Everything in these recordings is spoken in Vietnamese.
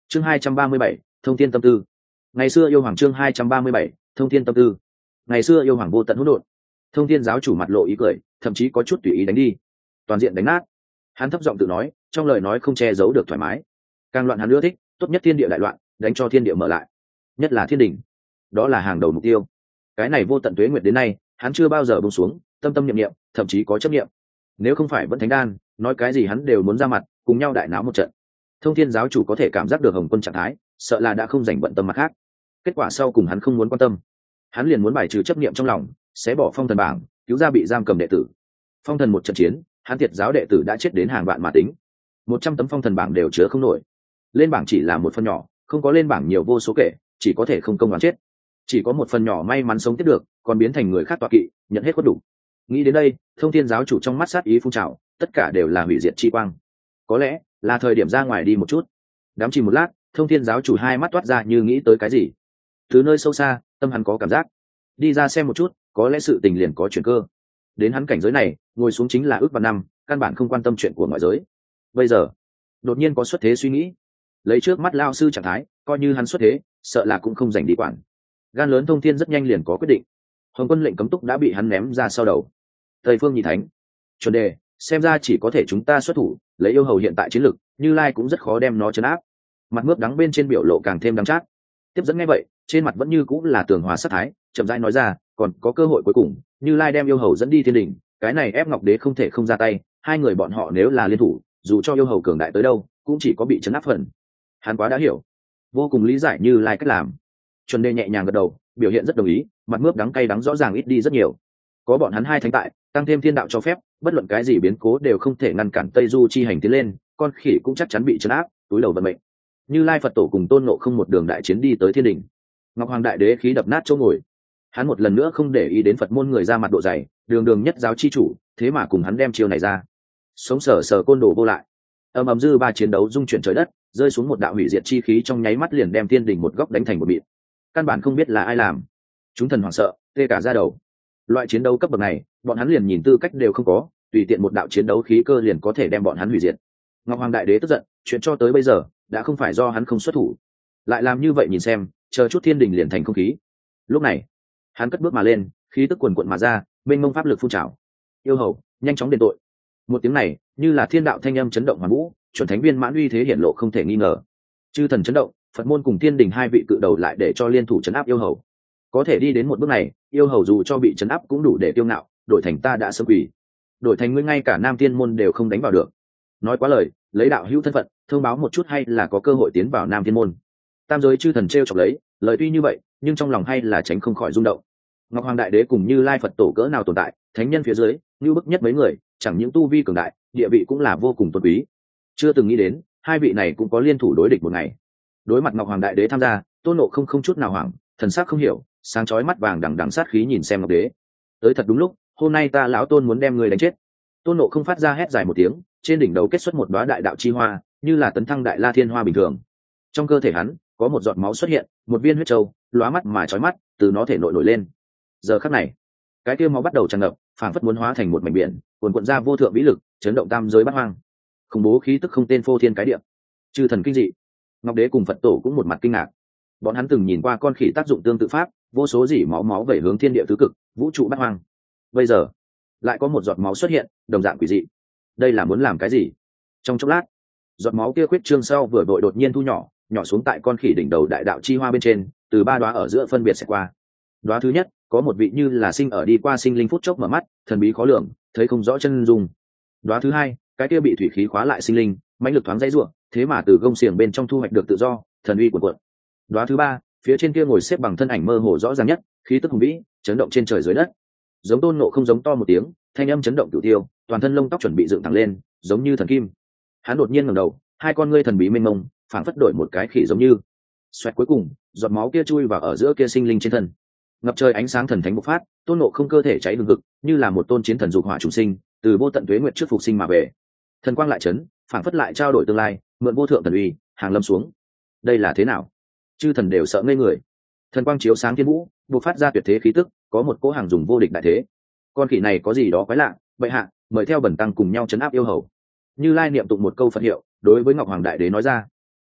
Chương 237, thông thiên tâm tư. Ngày xưa yêu hoàng. Chương 237, thông thiên tâm tư. Ngày xưa yêu hoàng vô tận hỗn độn. Thông thiên giáo chủ mặt lộ ý cười, thậm chí có chút tùy ý đánh đi, toàn diện đánh nát. Hắn thấp giọng tự nói, trong lời nói không che giấu được thoải mái. Càng loạn hắn ưa thích, tốt nhất thiên địa đại loạn, đánh cho thiên địa mở lại, nhất là thiên đỉnh, đó là hàng đầu mục tiêu. Cái này vô tận tuế nguyệt đến nay, hắn chưa bao giờ buông xuống, tâm tâm niệm niệm, thậm chí có chấp niệm. Nếu không phải vẫn thánh đan, nói cái gì hắn đều muốn ra mặt, cùng nhau đại náo một trận. Thông thiên giáo chủ có thể cảm giác được Hồng Quân trạng thái, sợ là đã không dành bận tâm mặt khác. Kết quả sau cùng hắn không muốn quan tâm, hắn liền muốn bài trừ chấp niệm trong lòng, xé bỏ phong thần bảng, cứu ra bị giam cầm đệ tử. Phong thần một trận chiến, hắn thiệt giáo đệ tử đã chết đến hàng vạn mà tính, 100 tấm phong thần bảng đều chứa không nổi. Lên bảng chỉ là một phần nhỏ, không có lên bảng nhiều vô số kể, chỉ có thể không công đoán chết. Chỉ có một phần nhỏ may mắn sống tiếp được, còn biến thành người khác tọa kỵ, nhận hết khuất đủ. Nghĩ đến đây, thông thiên giáo chủ trong mắt sát ý phun trào, tất cả đều là hủy diệt chi quang. Có lẽ là thời điểm ra ngoài đi một chút. Đám chỉ một lát, thông thiên giáo chủ hai mắt toát ra như nghĩ tới cái gì. Từ nơi sâu xa, tâm hắn có cảm giác, đi ra xem một chút, có lẽ sự tình liền có chuyển cơ. Đến hắn cảnh giới này, ngồi xuống chính là ước vạn năm, căn bản không quan tâm chuyện của ngoại giới. Bây giờ đột nhiên có xuất thế suy nghĩ, lấy trước mắt lao sư trạng thái, coi như hắn xuất thế, sợ là cũng không dành đi quản. Gan lớn thông thiên rất nhanh liền có quyết định. Hồng Quân lệnh cấm túc đã bị hắn ném ra sau đầu. Tây phương nhị thánh, chuẩn đề, xem ra chỉ có thể chúng ta xuất thủ, lấy yêu hầu hiện tại chiến lực, Như Lai cũng rất khó đem nó trấn áp. Mặt mướp đắng bên trên biểu lộ càng thêm đắng chát. Tiếp dẫn nghe vậy, trên mặt vẫn như cũng là tường hòa sát thái, chậm rãi nói ra, còn có cơ hội cuối cùng, Như Lai đem yêu hầu dẫn đi thiên đình, cái này ép Ngọc Đế không thể không ra tay, hai người bọn họ nếu là liên thủ, dù cho yêu hầu cường đại tới đâu, cũng chỉ có bị trấn áp phần. Hắn quá đã hiểu, vô cùng lý giải Như Lai cách làm. Chuẩn đề nhẹ nhàng gật đầu, biểu hiện rất đồng ý, mặt mướp đắng cay đắng rõ ràng ít đi rất nhiều. Có bọn hắn hai thánh tại, tăng thêm thiên đạo cho phép, bất luận cái gì biến cố đều không thể ngăn cản Tây Du chi hành tiến lên, con khỉ cũng chắc chắn bị trấn áp, túi đầu vận mệnh. Như Lai Phật tổ cùng Tôn Ngộ không một đường đại chiến đi tới thiên đình. Ngọc Hoàng Đại Đế khí đập nát chỗ ngồi, hắn một lần nữa không để ý đến Phật môn người ra mặt độ dày, đường đường nhất giáo chi chủ, thế mà cùng hắn đem chiêu này ra, sống sờ sờ côn đồ vô lại. Ầm ầm dư ba chiến đấu dung chuyển trời đất, rơi xuống một đạo hủy diệt chi khí trong nháy mắt liền đem thiên đình một góc đánh thành một mịn. Căn bản không biết là ai làm, chúng thần hoảng sợ, tê cả da đầu. Loại chiến đấu cấp bậc này, bọn hắn liền nhìn tư cách đều không có, tùy tiện một đạo chiến đấu khí cơ liền có thể đem bọn hắn hủy diệt. Ngọc Hoàng Đại Đế tức giận, chuyện cho tới bây giờ đã không phải do hắn không xuất thủ, lại làm như vậy nhìn xem, chờ chút thiên đình liền thành không khí. Lúc này hắn cất bước mà lên, khí tức quần quận mà ra, mênh mông pháp lực phun trào. Yêu hầu, nhanh chóng đền tội. Một tiếng này như là thiên đạo thanh âm chấn động hoàn vũ, chuẩn thánh viên mãn uy thế hiển lộ không thể nghi ngờ. Chư thần chấn động, Phật môn cùng thiên đình hai vị cự đầu lại để cho liên thủ chấn áp yêu hầu. Có thể đi đến một bước này, yêu hầu dù cho bị chấn áp cũng đủ để kiêu ngạo, đổi thành ta đã sớm quỳ, đổi thành ngươi ngay cả Nam Thiên môn đều không đánh vào được. Nói quá lời, lấy đạo hữu thân phận thông báo một chút hay là có cơ hội tiến vào Nam Thiên môn. Tam giới chư thần trêu chọc lấy, lời tuy như vậy, nhưng trong lòng hay là tránh không khỏi rung động. Ngọc Hoàng Đại Đế cùng Như Lai Phật tổ cỡ nào tồn tại, thánh nhân phía dưới, như bức nhất mấy người, chẳng những tu vi cường đại, địa vị cũng là vô cùng tôn quý. Chưa từng nghĩ đến, hai vị này cũng có liên thủ đối địch một ngày. Đối mặt Ngọc Hoàng Đại Đế tham gia, Tôn Ngộ không chút nào hoảng, thần sắc không hiểu, sáng chói mắt vàng đằng đằng sát khí nhìn xem Ngọc Đế. Tới thật đúng lúc, hôm nay ta lão Tôn muốn đem ngươi đánh chết. Tôn Ngộ không phát ra hét dài một tiếng, trên đỉnh đầu kết xuất một đóa đại đạo chi hoa, như là tấn thăng đại la thiên hoa bình thường. Trong cơ thể hắn có một giọt máu xuất hiện, một viên huyết châu, lóa mắt mà chói mắt, từ nó thể nội nổi lên. Giờ khắc này, cái kia máu bắt đầu tràn ngập, phảng phất muốn hóa thành một mảnh biển, cuồn cuộn ra vô thượng vĩ lực, chấn động tam giới bát hoang. Khủng bố khí tức không tên phô thiên cái địa. Chư thần kinh dị, Ngọc Đế cùng Phật tổ cũng một mặt kinh ngạc. Bọn hắn từng nhìn qua con khỉ tác dụng tương tự pháp, vô số dỉ máu máu vẩy hướng thiên địa tứ cực, vũ trụ bát hoang. Bây giờ lại có một giọt máu xuất hiện, đồng dạng quỷ dị. Đây là muốn làm cái gì? Trong chốc lát, giọt máu kia khuyết trương sau vừa đội đột nhiên thu nhỏ, nhỏ xuống tại con khỉ đỉnh đầu đại đạo chi hoa bên trên, từ ba đóa ở giữa phân biệt sẽ qua. Đóa thứ nhất, có một vị như là sinh ở đi qua sinh linh phút chốc mở mắt, thần bí khó lường, thấy không rõ chân dung. Đóa thứ hai, cái kia bị thủy khí khóa lại sinh linh, mãnh lực thoáng dãy rủa, thế mà từ gông xiềng bên trong thu hoạch được tự do, thần uy cuồn cuộn. Đóa thứ ba, phía trên kia ngồi xếp bằng thân ảnh mơ hồ rõ ràng nhất, khí tức hùng vĩ, chấn động trên trời dưới đất. Giống Tôn Ngộ không giống to một tiếng, thanh âm chấn động cửu tiêu, toàn thân lông tóc chuẩn bị dựng thẳng lên, giống như thần kim. Hắn đột nhiên ngẩng đầu, hai con ngươi thần bí mênh mông, phảng phất đổi một cái khỉ giống như. Xoẹt, cuối cùng, giọt máu kia chui vào ở giữa kia sinh linh trên thân. Ngập trời ánh sáng thần thánh bộc phát, Tôn Ngộ không cơ thể cháy hừng hực, như là một tôn chiến thần dục hỏa trùng sinh, từ vô tận tuế nguyệt trước phục sinh mà về. Thần quang lại chấn, phảng phất lại trao đổi tương lai, mượn vô thượng thần uy, hàng lâm xuống. Đây là thế nào? Chư thần đều sợ ngây người. Thần quang chiếu sáng thiên vũ, bộc phát ra tuyệt thế khí tức, có một cỗ hàng dùng vô địch đại thế. Con khỉ này có gì đó quái lạ, bệ hạ, mời theo bẩn tăng cùng nhau trấn áp yêu hầu. Như Lai niệm tụng một câu Phật hiệu, đối với Ngọc Hoàng Đại Đế nói ra.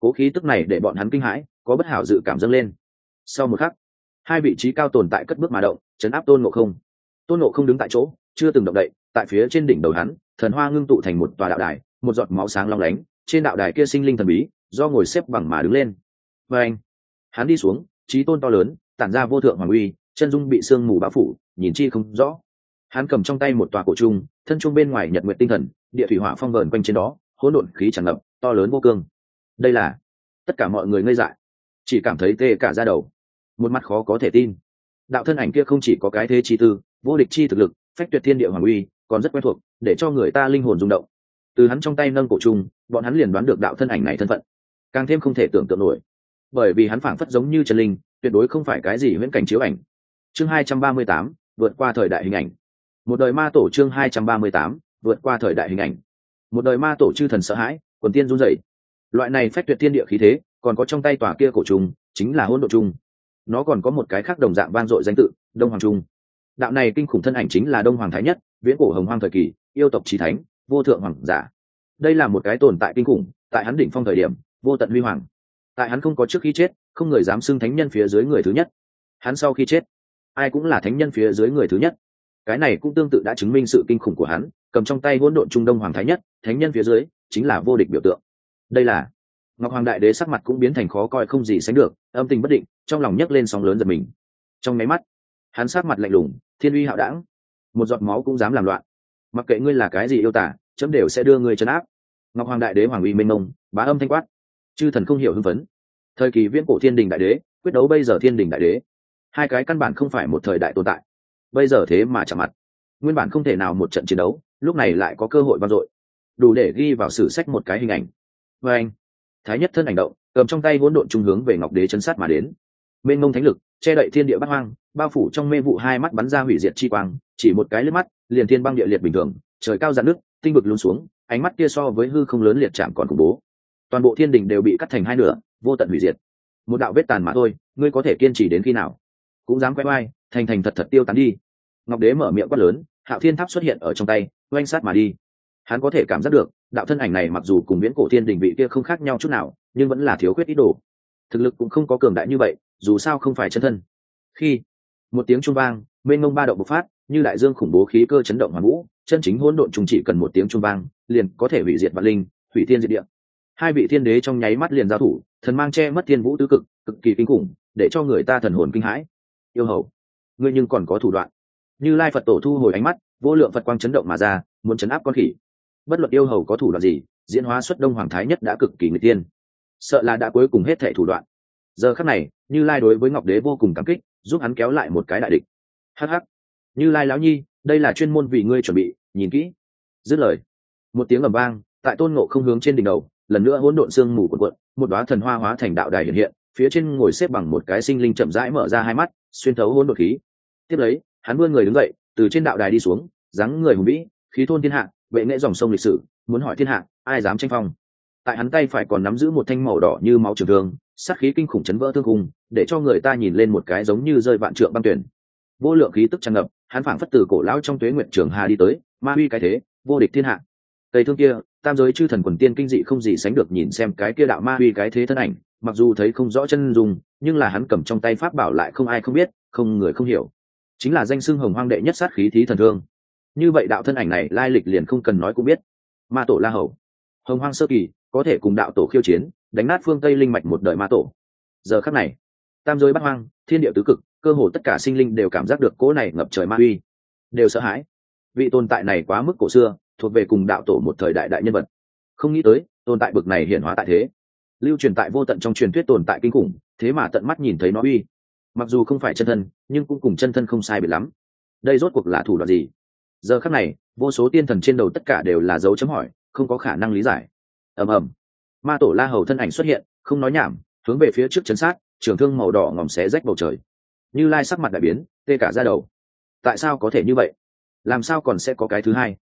cố khí tức này để bọn hắn kinh hãi, có bất hảo dự cảm dâng lên. Sau một khắc, hai vị trí cao tồn tại cất bước mà động, chấn áp Tôn Ngộ Không. Tôn Ngộ Không đứng tại chỗ, chưa từng động đậy. Tại phía trên đỉnh đầu hắn, thần hoa ngưng tụ thành một tòa đạo đài, một giọt máu sáng long lánh. Trên đạo đài kia sinh linh thần bí, do ngồi xếp bằng mà đứng lên. Và anh, hắn đi xuống, chí tôn to lớn, tản ra vô thượng hoàng uy, chân dung bị sương mù bao phủ, nhìn chi không rõ. Hắn cầm trong tay một tòa cổ trung, thân trung bên ngoài nhật nguyện tinh thần, địa thủy hỏa phong vờn quanh trên đó, hỗn độn khí tràn ngập, to lớn vô cương. Đây là... Tất cả mọi người ngây dại, chỉ cảm thấy tê cả da đầu, một mặt khó có thể tin. Đạo thân ảnh kia không chỉ có cái thế chi tư, vô địch chi thực lực, phách tuyệt thiên địa hoàng uy, còn rất quen thuộc, để cho người ta linh hồn rung động. Từ hắn trong tay nâng cổ trung, bọn hắn liền đoán được đạo thân ảnh này thân phận, càng thêm không thể tưởng tượng nổi, bởi vì hắn phảng phất giống như chân linh, tuyệt đối không phải cái gì huyễn cảnh chiếu ảnh. Chương 238, vượt qua thời đại hình ảnh. Một đời ma tổ. Chương 238, vượt qua thời đại hình ảnh. Một đời ma tổ chư thần sợ hãi, quần tiên run rẩy. Loại này phách tuyệt thiên địa khí thế, còn có trong tay tòa kia cổ trùng, chính là hỗn độn trùng. Nó còn có một cái khác đồng dạng vang dội danh tự, Đông Hoàng Trung. Đạo này kinh khủng thân ảnh chính là Đông Hoàng Thái Nhất, viễn cổ hồng hoang thời kỳ, yêu tộc chí thánh, vô thượng hoàng giả. Đây là một cái tồn tại kinh khủng, tại hắn đỉnh phong thời điểm, vô tận huy hoàng. Tại hắn không có trước khi chết, không người dám xưng thánh nhân phía dưới người thứ nhất. Hắn sau khi chết, ai cũng là thánh nhân phía dưới người thứ nhất. Cái này cũng tương tự đã chứng minh sự kinh khủng của hắn, cầm trong tay hỗn độn trung Đông Hoàng Thái Nhất, thánh nhân phía dưới chính là vô địch biểu tượng. Đây là... Ngọc Hoàng Đại Đế sắc mặt cũng biến thành khó coi không gì sánh được, âm tình bất định, trong lòng nhấc lên sóng lớn giật mình. Trong máy mắt, hắn sắc mặt lạnh lùng, thiên uy hạo đảng, một giọt máu cũng dám làm loạn. Mặc kệ ngươi là cái gì yêu tả, chấm đều sẽ đưa ngươi trấn áp. Ngọc Hoàng Đại Đế hoàng uy mênh mông, bá âm thanh quát. Chư thần không hiểu hưng phấn. Thời kỳ viễn cổ Thiên Đình Đại Đế quyết đấu bây giờ Thiên Đình Đại Đế, hai cái căn bản không phải một thời đại tồn tại, bây giờ thế mà chạm mặt, nguyên bản không thể nào một trận chiến đấu, lúc này lại có cơ hội vang dội, đủ để ghi vào sử sách một cái hình ảnh. Và anh, Thái Nhất thân hành động, cầm trong tay hỗn độn trung hướng về Ngọc Đế chấn sát mà đến. Mênh mông thánh lực che đậy thiên địa bát hoang, bao phủ trong mê vụ, hai mắt bắn ra hủy diệt chi quang, chỉ một cái lướt mắt, liền thiên băng địa liệt bình thường, trời cao dạn nước, tinh vực lún xuống, ánh mắt kia so với hư không lớn liệt chạm còn khủng bố. Toàn bộ thiên đình đều bị cắt thành hai nửa, vô tận hủy diệt. Một đạo vết tàn mà thôi, ngươi có thể kiên trì đến khi nào? Cũng dám quay oai, thành thành thật thật tiêu tán đi. Ngọc Đế mở miệng quát lớn, Hạo Thiên Tháp xuất hiện ở trong tay, oanh sát mà đi. Hắn có thể cảm giác được, đạo thân ảnh này mặc dù cùng viễn cổ thiên đình vị kia không khác nhau chút nào, nhưng vẫn là thiếu khuyết ít đồ. Thực lực cũng không có cường đại như vậy, dù sao không phải chân thân. Khi một tiếng chuông vang, mênh mông ba động bộc phát, như đại dương khủng bố khí cơ chấn động hoàn vũ, chân chính hỗn độn trùng chỉ cần một tiếng chuông vang, liền có thể hủy diệt vạn linh, hủy thiên diệt địa. Hai vị thiên đế trong nháy mắt liền giao thủ, thần mang che mất thiên vũ tứ cực, cực kỳ kinh khủng, để cho người ta thần hồn kinh hãi. Yêu hầu, ngươi nhưng còn có thủ đoạn. Như Lai Phật Tổ thu hồi ánh mắt, vô lượng Phật quang chấn động mà ra, muốn chấn áp con khỉ. Bất luận yêu hầu có thủ đoạn gì, diễn hóa xuất Đông Hoàng Thái Nhất đã cực kỳ người tiên, sợ là đã cuối cùng hết thảy thủ đoạn. Giờ khắc này, Như Lai đối với Ngọc Đế vô cùng cảm kích, giúp hắn kéo lại một cái đại địch. Hắc hắc, Như Lai lão nhi, đây là chuyên môn vì ngươi chuẩn bị, nhìn kỹ. Dứt lời, một tiếng ầm vang, tại Tôn Ngộ Không hướng trên đỉnh đầu, lần nữa hỗn độn sương mù cuộn cuộn, một đóa thần hoa hóa thành đạo đài hiện hiện, phía trên ngồi xếp bằng một cái sinh linh chậm rãi mở ra hai mắt, xuyên thấu hỗn độn khí. Tiếp lấy, hắn vươn người đứng dậy, từ trên đạo đài đi xuống, dáng người hùng vĩ, khí thôn thiên hạ, vệ nghệ dòng sông lịch sử, muốn hỏi thiên hạ, ai dám tranh phong. Tại hắn tay phải còn nắm giữ một thanh màu đỏ như máu trường thương, sát khí kinh khủng chấn vỡ thương khung, để cho người ta nhìn lên một cái giống như rơi vạn trượng băng tuyển. Vô lượng khí tức tràn ngập, hắn phảng phất từ cổ lão trong tuế nguyệt trường hà đi tới, ma huy cái thế, vô địch thiên hạ. Cây thương kia, tam giới chư thần quần tiên kinh dị không gì sánh được nhìn xem cái kia đạo ma huy cái thế thân ảnh, mặc dù thấy không rõ chân dung, nhưng là hắn cầm trong tay pháp bảo lại không ai không biết, không người không hiểu. Chính là danh xưng hồng hoang đệ nhất sát khí thí thần thương. Như vậy đạo thân ảnh này lai lịch liền không cần nói cũng biết. Ma tổ La Hầu, hồng hoang sơ kỳ, có thể cùng đạo tổ khiêu chiến, đánh nát phương Tây linh mạch một đời ma tổ. Giờ khắc này, tam giới bát hoang, thiên địa tứ cực, cơ hồ tất cả sinh linh đều cảm giác được cỗ này ngập trời ma uy, đều sợ hãi. Vị tồn tại này quá mức cổ xưa, thuộc về cùng đạo tổ một thời đại đại nhân vật. Không nghĩ tới, tồn tại bực này hiển hóa tại thế, lưu truyền tại vô tận trong truyền thuyết tồn tại kinh khủng, thế mà tận mắt nhìn thấy nó uy. Mặc dù không phải chân thân, nhưng cũng cùng chân thân không sai biệt lắm. Đây rốt cuộc là thủ đoạn gì? Giờ khắc này, vô số tiên thần trên đầu tất cả đều là dấu chấm hỏi, không có khả năng lý giải. Ầm ầm, ma tổ La Hầu thân ảnh xuất hiện, không nói nhảm, hướng về phía trước chấn sát, trường thương màu đỏ ngòm xé rách bầu trời. Như Lai sắc mặt đại biến, tê cả da đầu. Tại sao có thể như vậy? Làm sao còn sẽ có cái thứ hai?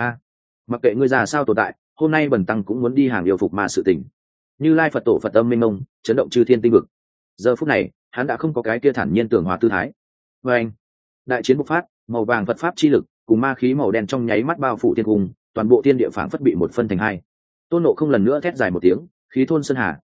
Mặc kệ ngươi già sao tồn tại, hôm nay bần tăng cũng muốn đi hàng yêu phục mà sự tình. Như Lai Phật Tổ Phật âm minh mông, chấn động chư thiên tinh vực. Giờ phút này, hắn đã không có cái kia thản nhiên tưởng hòa tư thái. Và anh, đại chiến bộc phát, màu vàng Phật pháp chi lực cùng ma khí màu đen trong nháy mắt bao phủ thiên cung, toàn bộ thiên địa phảng phất bị một phân thành hai. Tôn Ngộ Không lần nữa thét dài một tiếng, khí thôn sơn hà,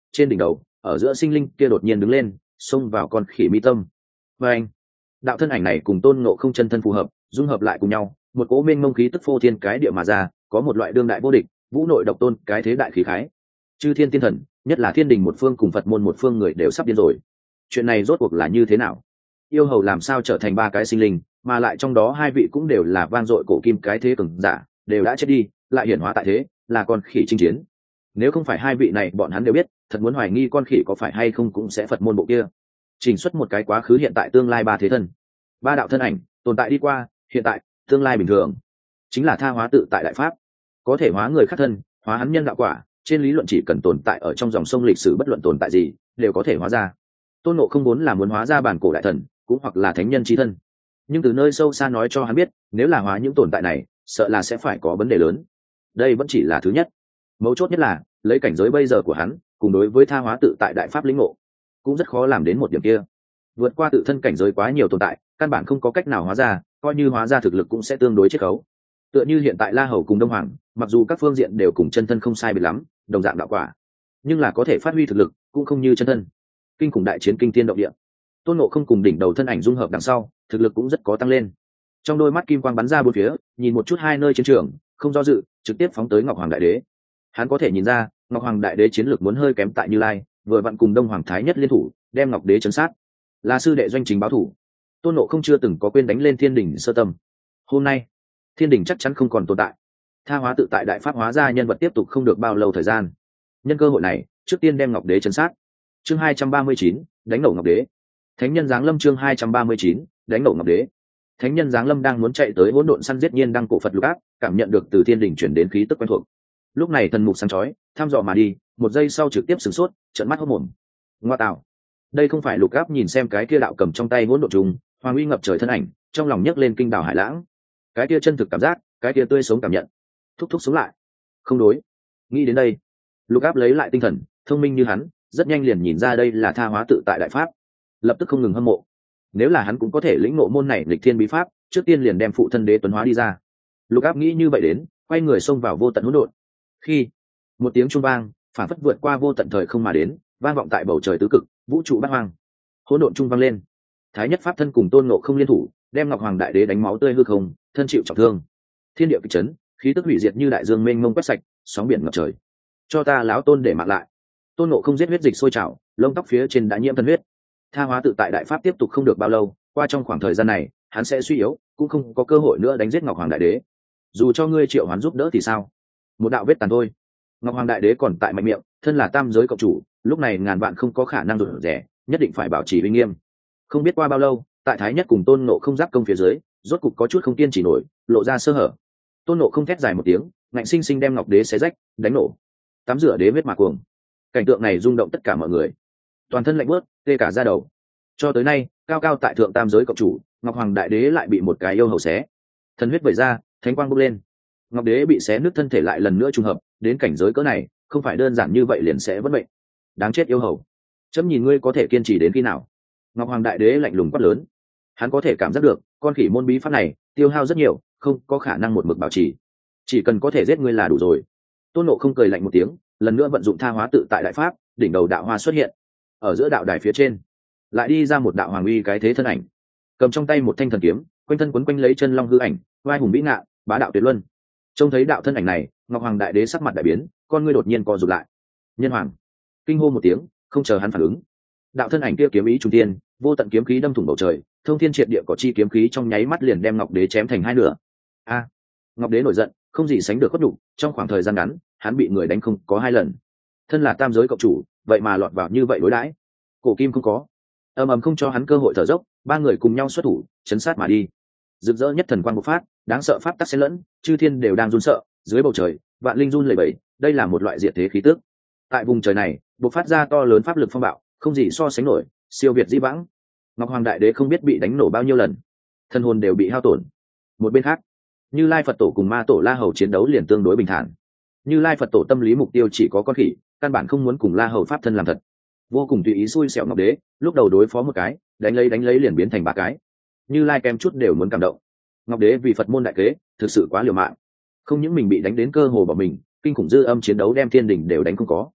trên đỉnh đầu ở giữa sinh linh kia đột nhiên đứng lên, xông vào con khỉ mi tâm. Và anh, đạo thân ảnh này cùng Tôn Ngộ Không chân thân phù hợp, dung hợp lại cùng nhau, một cỗ mênh mông khí tức phô thiên cái địa mà ra, có một loại đương đại vô địch, vũ nội độc tôn cái thế đại khí khái. Chư thiên tiên thần, nhất là thiên đình một phương cùng Phật môn một phương người đều sắp điên rồi. Chuyện này rốt cuộc là như thế nào? Yêu hầu làm sao trở thành ba cái sinh linh, mà lại trong đó hai vị cũng đều là vang dội cổ kim cái thế cường giả, đều đã chết đi, lại hiển hóa tại thế, là con khỉ chinh chiến. Nếu không phải hai vị này bọn hắn đều biết, thật muốn hoài nghi con khỉ có phải hay không cũng sẽ Phật môn bộ kia. Trình xuất một cái quá khứ hiện tại tương lai ba thế thân, ba đạo thân ảnh tồn tại đi qua, hiện tại, tương lai bình thường, chính là tha hóa tự tại đại pháp, có thể hóa người khác thân, hóa hắn nhân đạo quả, trên lý luận chỉ cần tồn tại ở trong dòng sông lịch sử bất luận tồn tại gì, đều có thể hóa ra. Tôn Ngộ không muốn là muốn hóa ra bản cổ đại thần, cũng hoặc là thánh nhân chí thân, nhưng từ nơi sâu xa nói cho hắn biết, nếu là hóa những tồn tại này, sợ là sẽ phải có vấn đề lớn. Đây vẫn chỉ là thứ nhất, mấu chốt nhất là lấy cảnh giới bây giờ của hắn, cùng đối với tha hóa tự tại đại pháp lĩnh ngộ, cũng rất khó làm đến một điểm kia. Vượt qua tự thân cảnh giới quá nhiều tồn tại, căn bản không có cách nào hóa ra, coi như hóa ra thực lực cũng sẽ tương đối chiết khấu. Tựa như hiện tại La Hầu cùng Đông Hoàng, mặc dù các phương diện đều cùng chân thân không sai biệt lắm, đồng dạng đạo quả, nhưng là có thể phát huy thực lực cũng không như chân thân. Kinh khủng đại chiến kinh thiên động địa, Tôn Ngộ không cùng đỉnh đầu thân ảnh dung hợp đằng sau, thực lực cũng rất có tăng lên. Trong đôi mắt kim quang bắn ra bốn phía, nhìn một chút hai nơi chiến trường, không do dự, trực tiếp phóng tới Ngọc Hoàng Đại Đế. Hắn có thể nhìn ra, Ngọc Hoàng Đại Đế chiến lược muốn hơi kém tại Như Lai, vừa vặn cùng Đông Hoàng Thái Nhất liên thủ, đem Ngọc Đế chấn sát. Là sư đệ doanh chính báo thủ. Tôn Ngộ không chưa từng có quên đánh lên Thiên Đình sơ tâm. Hôm nay, Thiên Đình chắc chắn không còn tồn tại. Tha hóa tự tại đại pháp hóa ra nhân vật tiếp tục không được bao lâu thời gian. Nhân cơ hội này, trước tiên đem Ngọc Đế chấn sát. Chương 239, đánh nổ Ngọc Đế. Thánh nhân giáng lâm chương 239, đánh nổ Ngọc Đế. Thánh nhân giáng lâm đang muốn chạy tới hỗn độn săn giết nhiên đăng cổ Phật Lục Áp, cảm nhận được từ Thiên Đình chuyển đến khí tức quen thuộc. Lúc này thần mục sáng chói, thăm dò mà đi, một giây sau trực tiếp sửng sốt, trợn mắt hốt mồm. Ngoa tạo, đây không phải Lục Áp nhìn xem cái kia đạo cầm trong tay hỗn độn trùng, hoàng uy ngập trời thân ảnh, trong lòng nhấc lên kinh đảo hải lãng. Cái kia chân thực cảm giác, cái kia tươi sống cảm nhận, thúc thúc sống lại. Không đối. Nghĩ đến đây, Lục Áp lấy lại tinh thần, thông minh như hắn, rất nhanh liền nhìn ra đây là tha hóa tự tại đại pháp, lập tức không ngừng hâm mộ. Nếu là hắn cũng có thể lĩnh ngộ môn này lịch thiên bí pháp, trước tiên liền đem phụ thân đế tuấn hóa đi ra. Lục Áp nghĩ như vậy đến, quay người xông vào vô tận hỗn độn. Khi một tiếng chuông vang, phản phất vượt qua vô tận thời không mà đến, vang vọng tại bầu trời tứ cực, vũ trụ bát hoang. Hỗn độn trung vang lên. Thái nhất pháp thân cùng Tôn Ngộ không liên thủ, đem Ngọc Hoàng Đại Đế đánh máu tươi hư không, thân chịu trọng thương. Thiên địa kịch chấn, khí tức hủy diệt như đại dương mênh mông quét sạch, sóng biển ngập trời. Cho ta láo Tôn để mạng lại. Tôn Ngộ không giết huyết dịch sôi trào, lông tóc phía trên đã nhiễm thân huyết. Tha hóa tự tại đại pháp tiếp tục không được bao lâu, qua trong khoảng thời gian này, hắn sẽ suy yếu, cũng không có cơ hội nữa đánh giết Ngọc Hoàng Đại Đế. Dù cho ngươi triệu hoán giúp đỡ thì sao? Một đạo vết tàn thôi. Ngọc Hoàng Đại Đế còn tại mạnh miệng, thân là tam giới cộng chủ, lúc này ngàn vạn không có khả năng rụt rẻ, nhất định phải bảo trì uy nghiêm. Không biết qua bao lâu, tại Thái Nhất cùng Tôn Ngộ không giáp công phía dưới, rốt cục có chút không kiên trì nổi, lộ ra sơ hở. Tôn Ngộ không thét dài một tiếng, ngạnh sinh sinh đem Ngọc Đế xé rách, đánh nổ. Tắm rửa đế huyết mà cuồng. Cảnh tượng này rung động tất cả mọi người, toàn thân lạnh bớt, tê cả da đầu. Cho tới nay, cao cao tại thượng tam giới cộng chủ, Ngọc Hoàng Đại Đế lại bị một cái yêu hầu xé. Thần huyết vẩy ra, thánh quang bốc lên. Ngọc Đế bị xé nứt thân thể lại lần nữa trùng hợp, đến cảnh giới cỡ này, không phải đơn giản như vậy liền sẽ vất mệnh. Đáng chết yêu hầu, chấm nhìn ngươi có thể kiên trì đến khi nào? Ngọc Hoàng Đại Đế lạnh lùng quát lớn. Hắn có thể cảm giác được, con khỉ môn bí pháp này tiêu hao rất nhiều, không có khả năng một mực bảo trì. Chỉ cần có thể giết ngươi là đủ rồi. Tôn Ngộ không cười lạnh một tiếng, lần nữa vận dụng tha hóa tự tại đại pháp, đỉnh đầu đạo hoa xuất hiện. Ở giữa đạo đài phía trên, lại đi ra một đạo hoàng uy cái thế thân ảnh, cầm trong tay một thanh thần kiếm, quanh thân quấn quanh lấy chân long hư ảnh, vai hùng vĩ ngạn, bá đạo tuyệt luân. Trông thấy đạo thân ảnh này, Ngọc Hoàng Đại Đế sắc mặt đại biến, con ngươi đột nhiên co rụt lại. Nhân hoàng, kinh hô một tiếng, không chờ hắn phản ứng, đạo thân ảnh kia kiếm ý trung tiên, vô tận kiếm khí đâm thủng bầu trời, thông thiên triệt địa có chi kiếm khí trong nháy mắt liền đem Ngọc Đế chém thành hai nửa. A! Ngọc Đế nổi giận, không gì sánh được khuất nhục, trong khoảng thời gian ngắn, hắn bị người đánh không có hai lần. Thân là tam giới cộng chủ, vậy mà lọt vào như vậy đối đãi. Cổ kim không có, ầm ầm không cho hắn cơ hội thở dốc, ba người cùng nhau xuất thủ, chấn sát mà đi. Rực rỡ nhất thần quang bộc phát, đáng sợ pháp tắc xen lẫn, chư thiên đều đang run sợ, dưới bầu trời, vạn linh run lẩy bẩy, đây là một loại diệt thế khí tức. Tại vùng trời này, bộc phát ra to lớn pháp lực phong bạo, không gì so sánh nổi, siêu việt dĩ vãng. Ngọc Hoàng Đại Đế không biết bị đánh nổ bao nhiêu lần, thân hồn đều bị hao tổn. Một bên khác, Như Lai Phật Tổ cùng Ma Tổ La Hầu chiến đấu liền tương đối bình thản. Như Lai Phật Tổ tâm lý mục tiêu chỉ có con khỉ, căn bản không muốn cùng La Hầu pháp thân làm thật, vô cùng tùy ý xui xẻo Ngọc Đế, lúc đầu đối phó một cái, đánh lấy liền biến thành ba cái. Như Lai kém chút đều muốn cảm động. Ngọc Đế vì Phật môn đại kế, thực sự quá liều mạng. Không những mình bị đánh đến cơ hồ bỏ mình, kinh khủng dư âm chiến đấu đem Thiên Đình đều đánh không có.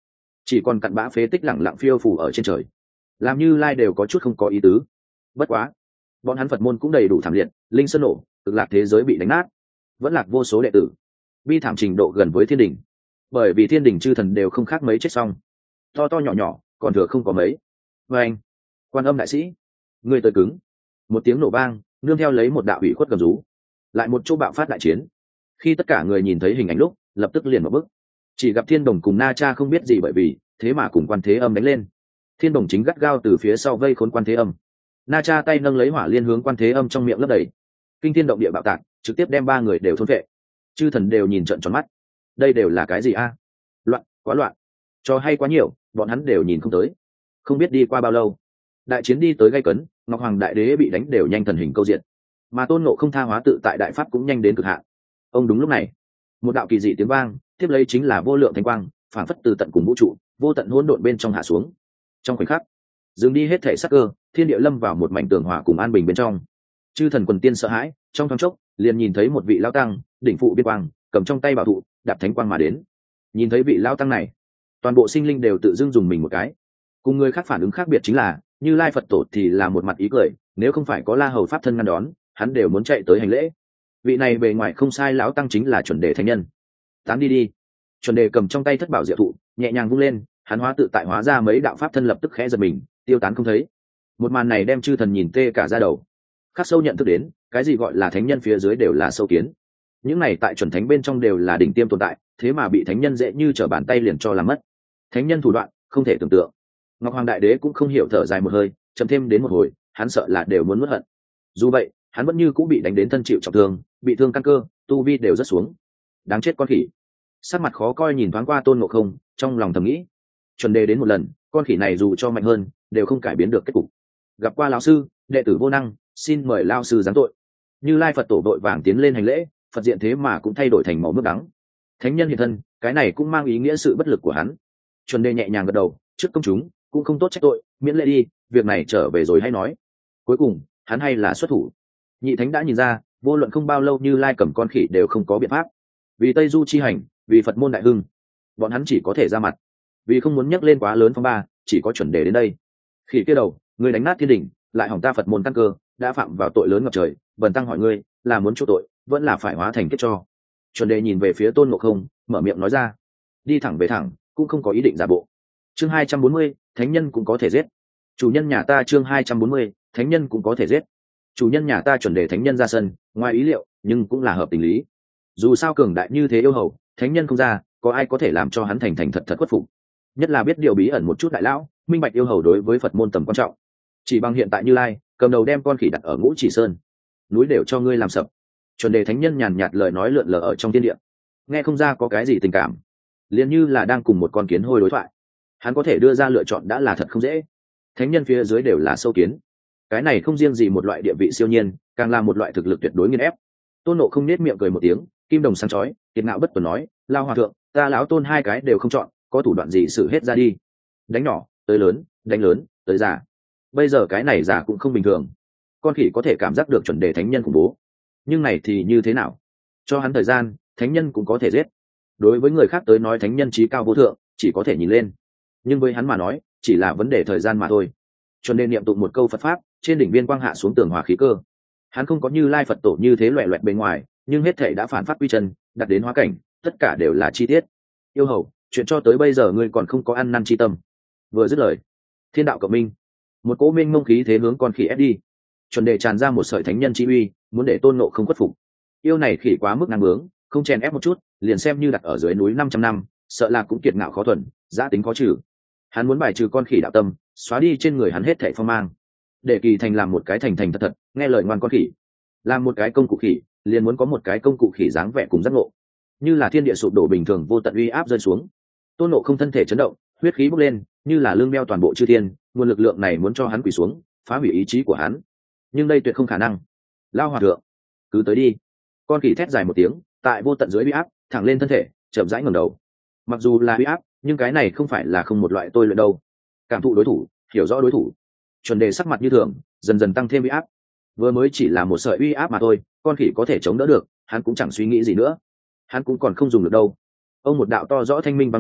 chỉ còn cặn bã phế tích lẳng lặng phiêu phù ở trên trời, làm Như Lai đều có chút không có ý tứ. Bất quá bọn hắn Phật môn cũng đầy đủ thảm liệt, linh sơn nổ, cực lạc thế giới bị đánh nát, vẫn lạc vô số đệ tử, bi thảm trình độ gần với thiên đình, bởi vì thiên đình chư thần đều không khác mấy chết xong, to to nhỏ nhỏ còn thừa không có mấy. Và anh, Quan Âm đại sĩ, người tới cứng. Một tiếng nổ vang nương theo lấy một đạo ủy khuất gầm rú, lại một chỗ bạo phát đại chiến. Khi tất cả người nhìn thấy hình ảnh lúc, lập tức liền một bức, chỉ gặp Thiên Đồng cùng Na Cha không biết gì bởi vì thế mà cùng Quan Thế Âm đánh lên. Thiên Đồng chính gắt gao từ phía sau vây khốn Quan Thế Âm, Na Cha tay nâng lấy hỏa liên hướng Quan Thế Âm trong miệng lấp đầy, kinh thiên động địa bạo tạc trực tiếp đem ba người đều thôn vệ. Chư thần đều nhìn trợn tròn mắt, đây đều là cái gì a? Loạn, quá loạn, cho hay quá nhiều, bọn hắn đều nhìn không tới. Không biết đi qua bao lâu, đại chiến đi tới gay cấn, Ngọc Hoàng Đại Đế bị đánh đều nhanh thần hình câu diện, mà Tôn Ngộ không tha hóa tự tại đại pháp cũng nhanh đến cực hạn. Ông đúng lúc này, một đạo kỳ dị tiếng vang, tiếp lấy chính là vô lượng thanh quang, phảng phất từ tận cùng vũ trụ, vô tận hỗn độn bên trong hạ xuống. Trong khoảnh khắc, dừng đi hết thể sắc cơ, thiên địa lâm vào một mảnh tường hòa cùng an bình bên trong. Chư thần quần tiên sợ hãi, trong thoáng chốc liền nhìn thấy một vị lão tăng, đỉnh phụ biên quang, cầm trong tay bảo thụ, đạp thánh quang mà đến. Nhìn thấy vị lão tăng này, toàn bộ sinh linh đều tự dưng dùng mình một cái. Cùng người khác phản ứng khác biệt chính là, Như Lai Phật Tổ thì là một mặt ý cười, nếu không phải có La Hầu pháp thân ngăn đón, hắn đều muốn chạy tới hành lễ. Vị này bề ngoài không sai lão tăng chính là chuẩn đề thánh nhân. Tán đi đi. Chuẩn đề cầm trong tay thất bảo diệu thụ, nhẹ nhàng vung lên, hắn hóa tự tại hóa ra mấy đạo pháp thân lập tức khẽ giật mình, tiêu tán không thấy. Một màn này đem chư thần nhìn tê cả da đầu. Khắc sâu nhận thức đến, cái gì gọi là thánh nhân phía dưới đều là sâu kiến. Những này tại chuẩn thánh bên trong đều là đỉnh tiêm tồn tại, thế mà bị thánh nhân dễ như trở bàn tay liền cho làm mất. Thánh nhân thủ đoạn không thể tưởng tượng. Ngọc Hoàng Đại Đế cũng không hiểu, thở dài một hơi, chậm thêm đến một hồi, hắn sợ là đều muốn nuốt hận. Dù vậy, hắn vẫn như cũng bị đánh đến thân chịu trọng thương, bị thương căn cơ, tu vi đều rất xuống. Đáng chết con khỉ. Sắc mặt khó coi nhìn thoáng qua Tôn Ngộ Không, trong lòng thầm nghĩ, chuẩn đề đến một lần, con khỉ này dù cho mạnh hơn, đều không cải biến được kết cục. Gặp qua lão sư, đệ tử vô năng, xin mời lão sư giáng tội. Như Lai Phật Tổ đội vàng tiến lên hành lễ, Phật diện thế mà cũng thay đổi thành màu nước đắng. Thánh nhân hiện thân, cái này cũng mang ý nghĩa sự bất lực của hắn. Chuẩn đề nhẹ nhàng gật đầu, trước công chúng cũng không tốt trách tội, miễn lễ đi, việc này trở về rồi hay nói. Cuối cùng hắn hay là xuất thủ. Nhị thánh đã nhìn ra, vô luận không bao lâu Như Lai cầm con khỉ đều không có biện pháp. Vì Tây Du chi hành, vì Phật môn đại hưng, bọn hắn chỉ có thể ra mặt. Vì không muốn nhắc lên quá lớn phong ba, chỉ có chuẩn đề đến đây. Khỉ kia đầu, ngươi đánh nát thiên đỉnh, lại hỏng ta Phật môn căn cơ, đã phạm vào tội lớn ngập trời. Bần tăng hỏi ngươi, là muốn chỗ tội, vẫn là phải hóa thành kết cho? Chuẩn đề nhìn về phía Tôn Ngộ Không, mở miệng nói ra. Đi thẳng về thẳng, cũng không có ý định giả bộ. Chương 240, thánh nhân cũng có thể giết. Chủ nhân nhà ta. Chương 240, thánh nhân cũng có thể giết. Chủ nhân nhà ta. Chuẩn đề thánh nhân ra sân, ngoài ý liệu, nhưng cũng là hợp tình lý. Dù sao cường đại như thế yêu hầu, thánh nhân không ra, có ai có thể làm cho hắn thành thành thật thật khuất phục? Nhất là biết điều bí ẩn một chút đại lão, minh bạch yêu hầu đối với Phật môn tầm quan trọng. Chỉ bằng hiện tại Như Lai, cầm đầu đem con khỉ đặt ở Ngũ Chỉ Sơn, núi đều cho ngươi làm sập. Chuẩn đề thánh nhân nhàn nhạt lời nói lượn lờ ở trong thiên địa, nghe không ra có cái gì tình cảm, liền như là đang cùng một con kiến hôi đối thoại. Hắn có thể đưa ra lựa chọn đã là thật không dễ. Thánh nhân phía dưới đều là sâu kiến, cái này không riêng gì một loại địa vị siêu nhiên, càng là một loại thực lực tuyệt đối nghiền ép. Tôn Nộ không nết miệng cười một tiếng, kim đồng sáng chói, kiệt ngạo bất tuần nói, lao hòa thượng, ta lão Tôn hai cái đều không chọn, có thủ đoạn gì xử hết ra đi. Đánh nhỏ tới lớn, đánh lớn tới già. Bây giờ cái này già cũng không bình thường. Con khỉ có thể cảm giác được chuẩn đề thánh nhân khủng bố, nhưng này thì như thế nào? Cho hắn thời gian, thánh nhân cũng có thể giết. Đối với người khác tới nói thánh nhân trí cao vô thượng, chỉ có thể nhìn lên, nhưng với hắn mà nói chỉ là vấn đề thời gian mà thôi. Chuẩn đề niệm tụng một câu Phật pháp, trên đỉnh viên quang hạ xuống tường hòa khí cơ. Hắn không có Như Lai Phật Tổ như thế loẹt loẹt bên ngoài, nhưng hết thảy đã phản phát quy chân, đặt đến hóa cảnh, tất cả đều là chi tiết. Yêu hầu, chuyện cho tới bây giờ ngươi còn không có ăn năn chi tâm. Vừa dứt lời, thiên đạo cộng minh, một cỗ minh ngông khí thế hướng con khỉ ép đi. Chuẩn đề tràn ra một sợi thánh nhân chi uy, muốn để Tôn Ngộ không khuất phục. Yêu này khỉ quá mức ngang bướng, không chèn ép một chút, liền xem như đặt ở dưới núi 500 năm, sợ là cũng kiệt ngạo khó thuần, giá tính khó trừ. Hắn muốn bài trừ con khỉ đạo tâm, xóa đi trên người hắn hết thảy phong mang, để Kỳ Thành làm một cái thành thành thật thật, nghe lời ngoan con khỉ. Làm một cái công cụ khỉ, liền muốn có một cái công cụ khỉ dáng vẻ cùng giác ngộ. Như là thiên địa sụp đổ bình thường, vô tận uy áp rơi xuống. Tôn Ngộ không thân thể chấn động, huyết khí bốc lên, như là lương đeo toàn bộ chư thiên, nguồn lực lượng này muốn cho hắn quỳ xuống, phá hủy ý chí của hắn. Nhưng đây tuyệt không khả năng. Lao hòa thượng, cứ tới đi. Con khỉ thét dài một tiếng, tại vô tận dưới uy áp, thẳng lên thân thể, chậm rãi ngẩng đầu. Mặc dù là uy áp, nhưng cái này không phải là không một loại tôi luyện đâu. Cảm thụ đối thủ, hiểu rõ đối thủ. Chuẩn đề sắc mặt như thường, dần dần tăng thêm uy áp. Vừa mới chỉ là một sợi uy áp mà thôi, con khỉ có thể chống đỡ được, hắn cũng chẳng suy nghĩ gì nữa. Hắn cũng còn không dùng được đâu. Ông một đạo to rõ thanh minh vang lên,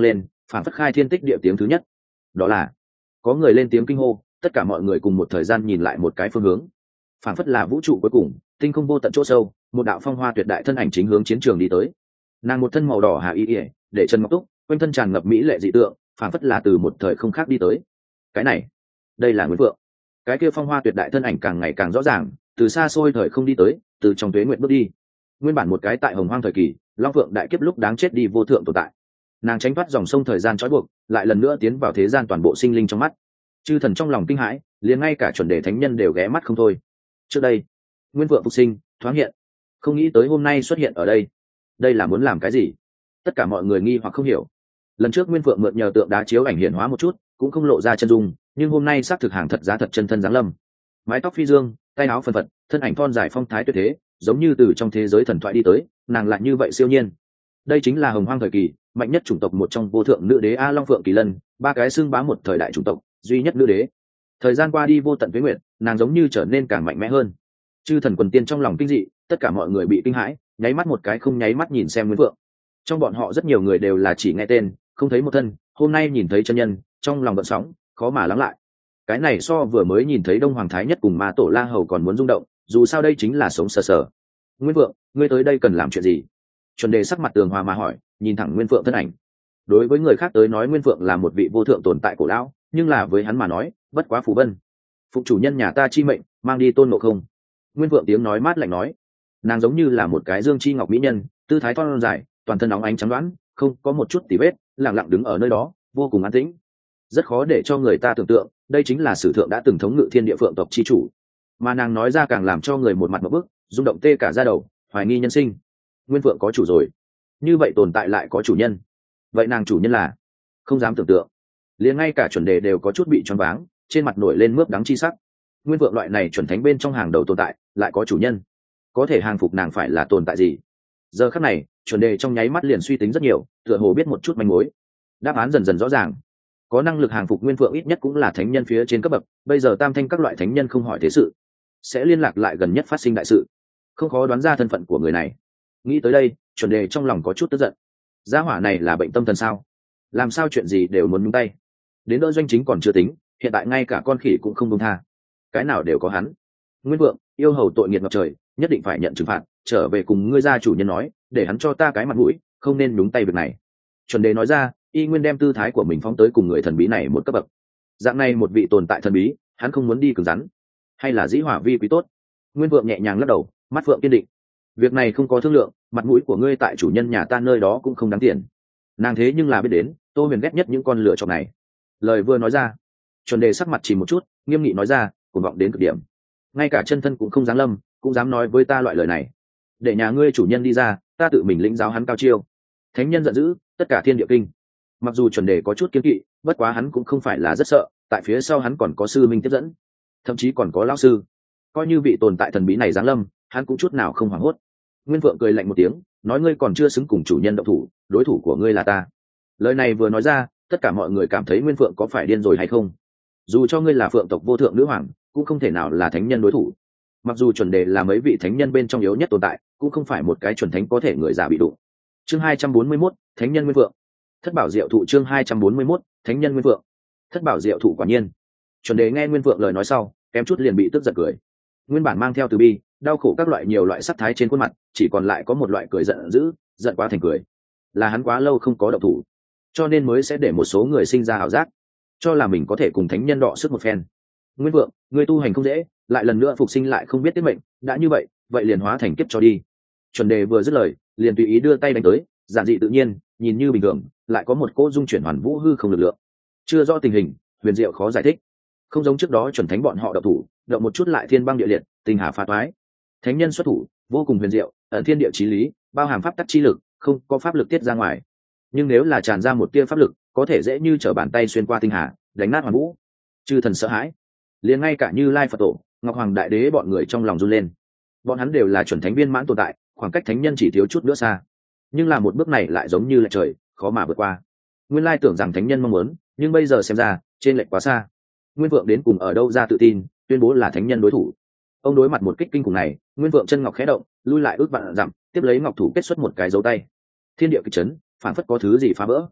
phản phất khai thiên tích địa tiếng thứ nhất. Đó là có người lên tiếng kinh hô, tất cả mọi người cùng một thời gian nhìn lại một cái phương hướng. Phản phất là vũ trụ cuối cùng, tinh không vô tận chỗ sâu, một đạo phong hoa tuyệt đại thân ảnh chính hướng chiến trường đi tới. Nàng một thân màu đỏ hà y ỉa, để chân ngọc túc, quanh thân tràn ngập mỹ lệ dị tượng, phản phất là từ một thời không khác đi tới. Cái này, đây là Nguyên Phượng. Cái kia phong hoa tuyệt đại thân ảnh càng ngày càng rõ ràng, từ xa xôi thời không đi tới, từ trong tuế nguyện bước đi. Nguyên bản một cái tại hồng hoang thời kỳ, long phượng đại kiếp lúc đáng chết đi vô thượng tồn tại, nàng tránh thoát dòng sông thời gian trói buộc, lại lần nữa tiến vào thế gian toàn bộ sinh linh trong mắt. Chư thần trong lòng kinh hãi, liền ngay cả chuẩn đề thánh nhân đều ghé mắt không thôi. Trước đây Nguyên Phượng phục sinh thoáng hiện, không nghĩ tới hôm nay xuất hiện ở đây. Đây là muốn làm cái gì? Tất cả mọi người nghi hoặc không hiểu. Lần trước Nguyên Phượng mượn nhờ tượng đá chiếu ảnh hiện hóa một chút, cũng không lộ ra chân dung, nhưng hôm nay xác thực hàng thật giá thật chân thân giáng lâm. Mái tóc phi dương, tay áo phần phật, thân ảnh thon dài phong thái tuyệt thế, giống như từ trong thế giới thần thoại đi tới, nàng lại như vậy siêu nhiên. Đây chính là hồng hoang thời kỳ mạnh nhất chủng tộc một trong vô thượng nữ đế A Long Phượng Kỳ Lân, ba cái xưng bá một thời đại chủng tộc, duy nhất nữ đế. Thời gian qua đi vô tận tuế nguyệt, nàng giống như trở nên càng mạnh mẽ hơn. Chư thần quần tiên trong lòng kinh dị, tất cả mọi người bị kinh hãi, nháy mắt một cái không nháy mắt nhìn xem Nguyên Phượng. Trong bọn họ rất nhiều người đều là chỉ nghe tên, không thấy một thân, hôm nay nhìn thấy chân nhân, trong lòng gợn sóng, khó mà lắng lại. Cái này so vừa mới nhìn thấy Đông Hoàng Thái Nhất cùng Ma Tổ La Hầu còn muốn rung động, dù sao đây chính là sống sờ sờ. Nguyên Phượng, ngươi tới đây cần làm chuyện gì? Chuẩn đề sắc mặt tường hòa mà hỏi, nhìn thẳng Nguyên Phượng thân ảnh. Đối với người khác tới nói Nguyên Phượng là một vị vô thượng tồn tại cổ lão, nhưng là với hắn mà nói, bất quá phù vân. Phục chủ nhân nhà ta chi mệnh, mang đi Tôn Ngộ Không. Nguyên Phượng tiếng nói mát lạnh nói, nàng giống như là một cái dương chi ngọc mỹ nhân, tư thái thon dài, toàn thân óng ánh trắng đoán, không có một chút tì vết, lặng lặng đứng ở nơi đó, vô cùng an tĩnh. Rất khó để cho người ta tưởng tượng, đây chính là sử thượng đã từng thống ngự thiên địa phượng tộc chi chủ. Mà nàng nói ra càng làm cho người một mặt một bức, rung động tê cả da đầu, hoài nghi nhân sinh. Nguyên Phượng có chủ rồi, như vậy tồn tại lại có chủ nhân, vậy nàng chủ nhân là? Không dám tưởng tượng. Liền ngay cả chuẩn đề đều có chút bị choáng váng, trên mặt nổi lên mướp đắng chi sắc. Nguyên Phượng loại này chuẩn thánh bên trong hàng đầu tồn tại, lại có chủ nhân, có thể hàng phục nàng phải là tồn tại gì? Giờ khắc này chuẩn đề trong nháy mắt liền suy tính rất nhiều, tựa hồ biết một chút manh mối. Đáp án dần dần rõ ràng, có năng lực hàng phục Nguyên Phượng ít nhất cũng là thánh nhân phía trên cấp bậc. Bây giờ tam thanh các loại thánh nhân không hỏi thế sự, sẽ liên lạc lại gần nhất phát sinh đại sự, không khó đoán ra thân phận của người này. Nghĩ tới đây chuẩn đề trong lòng có chút tức giận. Gia hỏa này là bệnh tâm thần sao? Làm sao chuyện gì đều muốn nhúng tay? Đến đỡ doanh chính còn chưa tính, hiện tại ngay cả con khỉ cũng không buông tha, cái nào đều có hắn. Nguyên Vượng yêu hầu tội nghiệt ngập trời, nhất định phải nhận trừng phạt. Trở về cùng ngươi gia chủ nhân nói, để hắn cho ta cái mặt mũi, không nên nhúng tay việc này. Chuẩn đề nói ra, y nguyên đem tư thái của mình phóng tới cùng người thần bí này một cấp bậc. Dạng này một vị tồn tại thần bí, hắn không muốn đi cứng rắn, hay là dĩ hỏa vi quý tốt. Nguyên Vượng nhẹ nhàng lắc đầu, mắt Vượng kiên định. Việc này không có thương lượng, mặt mũi của ngươi tại chủ nhân nhà ta nơi đó cũng không đáng tiền. Nàng thế nhưng là biết đến, Tô Huyền ghét nhất những con lựa chọc này. Lời vừa nói ra, chuẩn đề sắc mặt chỉ một chút, nghiêm nghị nói ra, cuồng vọng đến cực điểm. Ngay cả chân thân cũng không dám lâm, cũng dám nói với ta loại lời này. Để nhà ngươi chủ nhân đi ra, ta tự mình lĩnh giáo hắn cao chiêu. Thánh nhân giận dữ, tất cả thiên địa kinh. Mặc dù chuẩn đề có chút kiêng kỵ, bất quá hắn cũng không phải là rất sợ, tại phía sau hắn còn có sư minh tiếp dẫn, thậm chí còn có lão sư. Coi như vị tồn tại thần bí này giáng lâm, hắn cũng chút nào không hoảng hốt. Nguyên Vượng cười lạnh một tiếng, nói ngươi còn chưa xứng cùng chủ nhân động thủ, đối thủ của ngươi là ta. Lời này vừa nói ra, tất cả mọi người cảm thấy Nguyên Vượng có phải điên rồi hay không. Dù cho ngươi là phượng tộc vô thượng nữ hoàng, cũng không thể nào là thánh nhân đối thủ. Mặc dù chuẩn đề là mấy vị thánh nhân bên trong yếu nhất tồn tại, cũng không phải một cái chuẩn thánh có thể người già bị đụng. Chương 241, Thánh nhân Nguyên Vượng. Thất bảo diệu thụ. Chương 241, Thánh nhân Nguyên Vượng. Thất bảo diệu thụ. Quả nhiên, chuẩn đề nghe Nguyên Vượng lời nói sau, kém chút liền bị tức giận cười. Nguyên bản mang theo từ bi, đau khổ các loại nhiều loại sắc thái trên khuôn mặt, chỉ còn lại có một loại cười giận dữ, giận quá thành cười. Là hắn quá lâu không có động thủ, cho nên mới sẽ để một số người sinh ra ảo giác, cho là mình có thể cùng thánh nhân đọ sức một phen. Nguyên Vượng, ngươi tu hành không dễ, lại lần nữa phục sinh lại không biết tiết mệnh, đã như vậy, vậy liền hóa thành kiếp cho đi. Chuẩn đề vừa dứt lời, liền tùy ý đưa tay đánh tới, giản dị tự nhiên, nhìn như bình thường, lại có một cỗ dung chuyển hoàn vũ hư không lực lượng. Chưa rõ tình hình, huyền diệu khó giải thích. Không giống trước đó chuẩn thánh bọn họ động thủ, động một chút lại thiên băng địa liệt, tinh hà phá toái. Thánh nhân xuất thủ, vô cùng huyền diệu, ẩn thiên địa chí lý, bao hàm pháp tắc chi lực, không có pháp lực tiết ra ngoài. Nhưng nếu là tràn ra một tia pháp lực, có thể dễ như trở bàn tay xuyên qua tinh hà, đánh nát hoàn vũ. Chư thần sợ hãi, liền ngay cả Như Lai Phật Tổ, Ngọc Hoàng Đại Đế bọn người trong lòng run lên. Bọn hắn đều là chuẩn thánh viên mãn tồn tại, khoảng cách thánh nhân chỉ thiếu chút nữa xa, nhưng là một bước này lại giống như là trời, khó mà vượt qua. Nguyên lai tưởng rằng thánh nhân mong muốn, nhưng bây giờ xem ra, trên lệch quá xa. Nguyên Vượng đến cùng ở đâu ra tự tin, tuyên bố là thánh nhân đối thủ. Ông đối mặt một kích kinh khủng này, Nguyên Vượng chân ngọc khẽ động, lui lại ước vạn dặm, tiếp lấy ngọc thủ kết xuất một cái dấu tay. Thiên địa kịch chấn, phản phất có thứ gì phá vỡ.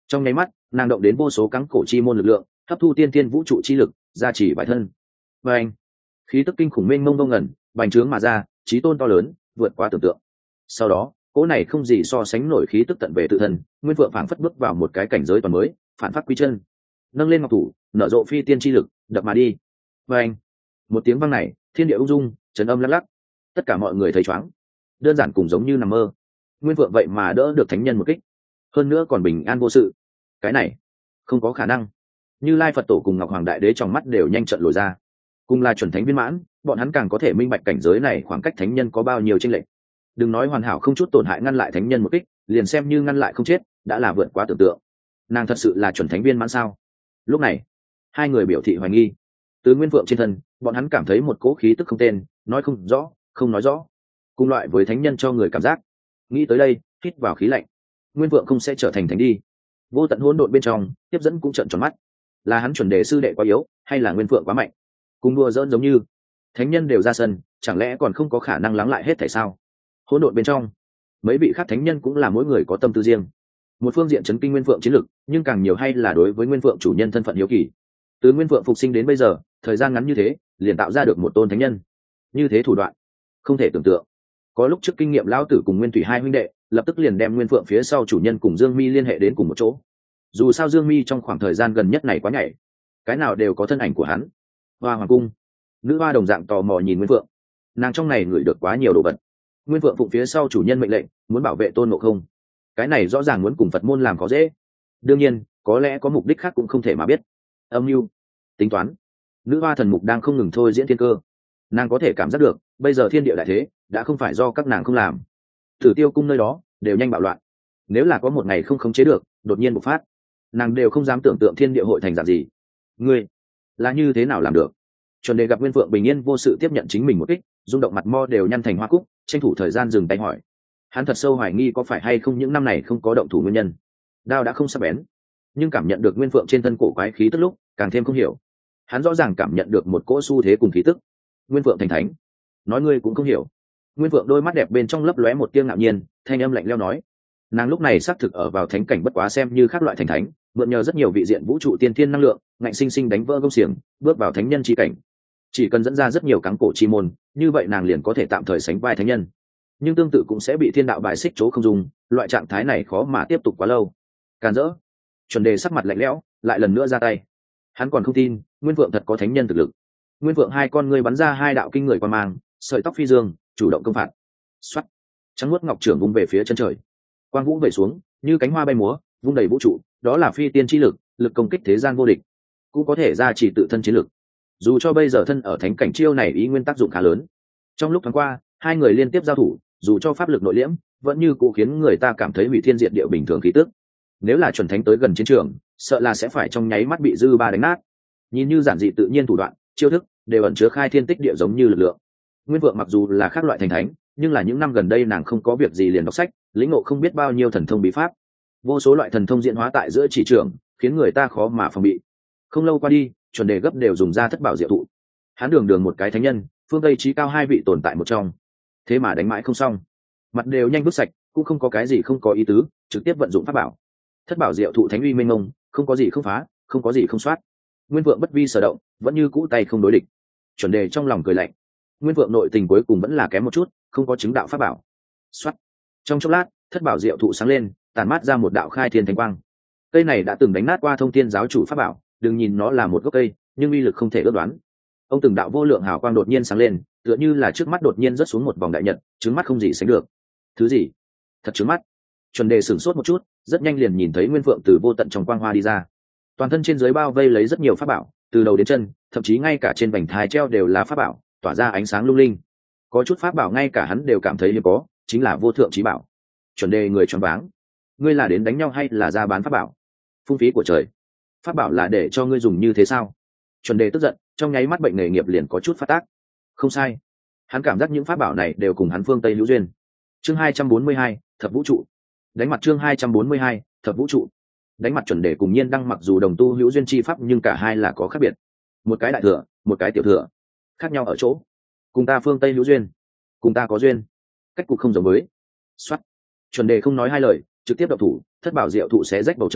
Trong nháy mắt nàng động đến vô số cắn cổ chi môn lực lượng, hấp thu tiên tiên vũ trụ chi lực, gia trì bản thân. Và anh, khí tức kinh khủng mênh mông ngông ngẩn bành trướng mà ra, chí tôn to lớn vượt quá tưởng tượng. Sau đó cỗ này không gì so sánh nổi khí tức tận về tự thân, Nguyên Phượng phảng phất bước vào một cái cảnh giới toàn mới, phản phát quy chân, nâng lên ngọc thủ, nở rộ phi tiên chi lực, đập mà đi. Và anh, một tiếng vang này, thiên địa ung dung, trấn âm lắc lắc, tất cả mọi người thấy choáng, đơn giản cùng giống như nằm mơ. Nguyên Phượng vậy mà đỡ được thánh nhân một kích, hơn nữa còn bình an vô sự. Cái này không có khả năng. Như Lai Phật Tổ cùng Ngọc Hoàng Đại Đế trong mắt đều nhanh trận lồi ra. Cùng là chuẩn thánh viên mãn, bọn hắn càng có thể minh bạch cảnh giới này khoảng cách thánh nhân có bao nhiêu chênh lệch. Đừng nói hoàn hảo không chút tổn hại ngăn lại thánh nhân một kích, liền xem như ngăn lại không chết, đã là vượt quá tưởng tượng. Nàng thật sự là chuẩn thánh viên mãn sao? Lúc này, hai người biểu thị hoài nghi. Từ Nguyên Phượng trên thân, bọn hắn cảm thấy một cỗ khí tức không tên, nói không rõ, không nói rõ, cùng loại với thánh nhân cho người cảm giác. Nghĩ tới đây, hít vào khí lạnh. Nguyên Phượng không sẽ trở thành thánh đi. Vô tận hỗn độn bên trong, tiếp dẫn cũng trợn tròn mắt. Là hắn chuẩn đề sư đệ quá yếu, hay là Nguyên Phượng quá mạnh? Cùng đua dỡn giống như thánh nhân đều ra sân, chẳng lẽ còn không có khả năng lắng lại hết thảy sao? Hỗn độn bên trong, mấy vị khác thánh nhân cũng là mỗi người có tâm tư riêng. Một phương diện chấn kinh Nguyên Phượng chiến lực, nhưng càng nhiều hay là đối với Nguyên Phượng chủ nhân thân phận hiếu kỳ. Từ Nguyên Phượng phục sinh đến bây giờ, thời gian ngắn như thế, liền tạo ra được một tôn thánh nhân. Như thế thủ đoạn, không thể tưởng tượng. Có lúc trước kinh nghiệm lão tử cùng Nguyên Thủy hai huynh đệ, lập tức liền đem Nguyên Phượng phía sau chủ nhân cùng Dương Mi liên hệ đến cùng một chỗ. Dù sao Dương Mi trong khoảng thời gian gần nhất này quá nhảy, cái nào đều có thân ảnh của hắn. Hoa Hoàng cung, nữ hoa đồng dạng tò mò nhìn Nguyên Phượng. Nàng trong này ngửi được quá nhiều đồ vật. Nguyên Phượng phụng phía sau chủ nhân mệnh lệnh, muốn bảo vệ Tôn Ngộ Không. Cái này rõ ràng muốn cùng Phật môn làm khó dễ. Đương nhiên, có lẽ có mục đích khác cũng không thể mà biết. Âm mưu, tính toán. Nữ hoa thần mục đang không ngừng thôi diễn thiên cơ. Nàng có thể cảm giác được, bây giờ thiên địa đại thế đã không phải do các nàng không làm. Thử Tiêu cung nơi đó đều nhanh bạo loạn. Nếu là có một ngày không khống chế được, đột nhiên bộc phát, nàng đều không dám tưởng tượng thiên địa hội thành dạng gì. Ngươi là như thế nào làm được? Chuẩn đề gặp Nguyên Phượng bình yên vô sự tiếp nhận chính mình một kích, rung động mặt mo đều nhăn thành hoa cúc, tranh thủ thời gian dừng tay hỏi. Hắn thật sâu hoài nghi có phải hay không những năm này không có động thủ nguyên nhân. Đao đã không sắc bén, nhưng cảm nhận được Nguyên Phượng trên thân cổ quái khí tức lúc, càng thêm không hiểu. Hắn rõ ràng cảm nhận được một cỗ xu thế cùng khí tức. Nguyên Phượng thành thánh, nói ngươi cũng không hiểu. Nguyên Phượng đôi mắt đẹp bên trong lấp lóe một tia ngạo nhiên, thanh âm lạnh lẽo nói. Nàng lúc này xác thực ở vào thánh cảnh bất quá xem như khác loại thành thánh, mượn nhờ rất nhiều vị diện vũ trụ tiên thiên năng lượng, ngạnh sinh sinh đánh vỡ công xiềng, bước vào thánh nhân chi cảnh. Chỉ cần dẫn ra rất nhiều cáng cổ chi môn, như vậy nàng liền có thể tạm thời sánh vai thánh nhân. Nhưng tương tự cũng sẽ bị thiên đạo bài xích chỗ không dùng, loại trạng thái này khó mà tiếp tục quá lâu. Càn rỡ. Chuẩn đề sắc mặt lạnh lẽo, lại lần nữa ra tay. Hắn còn không tin Nguyên Phượng thật có thánh nhân thực lực. Nguyên Phượng hai con ngươi bắn ra hai đạo kinh người qua mang, sợi tóc phi dương, chủ động công phạt. Xoắt, trắng nuốt ngọc trưởng vung về phía chân trời, quang vũ về xuống như cánh hoa bay múa, vung đầy vũ trụ. Đó là phi tiên chi lực, lực công kích thế gian vô địch, cũng có thể ra chỉ tự thân chiến lực. Dù cho bây giờ thân ở thánh cảnh, chiêu này ý nguyên tác dụng khá lớn. Trong lúc thoáng qua, hai người liên tiếp giao thủ, dù cho pháp lực nội liễm, vẫn như cũ khiến người ta cảm thấy hủy thiên diệt địa bình thường khí tức. Nếu là chuẩn thánh tới gần chiến trường, sợ là sẽ phải trong nháy mắt bị dư ba đánh nát. Nhìn như giản dị tự nhiên thủ đoạn, chiêu thức đều ẩn chứa khai thiên tích địa giống như lực lượng. Nguyên Vượng mặc dù là khác loại thành thánh, nhưng là những năm gần đây nàng không có việc gì liền đọc sách, lĩnh ngộ không biết bao nhiêu thần thông bí pháp. Vô số loại thần thông diễn hóa tại giữa chỉ trường, khiến người ta khó mà phòng bị. Không lâu qua đi, chuẩn đề gấp đều dùng ra thất bảo diệu thụ. Hắn đường một cái thánh nhân, phương tây trí cao hai vị tồn tại một trong, thế mà đánh mãi không xong, mặt đều nhanh vứt sạch, cũng không có cái gì không có ý tứ, trực tiếp vận dụng pháp bảo. Thất bảo diệu thụ thánh uy mênh mông, không có gì không phá, không có gì không soát. Nguyên Vượng bất vi sở động, vẫn như cũ tay không đối địch. Chuẩn đề trong lòng cười lạnh. Nguyên Vượng nội tình cuối cùng vẫn là kém một chút, không có chứng đạo pháp bảo. Soát. Trong chốc lát, thất bảo diệu thụ sáng lên, tàn mát ra một đạo khai thiên thánh quang. Cây này đã từng đánh nát qua thông thiên giáo chủ pháp bảo, đừng nhìn nó là một gốc cây, nhưng uy lực không thể ước đoán. Ông từng đạo vô lượng hào quang đột nhiên sáng lên, tựa như là trước mắt đột nhiên rớt xuống một vòng đại nhật, trứng mắt không gì sánh được. Thứ gì? Thật trứng mắt. Chuẩn đề sửng sốt một chút, rất nhanh liền nhìn thấy Nguyên Phượng từ vô tận trong quang hoa đi ra. Toàn thân trên dưới bao vây lấy rất nhiều pháp bảo, từ đầu đến chân, thậm chí ngay cả trên vành thai treo đều là pháp bảo, tỏa ra ánh sáng lung linh. Có chút pháp bảo ngay cả hắn đều cảm thấy hiếm có, chính là vô thượng chí bảo. Chuẩn đề người choáng váng. Ngươi là đến đánh nhau hay là ra bán pháp bảo? Phung phí của trời. Pháp bảo là để cho ngươi dùng như thế sao? Chuẩn đề tức giận, trong nháy mắt bệnh nghề nghiệp liền có chút phát tác. Không sai, hắn cảm giác những pháp bảo này đều cùng hắn phương Tây hữu duyên. Chương 242, thập vũ trụ. Đánh mặt chương 242, thập vũ trụ. Đánh mặt chuẩn đề cùng Nhiên Đăng mặc dù đồng tu hữu duyên chi pháp, nhưng cả hai là có khác biệt. Một cái đại thừa, một cái tiểu thừa, khác nhau ở chỗ cùng ta phương Tây hữu duyên, cùng ta có duyên, cách cục không giống với. Soát. Chuẩn đề không nói hai lời, trực tiếp động thủ, thất bảo diệu thụ xé rách bầu trời,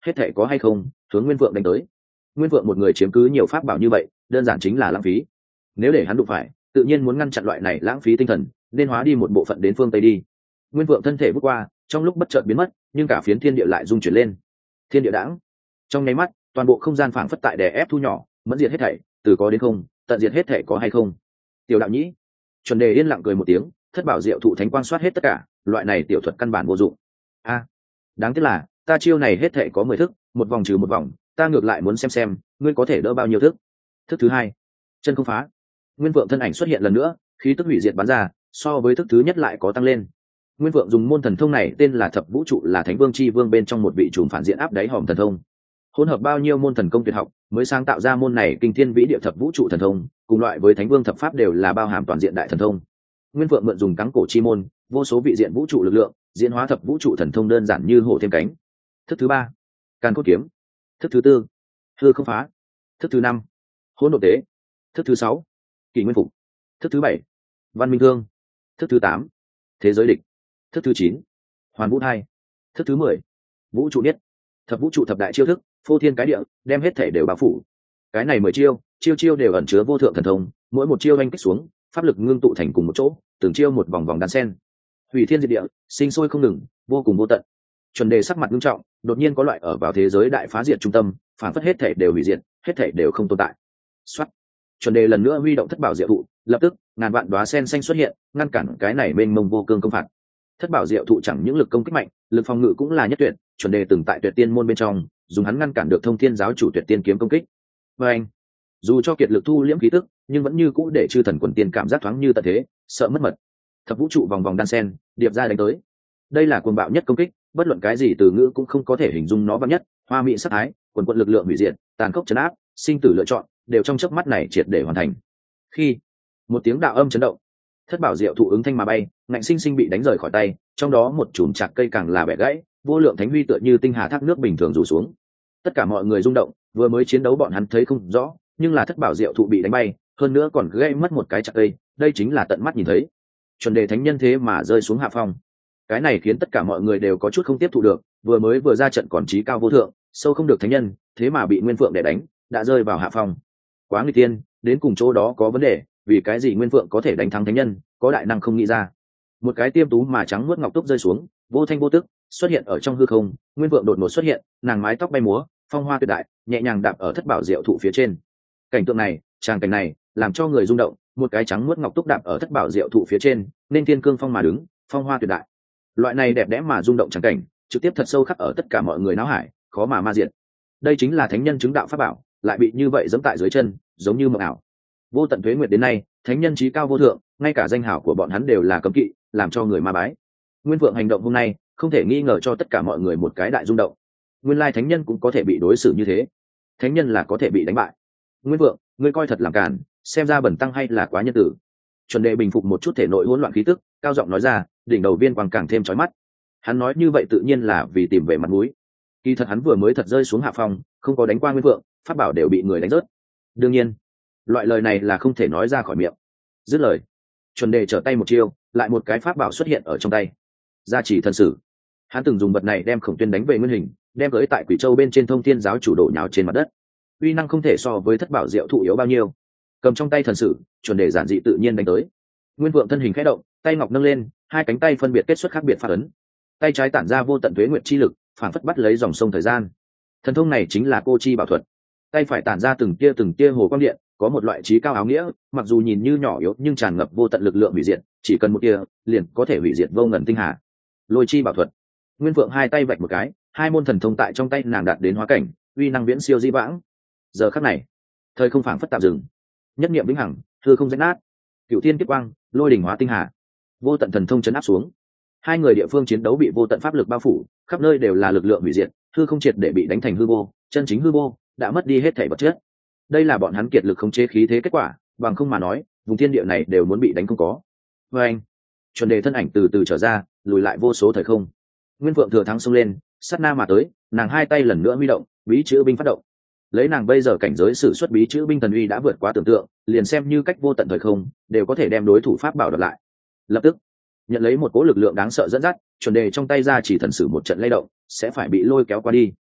hết thể có hay không hướng Nguyên Vượng đánh tới. Nguyên Vượng một người chiếm cứ nhiều pháp bảo như vậy đơn giản chính là lãng phí, nếu để hắn đụng phải tự nhiên muốn ngăn chặn loại này lãng phí tinh thần, nên hóa đi một bộ phận đến phương tây đi. Nguyên Vượng thân thể bước qua, trong lúc bất chợt biến mất, nhưng cả phiến thiên địa lại rung chuyển lên. Thiên địa đãng, trong nháy mắt toàn bộ không gian phảng phất tại đè ép thu nhỏ, mẫn diệt hết thảy, từ có đến không, tận diệt hết thảy có hay không. Tiểu đạo nhĩ, Chuẩn Đề yên lặng cười một tiếng, thất bảo diệu thụ thánh quang soát hết tất cả, loại này tiểu thuật căn bản vô dụng. A, đáng tiếc là ta chiêu này hết thảy có 10 thức, một vòng trừ một vòng, ta ngược lại muốn xem ngươi có thể đỡ bao nhiêu thức. Thức thứ hai, chân không phá. Nguyên Vượng thân ảnh xuất hiện lần nữa, khí tức hủy diệt bắn ra, so với thức thứ nhất lại có tăng lên. Nguyên Vượng dùng môn thần thông này tên là Thập Vũ Trụ, là Thánh Vương chi vương bên trong một vị trùm phản diện áp đáy hòm thần thông. Hỗn hợp bao nhiêu môn thần công tuyệt học, mới sáng tạo ra môn này kinh thiên vĩ địa Thập Vũ Trụ thần thông, cùng loại với Thánh Vương thập pháp đều là bao hàm toàn diện đại thần thông. Nguyên Vượng mượn dùng cắng cổ chi môn, vô số vị diện vũ trụ lực lượng, diễn hóa Thập Vũ Trụ thần thông đơn giản như hổ thêm cánh. Thức thứ ba, Càn Cốt kiếm. Thức thứ tư, Hư không phá. Thức thứ năm, Hỗn độn tế. Thức thứ sáu, Kỷ Nguyên phục. Thức thứ bảy, Văn Minh thương. Thức thứ tám, Thế giới địch. Thức thứ chín, Hoàn Vũ thai. Thức thứ 10, Vũ trụ niết. Thập Vũ Trụ thập đại chiêu thức, phô thiên cái địa, đem hết thể đều bao phủ. Cái này 10 chiêu, chiêu đều ẩn chứa vô thượng thần thông, mỗi một chiêu anh kích xuống, pháp lực ngưng tụ thành cùng một chỗ, từng chiêu một vòng vòng đan sen, hủy thiên diệt địa, sinh sôi không ngừng, vô cùng vô tận. Chuẩn Đề sắc mặt nghiêm trọng, đột nhiên có loại ở vào thế giới đại phá diệt trung tâm, phản phất hết thể đều hủy diệt, hết thể đều không tồn tại. Soát. Chuẩn Đề lần nữa huy động thất bảo diệu thụ, lập tức ngàn vạn đóa sen xanh xuất hiện, ngăn cản cái này mênh mông vô cương công phạt. Thất bảo diệu thụ chẳng những lực công kích mạnh, lực phòng ngự cũng là nhất tuyệt. Chuẩn Đề từng tại tuyệt tiên môn bên trong dùng hắn ngăn cản được Thông Thiên giáo chủ tuyệt tiên kiếm công kích. Và anh, dù cho kiệt lực thu liễm khí tức, nhưng vẫn như cũ để chư thần quần tiên cảm giác thoáng như tận thế, sợ mất mật. Thập Vũ Trụ vòng vòng đan sen điệp ra đánh tới. Đây là cuồng bạo nhất công kích, bất luận cái gì từ ngữ cũng không có thể hình dung nó vắn nhất. Hoa mỹ sắc thái, quần quận lực lượng hủy diệt, tàn khốc trấn áp, sinh tử lựa chọn, đều trong chớp mắt này triệt để hoàn thành. Khi một tiếng đạo âm chấn động, thất bảo diệu thụ ứng thanh mà bay, ngạnh sinh sinh bị đánh rời khỏi tay, trong đó một chùm chạc cây càng là bẻ gãy, vô lượng thánh huy tựa như tinh hà thác nước bình thường rủ xuống. Tất cả mọi người rung động, vừa mới chiến đấu bọn hắn thấy không rõ, nhưng là thất bảo diệu thụ bị đánh bay, hơn nữa còn gãy mất một cái chạc cây, đây chính là tận mắt nhìn thấy. Chuẩn Đề thánh nhân thế mà rơi xuống hạ phong, cái này khiến tất cả mọi người đều có chút không tiếp thụ được. Vừa ra trận còn trí cao vô thượng, sâu không được thánh nhân, thế mà bị Nguyên Phượng để đánh, đã rơi vào hạ phong. Quá nguy tiên, đến cùng chỗ đó có vấn đề, vì cái gì Nguyên Phượng có thể đánh thắng thánh nhân, có đại năng không nghĩ ra. Một cái tiêm tú mà trắng muốt ngọc túc rơi xuống, vô thanh vô tức xuất hiện ở trong hư không. Nguyên Phượng đột ngột xuất hiện, nàng mái tóc bay múa, phong hoa tuyệt đại, nhẹ nhàng đạp ở thất bảo diệu thụ phía trên. Cảnh tượng này, tràng cảnh này làm cho người rung động. Một cái trắng muốt ngọc túc đạp ở thất bảo diệu thụ phía trên, nên thiên cương phong mà đứng, phong hoa tuyệt đại. Loại này đẹp đẽ mà rung động tràng cảnh, trực tiếp thật sâu khắc ở tất cả mọi người não hải, khó mà ma diệt. Đây chính là thánh nhân chứng đạo pháp bảo, lại bị như vậy giẫm tại dưới chân, giống như mộng ảo. Vô tận tuế nguyệt đến nay, thánh nhân chí cao vô thượng, ngay cả danh hào của bọn hắn đều là cấm kỵ, làm cho người ma bái. Nguyên Vượng hành động hôm nay, không thể nghi ngờ cho tất cả mọi người một cái đại rung động. Nguyên lai thánh nhân cũng có thể bị đối xử như thế, thánh nhân là có thể bị đánh bại. Nguyên Vượng, ngươi coi thật làm cản, xem ra bẩn tăng hay là quá nhân tử. Chuẩn Đề bình phục một chút thể nội hỗn loạn khí tức, cao giọng nói ra, đỉnh đầu viên quang càng thêm chói mắt. Hắn nói như vậy tự nhiên là vì tìm về mặt mũi. Kỳ thật hắn vừa mới thật rơi xuống hạ phong, không có đánh qua Nguyên Vượng, pháp bảo đều bị người đánh rớt. Đương nhiên, loại lời này là không thể nói ra khỏi miệng. Dứt lời, Chuẩn Đề trở tay một chiêu, lại một cái pháp bảo xuất hiện ở trong tay. Gia chỉ thần sử. Hắn từng dùng vật này đem Khổng Tuyên đánh về nguyên hình, đem tới tại Quỷ Châu bên trên Thông Thiên giáo chủ đổ nhào trên mặt đất. Uy năng không thể so với thất bảo diệu thụ yếu bao nhiêu. Cầm trong tay thần sử, Chuẩn Đề giản dị tự nhiên đánh tới. Nguyên Vượng thân hình khẽ động, tay ngọc nâng lên, hai cánh tay phân biệt kết xuất khác biệt phát ấn. Tay trái tản ra vô tận tuế nguyệt chi lực, phản phất bắt lấy dòng sông thời gian. Thần thông này chính là Cô Chi Bảo Thuật. Tay phải tản ra từng tia hồ quang điện, có một loại trí cao áo nghĩa, mặc dù nhìn như nhỏ yếu nhưng tràn ngập vô tận lực lượng hủy diệt, chỉ cần một tia liền có thể hủy diệt vô ngần tinh hà. Lôi Chi Bảo Thuật. Nguyên Vượng hai tay vạch một cái, hai môn thần thông tại trong tay nàng đạt đến hóa cảnh, uy năng viễn siêu di vãng. Giờ khắc này, thời không phảng phất tạm dừng, nhất niệm vĩnh hằng, hư không rách nát, cửu thiên kiếp quang, lôi đỉnh hóa tinh hà, vô tận thần thông chấn áp xuống. Hai người địa phương chiến đấu bị vô tận pháp lực bao phủ, khắp nơi đều là lực lượng hủy diệt, hư không triệt để bị đánh thành hư vô, chân chính hư vô đã mất đi hết thảy vật chất. Đây là bọn hắn kiệt lực khống chế khí thế kết quả, bằng không mà nói, vùng thiên địa này đều muốn bị đánh không có. Và anh, Chuẩn Đề thân ảnh từ từ trở ra, lùi lại vô số thời không. Nguyên Vượng thừa thắng xông lên, sát na mà tới, nàng hai tay lần nữa huy động, bí chữ binh phát động. Lấy nàng bây giờ cảnh giới sử xuất bí chữ binh thần uy đã vượt quá tưởng tượng, liền xem như cách vô tận thời không, đều có thể đem đối thủ pháp bảo đập lại. Lập tức, nhận lấy một cỗ lực lượng đáng sợ dẫn dắt, Chuẩn Đề trong tay ra chỉ thần sử một trận lay động, sẽ phải bị lôi kéo qua đi.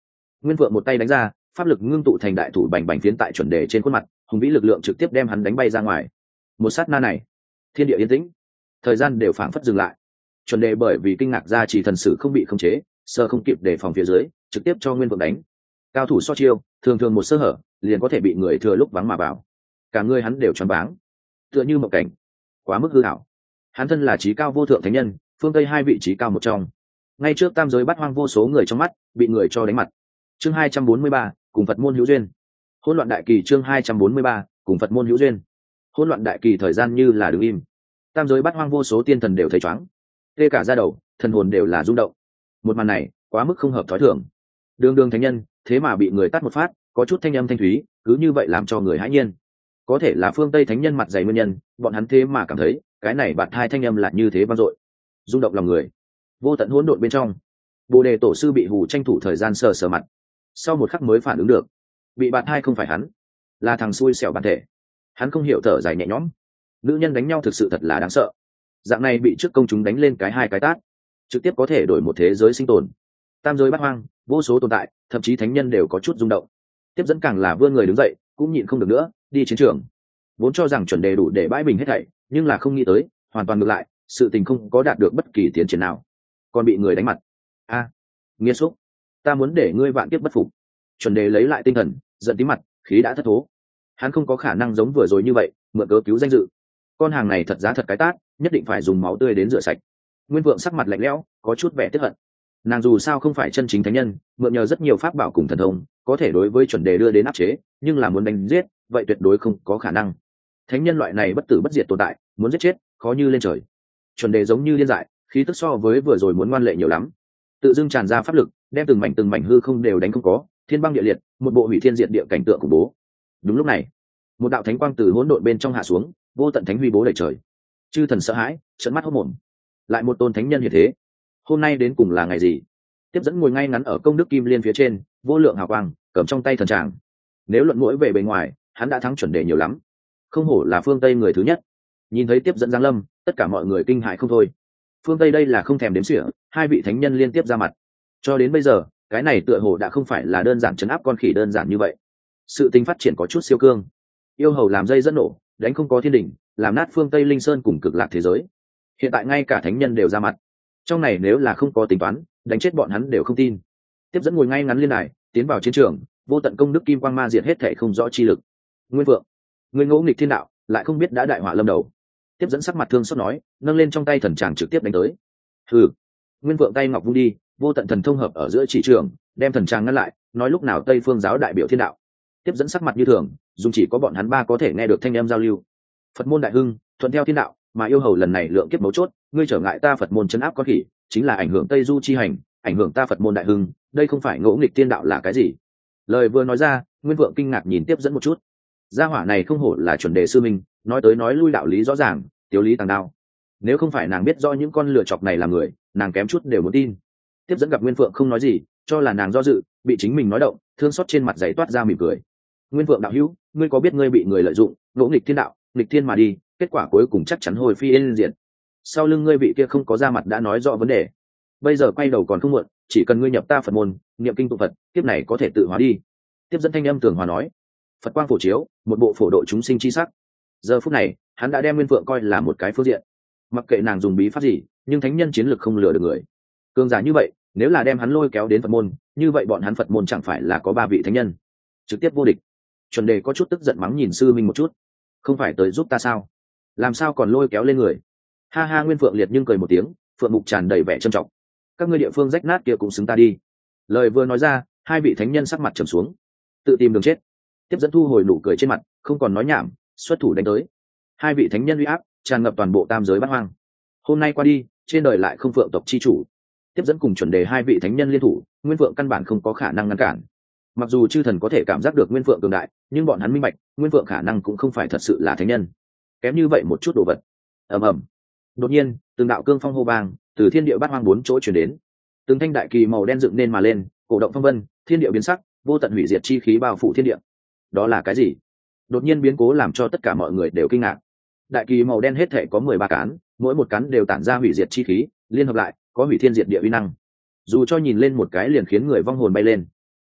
Nguyên Vượng một tay đánh ra, pháp lực ngưng tụ thành đại thủ bành bành phiến tại chuẩn đề trên khuôn mặt, hùng vĩ lực lượng trực tiếp đem hắn đánh bay ra ngoài. Một sát na này, thiên địa yên tĩnh, thời gian đều phảng phất dừng lại. Chuẩn đề bởi vì kinh ngạc ra chỉ thần sử không bị khống chế, sơ không kịp đề phòng phía dưới, trực tiếp cho Nguyên Vượng đánh. Cao thủ so chiêu, thường thường một sơ hở, liền có thể bị người thừa lúc vắng mà vào. Cả người hắn đều choáng váng, tựa như một cảnh, quá mức hư ảo. Hắn thân là trí cao vô thượng thánh nhân, phương Tây hai vị trí cao một trong. Ngay trước tam giới bát hoang vô số người trong mắt, bị người cho đánh mặt. Chương 243, cùng Phật môn hữu duyên. Hỗn loạn đại kỳ chương 243, cùng Phật môn hữu duyên. Hỗn loạn đại kỳ thời gian như là đứng im. Tam giới bát hoang vô số tiên thần đều thấy choáng, tê cả da đầu, thần hồn đều là rung động. Một màn này, quá mức không hợp thói thường. Đường đường thánh nhân, thế mà bị người tát một phát, có chút thanh âm thanh thúy, cứ như vậy làm cho người hãi nhiên. Có thể là phương Tây thánh nhân mặt dày nguyên nhân, bọn hắn thế mà cảm thấy, cái này bạt hai thanh âm là như thế vang dội, rung động lòng người. Vô tận hỗn độn bên trong, Bồ Đề tổ sư bị hù tranh thủ thời gian sờ sờ mặt, sau một khắc mới phản ứng được, bị bạt hai không phải hắn, là thằng xui xẻo bản thể. Hắn không hiểu thở dài nhẹ nhõm. Nữ nhân đánh nhau thực sự thật là đáng sợ. Dạng này bị trước công chúng đánh lên cái hai cái tát, trực tiếp có thể đổi một thế giới sinh tồn. Tam giới bát hoang, vô số tồn tại, thậm chí thánh nhân đều có chút rung động. Tiếp dẫn càng là vươn người đứng dậy, cũng nhịn không được nữa, đi chiến trường. Vốn cho rằng chuẩn đề đủ để bãi bình hết thảy, nhưng là không nghĩ tới, hoàn toàn ngược lại, sự tình không có đạt được bất kỳ tiến triển nào, còn bị người đánh mặt. A, nghiệt xúc, ta muốn để ngươi vạn kiếp bất phục. Chuẩn đề lấy lại tinh thần, giận tí mặt, khí đã thất thố. Hắn không có khả năng giống vừa rồi như vậy, mượn cớ cứu danh dự. Con hàng này thật giá thật cái tát, nhất định phải dùng máu tươi đến rửa sạch. Nguyên Vượng sắc mặt lạnh lẽo, có chút vẻ tức hận. Nàng dù sao không phải chân chính thánh nhân, mượn nhờ rất nhiều pháp bảo cùng thần thông, có thể đối với chuẩn đề đưa đến áp chế, nhưng là muốn đánh giết, vậy tuyệt đối không có khả năng. Thánh nhân loại này bất tử bất diệt tồn tại, muốn giết chết, khó như lên trời. Chuẩn đề giống như điên dại, khí tức so với vừa rồi muốn ngoan lệ nhiều lắm. Tự dưng tràn ra pháp lực, đem từng mảnh hư không đều đánh không có, thiên băng địa liệt, một bộ hủy thiên diệt địa cảnh tượng khủng bố. Đúng lúc này, một đạo thánh quang từ hỗn độn bên trong hạ xuống, vô tận thánh huy bố đầy trời. Chư thần sợ hãi, trợn mắt hốt mồm. Lại một tôn thánh nhân như thế, hôm nay đến cùng là ngày gì? Tiếp dẫn ngồi ngay ngắn ở công đức kim liên phía trên, vô lượng hào quang, cầm trong tay thần tràng. Nếu luận mũi về bề ngoài, hắn đã thắng chuẩn đề nhiều lắm. Không hổ là phương Tây người thứ nhất. Nhìn thấy tiếp dẫn giáng lâm, tất cả mọi người kinh hãi không thôi. Phương Tây đây là không thèm đếm xỉa, hai vị thánh nhân liên tiếp ra mặt. Cho đến bây giờ, cái này tựa hồ đã không phải là đơn giản trấn áp con khỉ đơn giản như vậy. Sự tình phát triển có chút siêu cương. Yêu hầu làm dây dẫn nổ, đánh không có thiên đỉnh, làm nát phương Tây linh sơn cùng cực lạc thế giới. Hiện tại ngay cả thánh nhân đều ra mặt. Trong này nếu là không có tính toán, đánh chết bọn hắn đều không tin. Tiếp dẫn ngồi ngay ngắn liên đài, tiến vào chiến trường, vô tận công đức kim quang ma diệt hết thể không rõ chi lực. Nguyên Vượng, người ngỗ nghịch thiên đạo, lại không biết đã đại họa lâm đầu. Tiếp dẫn sắc mặt thương xót nói, nâng lên trong tay thần tràng trực tiếp đánh tới. Hừ. Nguyên Vượng tay ngọc vung đi, vô tận thần thông hợp ở giữa chỉ trường, đem thần tràng ngăn lại, nói lúc nào Tây Phương giáo đại biểu thiên đạo. Tiếp dẫn sắc mặt như thường, dùng chỉ có bọn hắn ba có thể nghe được thanh âm giao lưu. Phật môn đại hưng, thuận theo thiên đạo, mà yêu hầu lần này lượng kiếp mấu chốt, ngươi trở ngại ta Phật môn trấn áp con khỉ, chính là ảnh hưởng Tây Du chi hành, ảnh hưởng ta Phật môn đại hưng, đây không phải ngỗ nghịch thiên đạo là cái gì? Lời vừa nói ra, Nguyên Vượng kinh ngạc nhìn tiếp dẫn một chút. Gia hỏa này không hổ là chuẩn đề sư minh, nói tới nói lui đạo lý rõ ràng, tiểu lý tàng đao. Nếu không phải nàng biết rõ những con lựa chọc này là người, nàng kém chút đều muốn tin. Tiếp dẫn gặp Nguyên Vượng không nói gì, cho là nàng do dự, bị chính mình nói động, thương xót trên mặt giấy toát ra mỉm cười. Nguyên Vượng đạo hữu, ngươi có biết ngươi bị người lợi dụng, ngỗ nghịch thiên đạo, nghịch thiên mà đi, kết quả cuối cùng chắc chắn hồi phi yên diệt. Sau lưng ngươi vị kia không có ra mặt đã nói rõ vấn đề, bây giờ quay đầu còn không muộn, chỉ cần ngươi nhập ta Phật môn, niệm kinh tụng Phật, kiếp này có thể tự hóa đi. Tiếp dẫn thanh âm tường hòa nói. Phật quang phổ chiếu, một bộ phổ độ chúng sinh chi sắc. Giờ phút này, hắn đã đem Nguyên Vượng coi là một cái phương diện. Mặc kệ nàng dùng bí pháp gì, nhưng thánh nhân chiến lực không lừa được người. Cường giả như vậy, nếu là đem hắn lôi kéo đến Phật môn, như vậy bọn hắn Phật môn chẳng phải là có ba vị thánh nhân, trực tiếp vô địch. Chuẩn đề có chút tức giận mắng nhìn sư minh một chút. Không phải tới giúp ta sao? Làm sao còn lôi kéo lên người? Ha ha, Nguyên Phượng liệt nhưng cười một tiếng, phượng mục tràn đầy vẻ trân trọng. Các ngươi địa phương rách nát kia cũng xứng ta đi. Lời vừa nói ra, hai vị thánh nhân sắc mặt trầm xuống, tự tìm đường chết. Tiếp dẫn thu hồi nụ cười trên mặt, không còn nói nhảm, xuất thủ đánh tới. Hai vị thánh nhân uy áp tràn ngập toàn bộ tam giới bát hoang. Hôm nay qua đi, trên đời lại không phượng tộc chi chủ. Tiếp dẫn cùng chuẩn đề hai vị thánh nhân liên thủ, Nguyên Phượng căn bản không có khả năng ngăn cản. Mặc dù chư thần có thể cảm giác được Nguyên Phượng cường đại, nhưng bọn hắn minh bạch, Nguyên Phượng khả năng cũng không phải thật sự là thánh nhân. Kém như vậy một chút đồ vật. Ầm ầm. Đột nhiên, từng đạo cương phong hô vang, từ thiên địa bát hoang bốn chỗ truyền đến. Từng thanh đại kỳ màu đen dựng nên mà lên, cổ động phong vân, thiên địa biến sắc, vô tận hủy diệt chi khí bao phủ thiên địa. Đó là cái gì? Đột nhiên biến cố làm cho tất cả mọi người đều kinh ngạc. Đại kỳ màu đen hết thể có 13 cán, mỗi một cán đều tản ra hủy diệt chi khí, liên hợp lại, có hủy thiên diệt địa uy năng. Dù cho nhìn lên một cái liền khiến người vong hồn bay lên.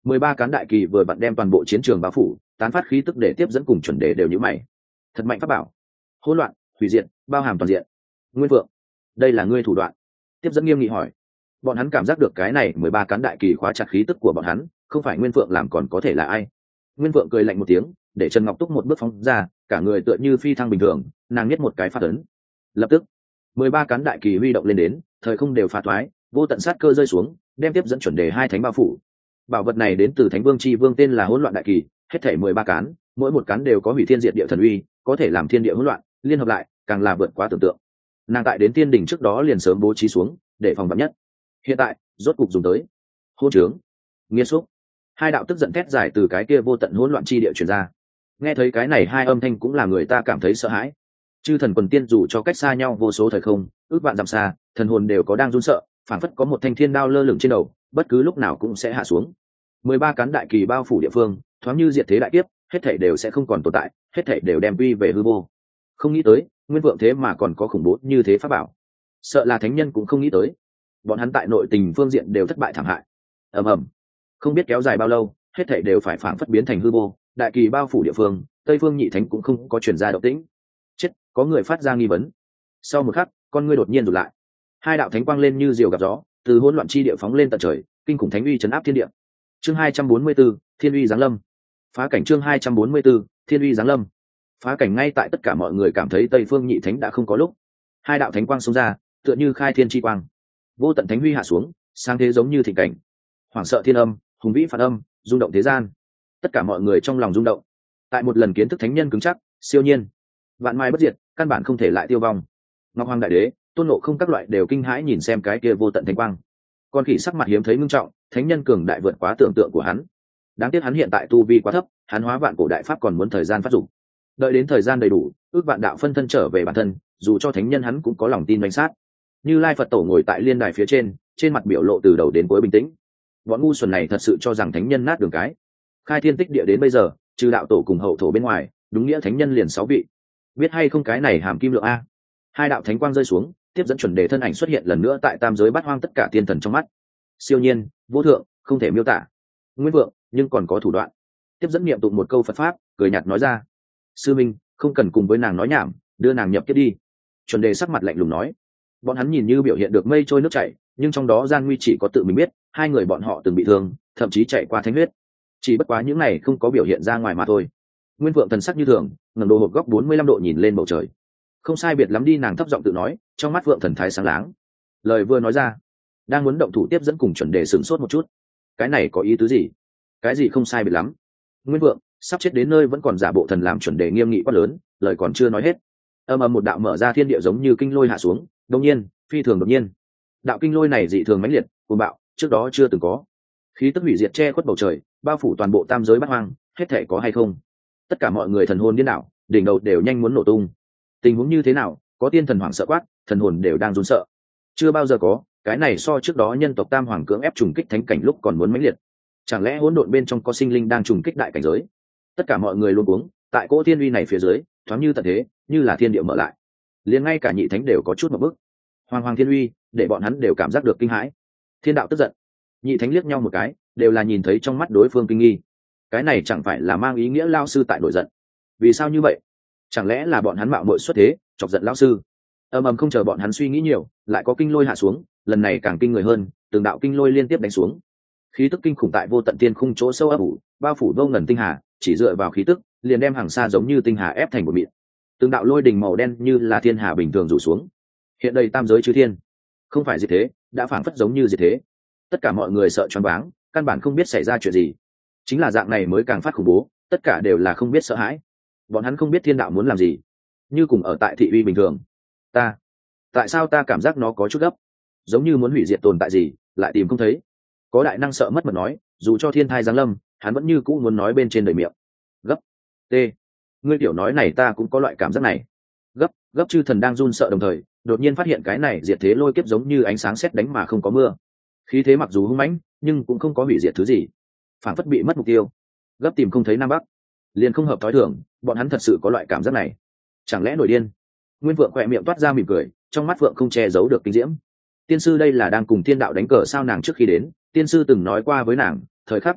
13 cán đại kỳ vừa vặn đem toàn bộ chiến trường bao phủ, tán phát khí tức để tiếp dẫn cùng chuẩn đề đều như mày. Thật mạnh pháp bảo. Hỗn loạn, hủy diệt, bao hàm toàn diện. Nguyên Vượng, đây là ngươi thủ đoạn? Tiếp dẫn nghiêm nghị hỏi. Bọn hắn cảm giác được cái này 13 cán đại kỳ khóa chặt khí tức của bọn hắn, không phải Nguyên Vượng làm còn có thể là ai? Nguyên Vượng cười lạnh một tiếng, để Trần Ngọc Túc một bước phóng ra, cả người tựa như phi thăng bình thường, nàng nhét một cái phát ấn. Lập tức, 13 cán đại kỳ huy động lên đến, thời không đều phá thoái, vô tận sát cơ rơi xuống, đem tiếp dẫn chuẩn đề hai thánh bao phủ. Bảo vật này đến từ Thánh Vương Chi Vương, tên là Hỗn Loạn Đại Kỳ, hết thảy 13 cán, mỗi một cán đều có hủy thiên diệt địa thần uy, có thể làm thiên địa hỗn loạn, liên hợp lại, càng là vượt quá tưởng tượng. Nàng tại đến tiên đỉnh trước đó liền sớm bố trí xuống, để phòng vạn nhất. Hiện tại, rốt cục dùng tới. Hỗn trướng, nghiệt xúc. Hai đạo tức giận thét dài từ cái kia vô tận hỗn loạn chi địa truyền ra. Nghe thấy cái này hai âm thanh cũng là người ta cảm thấy sợ hãi. Chư thần quần tiên dù cho cách xa nhau vô số thời không, ước vạn dặm xa, thần hồn đều có đang run sợ, phảng phất có một thanh thiên đao lơ lửng trên đầu, bất cứ lúc nào cũng sẽ hạ xuống. 13 cán đại kỳ bao phủ địa phương, thoáng như diệt thế đại kiếp, hết thảy đều sẽ không còn tồn tại, hết thảy đều đem quy về hư vô. Không nghĩ tới, Nguyên Vượng thế mà còn có khủng bố như thế pháp bảo. Sợ là thánh nhân cũng không nghĩ tới. Bọn hắn tại nội tình phương diện đều thất bại thảm hại. Ầm ầm, không biết kéo dài bao lâu, hết thảy đều phải phảng phất biến thành hư vô, đại kỳ bao phủ địa phương, Tây Phương Nhị Thánh cũng không có truyền ra động tĩnh. Chết, có người phát ra nghi vấn. Sau một khắc, con ngươi đột nhiên rụt lại. Hai đạo thánh quang lên như diều gặp gió, từ hỗn loạn chi địa phóng lên tận trời, kinh khủng thánh uy chấn áp thiên địa. Chương 244, Thiên uy giáng lâm. Phá cảnh. Chương 244, Thiên uy giáng lâm. Phá cảnh. Ngay tại tất cả mọi người cảm thấy Tây Phương Nhị Thánh đã không có lúc, hai đạo thánh quang xông ra, tựa như khai thiên chi quang, vô tận thánh uy hạ xuống, sang thế giống như thịnh cảnh. Hoảng sợ thiên âm, hùng vĩ phản âm, rung động thế gian. Tất cả mọi người trong lòng rung động. Tại một lần kiến thức thánh nhân cứng chắc, siêu nhiên, vạn mai bất diệt, căn bản không thể lại tiêu vong. Ngọc Hoàng Đại Đế, Tôn Ngộ Không các loại đều kinh hãi nhìn xem cái kia vô tận thánh quang. Con khỉ sắc mặt hiếm thấy ngưng trọng, thánh nhân cường đại vượt quá tưởng tượng của hắn. Đáng tiếc hắn hiện tại tu vi quá thấp, hắn hóa vạn cổ đại pháp còn muốn thời gian phát dụng. Đợi đến thời gian đầy đủ, ước vạn đạo phân thân trở về bản thân, dù cho thánh nhân hắn cũng có lòng tin đánh sát. Như Lai Phật Tổ ngồi tại liên đài phía trên mặt biểu lộ từ đầu đến cuối bình tĩnh. Bọn ngu xuẩn này thật sự cho rằng thánh nhân nát đường cái. Khai thiên tích địa đến bây giờ, trừ đạo tổ cùng hậu thổ bên ngoài, đúng nghĩa thánh nhân liền 6 vị. Biết hay không cái này hàm kim lượng a. Hai đạo thánh quang rơi xuống, tiếp dẫn chuẩn đề thân ảnh xuất hiện lần nữa tại tam giới bát hoang, tất cả tiên thần trong mắt. Siêu nhiên, vô thượng, không thể miêu tả. Nguyên Vượng, nhưng còn có thủ đoạn. Tiếp dẫn niệm tụng một câu Phật pháp, cười nhạt nói ra. Sư minh, không cần cùng với nàng nói nhảm, đưa nàng nhập kiếp đi. Chuẩn đề sắc mặt lạnh lùng nói. Bọn hắn nhìn như biểu hiện được mây trôi nước chảy, nhưng trong đó gian nguy chỉ có tự mình biết, hai người bọn họ từng bị thương, thậm chí chạy qua thánh huyết. Chỉ bất quá những này không có biểu hiện ra ngoài mà thôi. Nguyên Vượng thần sắc như thường, ngẩng đầu hộp góc 45 độ nhìn lên bầu trời. Không sai biệt lắm đi, nàng thấp giọng tự nói, trong mắt Vượng thần thái sáng láng. Lời vừa nói ra, đang muốn động thủ tiếp dẫn cùng chuẩn đề sửng sốt một chút. Cái này có ý tứ gì? Cái gì không sai biệt lắm? Nguyên Vượng sắp chết đến nơi vẫn còn giả bộ thần, làm chuẩn đề nghiêm nghị quát lớn, lời còn chưa nói hết. Âm ầm một đạo mở ra thiên địa giống như kinh lôi hạ xuống, đột nhiên, phi thường đột nhiên. Đạo kinh lôi này dị thường mãnh liệt, cuồng bạo, trước đó chưa từng có. Khí tức hủy diệt che khuất bầu trời, bao phủ toàn bộ tam giới bát hoang, hết thể có hay không? Tất cả mọi người thần hồn điên đảo, đỉnh đầu đều nhanh muốn nổ tung. Tình huống như thế nào? Có tiên thần hoảng sợ quát, thần hồn đều đang run sợ. Chưa bao giờ có, cái này so trước đó nhân tộc Tam Hoàng cưỡng ép trùng kích thánh cảnh lúc còn muốn mãnh liệt. Chẳng lẽ hỗn độn bên trong có sinh linh đang trùng kích đại cảnh giới? Tất cả mọi người luôn uống, tại cỗ thiên uy này phía dưới, thoáng như tận thế, như là thiên địa mở lại. Liền ngay cả nhị thánh đều có chút một bức. Hoàng thiên uy, để bọn hắn đều cảm giác được kinh hãi. Thiên đạo tức giận. Nhị thánh liếc nhau một cái, đều là nhìn thấy trong mắt đối phương kinh nghi. Cái này chẳng phải là mang ý nghĩa lao sư tại nổi giận? Vì sao như vậy? Chẳng lẽ là bọn hắn mạo muội xuất thế, chọc giận lao sư? Ầm ầm, không chờ bọn hắn suy nghĩ nhiều, lại có kinh lôi hạ xuống, lần này càng kinh người hơn, từng đạo kinh lôi liên tiếp đánh xuống. Khí tức kinh khủng tại vô tận tiên khung chỗ sâu ấp ủ, bao phủ vô ngần tinh hà, chỉ dựa vào khí tức, liền đem hàng xa giống như tinh hà ép thành một mịn. Từng đạo lôi đình màu đen như là thiên hà bình thường rủ xuống. Hiện đây tam giới chư thiên, không phải diệt thế, đã phảng phất giống như diệt thế. Tất cả mọi người sợ choáng váng, căn bản không biết xảy ra chuyện gì. Chính là dạng này mới càng phát khủng bố, tất cả đều là không biết sợ hãi. Bọn hắn không biết thiên đạo muốn làm gì, như cùng ở tại thị uy bình thường. Tại sao ta cảm giác nó có chút gấp, giống như muốn hủy diệt tồn tại gì, lại tìm không thấy. Có đại năng sợ mất mật nói, dù cho thiên thai giáng lâm, hắn vẫn như cũ muốn nói bên trên đời miệng. Gấp. Ngươi tiểu nói này ta cũng có loại cảm giác này. Gấp chư thần đang run sợ đồng thời, đột nhiên phát hiện cái này diệt thế lôi kiếp giống như ánh sáng sét đánh mà không có mưa. Khí thế mặc dù hung mãnh, nhưng cũng không có hủy diệt thứ gì. Phản phất bị mất mục tiêu. Gấp tìm không thấy nam bắc, liền không hợp thói thường, bọn hắn thật sự có loại cảm giác này. Chẳng lẽ nổi điên? Nguyên Vượng khỏe miệng toát ra mỉm cười, trong mắt Vượng không che giấu được kinh diễm. Tiên sư đây là đang cùng thiên đạo đánh cờ sao? Nàng trước khi đến, tiên sư từng nói qua với nàng, thời khắc mấu chốt,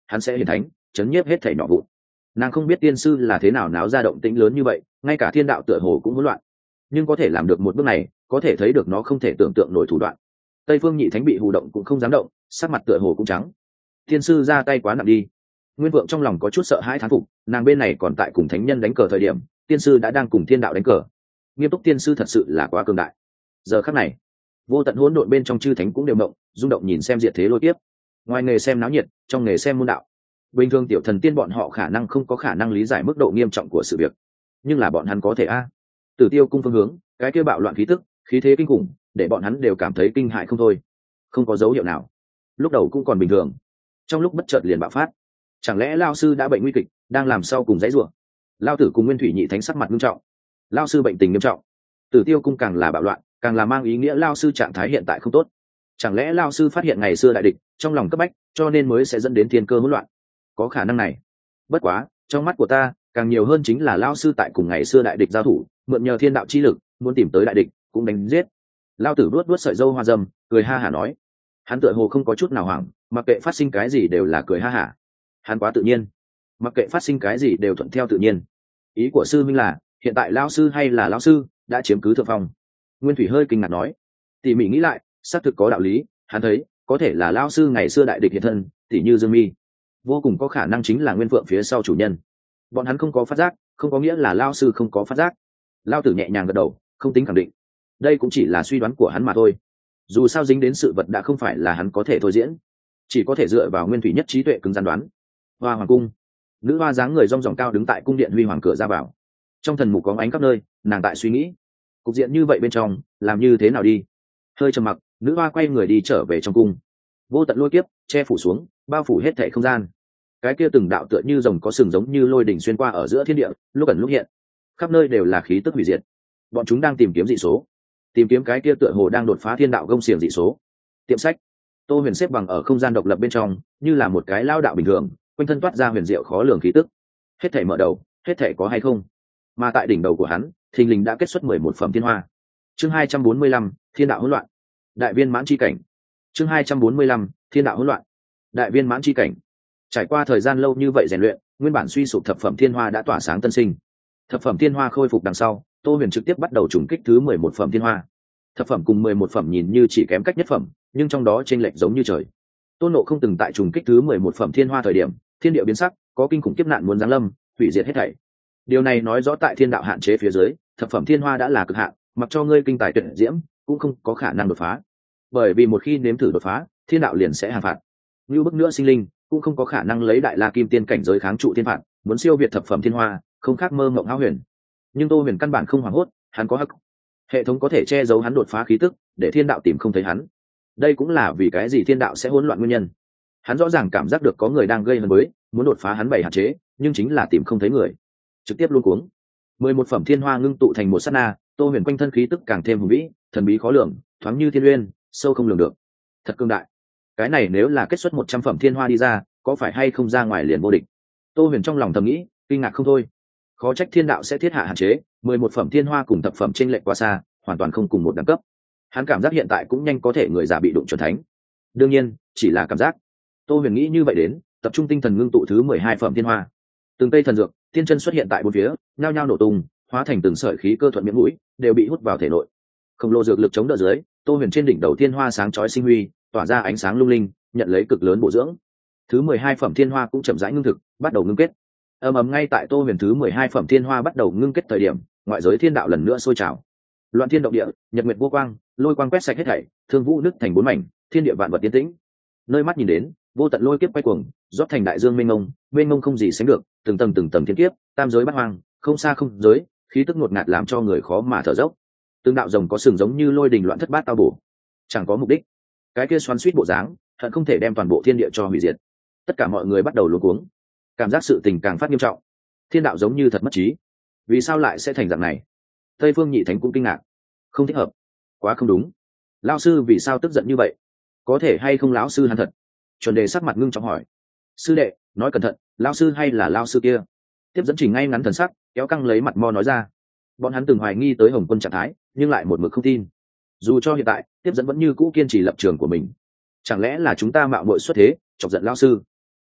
hắn sẽ hiển thánh chấn nhiếp hết thể nhỏ vụn. Nàng không biết tiên sư là thế nào náo ra động tĩnh lớn như vậy, ngay cả thiên đạo tựa hồ cũng hỗn loạn, nhưng có thể làm được một bước này, có thể thấy được nó không thể tưởng tượng nổi thủ đoạn. Tây Phương Nhị Thánh bị hù động cũng không dám động, sắc mặt tựa hồ cũng trắng. Tiên sư ra tay quá nặng đi. Nguyên Vượng trong lòng có chút sợ hãi thán phục, nàng bên này còn tại cùng thánh nhân đánh cờ thời điểm, tiên sư đã đang cùng thiên đạo đánh cờ. Nghiêm túc tiên sư thật sự là quá cường đại. Giờ khắc này, vô tận hỗn độn bên trong chư thánh cũng đều động, rung động nhìn xem diệt thế lôi tiếp. Ngoài nghề xem náo nhiệt, trong nghề xem môn đạo. Bình thường tiểu thần tiên bọn họ khả năng không có khả năng lý giải mức độ nghiêm trọng của sự việc, nhưng là bọn hắn có thể a. Tử Tiêu cung phương hướng, cái kia bạo loạn khí tức, khí thế kinh khủng, để bọn hắn đều cảm thấy kinh hãi không thôi. Không có dấu hiệu nào. Lúc đầu cũng còn bình thường, trong lúc bất chợt liền bạo phát. Chẳng lẽ Lão sư đã bệnh nguy kịch, đang làm sau cùng dãy rủa? Lão tử cùng Nguyên Thủy Nhị Thánh sắc mặt nghiêm trọng. Lão sư bệnh tình nghiêm trọng. Tử Tiêu cung càng là bạo loạn, càng là mang ý nghĩa Lão sư trạng thái hiện tại không tốt. Chẳng lẽ Lão sư phát hiện ngày xưa đại địch, trong lòng cấp bách, cho nên mới sẽ dẫn đến thiên cơ hỗn loạn? Có khả năng này. Bất quá, trong mắt của ta, càng nhiều hơn chính là Lão sư tại cùng ngày xưa đại địch giao thủ, mượn nhờ thiên đạo chi lực, muốn tìm tới đại địch, cũng đánh giết. Lão tử vuốt vuốt sợi râu hoa râm, cười ha hả nói. Hắn tựa hồ không có chút nào hoảng, mặc kệ phát sinh cái gì đều là cười ha hả. Hắn quá tự nhiên, mặc kệ phát sinh cái gì đều thuận theo tự nhiên. Ý của sư minh là, hiện tại Lão sư hay là Lão sư đã chiếm cứ thượng phong? Nguyên Thủy hơi kinh ngạc nói. Tỉ mỉ nghĩ lại, xác thực có đạo lý. Hắn thấy có thể là Lão sư ngày xưa đại địch hiện thân, tỉ như Dương Mi, vô cùng có khả năng chính là Nguyên Phượng phía sau chủ nhân. Bọn hắn không có phát giác, không có nghĩa là Lão sư không có phát giác. Lão tử nhẹ nhàng gật đầu, không tính khẳng định. Đây cũng chỉ là suy đoán của hắn mà thôi. Dù sao dính đến sự vật đã không phải là hắn có thể thôi diễn, chỉ có thể dựa vào Nguyên Thủy nhất trí tuệ cứng rắn đoán. Hoa hoàng cung, nữ hoa dáng người rong ròng cao đứng tại cung điện huy hoàng cửa ra vào, trong thần mục có ánh khắp nơi, nàng tại suy nghĩ cục diện như vậy bên trong làm như thế nào đi. Hơi trầm mặc, nữ hoa quay người đi trở về trong cung. Vô tận lôi kiếp che phủ xuống, bao phủ hết thảy không gian. Cái kia từng đạo tựa như rồng có sừng giống như lôi đỉnh xuyên qua ở giữa thiên địa, lúc ẩn lúc hiện, khắp nơi đều là khí tức hủy diệt. Bọn chúng đang tìm kiếm dị số, tìm kiếm cái kia tựa hồ đang đột phá thiên đạo gông xiềng dị số. Tiệm sách, Tô Huyền xếp bằng ở không gian độc lập bên trong, như là một cái lao đạo bình thường, quanh thân toát ra huyền diệu khó lường khí tức. Hết thảy mở đầu, hết thảy có hay không. Mà tại đỉnh đầu của hắn, thình lình đã kết xuất 11 phẩm thiên hoa. Chương 245, Thiên đạo hỗn loạn. Đại viên mãn chi cảnh. Chương 245, Thiên đạo hỗn loạn. Đại viên mãn chi cảnh. Trải qua thời gian lâu như vậy rèn luyện, nguyên bản suy sụp thập phẩm thiên hoa đã tỏa sáng tân sinh. Thập phẩm thiên hoa khôi phục đằng sau, Tô Huyền trực tiếp bắt đầu trùng kích thứ 11 phẩm thiên hoa. Thập phẩm cùng 11 phẩm nhìn như chỉ kém cách nhất phẩm, nhưng trong đó chênh lệch giống như trời. Tôn Ngộ không từng tại trùng kích thứ 11 phẩm thiên hoa thời điểm, thiên địa biến sắc, có kinh khủng kiếp nạn muốn giáng lâm, hủy diệt hết thảy. Điều này nói rõ tại thiên đạo hạn chế phía dưới, thập phẩm thiên hoa đã là cực hạn, mặc cho ngươi kinh tài tuyệt diễm, cũng không có khả năng đột phá. Bởi vì một khi nếm thử đột phá, thiên đạo liền sẽ hàng phạt. Như bức nữa sinh linh, cũng không có khả năng lấy đại la kim tiên cảnh giới kháng trụ thiên phạt, muốn siêu việt thập phẩm thiên hoa, không khác mơ mộng hão huyền. Nhưng Tô Huyền căn bản không hoảng hốt, hắn có hắc, hệ thống có thể che giấu hắn đột phá khí tức, để thiên đạo tìm không thấy hắn. Đây cũng là vì cái gì thiên đạo sẽ hỗn loạn nguyên nhân. Hắn rõ ràng cảm giác được có người đang gây hấn với, muốn đột phá hắn bày hạn chế, nhưng chính là tìm không thấy người, trực tiếp luôn cuống. 11 phẩm thiên hoa ngưng tụ thành một sát na, Tô Huyền quanh thân khí tức càng thêm hùng vĩ, thần bí khó lường, thoáng như thiên uyên, sâu không lường được. Thật cương đại. Cái này nếu là kết xuất 100 phẩm thiên hoa đi ra, có phải hay không ra ngoài liền vô địch? Tô Huyền trong lòng thầm nghĩ, kinh ngạc không thôi. Khó trách thiên đạo sẽ thiết hạ hạn chế, 11 phẩm thiên hoa cùng thập phẩm chênh lệch quá xa, hoàn toàn không cùng một đẳng cấp. Hắn cảm giác hiện tại cũng nhanh có thể người già bị đụng chuẩn thánh. Đương nhiên, chỉ là cảm giác. Tô Huyền nghĩ như vậy đến, tập trung tinh thần ngưng tụ thứ 12 phẩm thiên hoa. Từng cây thần dược, tiên chân xuất hiện tại bốn phía, nhao nhao nổ tung, hóa thành từng sợi khí cơ thuận miệng mũi, đều bị hút vào thể nội. Khổng lồ dược lực chống đỡ dưới, Tô Huyền trên đỉnh đầu thiên hoa sáng chói sinh huy, tỏa ra ánh sáng lung linh, nhận lấy cực lớn bổ dưỡng. Thứ 12 phẩm thiên hoa cũng chậm rãi ngưng thực, bắt đầu ngưng kết. Ầm ầm, ngay tại Tô Huyền thứ 12 phẩm thiên hoa bắt đầu ngưng kết thời điểm, ngoại giới thiên đạo lần nữa sôi trào. Loạn thiên động địa, nhật nguyệt vô quang, lôi quang quét sạch hết thảy, thương vũ nứt thành bốn mảnh, thiên địa vạn vật tiến tĩnh. Nơi mắt nhìn đến, vô tận lôi kiếp quay cuồng, rót thành đại dương mênh mông không gì sánh được, từng tầng thiên kiếp, tam giới bát hoang, không xa không giới, khí tức ngột ngạt làm cho người khó mà thở dốc. Từng đạo rồng có sừng giống như lôi đình loạn thất bát tao bổ, chẳng có mục đích. Cái kia xoắn xuýt bộ dáng, hận không thể đem toàn bộ thiên địa cho hủy diệt. Tất cả mọi người bắt đầu luống cuống, cảm giác sự tình càng phát nghiêm trọng. Thiên đạo giống như thật mất trí, vì sao lại sẽ thành dạng này? Tây Phương Nhị Thánh cũng kinh ngạc, không thích hợp, quá không đúng. Lão sư vì sao tức giận như vậy? Có thể hay không lão sư hắn thật? Chuẩn Đề sắc mặt ngưng trọng hỏi. Sư đệ, nói cẩn thận, lão sư hay là lão sư kia? Tiếp dẫn Trình ngay ngắn thần sắc, kéo căng lấy mặt mo nói ra. Bọn hắn từng hoài nghi tới Hồng Quân trạng thái, nhưng lại một mực không tin. Dù cho hiện tại, Tiếp dẫn vẫn như cũ kiên trì lập trường của mình. Chẳng lẽ là chúng ta mạo muội xuất thế, chọc giận lão sư?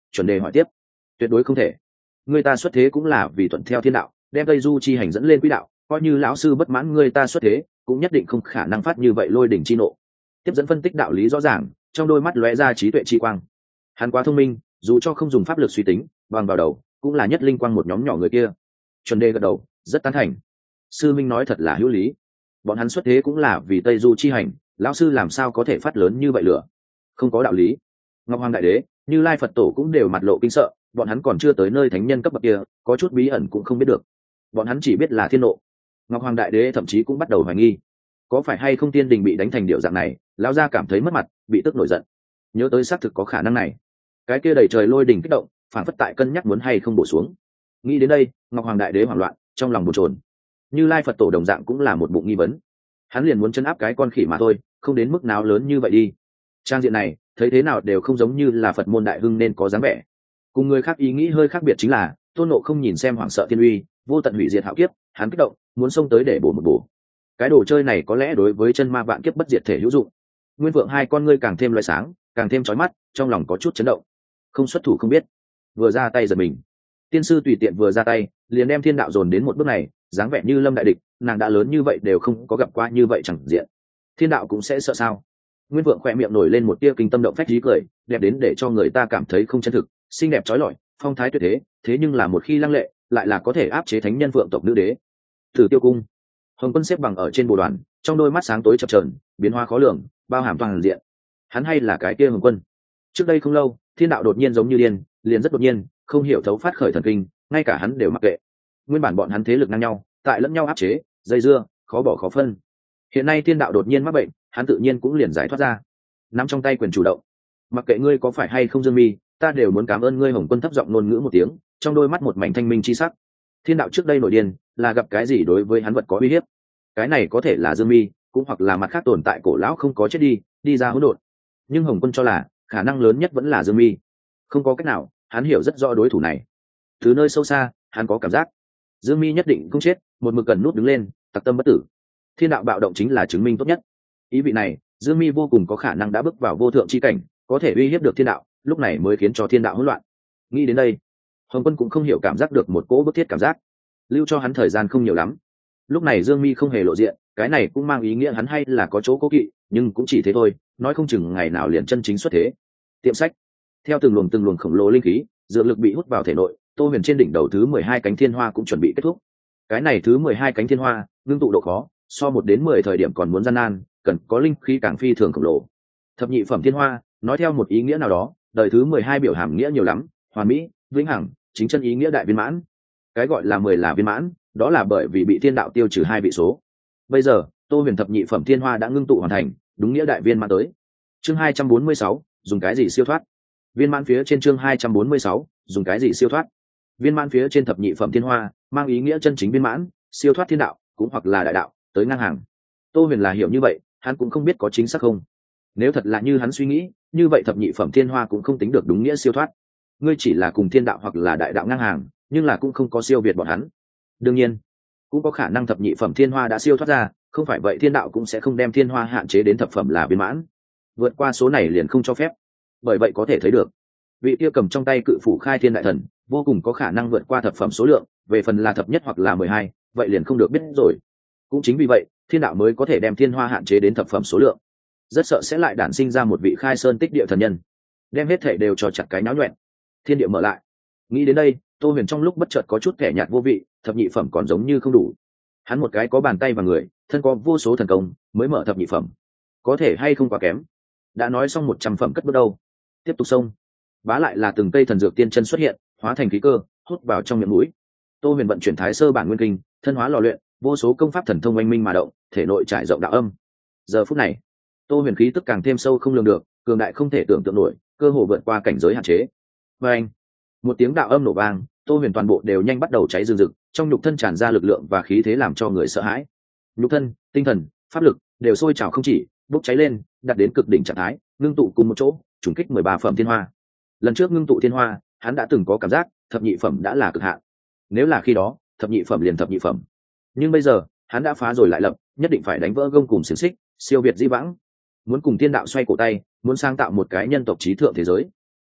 chuẩn đề hỏi tiếp. Tuyệt đối không thể. Người ta xuất thế cũng là vì thuận theo thiên đạo, đem Tây Du chi hành dẫn lên quỹ đạo, coi như lão sư bất mãn người ta xuất thế cũng nhất định không khả năng phát như vậy lôi đỉnh chi nộ. Tiếp dẫn phân tích đạo lý rõ ràng, trong đôi mắt lóe ra trí tuệ chi quang. Hắn quá thông minh, dù cho không dùng pháp lực suy tính bằng vào đầu cũng là nhất linh quang một nhóm nhỏ người kia. Chuẩn đề gật đầu rất tán thành. Sư minh nói thật là hữu lý. Bọn hắn xuất thế cũng là vì Tây Du chi hành, lão sư làm sao có thể phát lớn như vậy lửa? Không có đạo lý. Ngọc Hoàng Đại Đế, Như Lai Phật Tổ cũng đều mặt lộ kinh sợ, bọn hắn còn chưa tới nơi thánh nhân cấp bậc kia, có chút bí ẩn cũng không biết được. Bọn hắn chỉ biết là thiên nộ. Ngọc Hoàng Đại Đế thậm chí cũng bắt đầu hoài nghi, có phải hay không tiên đình bị đánh thành điệu dạng này, lão gia cảm thấy mất mặt, bị tức nổi giận. Nhớ tới xác thực có khả năng này. Cái kia đầy trời lôi đình kích động, phản phất tại cân nhắc muốn hay không bổ xuống. Nghĩ đến đây, Ngọc Hoàng Đại Đế hoảng loạn, trong lòng bồn chồn. Như Lai Phật Tổ đồng dạng cũng là một bụng nghi vấn. Hắn liền muốn chấn áp cái con khỉ mà thôi, không đến mức nào lớn như vậy đi. Trang diện này, thấy thế nào đều không giống như là Phật môn đại hưng nên có dáng vẻ. Cùng người khác ý nghĩ hơi khác biệt chính là, Tôn Ngộ không nhìn xem hoảng sợ thiên uy, vô tận hủy diệt hạo kiếp, hắn kích động, muốn xông tới để bổ một bổ. Cái đồ chơi này có lẽ đối với chân ma vạn kiếp bất diệt thể hữu dụng. Nguyên Vượng hai con ngươi càng thêm loé sáng, càng thêm chói mắt, trong lòng có chút chấn động. Không xuất thủ không biết, vừa ra tay giật mình. Tiên sư tùy tiện vừa ra tay, liền đem thiên đạo dồn đến một bước này, dáng vẻ như lâm đại địch, nàng đã lớn như vậy đều không có gặp qua như vậy chẳng diện. Thiên đạo cũng sẽ sợ sao? Nguyên Vượng khỏe miệng nổi lên một tia kinh tâm động phách trí cười, đẹp đến để cho người ta cảm thấy không chân thực, xinh đẹp trói lọi, phong thái tuyệt thế, thế nhưng là một khi lăng lệ, lại là có thể áp chế thánh nhân vượng tộc nữ đế. Thử Tiêu Cung, Hồng Quân xếp bằng ở trên bồ đoàn, trong đôi mắt sáng tối chập chờn, biến hóa khó lường, bao hàm toàn diện. Hắn hay là cái kia Hồng Quân? Trước đây không lâu, thiên đạo đột nhiên giống như điên, liền rất đột nhiên, không hiểu thấu phát khởi thần kinh, ngay cả hắn đều mặc kệ. Nguyên bản bọn hắn thế lực ngang nhau, tại lẫn nhau áp chế, dây dưa, khó bỏ khó phân. Hiện nay thiên đạo đột nhiên mắc bệnh, hắn tự nhiên cũng liền giải thoát ra, nắm trong tay quyền chủ động. Mặc kệ ngươi có phải hay không Dương Mi, ta đều muốn cảm ơn ngươi. Hồng Quân thấp giọng ngôn ngữ một tiếng, trong đôi mắt một mảnh thanh minh chi sắc. Thiên đạo trước đây nổi điên, là gặp cái gì đối với hắn vật có uy hiếp? Cái này có thể là Dương Mi, cũng hoặc là mặt khác tồn tại cổ lão không có chết đi ra hỗn độn. Nhưng Hồng Quân cho là khả năng lớn nhất vẫn là Dương Mi. Không có cách nào, hắn hiểu rất rõ đối thủ này. Từ nơi sâu xa, hắn có cảm giác Dương Mi nhất định không chết, một mực cần nút đứng lên, tặc tâm bất tử. Thiên đạo bạo động chính là chứng minh tốt nhất. Ý vị này, Dương Mi vô cùng có khả năng đã bước vào vô thượng chi cảnh, có thể uy hiếp được thiên đạo, lúc này mới khiến cho thiên đạo hỗn loạn. Nghĩ đến đây, Hồng Quân cũng không hiểu cảm giác được một cỗ bức thiết cảm giác, lưu cho hắn thời gian không nhiều lắm. Lúc này Dương Mi không hề lộ diện, cái này cũng mang ý nghĩa hắn hay là có chỗ cố kỵ, nhưng cũng chỉ thế thôi, nói không chừng ngày nào liền chân chính xuất thế. Tiệm sách, theo từng luồng khổng lồ linh khí, dược lực bị hút vào thể nội, Tô Huyền trên đỉnh đầu thứ 12 cánh thiên hoa cũng chuẩn bị kết thúc. Cái này thứ 12 cánh thiên hoa, ngưng tụ độ khó, so 1 đến 10 thời điểm còn muốn gian nan, cần có linh khí càng phi thường khổng lồ. Thập nhị phẩm thiên hoa, nói theo một ý nghĩa nào đó, đời thứ 12 biểu hàm nghĩa nhiều lắm, hoàn mỹ, vĩnh hằng, chính chân ý nghĩa đại viên mãn. Cái gọi là 10 là viên mãn, đó là bởi vì bị thiên đạo tiêu trừ 2 vị số. Bây giờ, Tô Huyền thập nhị phẩm thiên hoa đã ngưng tụ hoàn thành, đúng nghĩa đại viên mãn tới. Chương 246, dùng cái gì siêu thoát? Viên mãn phía trên chương 246, dùng cái gì siêu thoát? Viên mãn phía trên thập nhị phẩm thiên hoa, mang ý nghĩa chân chính viên mãn, siêu thoát thiên đạo, cũng hoặc là đại đạo, tới ngang hàng. Tô Huyền là hiểu như vậy, hắn cũng không biết có chính xác không. Nếu thật là như hắn suy nghĩ, như vậy thập nhị phẩm thiên hoa cũng không tính được đúng nghĩa siêu thoát. Ngươi chỉ là cùng thiên đạo hoặc là đại đạo ngang hàng, nhưng là cũng không có siêu việt bọn hắn. Đương nhiên, cũng có khả năng thập nhị phẩm thiên hoa đã siêu thoát ra, không phải vậy thiên đạo cũng sẽ không đem thiên hoa hạn chế đến thập phẩm là viên mãn. Vượt qua số này liền không cho phép. Bởi vậy có thể thấy được, vị kia cầm trong tay cự phủ khai thiên đại thần, vô cùng có khả năng vượt qua thập phẩm số lượng, về phần là thập nhất hoặc là 12, vậy liền không được biết rồi. Cũng chính vì vậy, thiên đạo mới có thể đem thiên hoa hạn chế đến thập phẩm số lượng. Rất sợ sẽ lại đản sinh ra một vị khai sơn tích địa thần nhân, đem hết thể đều cho chặt cái náo nhuẹn. Thiên địa mở lại. Nghĩ đến đây, Tô Huyền trong lúc bất chợt có chút kẻ nhạt vô vị, thập nhị phẩm còn giống như không đủ. Hắn một cái có bàn tay và người, thân có vô số thần công, mới mở thập nhị phẩm. Có thể hay không quá kém. Đã nói xong 100 phẩm cất bước đâu. Tiếp tục xông. Bá lại là từng cây thần dược tiên chân xuất hiện, hóa thành khí cơ, hút vào trong miệng mũi. Tô Huyền vận chuyển Thái Sơ Bản Nguyên Kinh, thân hóa lò luyện, vô số công pháp thần thông oanh minh mà động, thể nội trải rộng đạo âm. Giờ phút này, Tô Huyền khí tức càng thêm sâu không lường được, cường đại không thể tưởng tượng nổi, cơ hồ vượt qua cảnh giới hạn chế. Và anh, một tiếng đạo âm nổ vang, Tô Huyền toàn bộ đều nhanh bắt đầu cháy rừng rực, trong nhục thân tràn ra lực lượng và khí thế làm cho người sợ hãi. Nhục thân, tinh thần, pháp lực đều sôi trào không chỉ, bốc cháy lên, đạt đến cực đỉnh trạng thái, ngưng tụ cùng một chỗ, trùng kích 13 phẩm thiên hoa. Lần trước ngưng tụ thiên hoa, hắn đã từng có cảm giác, thập nhị phẩm đã là cực hạn. Nếu là khi đó, thập nhị phẩm liền thập nhị phẩm. Nhưng bây giờ, hắn đã phá rồi lại lập, nhất định phải đánh vỡ gông cùng xiềng xích, siêu việt di vãng. Muốn cùng thiên đạo xoay cổ tay, muốn sáng tạo một cái nhân tộc trí thượng thế giới.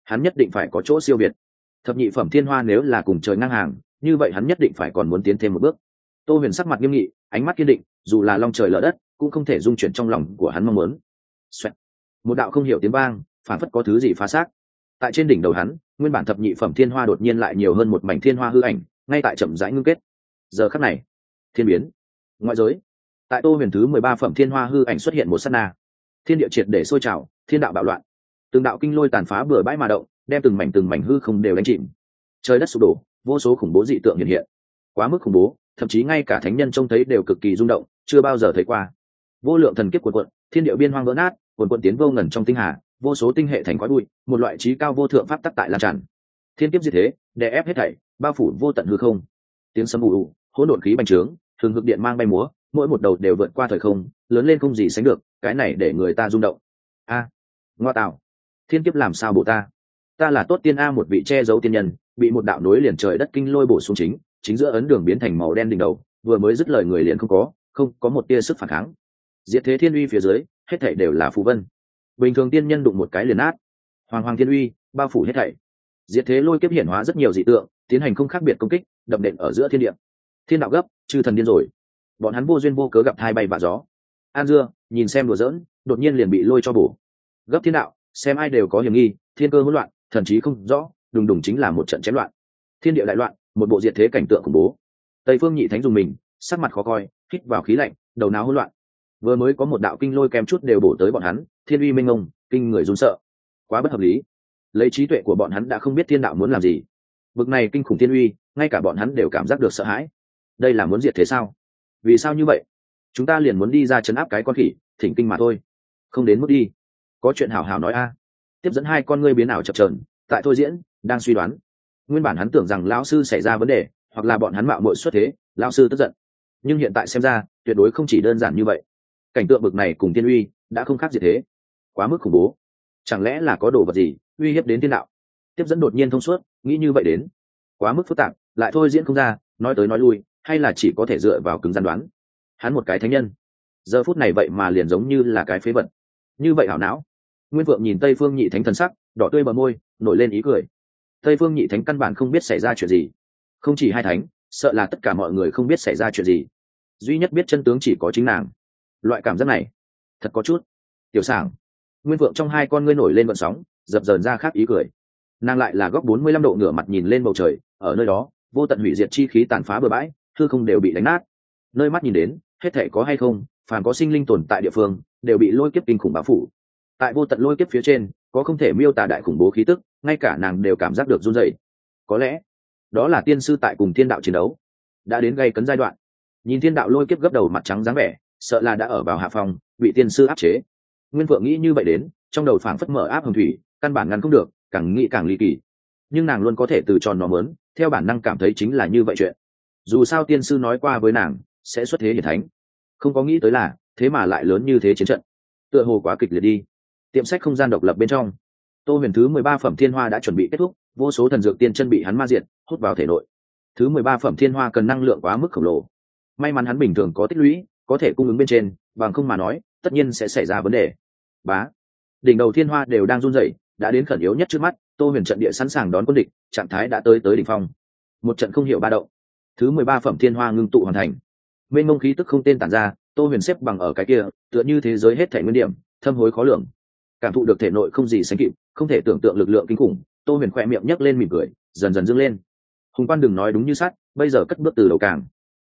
hắn nhất định phải có chỗ siêu việt. Thập nhị phẩm thiên hoa nếu là cùng trời ngang hàng, như vậy hắn nhất định phải còn muốn tiến thêm một bước. Tô Huyền sắc mặt nghiêm nghị, ánh mắt kiên định, dù là long trời lở đất cũng không thể dung chuyển trong lòng của hắn mong muốn. Xoẹt. Một đạo không hiểu tiếng vang, phản phất có thứ gì phá xác. Tại trên đỉnh đầu hắn, nguyên bản thập nhị phẩm thiên hoa đột nhiên lại nhiều hơn một mảnh thiên hoa hư ảnh, ngay tại chậm rãi ngưng kết. Giờ khắc này, thiên biến, ngoại giới. Tại Tô Huyền thứ 13 phẩm thiên hoa hư ảnh xuất hiện một sát na, thiên địa triệt để sôi trào, thiên đạo bạo loạn, từng đạo kinh lôi tàn phá bừa bãi mà động, đem từng mảnh hư không đều đánh chìm. Trời đất sụp đổ, vô số khủng bố dị tượng hiện hiện. Quá mức khủng bố, thậm chí ngay cả thánh nhân trông thấy đều cực kỳ rung động, chưa bao giờ thấy qua. Vô lượng thần kiếp cuộn cuộn, thiên địa biên hoang vỡ nát, cuộn cuộn tiến vô ngần trong tinh hà, vô số tinh hệ thành khói bụi, một loại trí cao vô thượng pháp tắc tại lan tràn. Thiên kiếp diệt thế, đè ép hết thảy, bao phủ vô tận hư không. Tiếng sấm ù ù, hỗn độn khí bành trướng, thường hực điện mang bay múa, mỗi một đầu đều vượt qua thời không, lớn lên không gì sánh được, cái này để người ta rung động. A, ngoa tạo, thiên kiếp làm sao bổ ta? Ta là tốt tiên a, một vị che giấu tiên nhân, bị một đạo nối liền trời đất kinh lôi bổ xuống chính giữa ấn đường biến thành màu đen đỉnh đầu, vừa mới dứt lời người liền không có một tia sức phản kháng. Diệt thế thiên uy phía dưới, hết thảy đều là phù vân. Bình thường tiên nhân đụng một cái liền nát. Hoàng thiên uy bao phủ hết thảy. Diệt thế lôi kiếp hiển hóa rất nhiều dị tượng, tiến hành không khác biệt công kích, đập nện ở giữa thiên địa. Thiên đạo gấp, chư thần điên rồi. Bọn hắn vô duyên vô cớ gặp thai bay vạ gió. An dưa nhìn xem đùa giỡn, đột nhiên liền bị lôi cho bổ. Gấp thiên đạo, xem ai đều có hiểm nghi, thiên cơ hỗn loạn, thần trí không rõ, đùng đùng chính là một trận chém loạn. Thiên địa đại loạn, một bộ diệt thế cảnh tượng khủng bố. Tây Phương Nhị Thánh dùng mình, sắc mặt khó coi, hít vào khí lạnh, đầu não hỗn loạn. Vừa mới có một đạo kinh lôi kèm chút đều bổ tới bọn hắn, thiên uy mênh mông, kinh người run sợ. Quá bất hợp lý. Lấy trí tuệ của bọn hắn đã không biết thiên đạo muốn làm gì. Bực này kinh khủng thiên uy, ngay cả bọn hắn đều cảm giác được sợ hãi. Đây là muốn diệt thế sao? Vì sao như vậy? Chúng ta liền muốn đi ra chấn áp cái con khỉ, thỉnh kinh mà thôi. Không đến mức đi. Có chuyện hảo hảo nói a. Tiếp dẫn hai con ngươi biến ảo chập chờn, tại thôi diễn, đang suy đoán. Nguyên bản hắn tưởng rằng lão sư xảy ra vấn đề, hoặc là bọn hắn mạo muội xuất thế, lão sư tức giận. Nhưng hiện tại xem ra, tuyệt đối không chỉ đơn giản như vậy. Cảnh tượng bực này cùng thiên uy đã không khác gì thế, quá mức khủng bố. Chẳng lẽ là có đồ vật gì uy hiếp đến thiên đạo? Tiếp dẫn đột nhiên thông suốt, nghĩ như vậy đến, quá mức phức tạp, lại thôi diễn không ra, nói tới nói lui, hay là chỉ có thể dựa vào cứng rắn đoán. Hắn một cái thánh nhân, giờ phút này vậy mà liền giống như là cái phế vật, như vậy hảo não. Nguyên Vượng nhìn Tây Phương Nhị Thánh thần sắc đỏ tươi bờ môi, nổi lên ý cười. Tây Phương Nhị Thánh căn bản không biết xảy ra chuyện gì, không chỉ hai thánh, sợ là tất cả mọi người không biết xảy ra chuyện gì, duy nhất biết chân tướng chỉ có chính nàng. Loại cảm giác này thật có chút tiểu sảng. Nguyên Vượng trong hai con ngươi nổi lên vận sóng, dập dờn ra khác ý cười. Nàng lại là góc 45 độ ngửa mặt nhìn lên bầu trời, ở nơi đó vô tận hủy diệt chi khí tàn phá bừa bãi, hư không đều bị đánh nát. Nơi mắt nhìn đến, hết thảy có hay không, phàm có sinh linh tồn tại địa phương, đều bị lôi kiếp kinh khủng bao phủ. Tại vô tận lôi kiếp phía trên, có không thể miêu tả đại khủng bố khí tức, ngay cả nàng đều cảm giác được run rẩy. Có lẽ, đó là tiên sư tại cùng thiên đạo chiến đấu, đã đến gây cấn giai đoạn. Nhìn thiên đạo lôi kiếp gấp đầu mặt trắng dáng vẻ, sợ là đã ở vào hạ phòng, bị tiên sư áp chế. Nguyên Phượng nghĩ như vậy đến, trong đầu phảng phất mở áp hồng thủy, căn bản ngăn không được, càng nghĩ càng ly kỳ. Nhưng nàng luôn có thể từ tròn nó mớn, theo bản năng cảm thấy chính là như vậy chuyện. Dù sao tiên sư nói qua với nàng, sẽ xuất thế hiển thánh, không có nghĩ tới là thế mà lại lớn như thế chiến trận, tựa hồ quá kịch liệt đi. Tiệm sách không gian độc lập bên trong, Tô Huyền thứ 13 phẩm thiên hoa đã chuẩn bị kết thúc, vô số thần dược tiên chân bị hắn ma diệt, hút vào thể nội. Thứ 13 phẩm thiên hoa cần năng lượng quá mức khổng lồ, may mắn hắn bình thường có tích lũy, có thể cung ứng bên trên, bằng không mà nói, tất nhiên sẽ xảy ra vấn đề. Bá, đỉnh đầu thiên hoa đều đang run rẩy, đã đến khẩn yếu nhất trước mắt. Tô Huyền trận địa sẵn sàng đón quân địch, trạng thái đã tới đỉnh phong. Một trận không hiểu ba động, thứ 13 phẩm thiên hoa ngưng tụ hoàn thành, mênh mông khí tức không tên tản ra. Tô Huyền xếp bằng ở cái kia, tựa như thế giới hết thảy nguyên điểm, thâm hối khó lường. Cảm thụ được thể nội không gì sánh kịp, không thể tưởng tượng lực lượng kinh khủng. Tô Huyền khỏe miệng nhấc lên mỉm cười, dần dần dương lên. Hùng Quan đừng nói đúng như sát, bây giờ cất bước từ đầu càng,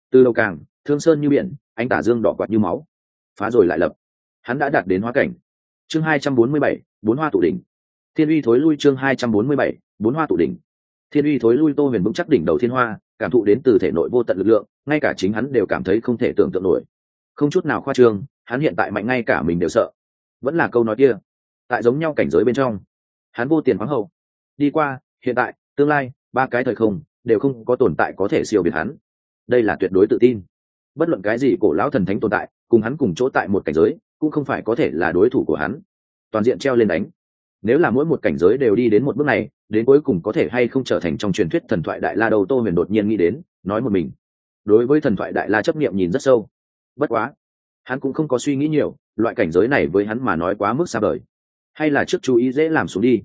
thương sơn như biển, ánh tà dương đỏ quạt như máu, phá rồi lại lập. Hắn đã đạt đến hóa cảnh. Chương 247, bốn hoa tụ đỉnh. Thiên uy thối lui. Chương 247, bốn hoa tụ đỉnh. Thiên uy thối lui. Tô Huyền vững chắc đỉnh đầu thiên hoa, cảm thụ đến từ thể nội vô tận lực lượng, ngay cả chính hắn đều cảm thấy không thể tưởng tượng nổi. Không chút nào khoa trương, hắn hiện tại mạnh ngay cả mình đều sợ. Vẫn là câu nói kia, tại giống nhau cảnh giới bên trong, hắn vô tiền khoáng hậu, đi qua, hiện tại, tương lai, ba cái thời không đều không có tồn tại có thể siêu việt hắn. Đây là tuyệt đối tự tin. Bất luận cái gì cổ lão thần thánh tồn tại, cùng hắn cùng chỗ tại một cảnh giới, cũng không phải có thể là đối thủ của hắn. Toàn diện treo lên đánh. Nếu là mỗi một cảnh giới đều đi đến một bước này, đến cuối cùng có thể hay không trở thành trong truyền thuyết thần thoại đại la đâu. Tô Huyền đột nhiên nghĩ đến, nói một mình. Đối với thần thoại đại la chấp niệm nhìn rất sâu. Bất quá, hắn cũng không có suy nghĩ nhiều, loại cảnh giới này với hắn mà nói quá mức xa vời. Hay là trước chú ý dễ làm xuống đi.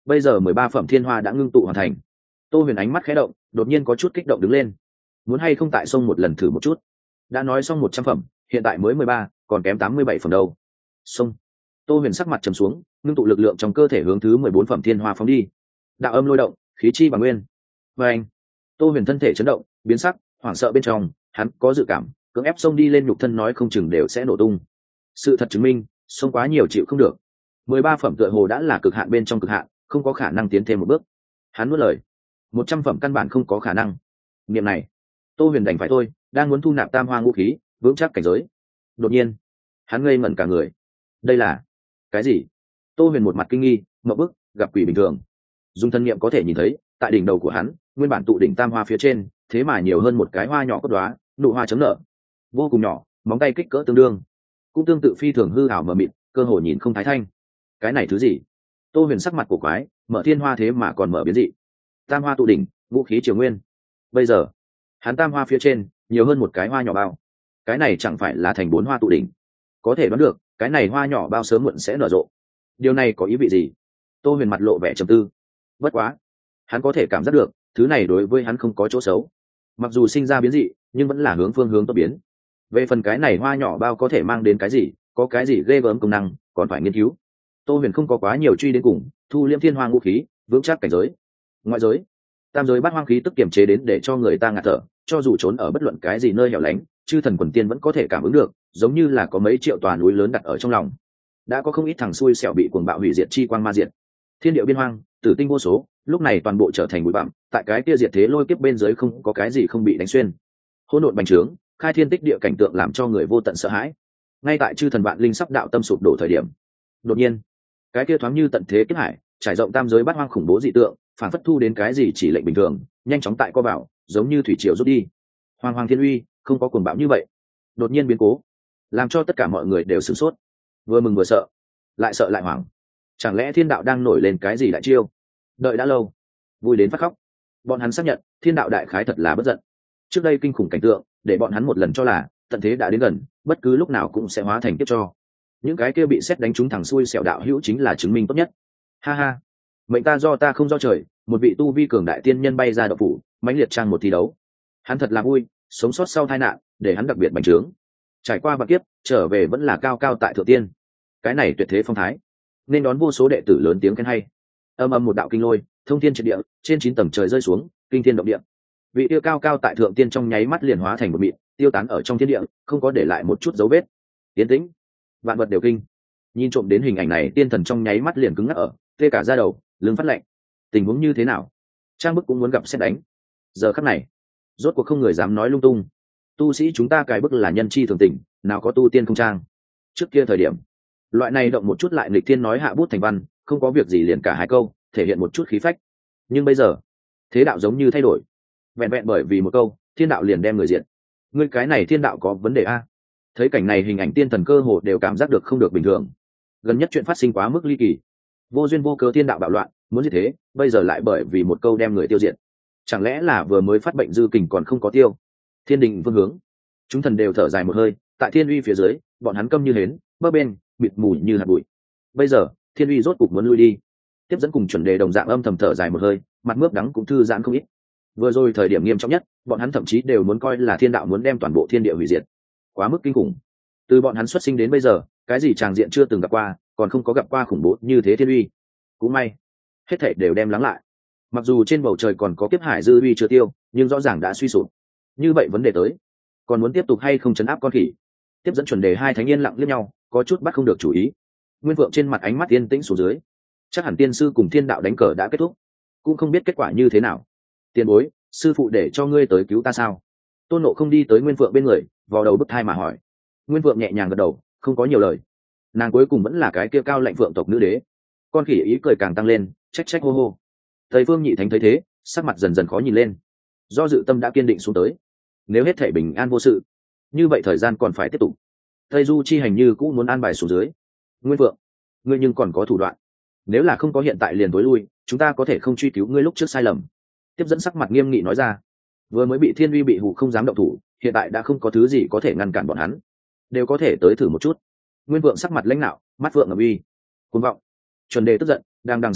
bây giờ 13 phẩm thiên hoa đã ngưng tụ hoàn thành. Tô Huyền ánh mắt khẽ động, đột nhiên có chút kích động đứng lên. Muốn hay không tại sông một lần thử một chút? Đã nói xong 100 phẩm, hiện tại mới 13, còn kém 87 phẩm đâu. Sông. Tô Huyền sắc mặt trầm xuống, ngưng tụ lực lượng trong cơ thể hướng thứ 14 phẩm thiên hoa phóng đi. Đạo âm lôi động, khí chi bằng nguyên. Và anh. Tô Huyền thân thể chấn động, biến sắc, hoảng sợ bên trong, hắn có dự cảm, cưỡng ép xông đi lên nhục thân nói không chừng đều sẽ nổ tung. Sự thật chứng minh, xông quá nhiều chịu không được. 13 phẩm tựa hồ đã là cực hạn bên trong cực hạn, không có khả năng tiến thêm một bước. Hắn nuốt lời. 100 phẩm căn bản không có khả năng. Niệm này, Tô Huyền đành phải thôi, đang muốn thu nạp tam hoa ngũ khí, vững chắc cảnh giới. Đột nhiên, hắn ngây ngẩn cả người. Đây là cái gì? Tô Huyền một mặt kinh nghi, ngộp bức, gặp quỷ bình thường. Dùng thân niệm có thể nhìn thấy, tại đỉnh đầu của hắn, nguyên bản tụ đỉnh tam hoa phía trên, thế mà nhiều hơn một cái hoa nhỏ cốt đóa, nụ hoa chấm nở, vô cùng nhỏ, móng tay kích cỡ tương đương, cũng tương tự phi thường hư ảo mờ mịt, cơ hồ nhìn không thái thanh. Cái này thứ gì? Tô Huyền sắc mặt cổ quái, mở thiên hoa thế mà còn mở biến dị. Tam hoa tụ đỉnh, vũ khí triều nguyên. Bây giờ, hắn tam hoa phía trên nhiều hơn một cái hoa nhỏ bao. Cái này chẳng phải là thành 4 hoa tụ đỉnh? Có thể đoán được, cái này hoa nhỏ bao sớm muộn sẽ nở rộ. Điều này có ý vị gì? Tô Huyền mặt lộ vẻ trầm tư. Bất quá, hắn có thể cảm giác được, thứ này đối với hắn không có chỗ xấu. Mặc dù sinh ra biến dị, nhưng vẫn là hướng phương hướng tốt biến. Về phần cái này hoa nhỏ bao có thể mang đến cái gì, có cái gì ghê gớm công năng, còn phải nghiên cứu. Tô Huyền không có quá nhiều truy đến cùng, thu liêm thiên hoa ngũ khí, vững chắc cảnh giới. Ngoại giới, tam giới bát hoang khí tức kiềm chế đến để cho người ta ngạt thở, cho dù trốn ở bất luận cái gì nơi hẻo lánh, chư thần quần tiên vẫn có thể cảm ứng được, giống như là có mấy triệu tòa núi lớn đặt ở trong lòng. Đã có không ít thằng xui xẻo bị cuồng bạo hủy diệt chi quang ma diệt. Thiên địa biên hoang, tử tinh vô số, lúc này toàn bộ trở thành bụi bặm, tại cái kia diệt thế lôi kiếp bên dưới không có cái gì không bị đánh xuyên. Hỗn độn bành trướng, khai thiên tích địa cảnh tượng làm cho người vô tận sợ hãi. Ngay tại chư thần vạn linh sắp đạo tâm sụp đổ thời điểm, đột nhiên, cái kia thoáng như tận thế kiếp hải, trải rộng tam giới bát hoang khủng bố dị tượng, phản phất thu đến cái gì chỉ lệnh bình thường, nhanh chóng tại co bảo, giống như thủy triều rút đi. Hoàng hoàng thiên uy, không có cuồng bạo như vậy. Đột nhiên biến cố, làm cho tất cả mọi người đều sửng sốt, vừa mừng vừa sợ, lại sợ lại hoảng. Chẳng lẽ thiên đạo đang nổi lên cái gì đại chiêu? Đợi đã lâu, vui đến phát khóc. Bọn hắn xác nhận, thiên đạo đại khái thật là bất giận. Trước đây kinh khủng cảnh tượng, để bọn hắn một lần cho là tận thế đã đến gần, bất cứ lúc nào cũng sẽ hóa thành kiếp cho. Những cái kia bị sét đánh trúng thẳng xuôi xẻo đạo hữu chính là chứng minh tốt nhất. Ha ha, mệnh ta do ta không do trời. Một vị tu vi cường đại tiên nhân bay ra động phủ, mãnh liệt trang một thi đấu. Hắn thật là vui, sống sót sau tai nạn, để hắn đặc biệt bành trướng. Trải qua vạn kiếp, trở về vẫn là cao cao tại thượng tiên. Cái này tuyệt thế phong thái, nên đón vô số đệ tử lớn tiếng khen hay. Âm âm một đạo kinh lôi, thông thiên triệt địa, trên 9 tầng trời rơi xuống, kinh thiên động địa. Vị tiêu cao cao tại thượng tiên trong nháy mắt liền hóa thành một mịn, tiêu tán ở trong thiên địa, không có để lại một chút dấu vết. Tiến tĩnh, vạn vật đều kinh. Nhìn trộm đến hình ảnh này, tiên thần trong nháy mắt liền cứng ngắc ở, tê cả da đầu, lưng phát lạnh. Tình huống như thế nào? Trang bức cũng muốn gặp xét đánh. Giờ khắc này, rốt cuộc không người dám nói lung tung. Tu sĩ chúng ta cài bức là nhân chi thường tình, nào có tu tiên không trang. Trước kia thời điểm, loại này động một chút lại nghịch thiên nói hạ bút thành văn, không có việc gì liền cả hai câu, thể hiện một chút khí phách. Nhưng bây giờ, thế đạo giống như thay đổi. Vẹn vẹn bởi vì một câu, thiên đạo liền đem người diện. Ngươi cái này thiên đạo có vấn đề a? Thấy cảnh này, hình ảnh tiên thần cơ hồ đều cảm giác được không được bình thường. Gần nhất chuyện phát sinh quá mức ly kỳ, vô duyên vô cớ thiên đạo bạo loạn, muốn gì thế, bây giờ lại bởi vì một câu đem người tiêu diệt. Chẳng lẽ là vừa mới phát bệnh dư kình còn không có tiêu? Thiên đình phương hướng, chúng thần đều thở dài một hơi, tại thiên uy phía dưới, bọn hắn câm như hến, bơ bên, bịt mù như hạt bụi. Bây giờ, thiên uy rốt cục muốn lui đi. Tiếp dẫn cùng chuẩn đề đồng dạng âm thầm thở dài một hơi, mặt mướp đắng cũng thư giãn không ít. Vừa rồi thời điểm nghiêm trọng nhất, bọn hắn thậm chí đều muốn coi là thiên đạo muốn đem toàn bộ thiên địa hủy diệt. Quá mức kinh khủng. Từ bọn hắn xuất sinh đến bây giờ, cái gì tràng diện chưa từng gặp qua, còn không có gặp qua khủng bố như thế thiên uy. Cũng may, hết thảy đều đem lắng lại. Mặc dù trên bầu trời còn có kiếp hải dư uy chưa tiêu, nhưng rõ ràng đã suy sụp. Như vậy vấn đề tới, còn muốn tiếp tục hay không trấn áp con khỉ? Tiếp dẫn chuẩn đề hai thánh yên lặng liếc nhau, có chút bắt không được chủ ý. Nguyên Vượng trên mặt ánh mắt yên tĩnh xuống dưới. Chắc hẳn tiên sư cùng thiên đạo đánh cờ đã kết thúc, cũng không biết kết quả như thế nào. Tiền bối, sư phụ để cho ngươi tới cứu ta sao? Tôn Nộ không đi tới Nguyên Vượng bên người, vò đầu bứt tai mà hỏi. Nguyên Vượng nhẹ nhàng gật đầu, không có nhiều lời. Nàng cuối cùng vẫn là cái kia cao lạnh vượng tộc nữ đế. Con khỉ ý cười càng tăng lên, trách trách hô hô. Thầy Phương Nhị Thánh thấy thế, sắc mặt dần dần khó nhìn lên. Do dự tâm đã kiên định xuống tới. Nếu hết thảy bình an vô sự, như vậy thời gian còn phải tiếp tục. Tây Du chi hành như cũng muốn an bài xuống dưới. Nguyên Vượng, ngươi nhưng còn có thủ đoạn. Nếu là không có hiện tại liền tối lui, chúng ta có thể không truy cứu ngươi lúc trước sai lầm. Tiếp dẫn sắc mặt nghiêm nghị nói ra. Vừa mới bị thiên uy bị hù không dám động thủ, hiện tại đã không có thứ gì có thể ngăn cản bọn hắn, đều có thể tới thử một chút. Nguyên Vượng sắc mặt lãnh nạo, mắt vượng ngầm uy, cuồng vọng. Chuẩn đề tức giận, đang đằng sát khí,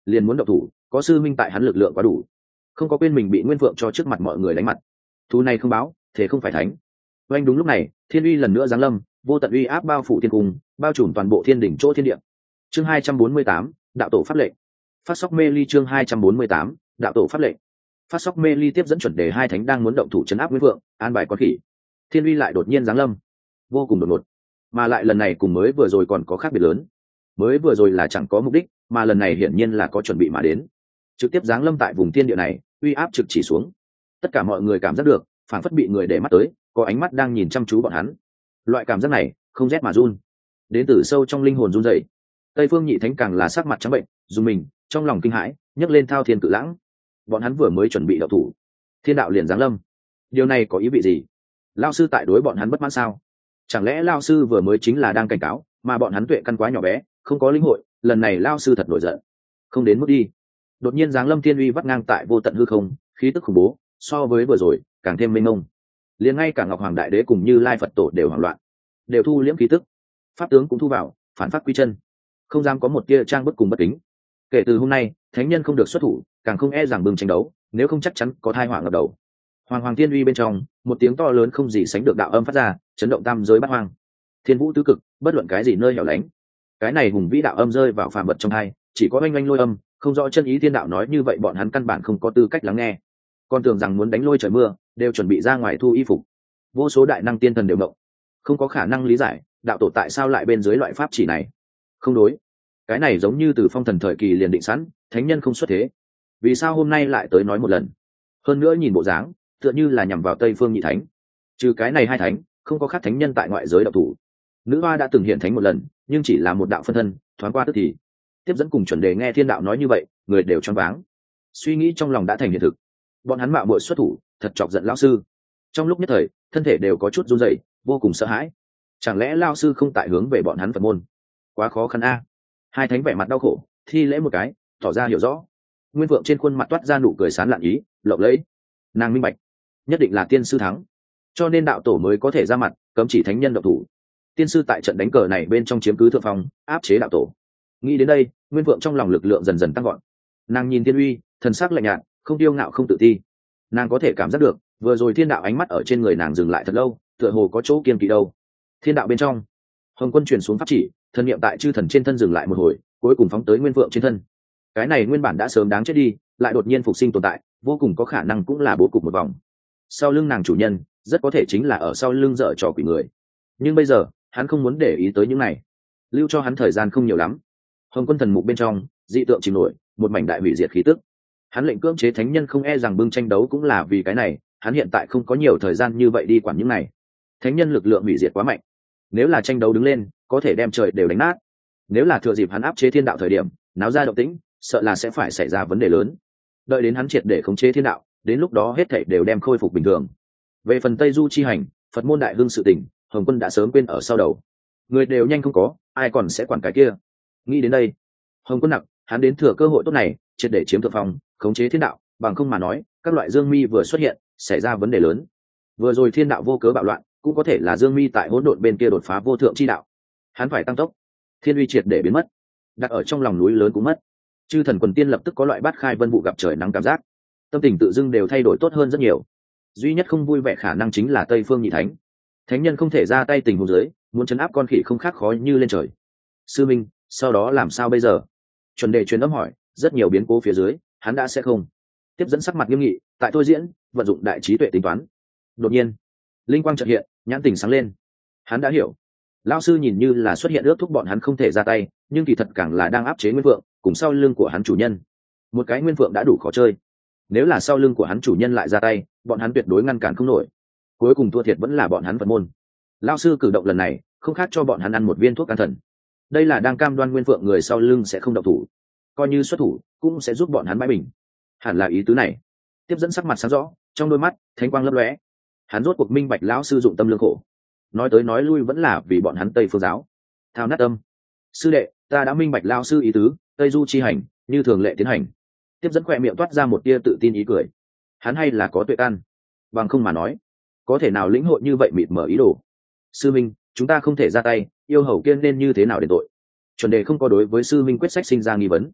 liền muốn động thủ, có sư minh tại hắn lực lượng quá đủ, không có quên mình bị Nguyên Phượng cho trước mặt mọi người đánh mặt. Thù này không báo, thế không phải thánh. Oanh, đúng lúc này, thiên uy lần nữa giáng lâm, vô tận uy áp bao phủ thiên cung, bao trùm toàn bộ thiên đỉnh chỗ thiên địa. Chương 248, đạo tổ pháp lệnh. Phát sóc mê ly. Chương 248, đạo tổ pháp lệnh. Phát sóc mê ly tiếp dẫn chuẩn đề hai thánh đang muốn động thủ trấn áp Nguyên Phượng, an bài con khỉ. Thiên uy lại đột nhiên giáng lâm, vô cùng đột ngột, mà lại lần này cùng mới vừa rồi còn có khác biệt lớn. Mới vừa rồi là chẳng có mục đích, mà lần này hiển nhiên là có chuẩn bị mà đến, trực tiếp giáng lâm tại vùng thiên địa này, uy áp trực chỉ xuống. Tất cả mọi người cảm giác được, phản phất bị người để mắt tới, có ánh mắt đang nhìn chăm chú bọn hắn. Loại cảm giác này không rét mà run, đến từ sâu trong linh hồn run rẩy. Tây Phương Nhị Thánh càng là sắc mặt trắng bệnh, dùng mình trong lòng kinh hãi, nhấc lên thao thiên cự lãng. Bọn hắn vừa mới chuẩn bị động thủ, thiên đạo liền giáng lâm. Điều này có ý vị gì? Lão sư tại đối bọn hắn bất mãn sao? Chẳng lẽ lão sư vừa mới chính là đang cảnh cáo, mà bọn hắn tuệ căn quá nhỏ bé, không có linh hội, lần này lão sư thật nổi giận. Không đến mức đi. Đột nhiên giáng lâm thiên uy vắt ngang tại vô tận hư không, khí tức khủng bố, so với vừa rồi càng thêm mênh mông. Liền ngay cả Ngọc Hoàng Đại Đế cùng Như Lai Phật Tổ đều hoảng loạn, đều thu liễm khí tức, pháp tướng cũng thu vào, phản phát quy chân, không dám có một tia trang bức cùng bất kính. Kể từ hôm nay, thánh nhân không được xuất thủ, càng không e rằng bừng tranh đấu, nếu không chắc chắn có tai họa ngập đầu. Hoàng thiên uy bên trong, một tiếng to lớn không gì sánh được đạo âm phát ra, chấn động tam giới bát hoang. Thiên vũ tứ cực, bất luận cái gì nơi hẻo lánh. Cái này hùng vĩ đạo âm rơi vào phàm vật trong hai, chỉ có oanh oanh lôi âm, không rõ chân ý thiên đạo nói như vậy bọn hắn căn bản không có tư cách lắng nghe. Con tưởng rằng muốn đánh lôi trời mưa, đều chuẩn bị ra ngoài thu y phục. Vô số đại năng tiên thần đều động, không có khả năng lý giải đạo tổ tại sao lại bên dưới loại pháp chỉ này. Không đối, cái này giống như từ phong thần thời kỳ liền định sẵn, thánh nhân không xuất thế, vì sao hôm nay lại tới nói một lần? Hơn nữa nhìn bộ dáng, tựa như là nhằm vào Tây Phương Nhị Thánh. Trừ cái này hai thánh, không có khác thánh nhân tại ngoại giới đạo thủ. Nữ hoa đã từng hiện thánh một lần, nhưng chỉ là một đạo phân thân, thoáng qua tức thì. Tiếp dẫn cùng chuẩn đề nghe thiên đạo nói như vậy, người đều choáng váng. Suy nghĩ trong lòng đã thành hiện thực. Bọn hắn mạo muội xuất thủ, thật chọc giận lão sư. Trong lúc nhất thời, thân thể đều có chút run rẩy, vô cùng sợ hãi. Chẳng lẽ lão sư không tại hướng về bọn hắn Phật môn? Quá khó khăn a. Hai thánh vẻ mặt đau khổ, thi lễ một cái, tỏ ra hiểu rõ. Nguyên Phượng trên khuôn mặt toát ra nụ cười sán lạn ý, lộng lẫy. Nàng minh bạch, nhất định là tiên sư thắng, cho nên đạo tổ mới có thể ra mặt cấm chỉ thánh nhân động thủ. Tiên sư tại trận đánh cờ này bên trong chiếm cứ thượng phong, áp chế đạo tổ. Nghĩ đến đây, Nguyên Phượng trong lòng lực lượng dần dần tăng gọn. Nàng nhìn thiên uy, thần sắc lạnh nhạt, không tiêu ngạo không tự ti. Nàng có thể cảm giác được, vừa rồi thiên đạo ánh mắt ở trên người nàng dừng lại thật lâu, tựa hồ có chỗ kiên kỵ đâu. Thiên đạo bên trong, Hồng Quân truyền xuống pháp chỉ, thần niệm tại chư thần trên thân dừng lại một hồi, cuối cùng phóng tới Nguyên Phượng trên thân. Cái này nguyên bản đã sớm đáng chết đi, lại đột nhiên phục sinh tồn tại, vô cùng có khả năng cũng là bố cục một vòng. Sau lưng nàng chủ nhân, rất có thể chính là ở sau lưng dở trò quỷ người. Nhưng bây giờ, hắn không muốn để ý tới những này, lưu cho hắn thời gian không nhiều lắm. Hồng Quân thần mục bên trong, dị tượng chìm nổi, một mảnh đại hủy diệt khí tức. Hắn lệnh cưỡng chế thánh nhân không e rằng bưng tranh đấu cũng là vì cái này, hắn hiện tại không có nhiều thời gian như vậy đi quản những này. Thánh nhân lực lượng hủy diệt quá mạnh, nếu là tranh đấu đứng lên, có thể đem trời đều đánh nát. Nếu là thừa dịp hắn áp chế thiên đạo thời điểm, náo ra động tĩnh, sợ là sẽ phải xảy ra vấn đề lớn. Đợi đến hắn triệt để khống chế thiên đạo, đến lúc đó hết thảy đều đem khôi phục bình thường. Về phần Tây Du chi hành, Phật môn đại hưng sự tình, Hồng Quân đã sớm quên ở sau đầu. Người đều nhanh không có, ai còn sẽ quản cái kia. Nghĩ đến đây, Hồng Quân nặng, hắn đến thừa cơ hội tốt này, triệt để chiếm thượng phong, khống chế thiên đạo, bằng không mà nói, các loại dương mi vừa xuất hiện, xảy ra vấn đề lớn. Vừa rồi thiên đạo vô cớ bạo loạn, cũng có thể là dương mi tại hỗn độn bên kia đột phá vô thượng chi đạo. Hắn phải tăng tốc, thiên uy triệt để biến mất, đặt ở trong lòng núi lớn cũng mất. Chư thần quần tiên lập tức có loại bát khai vân vụ gặp trời nắng cảm giác, tâm tình tự dưng đều thay đổi tốt hơn rất nhiều. Duy nhất không vui vẻ khả năng chính là Tây Phương Nhị Thánh, thánh nhân không thể ra tay tình huống dưới, muốn chấn áp con khỉ không khác khó như lên trời. Sư minh, sau đó làm sao bây giờ? Chuẩn đề truyền âm hỏi. Rất nhiều biến cố phía dưới, hắn đã sẽ không. Tiếp dẫn sắc mặt nghiêm nghị, tại thôi diễn, vận dụng đại trí tuệ tính toán. Đột nhiên, linh quang chợt hiện, nhãn tình sáng lên. Hắn đã hiểu, lão sư nhìn như là xuất hiện ước thúc bọn hắn không thể ra tay, nhưng kỳ thật càng là đang áp chế Nguyên Phượng cùng sau lưng của hắn chủ nhân. Một cái Nguyên Phượng đã đủ khó chơi, nếu là sau lưng của hắn chủ nhân lại ra tay, bọn hắn tuyệt đối ngăn cản không nổi. Cuối cùng thua thiệt vẫn là bọn hắn Phật môn. Lão sư cử động lần này không khác cho bọn hắn ăn một viên thuốc can thần. Đây là đang cam đoan Nguyên Phượng người sau lưng sẽ không động thủ, coi như xuất thủ cũng sẽ giúp bọn hắn bãi bình. Hẳn là ý tứ này. Tiếp dẫn sắc mặt sáng rõ, trong đôi mắt thánh quang lấp lóe. Hắn rốt cuộc minh bạch lão sư dụng tâm lương khổ, nói tới nói lui vẫn là vì bọn hắn Tây Phương giáo. Thao nát tâm. Sư đệ, ta đã minh bạch lão sư ý tứ, Tây Du chi hành như thường lệ tiến hành. Tiếp dẫn khỏe miệng toát ra một tia tự tin ý cười. Hắn hay là có tuệ căn, bằng không mà nói, có thể nào lĩnh hội như vậy mịt mở ý đồ. Sư minh, chúng ta không thể ra tay, yêu hầu kia nên như thế nào để tội? Chuẩn đề không có đối với sư minh quyết sách sinh ra nghi vấn.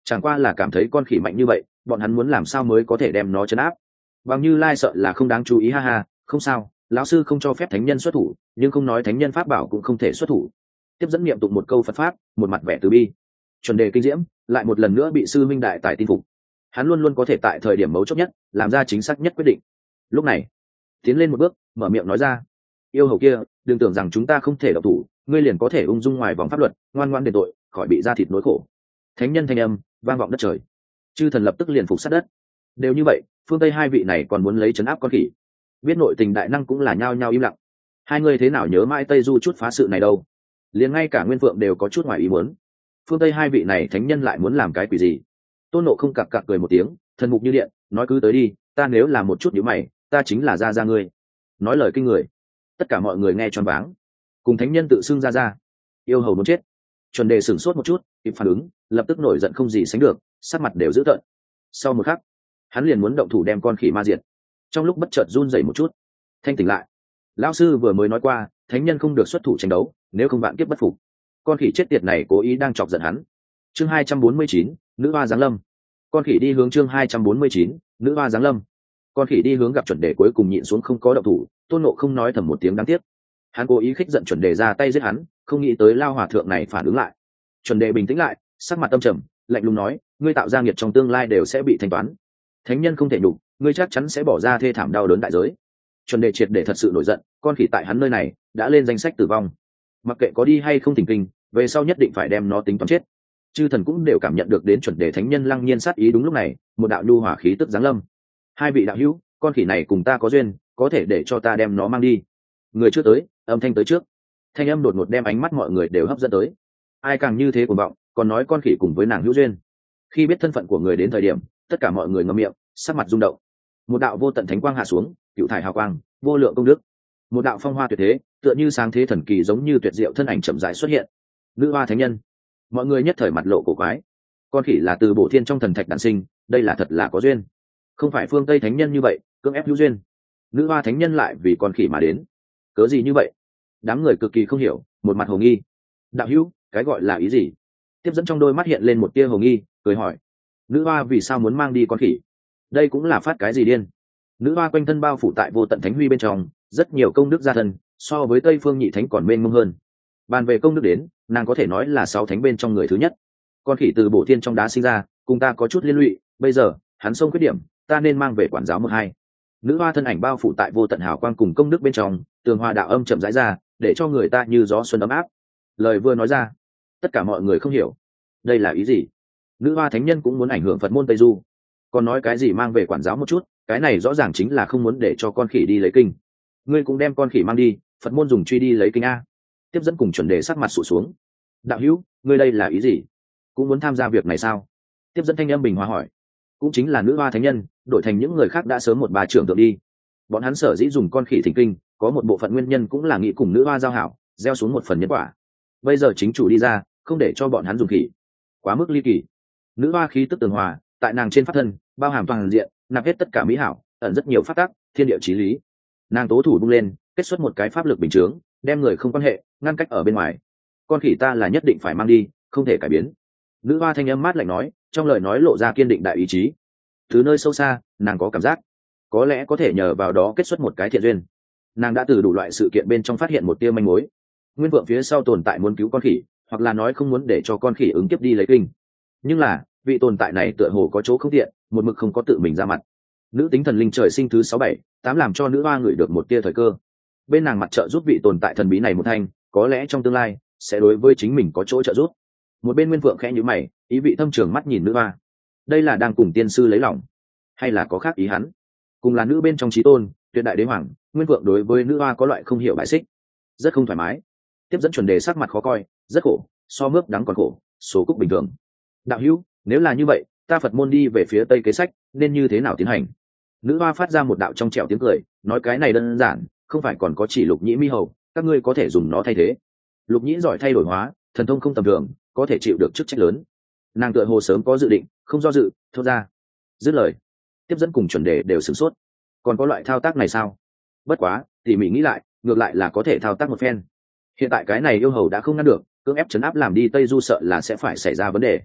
chẳng qua là cảm thấy con khỉ mạnh như vậy, bọn hắn muốn làm sao mới có thể đem nó chấn áp. Bằng Như Lai sợ là không đáng chú ý, ha ha, không sao, lão sư không cho phép thánh nhân xuất thủ, nhưng không nói thánh nhân pháp bảo cũng không thể xuất thủ. Tiếp dẫn niệm tụng một câu Phật pháp, một mặt vẻ từ bi. Chuẩn đề kinh diễm lại một lần nữa bị sư minh đại tài tin phục. Hắn luôn luôn có thể tại thời điểm mấu chốt nhất làm ra chính xác nhất quyết định. Lúc này tiến lên một bước, mở miệng nói ra: yêu hầu kia, đừng tưởng rằng chúng ta không thể động thủ, ngươi liền có thể ung dung ngoài vòng pháp luật, ngoan ngoãn đền tội, khỏi bị ra thịt nỗi khổ. Thánh nhân thanh âm vang vọng đất trời, chư thần lập tức liền phục sát đất. Đều như vậy, phương Tây hai vị này còn muốn lấy trấn áp con khỉ. Biết nội tình đại năng cũng là nhao nhao im lặng. Hai người thế nào nhớ mãi Tây Du chút phá sự này đâu? Liền ngay cả Nguyên Phượng đều có chút ngoài ý muốn. Phương Tây hai vị này thánh nhân lại muốn làm cái quỷ gì? Tôn Nộ không cặc cặc cười một tiếng, thần mục như điện, nói cứ tới đi, ta nếu là một chút nhíu mày, ta chính là ra ngươi. Nói lời kinh người, tất cả mọi người nghe choáng váng. Cùng thánh nhân tự xưng ra, yêu hầu muốn chết. Chuẩn đề sửng sốt một chút, kịp phản ứng, lập tức nổi giận không gì sánh được, sắc mặt đều dữ tợn. Sau một khắc, hắn liền muốn động thủ đem con khỉ ma diệt. Trong lúc bất chợt run rẩy một chút, thanh tỉnh lại. Lão sư vừa mới nói qua, thánh nhân không được xuất thủ tranh đấu, nếu không vạn kiếp bất phục. Con khỉ chết tiệt này cố ý đang chọc giận hắn. Chương 249, nữ hoa giáng lâm. Con khỉ đi hướng chương 249, nữ hoa giáng lâm. Con khỉ đi hướng gặp chuẩn đề cuối cùng nhịn xuống không có động thủ, Tôn Nộ không nói thầm một tiếng đáng tiếc. Hắn cố ý khích giận chuẩn đề ra tay giết hắn, không nghĩ tới lao hòa thượng này phản ứng lại. Chuẩn đề bình tĩnh lại, sắc mặt âm trầm, lạnh lùng nói: ngươi tạo ra nghiệp trong tương lai đều sẽ bị thanh toán. Thánh nhân không thể nhục, ngươi chắc chắn sẽ bỏ ra thê thảm đau đớn đại giới. Chuẩn đề triệt để thật sự nổi giận, con khỉ tại hắn nơi này đã lên danh sách tử vong, mặc kệ có đi hay không thỉnh kinh, về sau nhất định phải đem nó tính toán chết. Chư thần cũng đều cảm nhận được đến chuẩn đề thánh nhân lăng nhiên sát ý. Đúng lúc này, một đạo nhu hỏa khí tức giáng lâm. Hai vị đạo hữu, con khỉ này cùng ta có duyên, có thể để cho ta đem nó mang đi. Người chưa tới, âm thanh tới trước. Thanh âm đột ngột đem ánh mắt mọi người đều hấp dẫn tới. Ai càng như thế cuồng vọng, còn nói con khỉ cùng với nàng hữu duyên. Khi biết thân phận của người đến thời điểm, tất cả mọi người ngậm miệng, sắc mặt rung động. Một đạo vô tận thánh quang hạ xuống, cựu thải hào quang, vô lượng công đức. Một đạo phong hoa tuyệt thế, tựa như sáng thế thần kỳ giống như tuyệt diệu thân ảnh chậm rãi xuất hiện. Nữ hoa thánh nhân. Mọi người nhất thời mặt lộ cổ quái. Con khỉ là từ bổ thiên trong thần thạch đản sinh, đây là thật là có duyên. Không phải phương Tây thánh nhân như vậy cưỡng ép hữu duyên, nữ hoa thánh nhân lại vì con khỉ mà đến, cớ gì như vậy? Đám người cực kỳ không hiểu, một mặt hồ nghi. Đạo hữu, cái gọi là ý gì? Tiếp dẫn trong đôi mắt hiện lên một tia hồ nghi, cười hỏi: nữ hoa vì sao muốn mang đi con khỉ? Đây cũng là phát cái gì điên? Nữ hoa quanh thân bao phủ tại vô tận thánh huy bên trong, rất nhiều công đức gia thân, so với Tây phương nhị thánh còn mênh mông hơn. Bàn về công đức đến, nàng có thể nói là sáu thánh bên trong người thứ nhất. Con khỉ từ bổ thiên trong đá sinh ra, cùng ta có chút liên lụy, bây giờ hắn xông khuyết điểm, ta nên mang về quản giáo một hai. Nữ hoa thân ảnh bao phủ tại vô tận hào quang cùng công đức bên trong, tường hoa đạo âm chậm rãi ra, để cho người ta như gió xuân ấm áp. Lời vừa nói ra, tất cả mọi người không hiểu đây là ý gì. Nữ hoa thánh nhân cũng muốn ảnh hưởng Phật môn Tây Du, còn nói cái gì mang về quản giáo một chút, cái này rõ ràng chính là không muốn để cho con khỉ đi lấy kinh. Ngươi cũng đem con khỉ mang đi, Phật môn dùng truy đi lấy kinh a. Tiếp dẫn cùng chuẩn đề sắc mặt sụt xuống. Đạo hữu, ngươi đây là ý gì? Cũng muốn tham gia việc này sao? Tiếp dẫn thanh âm bình hòa hỏi. Cũng chính là nữ hoa thánh nhân đổi thành những người khác đã sớm một bà trưởng tượng đi. Bọn hắn sở dĩ dùng con khỉ thỉnh kinh, có một bộ phận nguyên nhân cũng là nghĩ cùng nữ hoa giao hảo, gieo xuống một phần nhân quả. Bây giờ chính chủ đi ra, không để cho bọn hắn dùng khỉ, quá mức ly kỳ. Nữ hoa khí tức tường hòa, tại nàng trên pháp thân bao hàm toàn diện, nạp hết tất cả mỹ hảo, ẩn rất nhiều pháp tắc, thiên địa chí lý. Nàng tố thủ bung lên, kết xuất một cái pháp lực bình chướng, đem người không quan hệ ngăn cách ở bên ngoài. Con khỉ ta là nhất định phải mang đi, không thể cải biến. Nữ hoa thanh âm mát lạnh nói, trong lời nói lộ ra kiên định đại ý chí. Từ nơi sâu xa, nàng có cảm giác có lẽ có thể nhờ vào đó kết xuất một cái thiện duyên. Nàng đã từ đủ loại sự kiện bên trong phát hiện một tia manh mối. Nguyên vượng phía sau tồn tại muốn cứu con khỉ, hoặc là nói không muốn để cho con khỉ ứng kiếp đi lấy kinh. Nhưng là vị tồn tại này tựa hồ có chỗ không tiện, một mực không có tự mình ra mặt. Nữ tính thần linh trời sinh thứ 678 làm cho nữ hoa ngửi được một tia thời cơ. Bên nàng mặt trợ giúp vị tồn tại thần bí này một thanh, có lẽ trong tương lai sẽ đối với chính mình có chỗ trợ giúp. Một bên Nguyên Phượng khẽ nhíu mày, ý vị thâm trường mắt nhìn nữ hoa. Đây là đang cùng tiên sư lấy lòng, hay là có khác ý hắn? Cùng là nữ bên trong chí tôn, tuyệt đại đế hoàng, Nguyên Phượng đối với nữ hoa có loại không hiểu bại xích, rất không thoải mái. Tiếp dẫn chuẩn đề sắc mặt khó coi, rất khổ, so mướp đắng còn khổ, số cúc bình thường. Đạo hữu, nếu là như vậy, ta Phật môn đi về phía tây kế sách nên như thế nào tiến hành? Nữ hoa phát ra một đạo trong trẻo tiếng cười, nói cái này đơn giản, không phải còn có chỉ Lục Nhĩ Mi hầu, các ngươi có thể dùng nó thay thế. Lục Nhĩ giỏi thay đổi hóa, thần thông không tầm thường, có thể chịu được chức trách lớn. Nàng tựa hồ sớm có dự định, không do dự, thốt ra. Dứt lời, tiếp dẫn cùng chuẩn đề đều sửng sốt. Còn có loại thao tác này sao? Bất quá tỉ mỉ nghĩ lại, ngược lại là có thể thao tác một phen. Hiện tại cái này yêu hầu đã không ngăn được, cưỡng ép chấn áp làm đi Tây Du sợ là sẽ phải xảy ra vấn đề.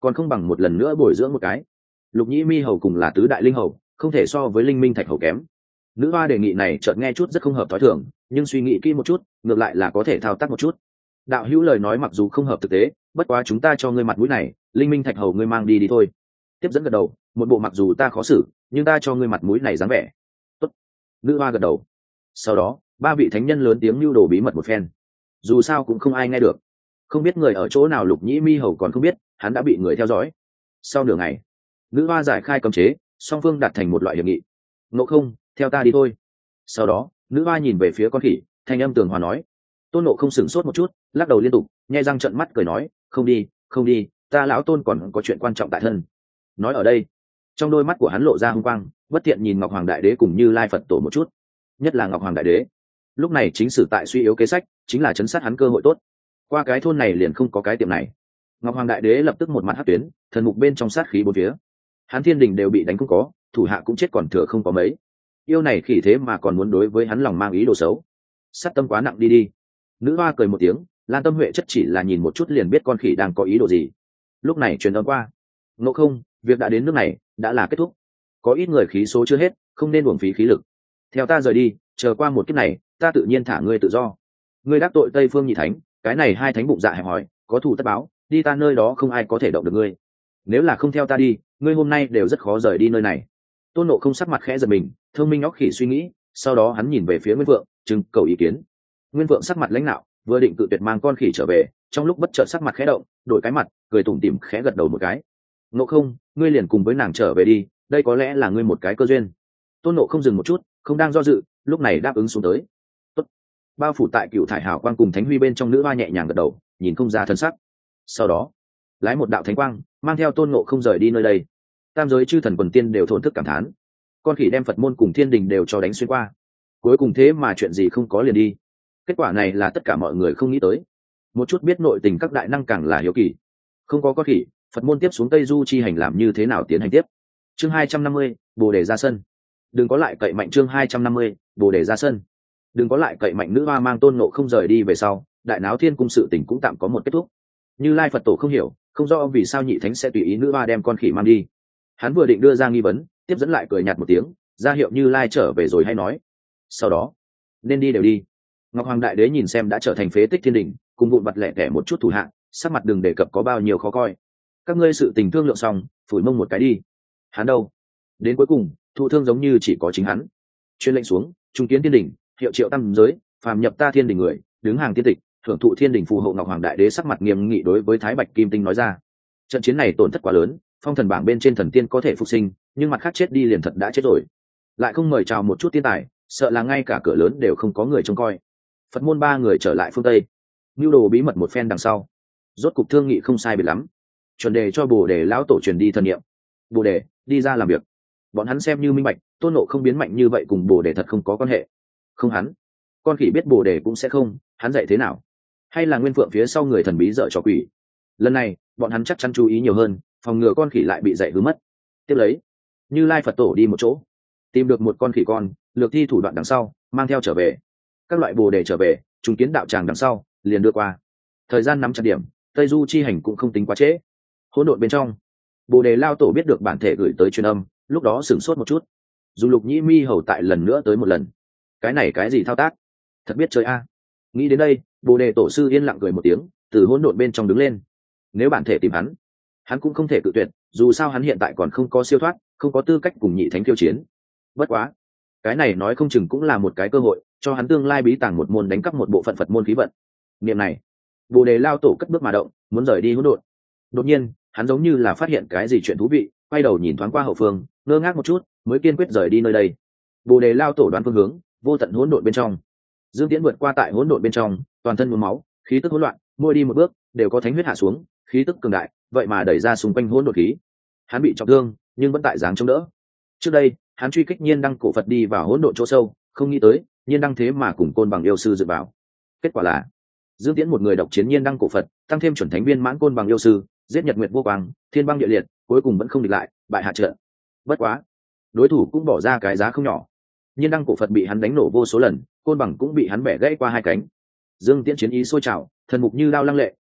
còn không bằng một lần nữa bồi dưỡng một cái. Lục Nhĩ Mi hầu cùng là tứ đại linh hầu, không thể so với Linh Minh Thạch hầu kém. Nữ hoa đề nghị này chợt nghe chút rất không hợp thói thường, nhưng suy nghĩ kỹ một chút, ngược lại là có thể thao tác một chút. Đạo hữu lời nói mặc dù không hợp thực tế, bất quá chúng ta cho ngươi mặt mũi này, Linh Minh Thạch hầu ngươi mang đi đi thôi. Tiếp dẫn gật đầu, một bộ mặc dù ta khó xử, nhưng ta cho ngươi mặt mũi này dáng vẻ. Tốt. Nữ hoa gật đầu. Sau đó, ba vị thánh nhân lớn tiếng lưu đồ bí mật một phen. Dù sao cũng không ai nghe được. Không biết người ở chỗ nào Lục Nhĩ Mi hầu còn không biết, hắn đã bị người theo dõi. Sau nửa ngày, nữ hoa giải khai cấm chế, song phương đạt thành một loại hiệp nghị. Ngộ không, theo ta đi thôi. Sau đó, nữ hoa nhìn về phía con khỉ, thanh âm tường hòa nói. Tôn Ngộ không sửng sốt một chút, lắc đầu liên tục, nhe răng trợn mắt cười nói, không đi, không đi, ta lão tôn còn có chuyện quan trọng tại thân. Nói ở đây, trong đôi mắt của hắn lộ ra hung quang, bất tiện nhìn Ngọc Hoàng Đại Đế cùng Như Lai Phật Tổ một chút. Nhất là Ngọc Hoàng Đại Đế, lúc này chính sử tại suy yếu kế sách, chính là chấn sát hắn cơ hội tốt. Qua cái thôn này liền không có cái tiệm này. Ngọc Hoàng Đại Đế lập tức một mặt hắc tuyến, thần mục bên trong sát khí bốn phía. Hắn thiên đình đều bị đánh không có, thủ hạ cũng chết còn thừa không có mấy. Yêu này khỉ thế mà còn muốn đối với hắn lòng mang ý đồ xấu, sát tâm quá nặng đi đi. Nữ hoa cười một tiếng, Lan Tâm Huệ chất chỉ là nhìn một chút liền biết con khỉ đang có ý đồ gì. Lúc này truyền âm qua. Ngộ không, việc đã đến nước này, đã là kết thúc. Có ít người khí số chưa hết, không nên uổng phí khí lực. Theo ta rời đi, chờ qua một kiếp này, ta tự nhiên thả ngươi tự do. Ngươi đắc tội Tây Phương Nhị Thánh, cái này hai thánh bụng dạ hẹp hòi, có thù tất báo, đi ta nơi đó không ai có thể động được ngươi. Nếu là không theo ta đi, ngươi hôm nay đều rất khó rời đi nơi này. Tôn Ngộ không sắc mặt khẽ giật mình, thông minh óc khỉ suy nghĩ, sau đó hắn nhìn về phía Nguyên Vượng, trưng cầu ý kiến. Nguyên Vượng sắc mặt lãnh nạo, vừa định cự tuyệt mang con khỉ trở về, trong lúc bất chợt sắc mặt khẽ động, đổi cái mặt, cười tủm tỉm khẽ gật đầu một cái. Ngộ không, ngươi liền cùng với nàng trở về đi, đây có lẽ là ngươi một cái cơ duyên. Tôn Ngộ không dừng một chút, không đang do dự, lúc này đáp ứng xuống tới. Tốt. Bao phủ tại Cựu Thải Hào Quang cùng Thánh Huy bên trong nữ hoa nhẹ nhàng gật đầu, nhìn không ra thân sắc. Sau đó, lái một đạo thánh quang, mang theo Tôn Ngộ không rời đi nơi đây. Tam giới chư thần quần tiên đều thổn thức cảm thán. Con khỉ đem Phật môn cùng thiên đình đều cho đánh xuyên qua. Cuối cùng thế mà chuyện gì không có liền đi. Kết quả này là tất cả mọi người không nghĩ tới. Một chút biết nội tình các đại năng càng là hiếu kỳ. Không có con khỉ, Phật môn tiếp xuống Tây Du chi hành làm như thế nào tiến hành tiếp. Chương 250, Bồ Đề ra sân. Đừng có lại cậy mạnh. Chương 250, Bồ Đề ra sân. Đừng có lại cậy mạnh. Nữ hoa mang Tôn Ngộ không rời đi về sau, đại náo thiên cung sự tình cũng tạm có một kết thúc. Như Lai Phật Tổ không hiểu, không rõ vì sao nhị thánh sẽ tùy ý nữ hoa đem con khỉ mang đi. Hắn vừa định đưa ra nghi vấn, tiếp dẫn lại cười nhạt một tiếng, ra hiệu Như Lai trở về rồi hay nói. Sau đó, nên đi đều đi. Ngọc Hoàng Đại Đế nhìn xem đã trở thành phế tích thiên đình, cùng vụn vặt lẻ tẻ một chút thủ hạ, sắc mặt đừng đề cập có bao nhiêu khó coi. Các ngươi sự tình thương lượng xong, phủi mông một cái đi. Hắn đâu? Đến cuối cùng, thụ thương giống như chỉ có chính hắn. Chuyên lệnh xuống, trung kiến thiên đình, hiệu triệu tam giới, phàm nhập ta thiên đình người, đứng hàng tiên tịch, thưởng thụ thiên đình phù hộ. Ngọc Hoàng Đại Đế sắc mặt nghiêm nghị đối với Thái Bạch Kim Tinh nói ra. Trận chiến này tổn thất quá lớn, phong thần bảng bên trên thần tiên có thể phục sinh, nhưng mặt khác chết đi liền thật đã chết rồi. Lại không mời chào một chút tiên tài, sợ là ngay cả cửa lớn đều không có người trông coi. Phật môn ba người trở lại phương Tây, nưu đồ bí mật một phen đằng sau, rốt cục thương nghị không sai biệt lắm, chuẩn đề cho Bồ Đề lão tổ truyền đi thần niệm. Bồ Đề đi ra làm việc. Bọn hắn xem như minh bạch, Tôn Ngộ không biến mạnh như vậy cùng Bồ Đề thật không có quan hệ. Không hắn, con khỉ biết Bồ Đề cũng sẽ không, hắn dạy thế nào? Hay là Nguyên Phượng phía sau người thần bí dợ trò quỷ? Lần này, bọn hắn chắc chắn chú ý nhiều hơn, phòng ngừa con khỉ lại bị dạy hư mất. Tiếp lấy, Như Lai Phật Tổ đi một chỗ, tìm được một con khỉ con, lược thi thủ đoạn đằng sau, mang theo trở về. Các loại Bồ Đề trở về, trùng kiến đạo tràng đằng sau, liền đưa qua. Thời gian nắm chặt điểm, Tây Du chi hành cũng không tính quá trễ. Hỗn độn bên trong, Bồ Đề lao tổ biết được bản thể gửi tới truyền âm, lúc đó sửng sốt một chút. Dùng Lục Nhĩ Mi hầu tại lần nữa tới một lần. Cái này cái gì thao tác? Thật biết chơi a. Nghĩ đến đây, Bồ Đề tổ sư yên lặng cười một tiếng, từ hỗn độn bên trong đứng lên. Nếu bản thể tìm hắn cũng không thể cự tuyệt, dù sao hắn hiện tại còn không có siêu thoát, không có tư cách cùng nhị thánh khiêu chiến. Bất quá, cái này nói không chừng cũng là một cái cơ hội, cho hắn tương lai bí tàng một môn đánh cắp một bộ phận Phật môn khí vận. Niệm này, Bồ Đề lao tổ cất bước mà động, muốn rời đi hỗn độn. Đột nhiên, hắn giống như là phát hiện cái gì chuyện thú vị, quay đầu nhìn thoáng qua hậu phương, ngơ ngác một chút, mới kiên quyết rời đi nơi đây. Bồ Đề lao tổ đoán phương hướng, vô tận hỗn độn bên trong. Dương Tiễn vượt qua tại hỗn độn bên trong, toàn thân nhuốm máu, khí tức hỗn loạn, mỗi đi một bước đều có thánh huyết hạ xuống, khí tức cường đại, vậy mà đẩy ra xung quanh hỗn độn khí. Hắn bị trọng thương, nhưng vẫn tại dáng chống đỡ. Trước đây, hắn truy kích Nhiên Đăng cổ Phật đi vào hỗn độn chỗ sâu, không nghĩ tới, Nhiên Đăng thế mà cùng Côn Bằng yêu sư dự vào. Kết quả là, Dương Tiễn một người độc chiến Nhiên Đăng cổ Phật, tăng thêm chuẩn thánh viên mãn Côn Bằng yêu sư, giết Nhật Nguyệt vô quang, thiên băng địa liệt, cuối cùng vẫn không địch lại, bại hạ trận. Bất quá, đối thủ cũng bỏ ra cái giá không nhỏ. Nhiên Đăng cổ Phật bị hắn đánh nổ vô số lần, Côn Bằng cũng bị hắn bẻ gãy qua hai cánh. Dương Tiễn chiến ý sôi trào, thần mục như đao lăng lệ,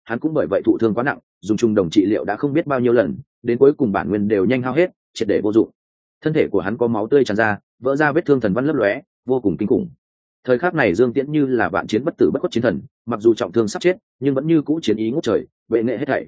hắn cũng bởi vậy thụ thương quá nặng, dùng trung đồng trị liệu đã không biết bao nhiêu lần, đến cuối cùng bản nguyên đều nhanh hao hết, triệt để vô dụng. Thân thể của hắn có máu tươi tràn ra, vỡ ra vết thương thần văn lấp lóe, vô cùng kinh khủng. Thời khắc này Dương Tiễn như là vạn chiến bất tử bất khuất chiến thần, mặc dù trọng thương sắp chết nhưng vẫn như cũ chiến ý ngút trời, vệ nghệ hết thảy.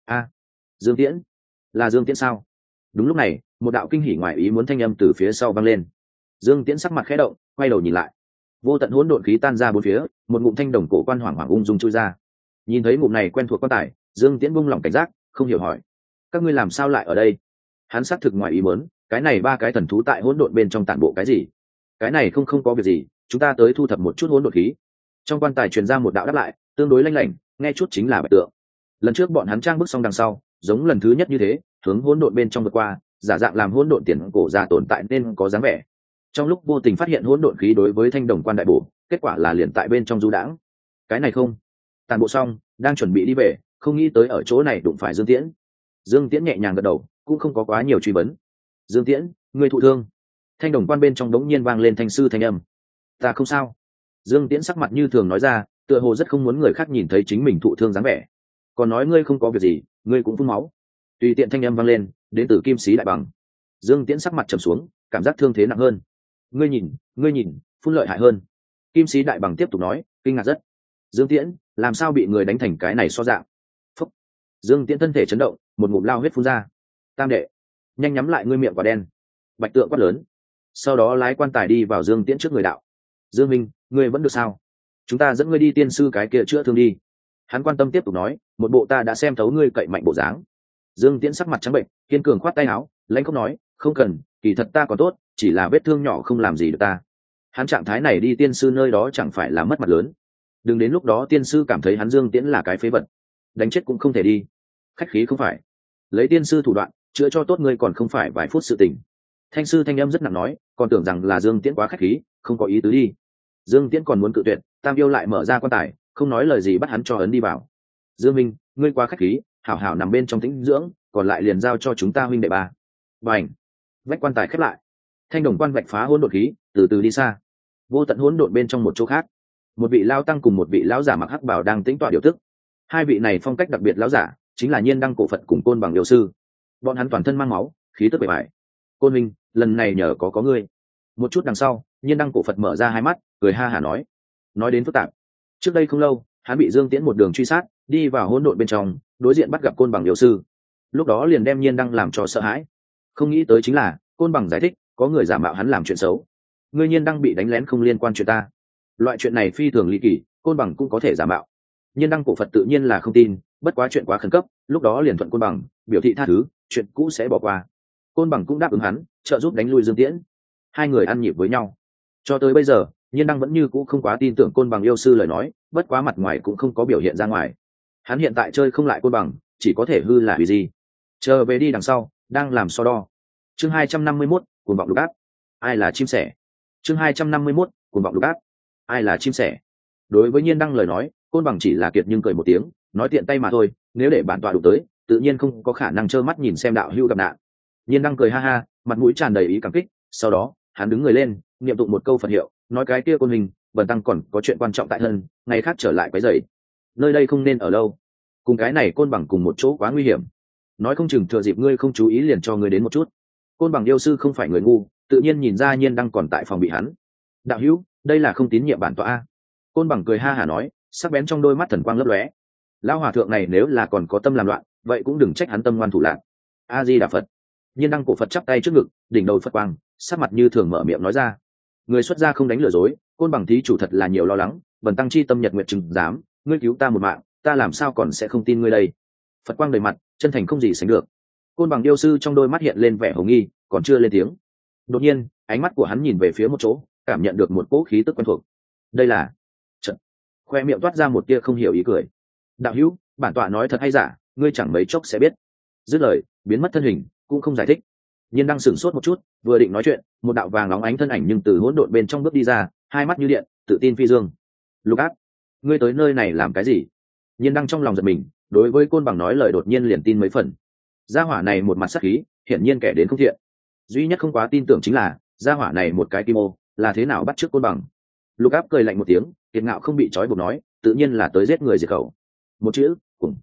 Dương Tiễn, là Dương Tiễn sao? Đúng lúc này, một đạo kinh hỉ ngoại ý muốn thanh âm từ phía sau vang lên. Dương Tiễn sắc mặt khẽ động, quay đầu nhìn lại. Vô tận hỗn độn khí tan ra bốn phía, một ngụm thanh đồng cổ quan hoảng hoảng ung dung chui ra. Nhìn thấy ngụm này quen thuộc quan tài, Dương Tiễn buông lỏng cảnh giác, không hiểu hỏi: các ngươi làm sao lại ở đây? Hắn xác thực ngoại ý muốn, cái này ba cái thần thú tại hỗn độn bên trong tản bộ cái gì? Cái này không có việc gì, chúng ta tới thu thập một chút hỗn độn khí. Trong quan tài truyền ra một đạo đáp lại, tương đối lanh lảnh, nghe chút chính là bạch tượng. Lần trước bọn hắn trang bước xong đằng sau, giống lần thứ nhất như thế, hướng hỗn độn bên trong vượt qua, giả dạng làm hỗn độn tiền cổ già tồn tại nên có dáng vẻ. Trong lúc vô tình phát hiện hỗn độn khí đối với thanh đồng quan đại bổ, kết quả là liền tại bên trong du đãng. Cái này không, tàn bộ xong, đang chuẩn bị đi về, không nghĩ tới ở chỗ này đụng phải Dương Tiễn. Dương Tiễn nhẹ nhàng gật đầu, cũng không có quá nhiều truy vấn. Dương Tiễn, ngươi thụ thương? Thanh đồng quan bên trong đống nhiên vang lên thanh sư thanh âm. Ta không sao. Dương Tiễn sắc mặt như thường nói ra, tựa hồ rất không muốn người khác nhìn thấy chính mình thụ thương dáng vẻ. Còn nói ngươi không có việc gì, ngươi cũng phun máu. Tùy tiện thanh âm vang lên, đến từ Kim Sĩ Đại Bằng. Dương Tiễn sắc mặt trầm xuống, cảm giác thương thế nặng hơn. Ngươi nhìn, phun lợi hại hơn. Kim Sĩ Đại Bằng tiếp tục nói, kinh ngạc rất. Dương Tiễn, làm sao bị người đánh thành cái này so dạng? Phúc. Dương Tiễn thân thể chấn động, một ngụm lao huyết phun ra. Tam đệ, nhanh nhắm lại ngươi miệng quả đen. Bạch Tượng quát lớn. Sau đó lái quan tài đi vào Dương Tiễn trước người đạo. Dương Minh, ngươi vẫn được sao? Chúng ta dẫn ngươi đi tiên sư cái kia chữa thương đi. Hắn quan tâm tiếp tục nói, một bộ ta đã xem thấu ngươi cậy mạnh bộ dáng. Dương Tiễn sắc mặt trắng bệnh, kiên cường khoát tay áo, lãnh không nói, không cần, kỳ thật ta còn tốt, chỉ là vết thương nhỏ không làm gì được ta. Hắn trạng thái này đi tiên sư nơi đó chẳng phải là mất mặt lớn. Đừng đến lúc đó tiên sư cảm thấy hắn Dương Tiễn là cái phế vật, đánh chết cũng không thể đi. Khách khí không phải, lấy tiên sư thủ đoạn chữa cho tốt ngươi còn không phải vài phút sự tình. Thanh sư thanh âm rất nặng nói, còn tưởng rằng là Dương Tiễn quá khách khí, không có ý tứ đi. Dương Tiễn còn muốn cự tuyệt, Tam Yêu lại mở ra quan tài, không nói lời gì bắt hắn cho ấn đi vào. Dương Minh, ngươi quá khách khí, hảo hảo nằm bên trong tĩnh dưỡng, còn lại liền giao cho chúng ta huynh đệ ba. Bành, vách quan tài khép lại, thanh đồng quan vạch phá hỗn độn khí, từ từ đi xa. Vô tận hỗn độn bên trong một chỗ khác, một vị lão tăng cùng một vị lão giả mặc hắc bào đang tĩnh tọa điều tức. Hai vị này phong cách đặc biệt lão giả chính là Nhiên Đăng Cổ Phật cùng Côn Bằng Yêu Sư. Bọn hắn toàn thân mang máu, khí tức bề bại. Côn Minh, lần này nhờ có ngươi. Một chút đằng sau, Nhiên Đăng Cổ Phật mở ra hai mắt, cười ha hả nói đến phức tạp. Trước đây không lâu, hắn bị Dương Tiễn một đường truy sát, đi vào hỗn độn bên trong, đối diện bắt gặp Côn Bằng Yêu Sư. Lúc đó liền đem Nhiên Đăng làm cho sợ hãi. Không nghĩ tới chính là, Côn Bằng giải thích, có người giả mạo hắn làm chuyện xấu. Ngươi Nhiên Đăng bị đánh lén không liên quan chuyện ta. Loại chuyện này phi thường ly kỳ, Côn Bằng cũng có thể giả mạo. Nhiên Đăng Cổ Phật tự nhiên là không tin, bất quá chuyện quá khẩn cấp, lúc đó liền thuận Côn Bằng, biểu thị tha thứ, chuyện cũ sẽ bỏ qua. Côn Bằng cũng đáp ứng hắn, trợ giúp đánh lui Dương Tiễn. Hai người ăn nhịp với nhau. Cho tới bây giờ, Nhiên Đăng vẫn như cũ không quá tin tưởng Côn Bằng Yêu Sư lời nói, bất quá mặt ngoài cũng không có biểu hiện ra ngoài. Hắn hiện tại chơi không lại Côn Bằng, chỉ có thể hư là vì gì. Chờ về đi đằng sau, đang làm so đo. Chương 251, cuồng vọng lục áp. Ai là chim sẻ? Chương 251, cuồng vọng lục áp. Ai là chim sẻ? Đối với Nhiên Đăng lời nói, Côn Bằng chỉ là kiệt nhưng cười một tiếng, nói tiện tay mà thôi, nếu để bản tọa đụng tới, tự nhiên không có khả năng trơ mắt nhìn xem đạo hữu gặp nạn. Nhiên Đăng cười ha ha, mặt mũi tràn đầy ý cảm kích, sau đó, hắn đứng người lên, niệm tụng một câu Phật hiệu, nói cái kia Côn Hình, Bần tăng còn có chuyện quan trọng tại thân, ngày khác trở lại quấy rầy. Nơi đây không nên ở lâu. Cùng cái này Côn Bằng cùng một chỗ quá nguy hiểm. Nói không chừng thừa dịp ngươi không chú ý liền cho ngươi đến một chút. Côn Bằng Yêu Sư không phải người ngu, tự nhiên nhìn ra Nhiên Đăng còn tại phòng bị hắn. Đạo hữu, đây là không tín nhiệm bản tọa a. Côn Bằng cười ha hả nói, sắc bén trong đôi mắt thần quang lấp lóe. Lão hòa thượng này nếu là còn có tâm làm loạn, vậy cũng đừng trách hắn tâm ngoan thủ lạn. A Di Đà Phật. Nhiên Đăng Cổ Phật chắp tay trước ngực, đỉnh đầu Phật quang, sắc mặt như thường mở miệng nói ra. Người xuất gia không đánh lừa dối, Côn Bằng thí chủ thật là nhiều lo lắng, Bần tăng chi tâm nhật nguyện chừng dám, ngươi cứu ta một mạng, ta làm sao còn sẽ không tin ngươi đây. Phật quang đầy mặt, chân thành không gì sánh được. Côn Bằng Yêu Sư trong đôi mắt hiện lên vẻ hồ nghi, còn chưa lên tiếng. Đột nhiên, ánh mắt của hắn nhìn về phía một chỗ, cảm nhận được một cỗ khí tức quen thuộc. Đây là trận. Khoe miệng toát ra một tia không hiểu ý cười. Đạo hữu, bản tọa nói thật hay giả, ngươi chẳng mấy chốc sẽ biết. Dứt lời, biến mất thân hình, cũng không giải thích. Nhiên đang sửng sốt một chút, vừa định nói chuyện, một đạo vàng óng ánh thân ảnh nhưng từ hỗn độn bên trong bước đi ra, hai mắt như điện, tự tin phi dương. Lục Áp, ngươi tới nơi này làm cái gì? Nhiên đang trong lòng giật mình, đối với Côn Bằng nói lời đột nhiên liền tin mấy phần. Gia hỏa này một mặt sắc khí, hiển nhiên kẻ đến không thiện. Duy nhất không quá tin tưởng chính là, gia hỏa này một cái kim ô, là thế nào bắt trước Côn Bằng. Lục Áp cười lạnh một tiếng, kiệt ngạo không bị trói buộc nói, tự nhiên là tới giết người diệt khẩu. Một chữ, cùng.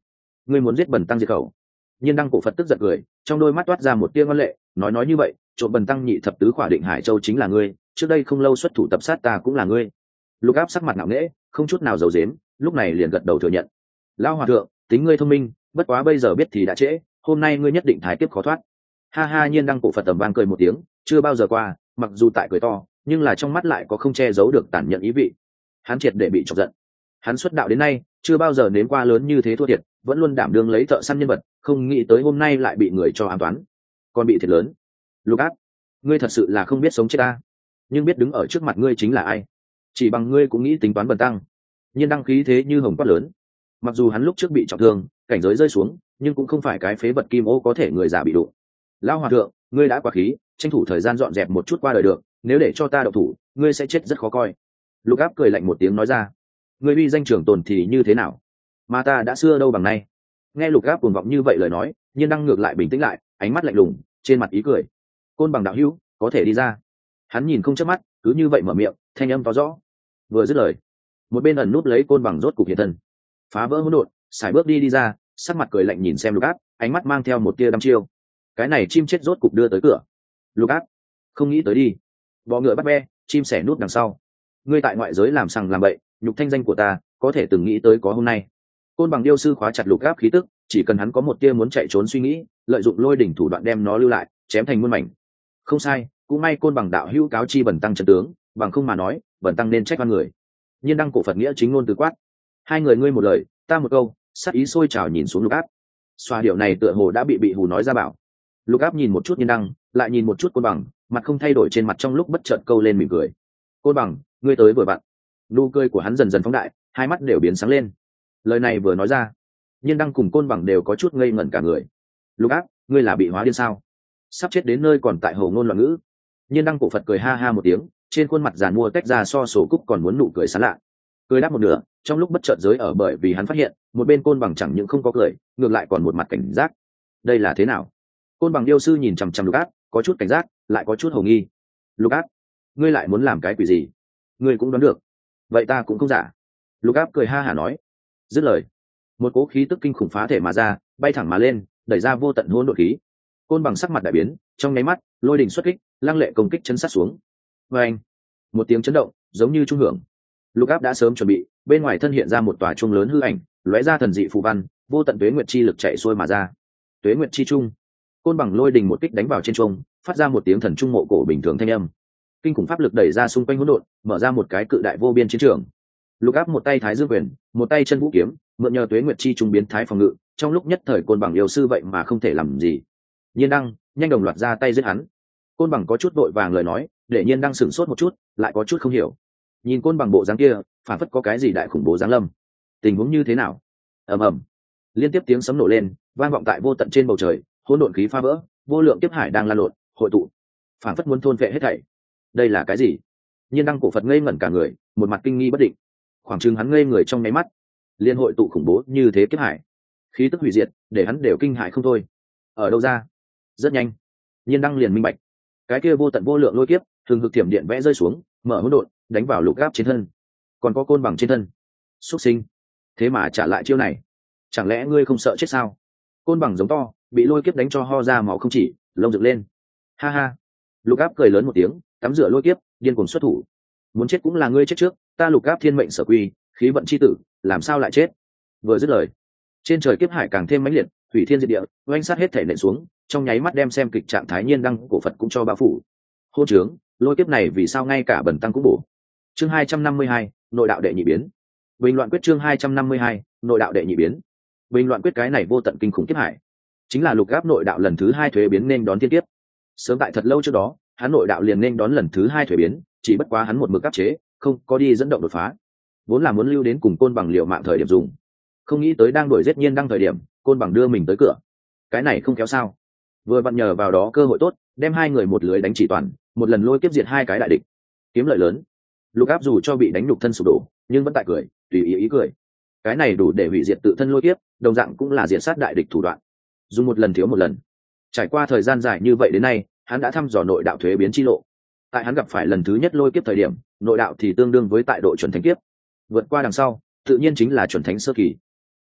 ngươi muốn giết bần tăng diệt khẩu. Nhiên đăng cổ Phật tức giận cười, trong đôi mắt toát ra một tia ngoan lệ, nói như vậy, trộm bần tăng nhị thập tứ khỏa định hải châu chính là ngươi, trước đây không lâu xuất thủ tập sát ta cũng là ngươi. Lục Áp sắc mặt ngạo nghễ, không chút nào giấu giếm, lúc này liền gật đầu thừa nhận. Lão hòa thượng, tính ngươi thông minh, bất quá bây giờ biết thì đã trễ, hôm nay ngươi nhất định thái kiếp khó thoát. Ha ha, Nhiên đăng cổ Phật tầm vang cười một tiếng, chưa bao giờ qua, mặc dù tại cười to, nhưng là trong mắt lại có không che giấu được tàn nhẫn ý vị. Hắn triệt để bị chọc giận. Hắn xuất đạo đến nay, chưa bao giờ nếm qua lớn như thế thua thiệt, vẫn luôn đảm đương lấy thợ săn nhân vật, không nghĩ tới hôm nay lại bị người cho ám toán, còn bị thiệt lớn. Lục Áp, ngươi thật sự là không biết sống chết ta, nhưng biết đứng ở trước mặt ngươi chính là ai. Chỉ bằng ngươi cũng nghĩ tính toán bần tăng. Nhiên đăng khí thế như hồng quát lớn. Mặc dù hắn lúc trước bị trọng thương, cảnh giới rơi xuống, nhưng cũng không phải cái phế vật kim ô có thể người già bị đụng. Lão hòa thượng, ngươi đã quá khí, tranh thủ thời gian dọn dẹp một chút qua đời được, nếu để cho ta đậu thủ, ngươi sẽ chết rất khó coi. Lục Áp cười lạnh một tiếng nói ra. Ngươi uy danh trưởng tồn thì như thế nào, mà ta đã xưa đâu bằng nay. Nghe Lục Áp cuồng vọng như vậy lời nói, Nhiên đăng ngược lại bình tĩnh lại, ánh mắt lạnh lùng, trên mặt ý cười. Côn bằng đạo hữu, có thể đi ra. Hắn nhìn không chớp mắt, cứ như vậy mở miệng, thanh âm to rõ. Vừa dứt lời, một bên ẩn nút lấy côn bằng rốt cục hiện thân, phá vỡ hỗn độn, sải bước đi ra, sắc mặt cười lạnh nhìn xem Lục Áp, ánh mắt mang theo một tia đăm chiêu. Cái này chim chết rốt cục đưa tới cửa. Lục Áp, không nghĩ tới đi. Bọ ngựa bắt be, chim sẻ nút đằng sau. Ngươi tại ngoại giới làm sằng làm bậy, nhục thanh danh của ta, có thể từng nghĩ tới có hôm nay. Côn bằng điêu sư khóa chặt Lục Áp khí tức, chỉ cần hắn có một tia muốn chạy trốn suy nghĩ, lợi dụng lôi đỉnh thủ đoạn đem nó lưu lại, chém thành muôn mảnh. Không sai, cũng may côn bằng đạo hữu cáo chi bần tăng chân tướng, bằng không mà nói, bần tăng nên trách oan người. Nhiên đăng cổ Phật nghĩa chính ngôn từ quát. Hai người ngươi một lời, ta một câu, sát ý sôi trào nhìn xuống Lục Áp. Xoa điệu này tựa hồ đã bị hù nói ra bảo. Lục Áp nhìn một chút Nhiên đăng, lại nhìn một chút côn bằng, mặt không thay đổi trên mặt trong lúc bất chợt câu lên mỉm cười. Côn bằng, ngươi tới vừa vặn. Nụ cười của hắn dần dần phóng đại, hai mắt đều biến sáng lên. Lời này vừa nói ra, Nhiên đăng cùng côn bằng đều có chút ngây ngẩn cả người. Lục Áp, ngươi là bị hóa điên sao? Sắp chết đến nơi còn tại hồ ngôn loạn ngữ. Nhiên đăng cổ Phật cười ha ha một tiếng, trên khuôn mặt giàn mua tách ra so sổ cúc còn muốn nụ cười sán lạ. Cười đáp một nửa, trong lúc bất chợt giới ở bởi vì hắn phát hiện, một bên côn bằng chẳng những không có cười, ngược lại còn một mặt cảnh giác. Đây là thế nào? Côn bằng điêu sư nhìn chằm chằm Lục Áp, có chút cảnh giác, lại có chút hồ nghi. Lục Áp, ngươi lại muốn làm cái quỷ gì? Ngươi cũng đoán được. Vậy ta cũng không giả. Lục Áp cười ha hả nói. Dứt lời, một cỗ khí tức kinh khủng phá thể mà ra, bay thẳng mà lên, đẩy ra vô tận hỗn độn khí. Côn bằng sắc mặt đại biến, trong nháy mắt, lôi đình xuất kích, lăng lệ công kích chân sát xuống. Và anh, một tiếng chấn động, giống như trung hưởng. Lục Áp đã sớm chuẩn bị, bên ngoài thân hiện ra một tòa trung lớn hư ảnh, lóe ra thần dị phù văn, vô tận tuế nguyệt chi lực chạy xuôi mà ra. Tuế nguyệt chi trung, côn bằng lôi đình một kích đánh vào trên trung, phát ra một tiếng thần trung mộ cổ bình thường thanh âm. Kinh khủng pháp lực đẩy ra xung quanh hỗn độn, mở ra một cái cự đại vô biên chiến trường. Lục Áp một tay thái dương quyền, một tay chân vũ kiếm, mượn nhờ tuế nguyệt chi trung biến thái phòng ngự, trong lúc nhất thời côn bằng yêu sư vậy mà không thể làm gì. Nhiên đăng, nhanh đồng loạt ra tay giết hắn. Côn bằng có chút vội vàng lời nói, để Nhiên đăng sửng sốt một chút, lại có chút không hiểu. Nhìn côn bằng bộ dáng kia, phản phất có cái gì đại khủng bố giáng lâm. Tình huống như thế nào? Ầm ầm, liên tiếp tiếng sấm nổ lên, vang vọng tại vô tận trên bầu trời, hỗn độn khí phá vỡ, vô lượng kiếp hải đang lan lộn, hội tụ, phản phất muốn thôn phệ hết thảy. Đây là cái gì? Nhiên đăng cổ Phật ngây ngẩn cả người, một mặt kinh nghi bất định. Khoảng chừng hắn ngây người trong nháy mắt, liên hội tụ khủng bố như thế kiếp hải, khí tức hủy diệt, để hắn đều kinh hãi không thôi. Ở đâu ra? Rất nhanh, Nhiên đăng liền minh bạch, cái kia vô tận vô lượng lôi kiếp, thường hực thiểm điện vẽ rơi xuống, mở hỗn độn, đánh vào Lục Áp trên thân, còn có côn bằng trên thân. Xuất sinh, thế mà trả lại chiêu này, chẳng lẽ ngươi không sợ chết sao? Côn bằng giống to, bị lôi kiếp đánh cho ho ra máu không chỉ, lông dựng lên. Ha ha, Lục Áp cười lớn một tiếng, tắm rửa lôi kiếp, điên cuồng xuất thủ. Muốn chết cũng là ngươi chết trước, ta Lục Áp thiên mệnh sở quy, khí vận chi tử, làm sao lại chết? Vừa dứt lời, trên trời kiếp hải càng thêm mãnh liệt, hủy thiên diệt địa, oanh sát hết thể nện xuống, trong nháy mắt đem xem kịch trạng thái Nhiên đăng cổ Phật cũng cho bao phủ. Hô trướng, lôi kiếp này vì sao ngay cả bần tăng cũng bổ. Chương 252, nội đạo đệ nhị biến. Bình loạn quyết chương 252, nội đạo đệ nhị biến. Bình loạn quyết cái này vô tận kinh khủng kiếp hải, chính là Lục Áp nội đạo lần thứ 2 thuế biến nên đón thiên kiếp. Sớm tại thật lâu trước đó, hắn nội đạo liền nên đón lần thứ 2 thuế biến, chỉ bất quá hắn một mực áp chế, không có đi dẫn động đột phá. Vốn là muốn lưu đến cùng côn bằng liều mạng thời điểm dùng, không nghĩ tới đang đuổi giết Nhiên đăng thời điểm, côn bằng đưa mình tới cửa. Cái này không kéo sao? Vừa vặn nhờ vào đó cơ hội tốt, đem hai người một lưới đánh chỉ toàn, một lần lôi kiếp diệt hai cái đại địch, kiếm lợi lớn. Lục Áp dù cho bị đánh nhục thân sụp đổ, nhưng vẫn tại cười, tùy ý cười. Cái này đủ để hủy diệt tự thân lôi kiếp, đồng dạng cũng là diệt sát đại địch thủ đoạn. Dùng một lần thiếu một lần. Trải qua thời gian dài như vậy đến nay, hắn đã thăm dò nội đạo thuế biến chi lộ. Tại hắn gặp phải lần thứ nhất lôi kiếp thời điểm, nội đạo thì tương đương với tại độ chuẩn thánh kiếp. Vượt qua đằng sau, tự nhiên chính là chuẩn thánh sơ kỳ.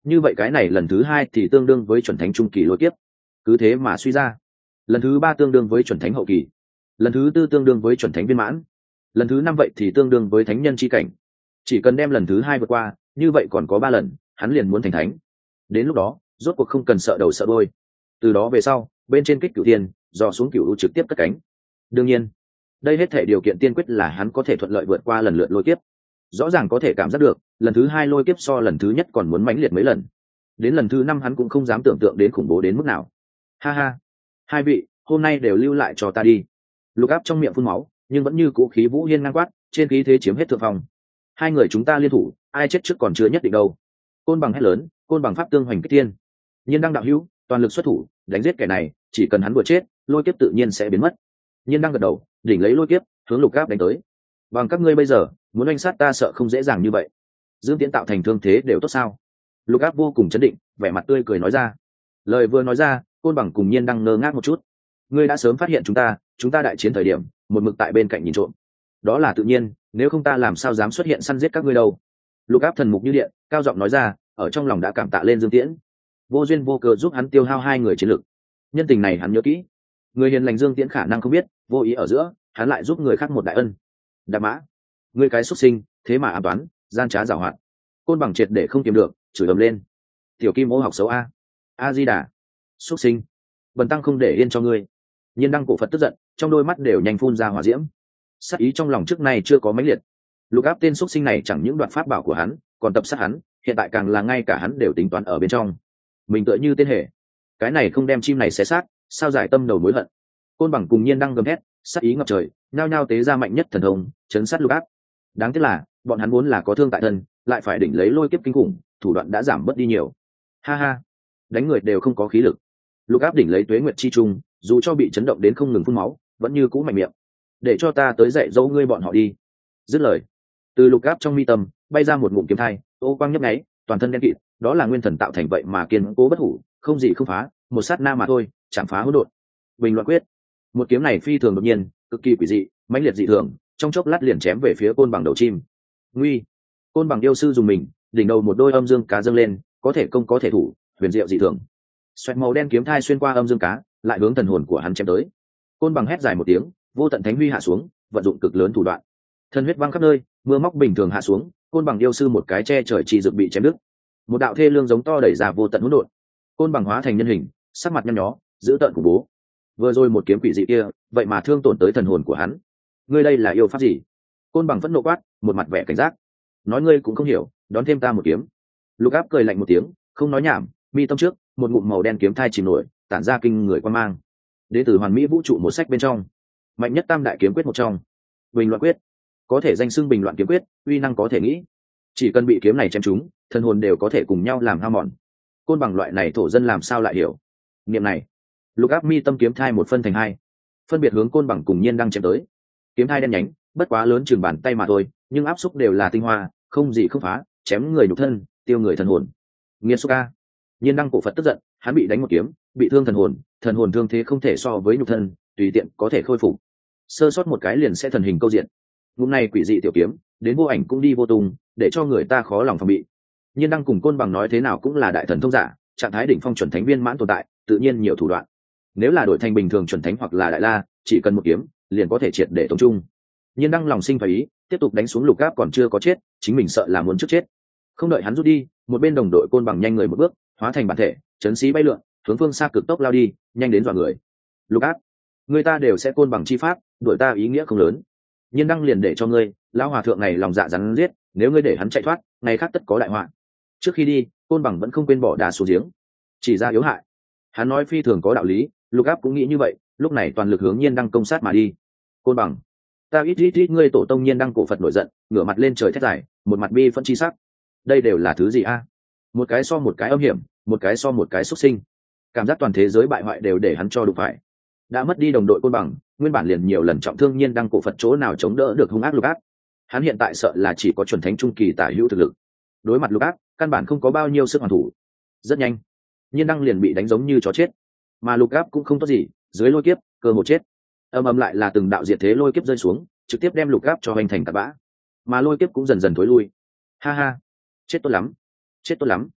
như vậy cái này lần thứ hai thì tương đương với chuẩn thánh trung kỳ lôi kiếp, cứ thế mà suy ra. Lần thứ ba tương đương với chuẩn thánh hậu kỳ, lần thứ tư tương đương với chuẩn thánh viên mãn, lần thứ năm vậy thì tương đương với thánh nhân chi cảnh. Chỉ cần đem lần thứ hai vượt qua, như vậy còn có 3 lần hắn liền muốn thành thánh. Đến lúc đó rốt cuộc không cần sợ đầu sợ đôi. Từ đó về sau, bên trên kích cửu thiên dò xuống cửu u trực tiếp cất cánh. Đương nhiên đây hết thể điều kiện tiên quyết là hắn có thể thuận lợi vượt qua lần lượt lôi kiếp. Rõ ràng có thể cảm giác được lần thứ hai lôi kiếp so lần thứ nhất còn muốn mãnh liệt mấy lần. Đến lần thứ 5 hắn cũng không dám tưởng tượng đến khủng bố đến mức nào. Ha ha, hai vị hôm nay đều lưu lại cho ta đi. Lục Áp trong miệng phun máu nhưng vẫn như cũ khí vũ hiên ngang quát, trên khí thế chiếm hết thượng phong. Hai người chúng ta liên thủ, ai chết trước còn chưa nhất định đâu. Côn bằng hét lớn, côn bằng pháp tương hoành kích tiên. Nhiên đăng đạo hữu toàn lực xuất thủ đánh giết kẻ này, chỉ cần hắn vừa chết lôi kiếp tự nhiên sẽ biến mất. Nhiên đăng gật đầu đỉnh lấy lôi kiếp hướng Lục Áp đánh tới. Bằng các ngươi bây giờ muốn oanh sát ta sợ không dễ dàng như vậy. Dương Tiễn tạo thành thương thế đều tốt sao? Lục Áp vô cùng chấn định, vẻ mặt tươi cười nói ra. Lời vừa nói ra, côn bằng cùng Nhiên đăng ngơ ngác một chút. Ngươi đã sớm phát hiện chúng ta đại chiến thời điểm một mực tại bên cạnh nhìn trộm. Đó là tự nhiên, nếu không ta làm sao dám xuất hiện săn giết các ngươi đâu. Lục Áp thần mục như điện, cao giọng nói ra, ở trong lòng đã cảm tạ lên Dương Tiễn. Vô duyên vô cớ giúp hắn tiêu hao 2 người chiến lực. Nhân tình này hắn nhớ kỹ. Người hiền lành Dương Tiễn khả năng không biết, vô ý ở giữa, hắn lại giúp người khác một đại ân. Đạp mã, ngươi cái xuất sinh, thế mà ám toán, gian trá giảo hoạt. Côn bằng triệt để không kiềm được, chửi ầm lên. Tiểu Kim Ô học xấu a di đà, xuất sinh, bần tăng không để yên cho ngươi. Nhiên đăng cổ Phật tức giận, trong đôi mắt đều nhanh phun ra hỏa diễm. Sát ý trong lòng trước nay chưa có mãnh liệt. Lục Áp tên xuất sinh này chẳng những đoạt pháp bảo của hắn, còn tập sát hắn, hiện tại càng là ngay cả hắn đều tính toán ở bên trong. Mình tựa như tên hề, cái này không đem chim này xé xác, sao giải tâm đầu mối hận. Côn bằng cùng Nhiên đăng gầm thét, sát ý ngập trời, nhao nhao tế ra mạnh nhất thần thông, chấn sát Lục Áp. Đáng tiếc là bọn hắn vốn là có thương tại thân, lại phải đỉnh lấy lôi kiếp kinh khủng, thủ đoạn đã giảm bớt đi nhiều. Ha ha, đánh người đều không có khí lực. Lục Áp đỉnh lấy tuế nguyệt chi trung, dù cho bị chấn động đến không ngừng phun máu, vẫn như cũ mạnh miệng. Để cho ta tới dạy dỗ ngươi bọn họ đi. Dứt lời, từ Lục Áp trong mi tâm bay ra một ngụm kiếm thai, ô quang nhấp nháy, toàn thân đen kịt, đó là nguyên thần tạo thành vậy mà kiên cố bất hủ, không gì không phá, một sát na mà thôi, chạm phá hỗn độn. Bình loạn quyết, một kiếm này phi thường đột nhiên, cực kỳ quỷ dị, mãnh liệt dị thường, trong chốc lát liền chém về phía côn bằng đầu chim. Nguy, côn bằng yêu sư dùng mình, đỉnh đầu một đôi âm dương cá dâng lên, có thể công có thể thủ, huyền diệu dị thường. Xoẹt màu đen kiếm thai xuyên qua âm dương cá, lại hướng thần hồn của hắn chém tới. Côn bằng hét dài một tiếng, vô tận thánh huy hạ xuống, vận dụng cực lớn thủ đoạn. Thân huyết văng khắp nơi, mưa móc bình thường hạ xuống, côn bằng yêu sư một cái che trời chỉ dược bị chém đứt. Một đạo thê lương giống to đẩy ra vô tận hỗn độn. Côn bằng hóa thành nhân hình, sắc mặt nhăn nhó, giữ tợn khủng bố. Vừa rồi một kiếm quỷ dị kia, vậy mà thương tổn tới thần hồn của hắn. Ngươi đây là yêu pháp gì? Côn bằng phẫn nộ quát, một mặt vẻ cảnh giác. Nói ngươi cũng không hiểu, đón thêm ta một kiếm. Lục Áp cười lạnh một tiếng, không nói nhảm, mi tâm trước, một ngụm màu đen kiếm thai chìm nổi, tản ra kinh người quan mang. Đến từ Hoàn Mỹ vũ trụ một sách bên trong, mạnh nhất tam đại kiếm quyết một trong, Bình Loạn Quyết, có thể danh xưng Bình Loạn kiếm quyết, uy năng có thể nghĩ. Chỉ cần bị kiếm này chém trúng, thân hồn đều có thể cùng nhau làm hao mòn. Côn bằng loại này thổ dân làm sao lại hiểu? Niệm này, Lục Áp mi tâm kiếm thai một phân thành 2, phân biệt hướng côn bằng cùng Nhiên đang chém tới. Kiếm thai đen nhánh, bất quá lớn chừng bàn tay mà thôi, nhưng áp xúc đều là tinh hoa, không gì không phá, chém người nhục thân, tiêu người thần hồn. Nghiệt xúc a! Nhiên đăng cổ Phật tức giận, hắn bị đánh một kiếm, bị thương thần hồn thương thế không thể so với nhục thân, tùy tiện có thể khôi phục. Sơ sót một cái liền sẽ thần hình câu diện. Hôm nay quỷ dị tiểu kiếm, đến vô ảnh cũng đi vô tung, để cho người ta khó lòng phòng bị. Nhiên đăng cùng côn bằng nói thế nào cũng là đại thần thông giả, trạng thái đỉnh phong chuẩn thánh viên mãn tồn tại, tự nhiên nhiều thủ đoạn. Nếu là đổi thành bình thường chuẩn thánh hoặc là đại la, chỉ cần một kiếm, liền có thể triệt để tống trung. Nhiên đăng lòng sinh phải ý, tiếp tục đánh xuống Lục Áp còn chưa có chết, chính mình sợ là muốn trước chết. Không đợi hắn rút đi, một bên đồng đội côn bằng nhanh người một bước, hóa thành bản thể, chấn xí bay lượn, hướng phương xa cực tốc lao đi, nhanh đến dọa người. Lục Áp, người ta đều sẽ côn bằng chi pháp, đuổi ta ý nghĩa không lớn. Nhiên đăng liền để cho ngươi, lão hòa thượng này lòng dạ rắn giết, nếu ngươi để hắn chạy thoát, ngày khác tất có đại họa. Trước khi đi, côn bằng vẫn không quên bỏ đá xuống giếng, chỉ ra yếu hại. Hắn nói phi thường có đạo lý, Lục Áp cũng nghĩ như vậy, lúc này toàn lực hướng Nhiên đăng công sát mà đi. Côn bằng, ta ít ngươi tổ tông Nhiên đăng cổ Phật nổi giận, ngửa mặt lên trời thét dài, một mặt bi phân chi sắc. Đây đều là thứ gì a? Một cái so một cái âm hiểm, một cái so một cái xuất sinh. Cảm giác toàn thế giới bại hoại đều để hắn cho đụng phải. Đã mất đi đồng đội côn bằng, nguyên bản liền nhiều lần trọng thương Nhiên đăng cổ Phật chỗ nào chống đỡ được hung ác Lục Áp. Hắn hiện tại sợ là chỉ có chuẩn thánh trung kỳ tả hữu thực lực. Đối mặt Lục Áp, căn bản không có bao nhiêu sức hoàn thủ. Rất nhanh, Nhiên đăng liền bị đánh giống như chó chết. Mà Lục Áp cũng không tốt gì, dưới lôi kiếp, cơ hội chết. Ầm lại là từng đạo diệt thế lôi kiếp rơi xuống, trực tiếp đem Lục Áp cho hành thành tạt bã. Mà lôi kiếp cũng dần dần thối lui. Ha ha, chết tốt lắm, chết tốt lắm.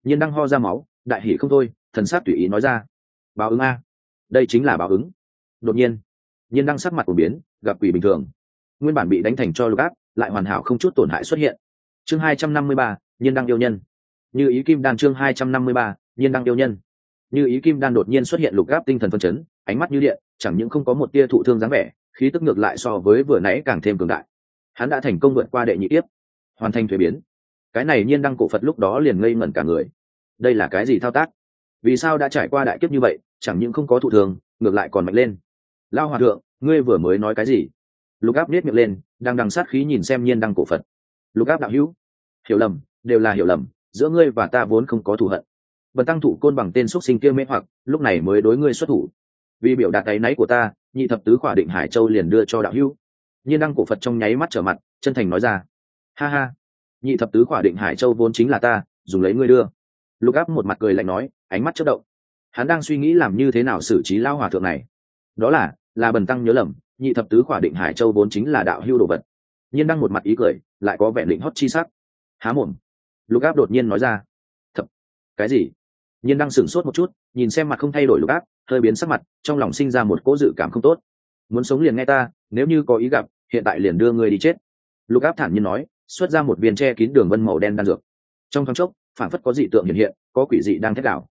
Nhiên Đăng ho ra máu, đại hỉ không thôi, thần sắc tùy ý nói ra: báo ứng a, đây chính là báo ứng. Đột nhiên Nhiên Đăng sắc mặt của biến, gặp quỷ bình thường. Nguyên bản bị đánh thành cho lục áp, lại hoàn hảo không chút tổn hại xuất hiện. Chương 253, Nhiên Đăng yêu nhân. Như ý kim đan. Chương 253, Nhiên Đăng yêu nhân. Như ý kim đan đột nhiên xuất hiện, lục áp tinh thần phân chấn, ánh mắt như điện, chẳng những không có một tia thụ thương dáng vẻ, khí tức ngược lại so với vừa nãy càng thêm cường đại. Hắn đã thành công vượt qua đệ nhị tiếp, hoàn thành thuế biến. Cái này Nhiên Đăng cổ Phật lúc đó liền ngây ngẩn cả người. Đây là cái gì thao tác? Vì sao đã trải qua đại kiếp như vậy, chẳng những không có thụ thương, ngược lại còn mạnh lên? Lao hòa thượng, ngươi vừa mới nói cái gì? Lục áp nết miệng lên, đang đằng sát khí nhìn xem Nhiên Đăng cổ Phật. Lục áp đạo hữu, hiểu lầm, đều là hiểu lầm, giữa ngươi và ta vốn không có thù hận. Bần tăng thụ côn bằng tên xuất sinh kia mê hoặc, lúc này mới đối ngươi xuất thủ. Vì biểu đạt áy náy của ta, nhị thập tứ khỏa định hải châu liền đưa cho đạo hữu. Nhiên Đăng cổ Phật trong nháy mắt trở mặt, chân thành nói ra: ha ha, nhị thập tứ khỏa định hải châu vốn chính là ta, dùng lấy ngươi đưa. Lục áp một mặt cười lạnh nói, ánh mắt chớp động. Hắn đang suy nghĩ làm như thế nào xử trí lao hòa thượng này. Đó là bần tăng nhớ lầm, nhị thập tứ khỏa định hải châu vốn chính là đạo hữu đồ vật. Nhiên Đăng một mặt ý cười, lại có vẻ định hót chi sắc. Há mồm. Lục áp đột nhiên nói ra: thật. Cái gì? Nhiên Đăng sửng sốt một chút, nhìn xem mặt không thay đổi lục áp, hơi biến sắc mặt, trong lòng sinh ra một cỗ dự cảm không tốt. Muốn sống liền nghe ta, nếu như có ý gặp, hiện tại liền đưa ngươi đi chết. Lục áp thản nhiên nói, xuất ra một viên che kín đường vân màu đen đan dược. Trong thoáng chốc, phản phất có dị tượng hiện hiện, có quỷ dị đang thét đảo.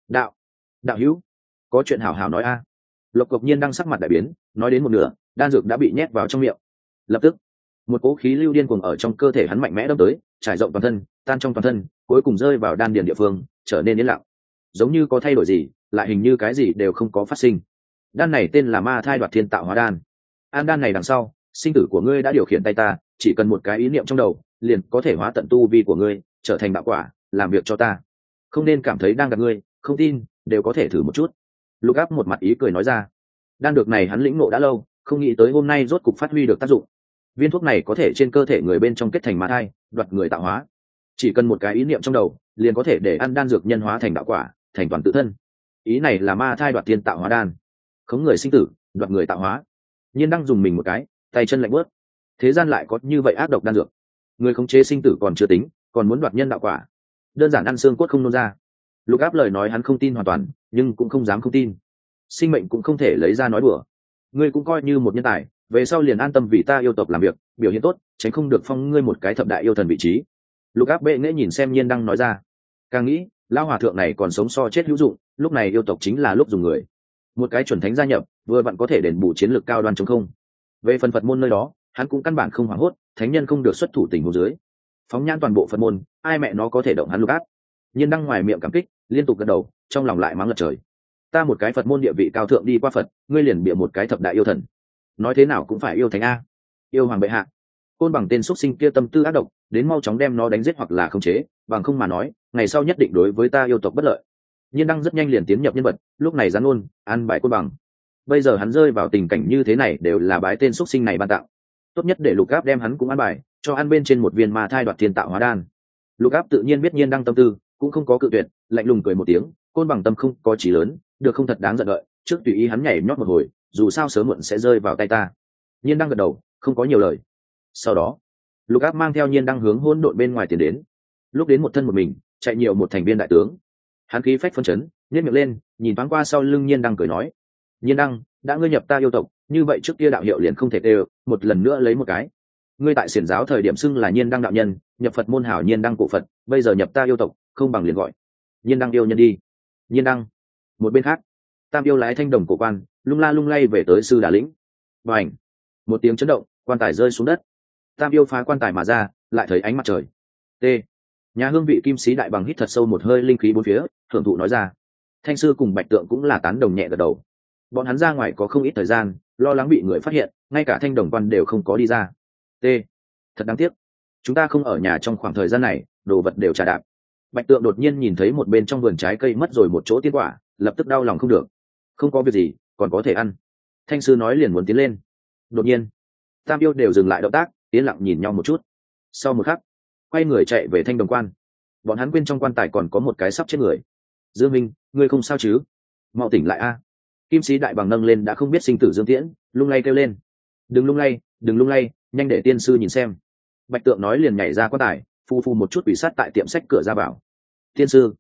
Đạo hữu, có chuyện hảo hảo nói a. Lộc Cộc Nhiên đang sắc mặt đại biến, nói đến một nửa, đan dược đã bị nhét vào trong miệng. Lập tức, một cỗ khí lưu điên cuồng ở trong cơ thể hắn mạnh mẽ đâm tới, trải rộng toàn thân, tan trong toàn thân, cuối cùng rơi vào đan điền địa phương, trở nên yên lặng. Giống như có thay đổi gì, lại hình như cái gì đều không có phát sinh. Đan này tên là Ma Thai Đoạt Thiên Tạo Hóa Đan. An đan này đằng sau, sinh tử của ngươi đã điều khiển tay ta, chỉ cần một cái ý niệm trong đầu, liền có thể hóa tận tu vi của ngươi, trở thành đạo quả, làm việc cho ta. Không nên cảm thấy đang gặp ngươi, không tin, đều có thể thử một chút. Lục áp một mặt ý cười nói ra. Đan dược này hắn lĩnh ngộ đã lâu, không nghĩ tới hôm nay rốt cục phát huy được tác dụng. Viên thuốc này có thể trên cơ thể người bên trong kết thành ma thai, đoạt người tạo hóa. Chỉ cần một cái ý niệm trong đầu, liền có thể để ăn đan dược nhân hóa thành đạo quả, thành toàn tự thân. Ý này là Ma Thai Đoạt Thiên Tạo Hóa Đan. Khống người sinh tử, đoạt người tạo hóa. Nhiên đang dùng mình một cái, tay chân lạnh bớt. Thế gian lại có như vậy ác độc đan dược. Người khống chế sinh tử còn chưa tính, còn muốn đoạt nhân đạo quả. Đơn giản ăn xương cốt không nôn ra. Lục áp lời nói hắn không tin hoàn toàn, nhưng cũng không dám không tin. Sinh mệnh cũng không thể lấy ra nói đùa. Ngươi cũng coi như một nhân tài, về sau liền an tâm vì ta yêu tộc làm việc, biểu hiện tốt, tránh không được phong ngươi một cái thập đại yêu thần vị trí. Lục áp bệ nghễ nhìn xem Nhiên Đăng nói ra. Càng nghĩ, lão hòa thượng này còn sống so chết hữu dụng, lúc này yêu tộc chính là lúc dùng người. Một cái chuẩn thánh gia nhập, vừa vặn có thể đền bù chiến lược cao đoan chống không. Về phần Phật môn nơi đó, hắn cũng căn bản không hoảng hốt, thánh nhân không được xuất thủ tình huống dưới. Phóng nhãn toàn bộ Phật môn, ai mẹ nó có thể động hắn Lục áp. Nhiên Đăng ngoài miệng cảm kích, liên tục gật đầu, trong lòng lại mắng lật trời. Ta một cái Phật môn địa vị cao thượng đi qua Phật, ngươi liền bịa một cái thập đại yêu thần. Nói thế nào cũng phải yêu thánh a. Yêu hoàng bệ hạ. Côn bằng tên xuất sinh kia tâm tư ác độc, đến mau chóng đem nó đánh giết hoặc là khống chế, bằng không mà nói, ngày sau nhất định đối với ta yêu tộc bất lợi. Nhiên Đăng rất nhanh liền tiến nhập nhân vật, lúc này gián ôn, ăn bài Côn bằng. Bây giờ hắn rơi vào tình cảnh như thế này đều là bái tên xuất sinh này ban tặng. Tốt nhất để Lục áp đem hắn cũng ăn bài, cho ăn bên trên một viên Ma Thai Đoạt Thiên Tạo Hóa Đan. Lục áp tự nhiên biết Nhiên Đăng tâm tư, cũng không có cự tuyệt, lạnh lùng cười một tiếng, Côn bằng tâm không có chí lớn, được không thật đáng giận đợi, trước tùy ý hắn nhảy nhót một hồi, dù sao sớm muộn sẽ rơi vào tay ta. Nhiên Đăng gật đầu, không có nhiều lời. Sau đó, Lục áp mang theo Nhiên Đăng hướng hỗn độn bên ngoài tiến đến. Lúc đến một thân một mình, chạy nhiều một thành viên đại tướng. Hắn khí phách phân chấn, nhếch miệng lên, nhìn thoáng qua sau lưng Nhiên Đăng cười nói: Nhiên Đăng, đã ngươi nhập ta yêu tộc, như vậy trước kia đạo hiệu liền không thể đều, một lần nữa lấy một cái. Ngươi tại xiển giáo thời điểm xưng là Nhiên Đăng đạo nhân, nhập Phật môn hảo Nhiên Đăng cổ Phật, bây giờ nhập ta yêu tộc, không bằng liền gọi Nhiên Đăng yêu nhân đi. Nhiên Đăng. Một bên khác, Tam yêu lái thanh đồng cổ quan, lung la lung lay về tới sư đà lĩnh. Bành! Một tiếng chấn động, quan tài rơi xuống đất. Tam yêu phá quan tài mà ra, lại thấy ánh mặt trời. T. Nhà hương vị kim sĩ đại bằng hít thật sâu một hơi linh khí bốn phía, thưởng thụ nói ra. Thanh sư cùng Bạch Tượng cũng là tán đồng nhẹ gật đầu. Bọn hắn ra ngoài có không ít thời gian, lo lắng bị người phát hiện, ngay cả thanh đồng quan đều không có đi ra. T. Thật đáng tiếc, chúng ta không ở nhà trong khoảng thời gian này, đồ vật đều trà đạp. Bạch Tượng đột nhiên nhìn thấy một bên trong vườn trái cây mất rồi một chỗ tiên quả, lập tức đau lòng không được. Không có việc gì, còn có thể ăn. Thanh sư nói liền muốn tiến lên. Đột nhiên, Tam yêu đều dừng lại động tác, yên lặng nhìn nhau một chút. Sau một khắc, quay người chạy về thanh đồng quan. Bọn hắn quên trong quan tài còn có một cái sắp chết người. Dương Minh, ngươi không sao chứ? Mau tỉnh lại a! Kim sĩ đại bằng nâng lên đã không biết sinh tử Dương Tiễn, lung lay kêu lên. Đừng lung lay, đừng lung lay, nhanh để tiên sư nhìn xem. Bạch Tượng nói liền nhảy ra quan tài, phu phu một chút quỷ sát tại tiệm sách cửa ra bảo. Tiên sư,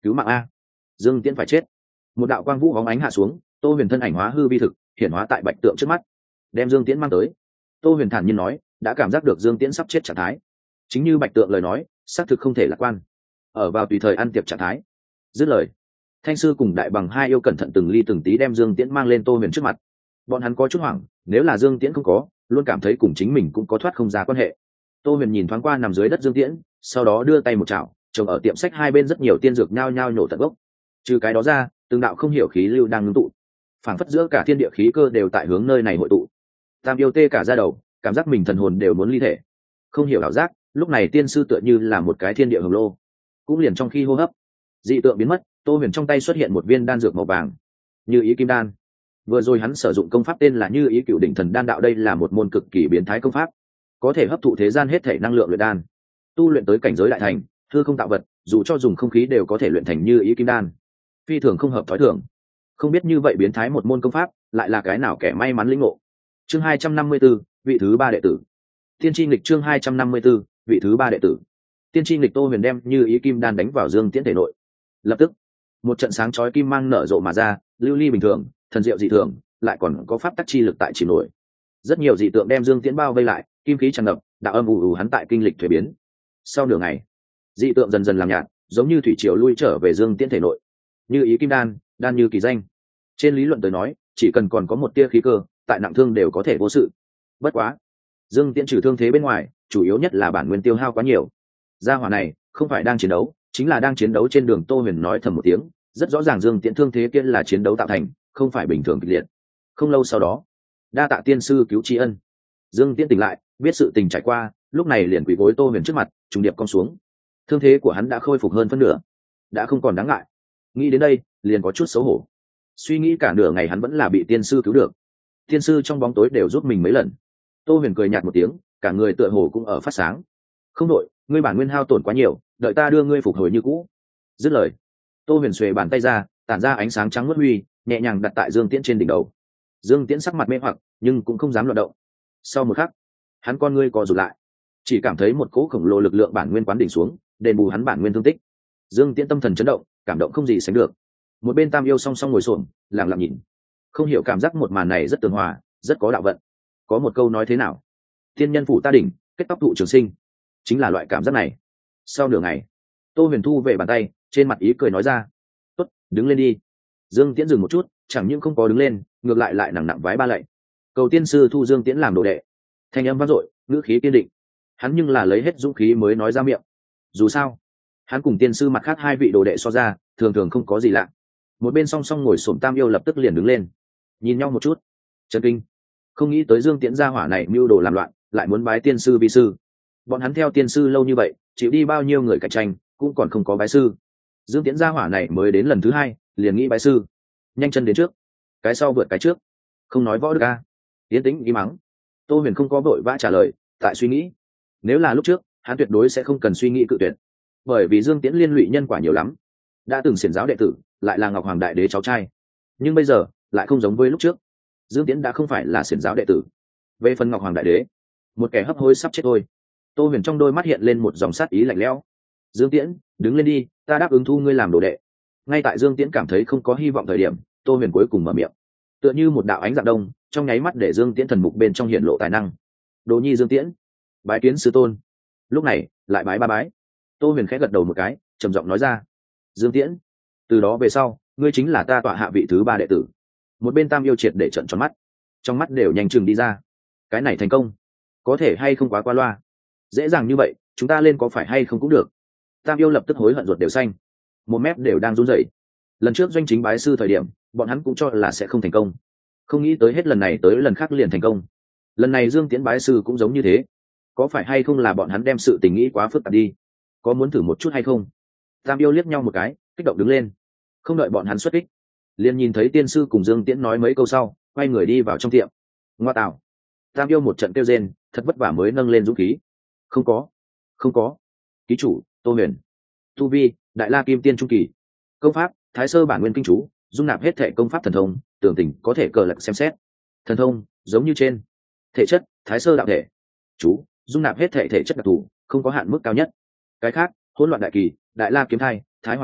cứu mạng a, Dương Tiễn phải chết. Một đạo quang vũ bóng ánh hạ xuống, Tô Huyền thân ảnh hóa hư vi thực, hiển hóa tại bạch tượng trước mắt, đem Dương Tiễn mang tới. Tô Huyền thản nhiên nói, đã cảm giác được Dương Tiễn sắp chết trạng thái. Chính như bạch tượng lời nói, xác thực không thể lạc quan, ở vào tùy thời ăn tiệp trạng thái. Dứt lời, Thanh sư cùng Đại Bằng hai yêu cẩn thận từng ly từng tí đem Dương Tiễn mang lên Tô Huyền trước mặt. Bọn hắn có chút hoảng, nếu là Dương Tiễn không có, luôn cảm thấy cùng chính mình cũng có thoát không ra quan hệ. Tô Huyền nhìn thoáng qua nằm dưới đất Dương Tiễn, sau đó đưa tay một chảo, trồng ở tiệm sách hai bên rất nhiều tiên dược nhao nhao nhổ tận gốc. Trừ cái đó ra, từng đạo không hiểu khí lưu đang ngưng tụ, phảng phất giữa cả thiên địa khí cơ đều tại hướng nơi này hội tụ. Tam yêu tê cả da đầu, cảm giác mình thần hồn đều muốn ly thể. Không hiểu ảo giác, lúc này tiên sư tựa như là một cái thiên địa hồng lô, cũng liền trong khi hô hấp, dị tượng biến mất. Tô Huyền trong tay xuất hiện một viên đan dược màu vàng, Như Ý Kim Đan. Vừa rồi hắn sử dụng công pháp tên là Như Ý Cựu Đỉnh Thần Đan đạo, đây là một môn cực kỳ biến thái công pháp, có thể hấp thụ thế gian hết thể năng lượng luyện đan, tu luyện tới cảnh giới đại thành, hư không tạo vật, dù cho dùng không khí đều có thể luyện thành Như Ý Kim Đan, phi thường không hợp thói thường. Không biết như vậy biến thái một môn công pháp, lại là cái nào kẻ may mắn lĩnh ngộ. Chương 254, vị thứ ba đệ tử. Tiên tri nghịch. Chương 254, vị thứ ba đệ tử. Tiên tri nghịch. Tô Huyền đem Như Ý Kim Đan đánh vào Dương Tiễn thể nội, lập tức một trận sáng chói kim mang nở rộ mà ra, lưu ly bình thường, thần diệu dị thường, lại còn có pháp tắc chi lực tại chìm nổi. Rất nhiều dị tượng đem Dương Tiễn bao vây lại, kim khí tràn ngập, đạo âm ù ù hắn tại kinh lịch thuế biến. Sau nửa ngày, dị tượng dần dần làm nhạt, giống như thủy triều lui trở về Dương Tiễn thể nội. Như Ý Kim Đan, đan như kỳ danh. Trên lý luận tới nói, chỉ cần còn có một tia khí cơ, tại nặng thương đều có thể vô sự. Bất quá, Dương Tiễn trừ thương thế bên ngoài, chủ yếu nhất là bản nguyên tiêu hao quá nhiều. Gia hỏa này không phải đang chiến đấu, chính là đang chiến đấu trên đường. Tô Huyền nói thầm một tiếng, rất rõ ràng Dương Tiễn thương thế kia là chiến đấu tạo thành, không phải bình thường kịch liệt. Không lâu sau đó, đa tạ tiên sư cứu tri ân. Dương Tiễn tỉnh lại, biết sự tình trải qua, lúc này liền quỳ gối Tô Huyền trước mặt, trùng điệp cong xuống. Thương thế của hắn đã khôi phục hơn phân nửa, đã không còn đáng ngại. Nghĩ đến đây, liền có chút xấu hổ. Suy nghĩ cả nửa ngày hắn vẫn là bị tiên sư cứu được. Tiên sư trong bóng tối đều giúp mình mấy lần. Tô Huyền cười nhạt một tiếng, cả người tựa hồ cũng ở phát sáng. Không đội, ngươi bản nguyên hao tổn quá nhiều, đợi ta đưa ngươi phục hồi như cũ. Dứt lời, Tô Huyền xuề bàn tay ra, tản ra ánh sáng trắng ngất huy, nhẹ nhàng đặt tại Dương Tiễn trên đỉnh đầu. Dương Tiễn sắc mặt mê hoặc, nhưng cũng không dám loạn động. Sau một khắc, hắn con ngươi co rụt lại, chỉ cảm thấy một cỗ khổng lồ lực lượng bản nguyên quán đỉnh xuống, đền bù hắn bản nguyên thương tích. Dương Tiễn tâm thần chấn động, cảm động không gì sánh được. Một bên Tam yêu song song ngồi xổm, lặng lặng nhìn, không hiểu cảm giác một màn này rất tường hòa, rất có đạo vận. Có một câu nói thế nào, thiên nhân phủ ta đỉnh, kết tóc thụ trường sinh, chính là loại cảm giác này. Sau nửa ngày, Tô Huyền thu về bàn tay, trên mặt ý cười nói ra, tốt, đứng lên đi. Dương Tiễn dừng một chút, chẳng những không có đứng lên, ngược lại lại nặng nặng vái ba lạy, cầu tiên sư thu Dương Tiễn làm đồ đệ. Thanh âm vang dội, ngữ khí kiên định. Hắn nhưng là lấy hết dũng khí mới nói ra miệng. Dù sao, hắn cùng tiên sư mặt khác hai vị đồ đệ so ra, thường thường không có gì lạ. Một bên song song ngồi xổm Tam yêu lập tức liền đứng lên, nhìn nhau một chút, chấn kinh. Không nghĩ tới Dương Tiễn gia hỏa này mưu đồ làm loạn, lại muốn bái tiên sư vi sư. Bọn hắn theo tiên sư lâu như vậy, chịu đi bao nhiêu người cạnh tranh, cũng còn không có bái sư. Dương Tiễn gia hỏa này mới đến lần thứ hai, liền nghĩ bái sư. Nhanh chân đến trước, cái sau vượt cái trước. Không nói võ đức a. Tiến tĩnh ý mắng. Tô Huyền không có vội vã trả lời, tại suy nghĩ. Nếu là lúc trước, hắn tuyệt đối sẽ không cần suy nghĩ cự tuyệt, bởi vì Dương Tiễn liên lụy nhân quả nhiều lắm, đã từng xiển giáo đệ tử, lại là Ngọc Hoàng Đại Đế cháu trai. Nhưng bây giờ lại không giống với lúc trước, Dương Tiễn đã không phải là xiển giáo đệ tử. Về phần Ngọc Hoàng Đại Đế, một kẻ hấp hối sắp chết thôi. Tô Huyền trong đôi mắt hiện lên một dòng sát ý lạnh lẽo. Dương Tiễn, đứng lên đi, ta đáp ứng thu ngươi làm đồ đệ. Ngay tại Dương Tiễn cảm thấy không có hy vọng thời điểm, Tô Huyền cuối cùng mở miệng, tựa như một đạo ánh dạng đông, trong nháy mắt để Dương Tiễn thần mục bên trong hiện lộ tài năng. Đồ nhi Dương Tiễn, bái kiến sư tôn. Lúc này lại bái ba bái. Tô Huyền khẽ gật đầu một cái, trầm giọng nói ra, Dương Tiễn, từ đó về sau, ngươi chính là ta tọa hạ vị thứ ba đệ tử. Một bên Tam yêu triệt để trợn tròn mắt, trong mắt đều nhanh chừng đi ra. Cái này thành công, có thể hay không quá qua loa? Dễ dàng như vậy, chúng ta lên có phải hay không cũng được. Tam yêu lập tức hối hận ruột đều xanh, một mép đều đang run rẩy. Lần trước doanh chính bái sư thời điểm, bọn hắn cũng cho là sẽ không thành công, không nghĩ tới hết lần này tới lần khác liền thành công. Lần này Dương Tiễn bái sư cũng giống như thế, có phải hay không là bọn hắn đem sự tình nghĩ quá phức tạp đi? Có muốn thử một chút hay không? Tam yêu liếc nhau một cái, kích động đứng lên. Không đợi bọn hắn xuất kích, liền nhìn thấy tiên sư cùng Dương Tiễn nói mấy câu sau, quay người đi vào trong tiệm. Ngoa tạo! Tam yêu một trận kêu rên, thật vất vả mới nâng lên dũng khí. Không có, không có. Ký chủ Tô Huyền, tu vi Đại La Kim Tiên trung kỳ, công pháp Thái Sơ Bản Nguyên Kinh Chú, dung nạp hết thể công pháp thần thông, tưởng tình có thể cờ lật xem xét. Thần thông giống như trên. Thể chất Thái Sơ đạo thể. Chú dung nạp hết thể thể chất đặc thù, không có hạn mức cao nhất. Cái khác hỗn loạn đại kỳ, Đại La kiếm thai, Thái Hoàng kiếm,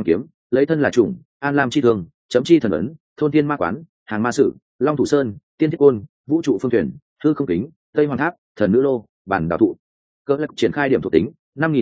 lấy thân là chủng, an lam chi thương, chấm chi thần ấn, thôn tiên ma quán, hàng ma sử, long thủ sơn, tiên thiết côn, vũ trụ phương thuyền, hư không kính, tây hoàng tháp, thần nữ lô, bản đào thụ. Cơ lực triển khai điểm thuộc tính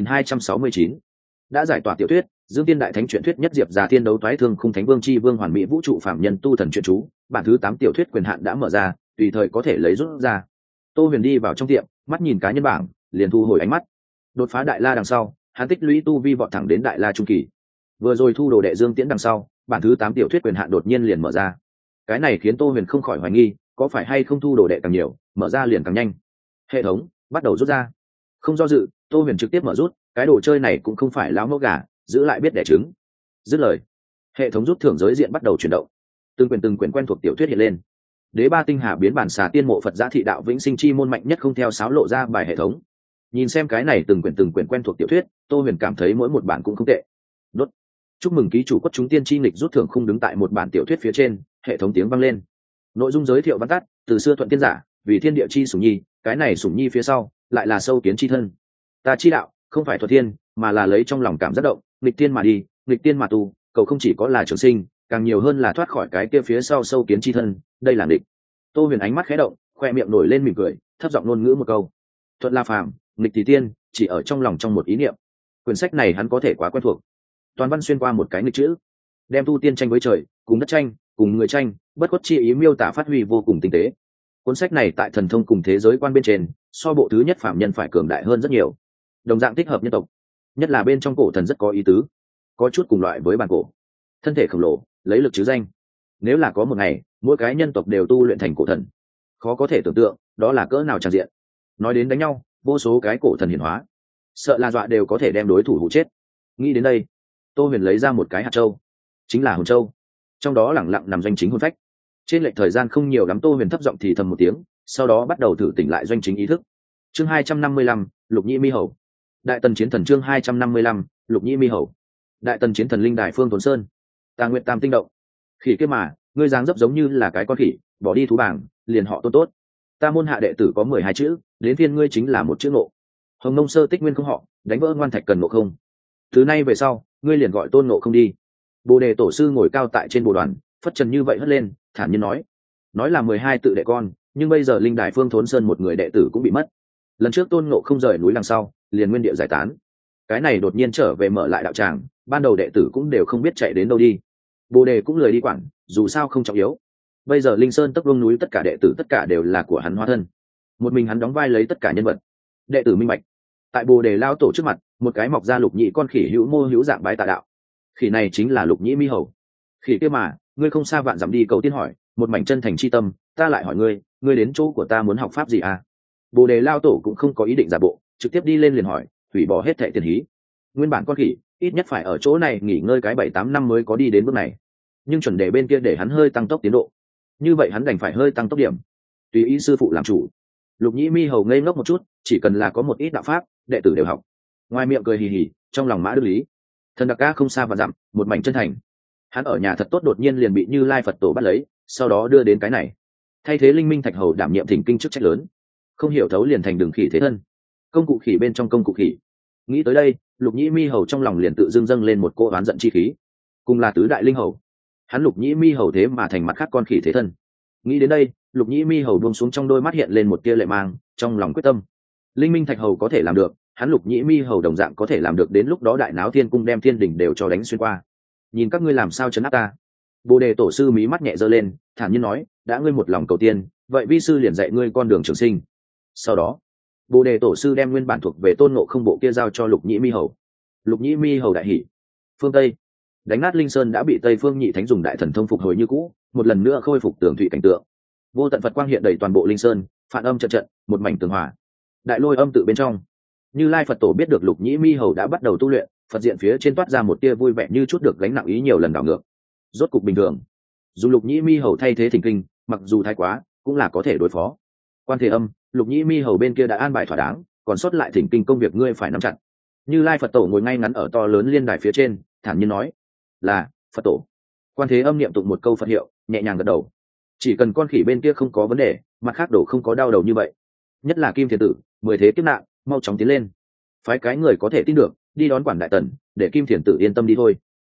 5269. Đã giải tỏa tiểu thuyết Dương Tiên Đại Thánh truyện thuyết nhất diệp già thiên đấu toái thương khung thánh vương chi vương hoàn mỹ vũ trụ phạm nhân tu thần truyện chú, bản thứ 8 tiểu thuyết quyền hạn đã mở ra, tùy thời có thể lấy rút ra. Tô Huyền đi vào trong tiệm, mắt nhìn cá nhân bảng, liền thu hồi ánh mắt. Đột phá đại la đằng sau, hắn tích lũy tu vi vọt thẳng đến đại la trung kỳ. Vừa rồi thu đồ đệ Dương Tiễn đằng sau, bản thứ 8 tiểu thuyết quyền hạn đột nhiên liền mở ra. Cái này khiến Tô Huyền không khỏi hoài nghi, có phải hay không thu đồ đệ càng nhiều, mở ra liền càng nhanh. Hệ thống bắt đầu rút ra. Không do dự, Tô Huyền trực tiếp mở rút, cái đồ chơi này cũng không phải láo ngốc gà, giữ lại biết đẻ trứng. Dứt lời, hệ thống rút thưởng giới diện bắt đầu chuyển động, từng quyển quen thuộc tiểu thuyết hiện lên. Đế ba tinh hà biến bản xà tiên mộ Phật giá thị đạo vĩnh sinh chi môn mạnh nhất không theo sáo lộ ra bài hệ thống. Nhìn xem cái này từng quyển quen thuộc tiểu thuyết, Tô Huyền cảm thấy mỗi một bản cũng không tệ. Đốt. Chúc mừng ký chủ quất chúng tiên chi nghịch rút thưởng khung đứng tại một bản tiểu thuyết phía trên, hệ thống tiếng vang lên. Nội dung giới thiệu văn tắt, từ xưa thuận tiên giả, vì thiên địa chi sủng nhi, cái này sủng nhi phía sau lại là sâu kiến chi thân. Ta chi đạo không phải thuật thiên, mà là lấy trong lòng cảm giác động, nghịch tiên mà đi, nghịch tiên mà tu, cầu không chỉ có là trường sinh, càng nhiều hơn là thoát khỏi cái kia phía sau sâu kiến chi thân, đây là nghịch. Tô Huyền ánh mắt khẽ động, khoe miệng nổi lên mỉm cười, thấp giọng ngôn ngữ một câu. Thuận là phàm, nghịch thì tiên, chỉ ở trong lòng trong một ý niệm. Quyển sách này hắn có thể quá quen thuộc. Toàn văn xuyên qua một cái nghịch chữ, đem tu tiên tranh với trời, cùng đất tranh, cùng người tranh, bất khuất chi ý miêu tả phát huy vô cùng tinh tế. Cuốn sách này tại thần thông cùng thế giới quan bên trên, so bộ thứ nhất phạm nhân phải cường đại hơn rất nhiều. Đồng dạng thích hợp nhân tộc, nhất là bên trong cổ thần rất có ý tứ, có chút cùng loại với bản cổ. Thân thể khổng lồ, lấy lực chứ danh. Nếu là có một ngày, mỗi cái nhân tộc đều tu luyện thành cổ thần, khó có thể tưởng tượng đó là cỡ nào tràn diện. Nói đến đánh nhau, vô số cái cổ thần hiển hóa, sợ là dọa đều có thể đem đối thủ hụ chết. Nghĩ đến đây, Tô Huyền lấy ra một cái hạt châu, chính là hồn châu, trong đó lẳng lặng nằm doanh chính hồn phách. Trên lệch thời gian không nhiều lắm, Tô Huyền thấp giọng thì thầm một tiếng, sau đó bắt đầu thử tỉnh lại doanh chính ý thức. Chương 255, Lục Nhĩ Mi Hầu. Đại Tần Chiến Thần chương 255, Lục Nhĩ Mi Hầu. Đại Tần Chiến Thần linh đài phương Tuấn Sơn. Tà Nguyệt Tam tinh động. Khỉ kia mà, ngươi dáng dấp giống như là cái con khỉ, bỏ đi thú bảng, liền họ Tôn tốt. Ta môn hạ đệ tử có 12 chữ, đến phiên ngươi chính là một chữ Ngộ. Hồng Nông Sơ tích nguyên không họ, đánh vỡ ngoan thạch cần Ngộ không. Từ nay về sau, ngươi liền gọi Tôn Ngộ không đi. Bồ Đề tổ sư ngồi cao tại trên bồ đoàn, phất trần như vậy hất lên, thản nhiên nói là 12 tự đệ con, nhưng bây giờ linh đài phương Thốn Sơn một người đệ tử cũng bị mất. Lần trước Tôn Ngộ không rời núi đằng sau, liền nguyên địa giải tán. Cái này đột nhiên trở về mở lại đạo tràng, ban đầu đệ tử cũng đều không biết chạy đến đâu đi. Bồ Đề cũng lười đi quản, dù sao không trọng yếu. Bây giờ Linh Sơn tấp vương núi tất cả đệ tử tất cả đều là của hắn hóa thân, một mình hắn đóng vai lấy tất cả nhân vật. Đệ tử minh bạch. Tại Bồ Đề lao tổ trước mặt, một cái mọc ra lục nhị con khỉ hữu mô hữu dạng bái tạ đạo. Khỉ này chính là Lục Nhĩ Mi Hầu. Khỉ kia mà, ngươi không xa vạn dặm đi cầu tiên hỏi, một mảnh chân thành chi tâm, ta lại hỏi ngươi đến chỗ của ta muốn học pháp gì à? Bồ Đề lao tổ cũng không có ý định giả bộ, trực tiếp đi lên liền hỏi, hủy bỏ hết thệ tiền hí. Nguyên bản con khỉ ít nhất phải ở chỗ này nghỉ ngơi cái 7-8 năm mới có đi đến bước này, nhưng chuẩn đề bên kia để hắn hơi tăng tốc tiến độ, như vậy hắn đành phải hơi tăng tốc điểm, tùy ý sư phụ làm chủ. Lục Nhĩ Mi Hầu ngây ngốc một chút, chỉ cần là có một ít đạo pháp, đệ tử đều học. Ngoài miệng cười hì hì, trong lòng mã đức lý. Thần đặc ca không xa vạn dặm, một mảnh chân thành. Hắn ở nhà thật tốt, đột nhiên liền bị Như Lai Phật tổ bắt lấy, sau đó đưa đến cái này, thay thế Linh Minh Thạch Hầu đảm nhiệm thỉnh kinh chức trách lớn. Không hiểu thấu liền thành đường khỉ thế thân, công cụ khỉ bên trong công cụ khỉ. Nghĩ tới đây, Lục Nhĩ Mi Hầu trong lòng liền tự dưng lên một cỗ oán giận chi khí. Cùng là tứ đại linh hầu, hắn Lục Nhĩ Mi Hầu thế mà thành mặt khác con khỉ thế thân. Nghĩ đến đây, Lục Nhĩ Mi Hầu buông xuống, trong đôi mắt hiện lên một tia lệ mang, trong lòng quyết tâm. Linh Minh Thạch Hầu có thể làm được, hắn Lục Nhĩ Mi Hầu đồng dạng có thể làm được, đến lúc đó đại náo thiên cung đem thiên đỉnh đều cho đánh xuyên qua. Nhìn các ngươi làm sao trấn áp ta. Bồ Đề tổ sư mí mắt nhẹ giơ lên, thản nhiên nói, đã ngươi một lòng cầu tiên, vậy vi sư liền dạy ngươi con đường trường sinh. Sau đó, Bồ Đề tổ sư đem nguyên bản thuộc về Tôn Ngộ không bộ kia giao cho Lục Nhĩ Mi Hầu. Lục Nhĩ Mi Hầu đại hỉ. Phương Tây, đánh nát Linh Sơn đã bị Tây Phương Nhị Thánh dùng đại thần thông phục hồi như cũ, một lần nữa khôi phục tường thủy cảnh tượng. Vô tận Phật quang hiện đầy toàn bộ Linh Sơn, phản âm trận trận, một mảnh tường hòa. Đại lôi âm tự bên trong, Như Lai Phật tổ biết được Lục Nhĩ Mi Hầu đã bắt đầu tu luyện, Phật diện phía trên toát ra một tia vui vẻ, như chút được gánh nặng ý nhiều lần đảo ngược. Rốt cục bình thường, dùng Lục Nhĩ Mi Hầu thay thế thỉnh kinh, mặc dù thái quá, cũng là có thể đối phó. Quan Thế Âm, Lục Nhĩ Mi Hầu bên kia đã an bài thỏa đáng, còn sót lại thỉnh kinh công việc ngươi phải nắm chặt. Như Lai Phật tổ ngồi ngay ngắn ở to lớn liên đài phía trên, thản nhiên nói, là Phật tổ. Quan Thế Âm niệm tụng một câu Phật hiệu, nhẹ nhàng gật đầu. Chỉ cần con khỉ bên kia không có vấn đề, mặt khác đổ không có đau đầu như vậy, nhất là Kim Thiền Tử 10 thế kiếp nạn, mau chóng tiến lên, phái cái người có thể tin được đi đón quản Đại Tần, để Kim Thiền Tử yên tâm đi thôi.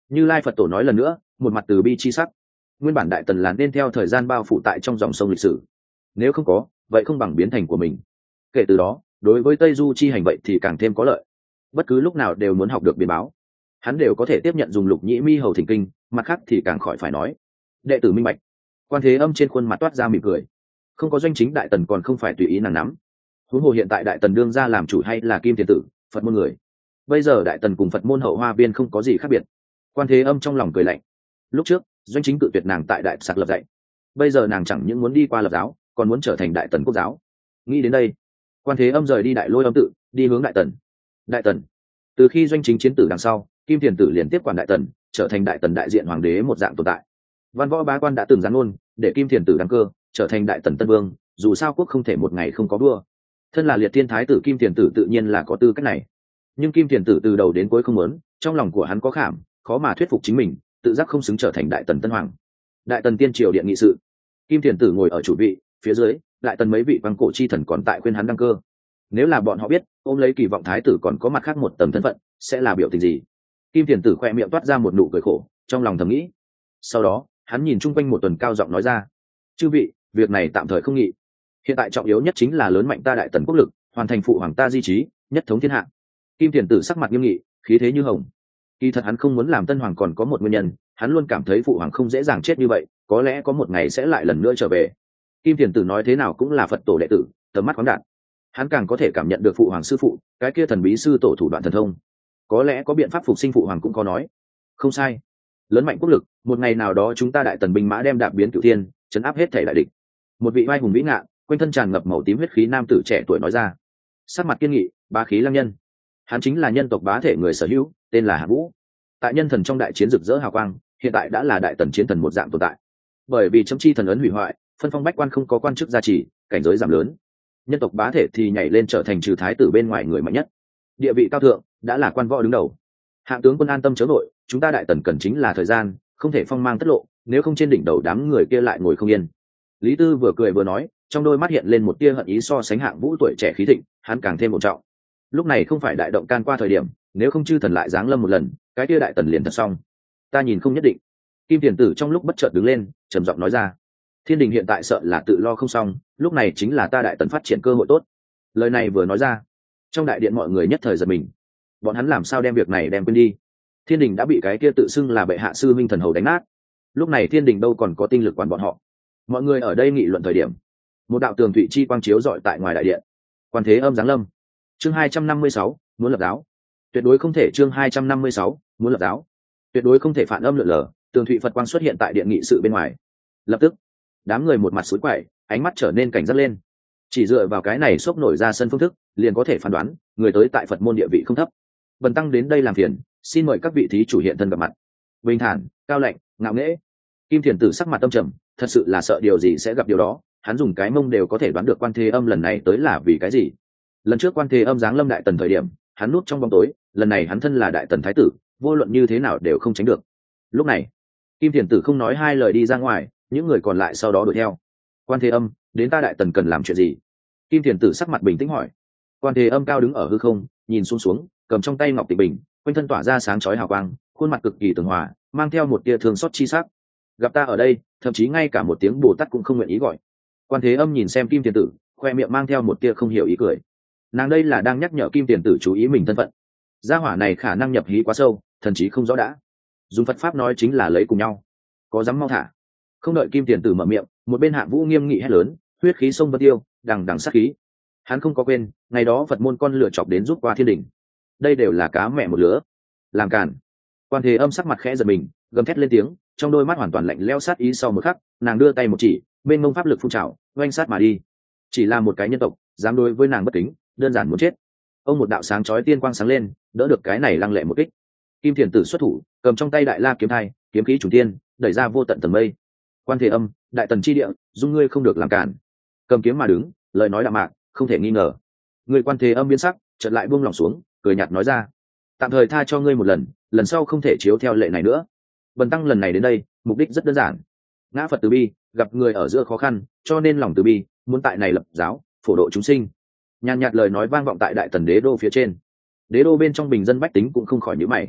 Như Lai Phật Tổ nói lần nữa, một mặt từ bi chi sắc. Nguyên bản Đại Tần là nên theo thời gian bao phủ tại trong dòng sông lịch sử, nếu không có vậy không bằng biến thành của mình. Kể từ đó đối với Tây Du chi hành vậy thì càng thêm có lợi, bất cứ lúc nào đều muốn học được biến báo, hắn đều có thể tiếp nhận dùng Lục Nhĩ Mi hầu thỉnh kinh, mặt khác thì càng khỏi phải nói. Đệ tử minh bạch. Quan Thế Âm trên khuôn mặt toát ra mỉm cười. Không có doanh chính Đại Tần còn không phải tùy ý nàng nắm, huống hồ hiện tại Đại Tần đương ra làm chủ hay là Kim Thiền Tử, Phật môn người. Bây giờ Đại Tần cùng Phật môn hậu hoa viên không có gì khác biệt. Quan Thế Âm trong lòng cười lạnh. Lúc trước doanh chính cự tuyệt nàng tại Đại Sạc lập dạy, bây giờ nàng chẳng những muốn đi qua lập giáo, còn muốn trở thành Đại Tần quốc giáo. Nghĩ đến đây, Quan Thế Âm rời đi Đại Lôi Âm tự, đi hướng Đại Tần. Đại Tần, từ khi doanh chính chiến tử đằng sau, Kim Thiền Tử liền tiếp quản Đại Tần, trở thành Đại Tần đại diện hoàng đế một dạng tồn tại. Văn võ bá quan đã từng giáng ngôn để Kim Thiền Tử đăng cơ, trở thành Đại Tần tân vương, dù sao quốc không thể một ngày không có vua. Thân là liệt thiên thái tử Kim Thiền Tử tự nhiên là có tư cách này. Nhưng Kim Thiền Tử từ đầu đến cuối không muốn, trong lòng của hắn có khảm, khó mà thuyết phục chính mình, tự giác không xứng trở thành Đại Tần tân hoàng. Đại Tần tiên triều điện nghị sự, Kim Thiền Tử ngồi ở chủ vị, phía dưới Đại Tần mấy vị văn cổ chi thần còn tại khuyên hắn đăng cơ. Nếu là bọn họ biết ôm lấy kỳ vọng thái tử còn có mặt khác một tầng thân phận, sẽ là biểu tình gì? Kim Thiền Tử khoe miệng toát ra một nụ cười khổ, trong lòng thầm nghĩ. Sau đó hắn nhìn chung quanh một tuần, cao giọng nói ra: chư vị, việc này tạm thời không nghị, hiện tại trọng yếu nhất chính là lớn mạnh ta Đại Tần quốc lực, hoàn thành phụ hoàng ta di chí, nhất thống thiên hạ. Kim Thiền Tử sắc mặt nghiêm nghị, khí thế như hồng. Kỳ thật hắn không muốn làm tân hoàng còn có một nguyên nhân, hắn luôn cảm thấy phụ hoàng không dễ dàng chết như vậy, có lẽ có một ngày sẽ lại lần nữa trở về. Kim Thiền Tử nói thế nào cũng là Phật tổ đệ tử, tầm mắt khoáng đạt, hắn càng có thể cảm nhận được phụ hoàng sư phụ cái kia thần bí sư tổ thủ đoạn thần thông, có lẽ có biện pháp phục sinh phụ hoàng cũng có nói. Không sai, lớn mạnh quốc lực, một ngày nào đó chúng ta Đại Tần binh mã đem đạp biến cửu thiên, chấn áp hết thể đại địch. Một vị vai hùng vĩ ngạn, quanh thân tràn ngập màu tím huyết khí nam tử trẻ tuổi nói ra, sắc mặt kiên nghị, bá khí lăng nhân. Hắn chính là nhân tộc bá thể người sở hữu, tên là Hạ Vũ. Tại nhân thần trong đại chiến rực rỡ hào quang, hiện tại đã là Đại Tần chiến thần một dạng tồn tại. Bởi vì chấm chi thần ấn hủy hoại, phân phong bách quan không có quan chức gia trì, cảnh giới giảm lớn, nhân tộc bá thể thì nhảy lên trở thành trừ thái tử bên ngoài người mạnh nhất, địa vị cao thượng, đã là quan võ đứng đầu. Hạng tướng quân an tâm chớ vội, chúng ta Đại Tần cần chính là thời gian, không thể phong mang tất lộ, nếu không trên đỉnh đầu đám người kia lại ngồi không yên. Lý Tư vừa cười vừa nói, trong đôi mắt hiện lên một tia hận ý. So sánh Hạng Vũ tuổi trẻ khí thịnh, hắn càng thêm ổn trọng. Lúc này không phải đại động can qua thời điểm, nếu không chư thần lại giáng lâm một lần, cái tia Đại Tần liền thật xong. Ta nhìn không nhất định. Kim Thiền Tử trong lúc bất chợt đứng lên, trầm giọng nói ra: thiên đình hiện tại sợ là tự lo không xong, lúc này chính là ta Đại Tần phát triển cơ hội tốt. Lời này vừa nói ra, trong đại điện mọi người nhất thời giật mình. Bọn hắn làm sao đem việc này đem quên đi? Thiên đình đã bị cái kia tự xưng là bệ hạ sư minh thần hầu đánh nát, lúc này thiên đình đâu còn có tinh lực quản bọn họ. Mọi người ở đây nghị luận thời điểm, một đạo tường thụy chi quang chiếu rọi tại ngoài đại điện. Quan Thế Âm giáng lâm. Chương 256, muốn lập giáo. Tuyệt đối không thể. Chương 256, muốn lập giáo. Tuyệt đối không thể phản âm lượn lờ, tường thụy Phật quang xuất hiện tại điện nghị sự bên ngoài. Lập tức, đám người một mặt sủi quậy, ánh mắt trở nên cảnh giác lên. Chỉ dựa vào cái này xốc nổi ra sân phương thức, liền có thể phán đoán người tới tại Phật môn địa vị không thấp. Bần tăng đến đây làm phiền, xin mời các vị thí chủ hiện thân gặp mặt. Bình thản, cao lạnh, ngạo nghễ. Kim Thiền Tử sắc mặt tâm trầm, thật sự là sợ điều gì sẽ gặp điều đó. Hắn dùng cái mông đều có thể đoán được Quan Thế Âm lần này tới là vì cái gì. Lần trước Quan Thế Âm giáng lâm Đại Tần thời điểm, hắn núp trong bóng tối, lần này hắn thân là Đại Tần thái tử, vô luận như thế nào đều không tránh được. Lúc này, Kim Thiền Tử không nói hai lời đi ra ngoài, những người còn lại sau đó đuổi theo. Quan Thế Âm, đến ta Đại Tần cần làm chuyện gì? Kim Thiền Tử sắc mặt bình tĩnh hỏi. Quan Thế Âm cao đứng ở hư không, nhìn xuống, cầm trong tay ngọc tịch bình, quanh thân tỏa ra sáng chói hào quang, khuôn mặt cực kỳ tường hòa, mang theo một tia thương xót chi sắc. Gặp ta ở đây, thậm chí ngay cả một tiếng Bồ Tát cũng không nguyện ý gọi. Quan Thế Âm nhìn xem Kim Thiền Tử, khoe miệng mang theo một tia không hiểu ý cười. Nàng đây là đang nhắc nhở Kim Thiền Tử chú ý mình thân phận. Gia hỏa này khả năng nhập hí quá sâu, thần trí không rõ đã. Dùng Phật pháp nói chính là lấy cùng nhau, có dám mau thả. Không đợi Kim Thiền Tử mở miệng, một bên Hạng Vũ nghiêm nghị hét lớn, huyết khí sông vân tiêu, đằng đằng sát khí. Hắn không có quên, ngày đó Phật môn con lựa chọc đến giúp qua thiên đình. Đây đều là cá mẹ một lứa, làm càn. Quan Thế Âm sắc mặt khẽ giật mình, gầm thét lên tiếng, trong đôi mắt hoàn toàn lạnh lẽo sát ý. Sau một khắc, nàng đưa tay một chỉ, bên mông pháp lực phun trào, oanh sát mà đi. Chỉ là một cái nhân tộc, dám đối với nàng bất kính, đơn giản muốn chết. Ông một đạo sáng chói tiên quang sáng lên, đỡ được cái này lăng lệ một kích. Kim Thiền Tử xuất thủ, cầm trong tay Đại La kiếm thai, kiếm khí trùng tiên, đẩy ra vô tận tầng mây. Quan Thế Âm, Đại Tần chi địa, dung ngươi không được làm cản. Cầm kiếm mà đứng, lời nói đạm mạc, không thể nghi ngờ. Người Quan Thế Âm biến sắc, chợt lại buông lòng xuống, cười nhạt nói ra: tạm thời tha cho ngươi một lần, lần sau không thể chiếu theo lệ này nữa. Bần tăng lần này đến đây, mục đích rất đơn giản. Ngã Phật từ bi, gặp người ở giữa khó khăn, cho nên lòng từ bi, muốn tại này lập giáo, phổ độ chúng sinh. Nhàn nhạt lời nói vang vọng tại Đại Tần đế đô phía trên. Đế đô bên trong bình dân bách tính cũng không khỏi nhíu mày.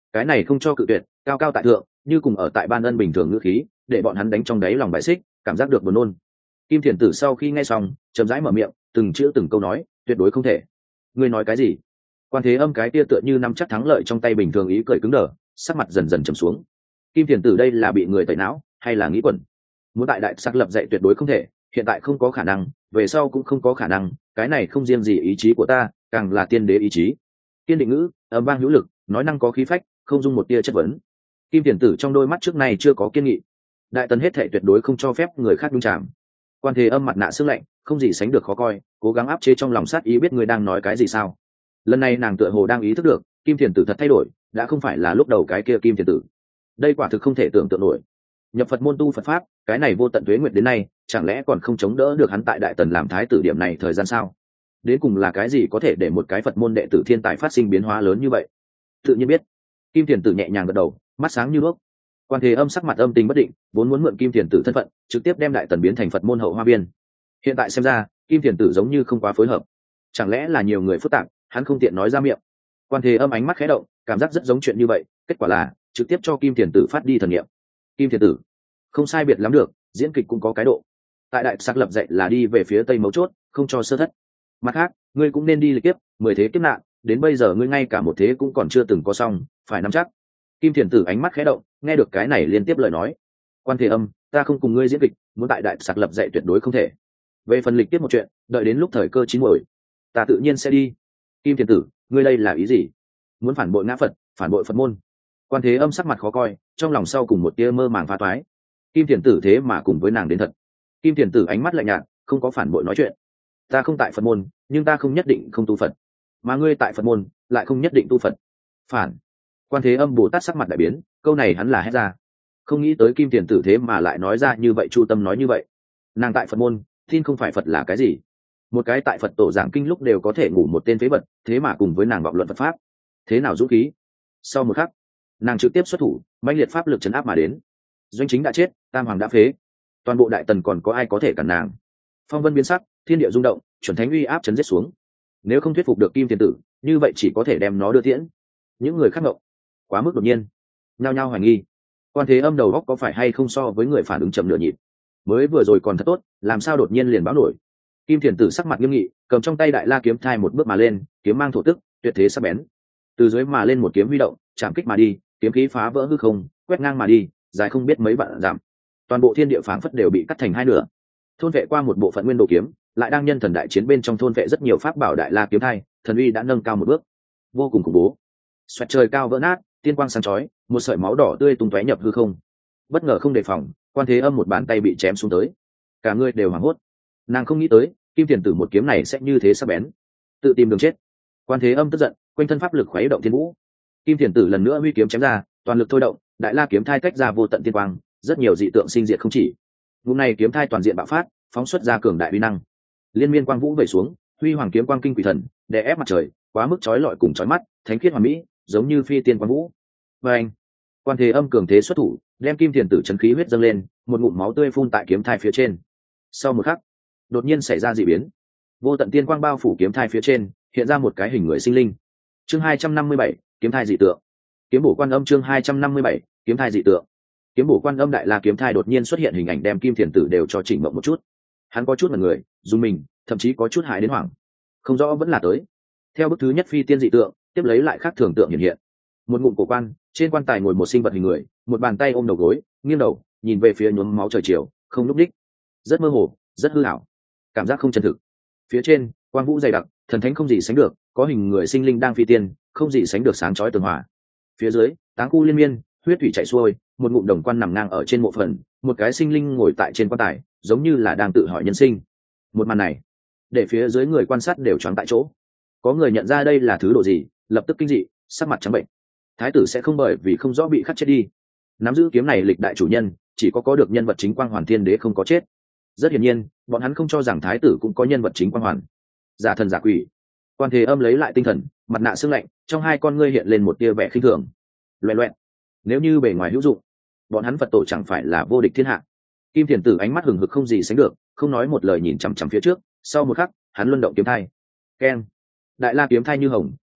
cái này không cho cự tuyệt, cao cao tại thượng, như cùng ở tại ban ân bình thường ngữ khí, để bọn hắn đánh trong đáy lòng bại xích, cảm giác được buồn nôn. Kim Thiền Tử sau khi nghe xong, chậm rãi mở miệng, từng chữ từng câu nói, tuyệt đối không thể. Ngươi nói cái gì? Quan Thế Âm cái tia tựa như nắm chắc thắng lợi trong tay bình thường ý cười cứng đờ, sắc mặt dần dần trầm xuống. Kim Thiền Tử đây là bị người tẩy não, hay là nghĩ quẩn? Muốn tại đại sắc lập dạy tuyệt đối không thể, hiện tại không có khả năng, về sau cũng không có khả năng, cái này không riêng gì ý chí của ta, càng là tiên đế ý chí. Kiên định ngữ, âm vang hữu lực, nói năng có khí phách, không dung một tia chất vấn. Kim Thiền Tử trong đôi mắt trước này chưa có kiên nghị. Đại tần hết thệ tuyệt đối không cho phép người khác nhúng chạm. Quan Thế Âm mặt nạ sương lạnh, không gì sánh được khó coi, cố gắng áp chế trong lòng sát ý biết người đang nói cái gì sao. Lần này nàng tựa hồ đang ý thức được, Kim Thiền Tử thật thay đổi, đã không phải là lúc đầu cái kia Kim Thiền Tử. Đây quả thực không thể tưởng tượng nổi. Nhập Phật môn tu Phật pháp, cái này vô tận tuế nguyệt đến nay, chẳng lẽ còn không chống đỡ được hắn tại đại tần làm thái tử điểm này thời gian sao? Đến cùng là cái gì có thể để một cái Phật môn đệ tử thiên tài phát sinh biến hóa lớn như vậy? Tự nhiên biết. Kim Thiền Tử nhẹ nhàng gật đầu, mắt sáng như đuốc. Quan Thế Âm sắc mặt âm tình bất định, vốn muốn mượn Kim Thiền Tử thân phận, trực tiếp đem đại tần biến thành Phật môn hậu hoa biên. Hiện tại xem ra, Kim Thiền Tử giống như không quá phối hợp. Chẳng lẽ là nhiều người phức tạp, hắn không tiện nói ra miệng. Quan Thế Âm ánh mắt khẽ động, cảm giác rất giống chuyện như vậy, kết quả là trực tiếp cho Kim Thiền Tử phát đi thần niệm. Kim Thiền Tử, không sai biệt lắm được, diễn kịch cũng có cái độ. Tại đại sắc lập dạy là đi về phía tây mấu chốt, không cho sơ thất. Mặt khác, ngươi cũng nên đi lịch kiếp, 10 thế kiếp nạn, đến bây giờ ngươi ngay cả một thế cũng còn chưa từng có xong, phải nắm chắc. Kim Thiền Tử ánh mắt khẽ động, nghe được cái này liên tiếp lời nói. Quan Thế Âm, ta không cùng ngươi diễn kịch, muốn tại đại sắc lập dạy tuyệt đối không thể. Về phần lịch tiếp một chuyện, đợi đến lúc thời cơ chín muồi, ta tự nhiên sẽ đi. Kim Thiền Tử, ngươi đây là ý gì? Muốn phản bội ngã Phật, phản bội Phật môn? Quan Thế Âm sắc mặt khó coi, trong lòng sau cùng một tia mơ màng phá toái. Kim Thiền Tử thế mà cùng với nàng đến thật. Kim Thiền Tử ánh mắt lạnh nhạt, không có phản bội nói chuyện. Ta không tại Phật môn, nhưng ta không nhất định không tu Phật, mà ngươi tại Phật môn lại không nhất định tu Phật. Phản. Quan Thế Âm Bồ Tát sắc mặt đại biến, câu này hắn là hét ra. Không nghĩ tới Kim Thiền Tử thế mà lại nói ra như vậy, chu tâm nói như vậy. Nàng tại Phật môn, tin không phải Phật là cái gì? Một cái tại Phật tổ giảng kinh lúc đều có thể ngủ một tên phế vật, thế mà cùng với nàng vọng luận Phật pháp, thế nào dũng khí? Sau một khắc, nàng trực tiếp xuất thủ, mãnh liệt pháp lực chấn áp mà đến. Doanh Chính đã chết, Tam Hoàng đã phế, toàn bộ đại tần còn có ai có thể cản nàng? Phong vân biến sắc, thiên địa rung động, chuẩn thánh uy áp chấn giết xuống. Nếu không thuyết phục được Kim Thiền Tử, như vậy chỉ có thể đem nó đưa tiễn. Những người khác ngộ, quá mức đột nhiên, nhao nhao hoài nghi. Quan Thế Âm đầu óc có phải hay không so với người phản ứng chậm nửa nhịp? Mới vừa rồi còn thật tốt, làm sao đột nhiên liền báo nổi? Kim Thiền Tử sắc mặt nghiêm nghị, cầm trong tay đại la kiếm thai một bước mà lên, kiếm mang thổ tức, tuyệt thế sắc bén. Từ dưới mà lên một kiếm huy động, chạm kích mà đi, kiếm khí phá vỡ hư không, quét ngang mà đi, dài không biết mấy vạn dặm. Toàn bộ thiên địa phảng phất đều bị cắt thành hai nửa. Thôn vệ qua một bộ phận nguyên đồ kiếm, lại đang nhân thần đại chiến bên trong thôn vệ rất nhiều pháp bảo đại la kiếm thai, thần uy đã nâng cao một bước, vô cùng khủng bố. Xoẹt trời cao vỡ nát, tiên quang sáng chói, một sợi máu đỏ tươi tung tóe nhập hư không. Bất ngờ không đề phòng, Quan Thế Âm một bàn tay bị chém xuống tới, cả người đều hoảng hốt. Nàng không nghĩ tới, Kim Thiền Tử một kiếm này sẽ như thế sắc bén, tự tìm đường chết. Quan Thế Âm tức giận, quanh thân pháp lực khuấy động thiên vũ. Kim Thiền Tử lần nữa huy kiếm chém ra, toàn lực thôi động, đại la kiếm thai tách ra vô tận tiên quang, rất nhiều dị tượng sinh diệt không chỉ. Hôm nay kiếm thai toàn diện bạo phát, phóng xuất ra cường đại uy năng. Liên miên quang vũ về xuống, huy hoàng kiếm quang kinh quỷ thần, đè ép mặt trời, quá mức chói lọi cùng chói mắt, thánh khiết hoàn mỹ, giống như phi tiên quang vũ. Và anh, Quan Thế Âm cường thế xuất thủ, đem Kim Thiền Tử chấn khí huyết dâng lên, một ngụm máu tươi phun tại kiếm thai phía trên. Sau một khắc, đột nhiên xảy ra dị biến, vô tận tiên quang bao phủ kiếm thai phía trên, hiện ra một cái hình người sinh linh. Chương 257, kiếm thai dị tượng. Kiếm bổ quan âm chương 257, kiếm thai dị tượng. Kiếm bổ quan âm đại la kiếm thai đột nhiên xuất hiện hình ảnh đem Kim Thiền Tử đều cho chỉnh mộng một chút. Hắn có chút mặt người, dùng mình, thậm chí có chút hại đến hoảng. Không rõ vẫn là tới. Theo bức thứ nhất phi tiên dị tượng, tiếp lấy lại khác thường tượng hiện hiện. Một ngụm cổ quan, trên quan tài ngồi một sinh vật hình người, một bàn tay ôm đầu gối, nghiêng đầu, nhìn về phía nhuốm máu trời chiều, không lúc đích. Rất mơ hồ, rất hư ảo, cảm giác không chân thực. Phía trên, quang vũ dày đặc, thần thánh không gì sánh được, có hình người sinh linh đang phi tiên, không gì sánh được sáng chói tường hòa. Phía dưới, táng khu liên miên, huyết thủy chảy xuôi, một ngụm đồng quan nằm ngang ở trên mộ phần, một cái sinh linh ngồi tại trên quan tài, giống như là đang tự hỏi nhân sinh. Một màn này, để phía dưới người quan sát đều choáng tại chỗ. Có người nhận ra đây là thứ độ gì, lập tức kinh dị, sắc mặt trắng bệnh. Thái tử sẽ không bởi vì không rõ bị khắc chết đi. Nắm giữ kiếm này lịch đại chủ nhân, chỉ có được nhân vật chính Quang Hoàn Thiên Đế không có chết. Rất hiển nhiên, bọn hắn không cho rằng thái tử cũng có nhân vật chính Quang Hoàn. Giả thần giả quỷ. Quan Thế Âm lấy lại tinh thần, mặt nạ sương lạnh, trong hai con ngươi hiện lên một tia vẻ khinh thường. Loẹt loẹt. Nếu như bề ngoài hữu dụng, bọn hắn Phật tổ chẳng phải là vô địch thiên hạ. Kim Thiền Tử ánh mắt hừng hực không gì sánh được, không nói một lời nhìn chằm chằm phía trước. Sau một khắc, hắn luân động kiếm thai. Keng. Đại la kiếm thai như hồng,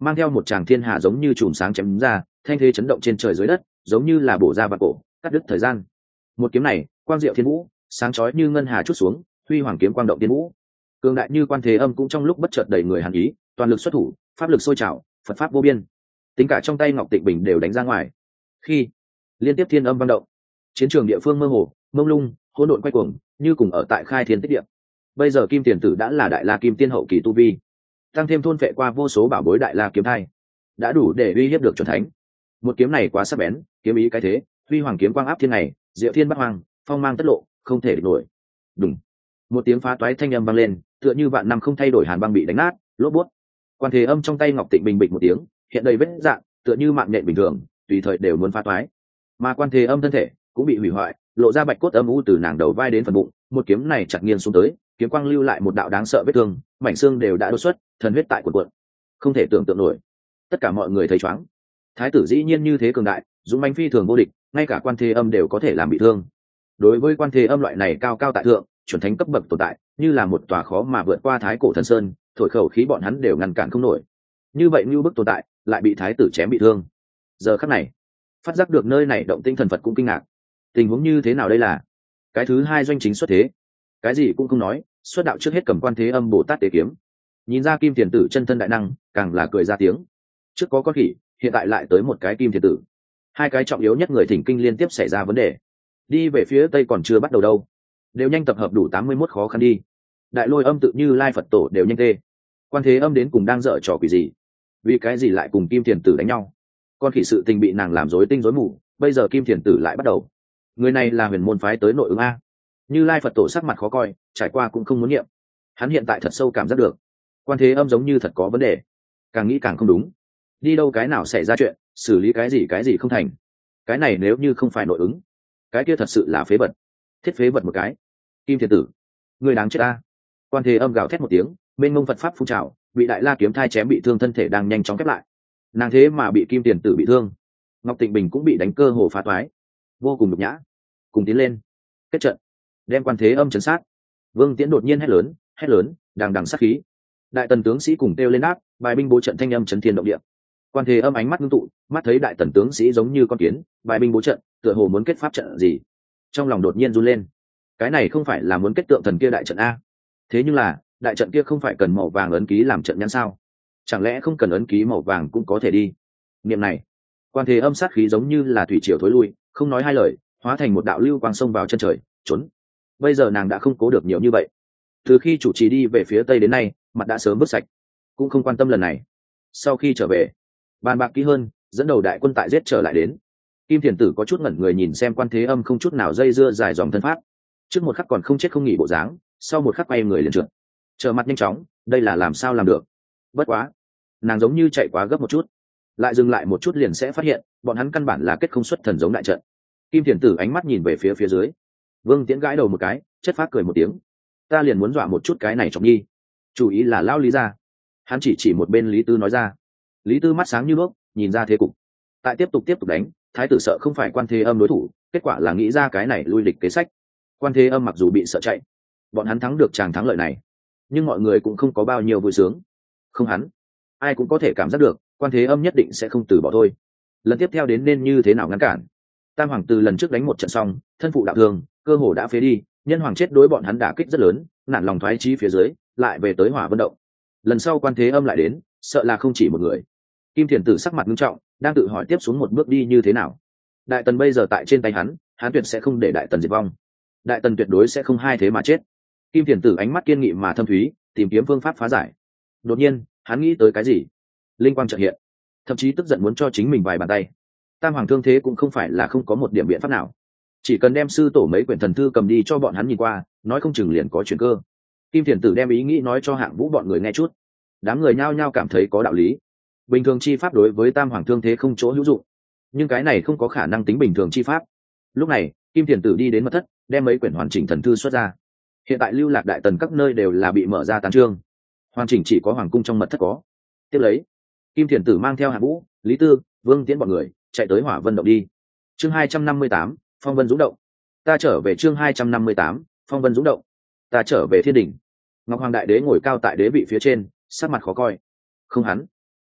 mang theo một tràng thiên hà giống như chùm sáng chém ra, thanh thế chấn động trên trời dưới đất, giống như là bổ ra vạn cổ, cắt đứt thời gian. Một kiếm này, quang diệu thiên vũ, sáng chói như ngân hà chút xuống, huy hoàng kiếm quang động thiên vũ. Cường đại như Quan Thế Âm cũng trong lúc bất chợt đầy người hàn ý, toàn lực xuất thủ, pháp lực sôi trào, Phật pháp vô biên. Tính cả trong tay Ngọc Tịnh Bình đều đánh ra ngoài. Khi liên tiếp thiên âm vang động, chiến trường địa phương mơ hồ, mông lung, hỗn độn quay cuồng, như cùng ở tại khai thiên tích địa. Bây giờ Kim Tiền Tử đã là đại la kim tiên hậu kỳ tu vi, tăng thêm thôn phệ qua vô số bảo bối đại la kiếm thai, đã đủ để uy hiếp được chuẩn thánh. Một kiếm này quá sắc bén, kiếm ý cái thế, huy hoàng kiếm quang áp thiên này, diệu thiên bắc hoàng, phong mang tất lộ, không thể địch nổi. Đùng, một tiếng phá toái thanh âm vang lên, tựa như vạn năm không thay đổi hàn băng bị đánh nát, lốp bút. Quan Thế Âm trong tay Ngọc Tịnh Bình bịch một tiếng, hiện đầy vết rạn, tựa như mạng nhện bình thường, tùy thời đều muốn phá toái. Mà Quan Thế Âm thân thể cũng bị hủy hoại, lộ ra bạch cốt âm u từ nàng đầu vai đến phần bụng, một kiếm này chặt nghiêng xuống tới, kiếm quang lưu lại một đạo đáng sợ vết thương, mảnh xương đều đã đốt xuất, thần huyết tại cuộn cuộn, không thể tưởng tượng nổi. Tất cả mọi người thấy choáng. Thái tử dĩ nhiên như thế cường đại, dũng mãnh phi thường vô địch, ngay cả Quan Thế Âm đều có thể làm bị thương. Đối với Quan Thế Âm loại này cao cao tại thượng, chuẩn thánh cấp bậc tồn tại, như là một tòa khó mà vượt qua thái cổ thần sơn, thổi khẩu khí bọn hắn đều ngăn cản không nổi. Như vậy như bức tồn tại, lại bị thái tử chém bị thương. Giờ khắc này, phát giác được nơi này động tinh thần Phật cũng kinh ngạc. Tình huống như thế nào đây là? Cái thứ hai doanh chính xuất thế, cái gì cũng không nói, xuất đạo trước hết cầm Quan Thế Âm Bồ Tát tế kiếm. Nhìn ra Kim Tiền Tử chân thân đại năng, càng là cười ra tiếng. Trước có con khỉ, hiện tại lại tới một cái Kim Tiền Tử. Hai cái trọng yếu nhất người thỉnh kinh liên tiếp xảy ra vấn đề. Đi về phía tây còn chưa bắt đầu đâu, đều nhanh tập hợp đủ 81 khó khăn đi. Đại Lôi Âm tự Như Lai Phật tổ đều nhanh tê. Quan Thế Âm đến cùng đang dở trò quỷ gì? Vì cái gì lại cùng Kim Tiền Tử đánh nhau? Con khỉ sự tình bị nàng làm rối tinh rối mù, bây giờ Kim Tiền Tử lại bắt đầu. Người này là huyền môn phái tới nội ứng a. Như Lai Phật tổ sắc mặt khó coi, trải qua cũng không muốn nghiệm. Hắn hiện tại thật sâu cảm giác được, Quan Thế Âm giống như thật có vấn đề. Càng nghĩ càng không đúng. Đi đâu cái nào xảy ra chuyện, xử lý cái gì không thành. Cái này nếu như không phải nội ứng, cái kia thật sự là phế vật. Thiết phế vật một cái. Kim Tiền Tử, người đáng chết ta. Quan Thế Âm gào thét một tiếng, mênh mông Phật pháp phun trào, bị đại la kiếm thai chém bị thương, thân thể đang nhanh chóng khép lại. Nàng thế mà bị Kim Tiền Tử bị thương, Ngọc Tịnh Bình cũng bị đánh cơ hồ phá toái, vô cùng nhục nhã. Cùng tiến lên, kết trận, đem Quan Thế Âm chấn sát. Vương Tiễn đột nhiên hét lớn, đằng đằng sát khí. Đại tần tướng sĩ cùng kêu lên đáp, bài binh bố trận thanh âm chấn thiên động địa. Quan Thế Âm ánh mắt ngưng tụ, mắt thấy đại tần tướng sĩ giống như con kiến, bài binh bố trận, tựa hồ muốn kết pháp trận gì. Trong lòng đột nhiên run lên. Cái này không phải là muốn kết tượng thần kia đại trận a? Thế nhưng là, đại trận kia không phải cần màu vàng ấn ký làm trận nhãn sao? Chẳng lẽ không cần ấn ký màu vàng cũng có thể đi? Niệm này, Quan Thế Âm sát khí giống như là thủy triều thối lui, không nói hai lời, hóa thành một đạo lưu quang sông vào chân trời, trốn. Bây giờ nàng đã không cố được nhiều như vậy. Từ khi chủ trì đi về phía tây đến nay, mặt đã sớm bước sạch, cũng không quan tâm lần này. Sau khi trở về, bàn bạc kỹ hơn, dẫn đầu đại quân tại giết trở lại đến. Kim Thiền Tử có chút ngẩn người nhìn xem Quan Thế Âm không chút nào dây dưa dài dòng thân pháp, trước một khắc còn không chết không nghỉ bộ dáng, sau một khắc quay người liền trượt, trở mặt nhanh chóng, đây là làm sao làm được? Bất quá, nàng giống như chạy quá gấp một chút, lại dừng lại một chút liền sẽ phát hiện bọn hắn căn bản là kết không xuất thần giống đại trận. Kim Thiền Tử ánh mắt nhìn về phía dưới. Vương Tiễn gãi đầu một cái, chất phác cười một tiếng. Ta liền muốn dọa một chút cái này Trọng Nhi. Chủ ý là lao Lý ra. Hắn chỉ một bên Lý Tư nói ra. Lý Tư mắt sáng như đuốc, nhìn ra thế cục. Tại tiếp tục đánh, thái tử sợ không phải Quan Thế Âm đối thủ, kết quả là nghĩ ra cái này lui lịch kế sách. Quan Thế Âm mặc dù bị sợ chạy, bọn hắn thắng được tràng thắng lợi này, nhưng mọi người cũng không có bao nhiêu vui sướng. Không hắn, ai cũng có thể cảm giác được, Quan Thế Âm nhất định sẽ không từ bỏ thôi. Lần tiếp theo đến nên như thế nào ngăn cản? Tam hoàng từ lần trước đánh một trận xong, thân phụ đạo thường, cơ hồ đã phế đi, nhân hoàng chết đối bọn hắn đả kích rất lớn, nản lòng thoái chí phía dưới, lại về tới Hỏa Vân Động. Lần sau Quan Thế Âm lại đến, sợ là không chỉ một người. Kim Thiền Tử sắc mặt nghiêm trọng, đang tự hỏi tiếp xuống một bước đi như thế nào. Đại tần bây giờ tại trên tay hắn tuyệt sẽ không để đại tần diệt vong. Đại tần tuyệt đối sẽ không hai thế mà chết. Kim Thiền Tử ánh mắt kiên nghị mà thâm thúy, tìm kiếm phương pháp phá giải. Đột nhiên, hắn nghĩ tới cái gì, linh quang chợt hiện, thậm chí tức giận muốn cho chính mình vài bàn tay. Tam hoàng thương thế cũng không phải là không có một điểm biện pháp nào, chỉ cần đem sư tổ mấy quyển thần thư cầm đi cho bọn hắn nhìn qua, nói không chừng liền có chuyển cơ. Kim Thiền Tử đem ý nghĩ nói cho Hạng Vũ bọn người nghe chút, đám người nhao nhao cảm thấy có đạo lý. Bình thường chi pháp đối với tam hoàng thương thế không chỗ hữu dụng, nhưng cái này không có khả năng tính bình thường chi pháp. Lúc này Kim Thiền Tử đi đến mật thất, đem mấy quyển hoàn chỉnh thần thư xuất ra. Hiện tại lưu lạc đại tần các nơi đều là bị mở ra tán chương, hoàn chỉnh chỉ có hoàng cung trong mật thất có. Tiếp lấy, Kim Thiền Tử mang theo Hạng Vũ, Lý Tư, Vương Tiễn bọn người chạy tới Hỏa Vân Động đi. Chương 258, Phong Vân Dũng Động. Ta trở về. Chương 258, Phong Vân Dũng Động. Ta trở về Thiên Đình. Ngọc Hoàng Đại Đế ngồi cao tại đế vị phía trên, sắc mặt khó coi. Không hắn,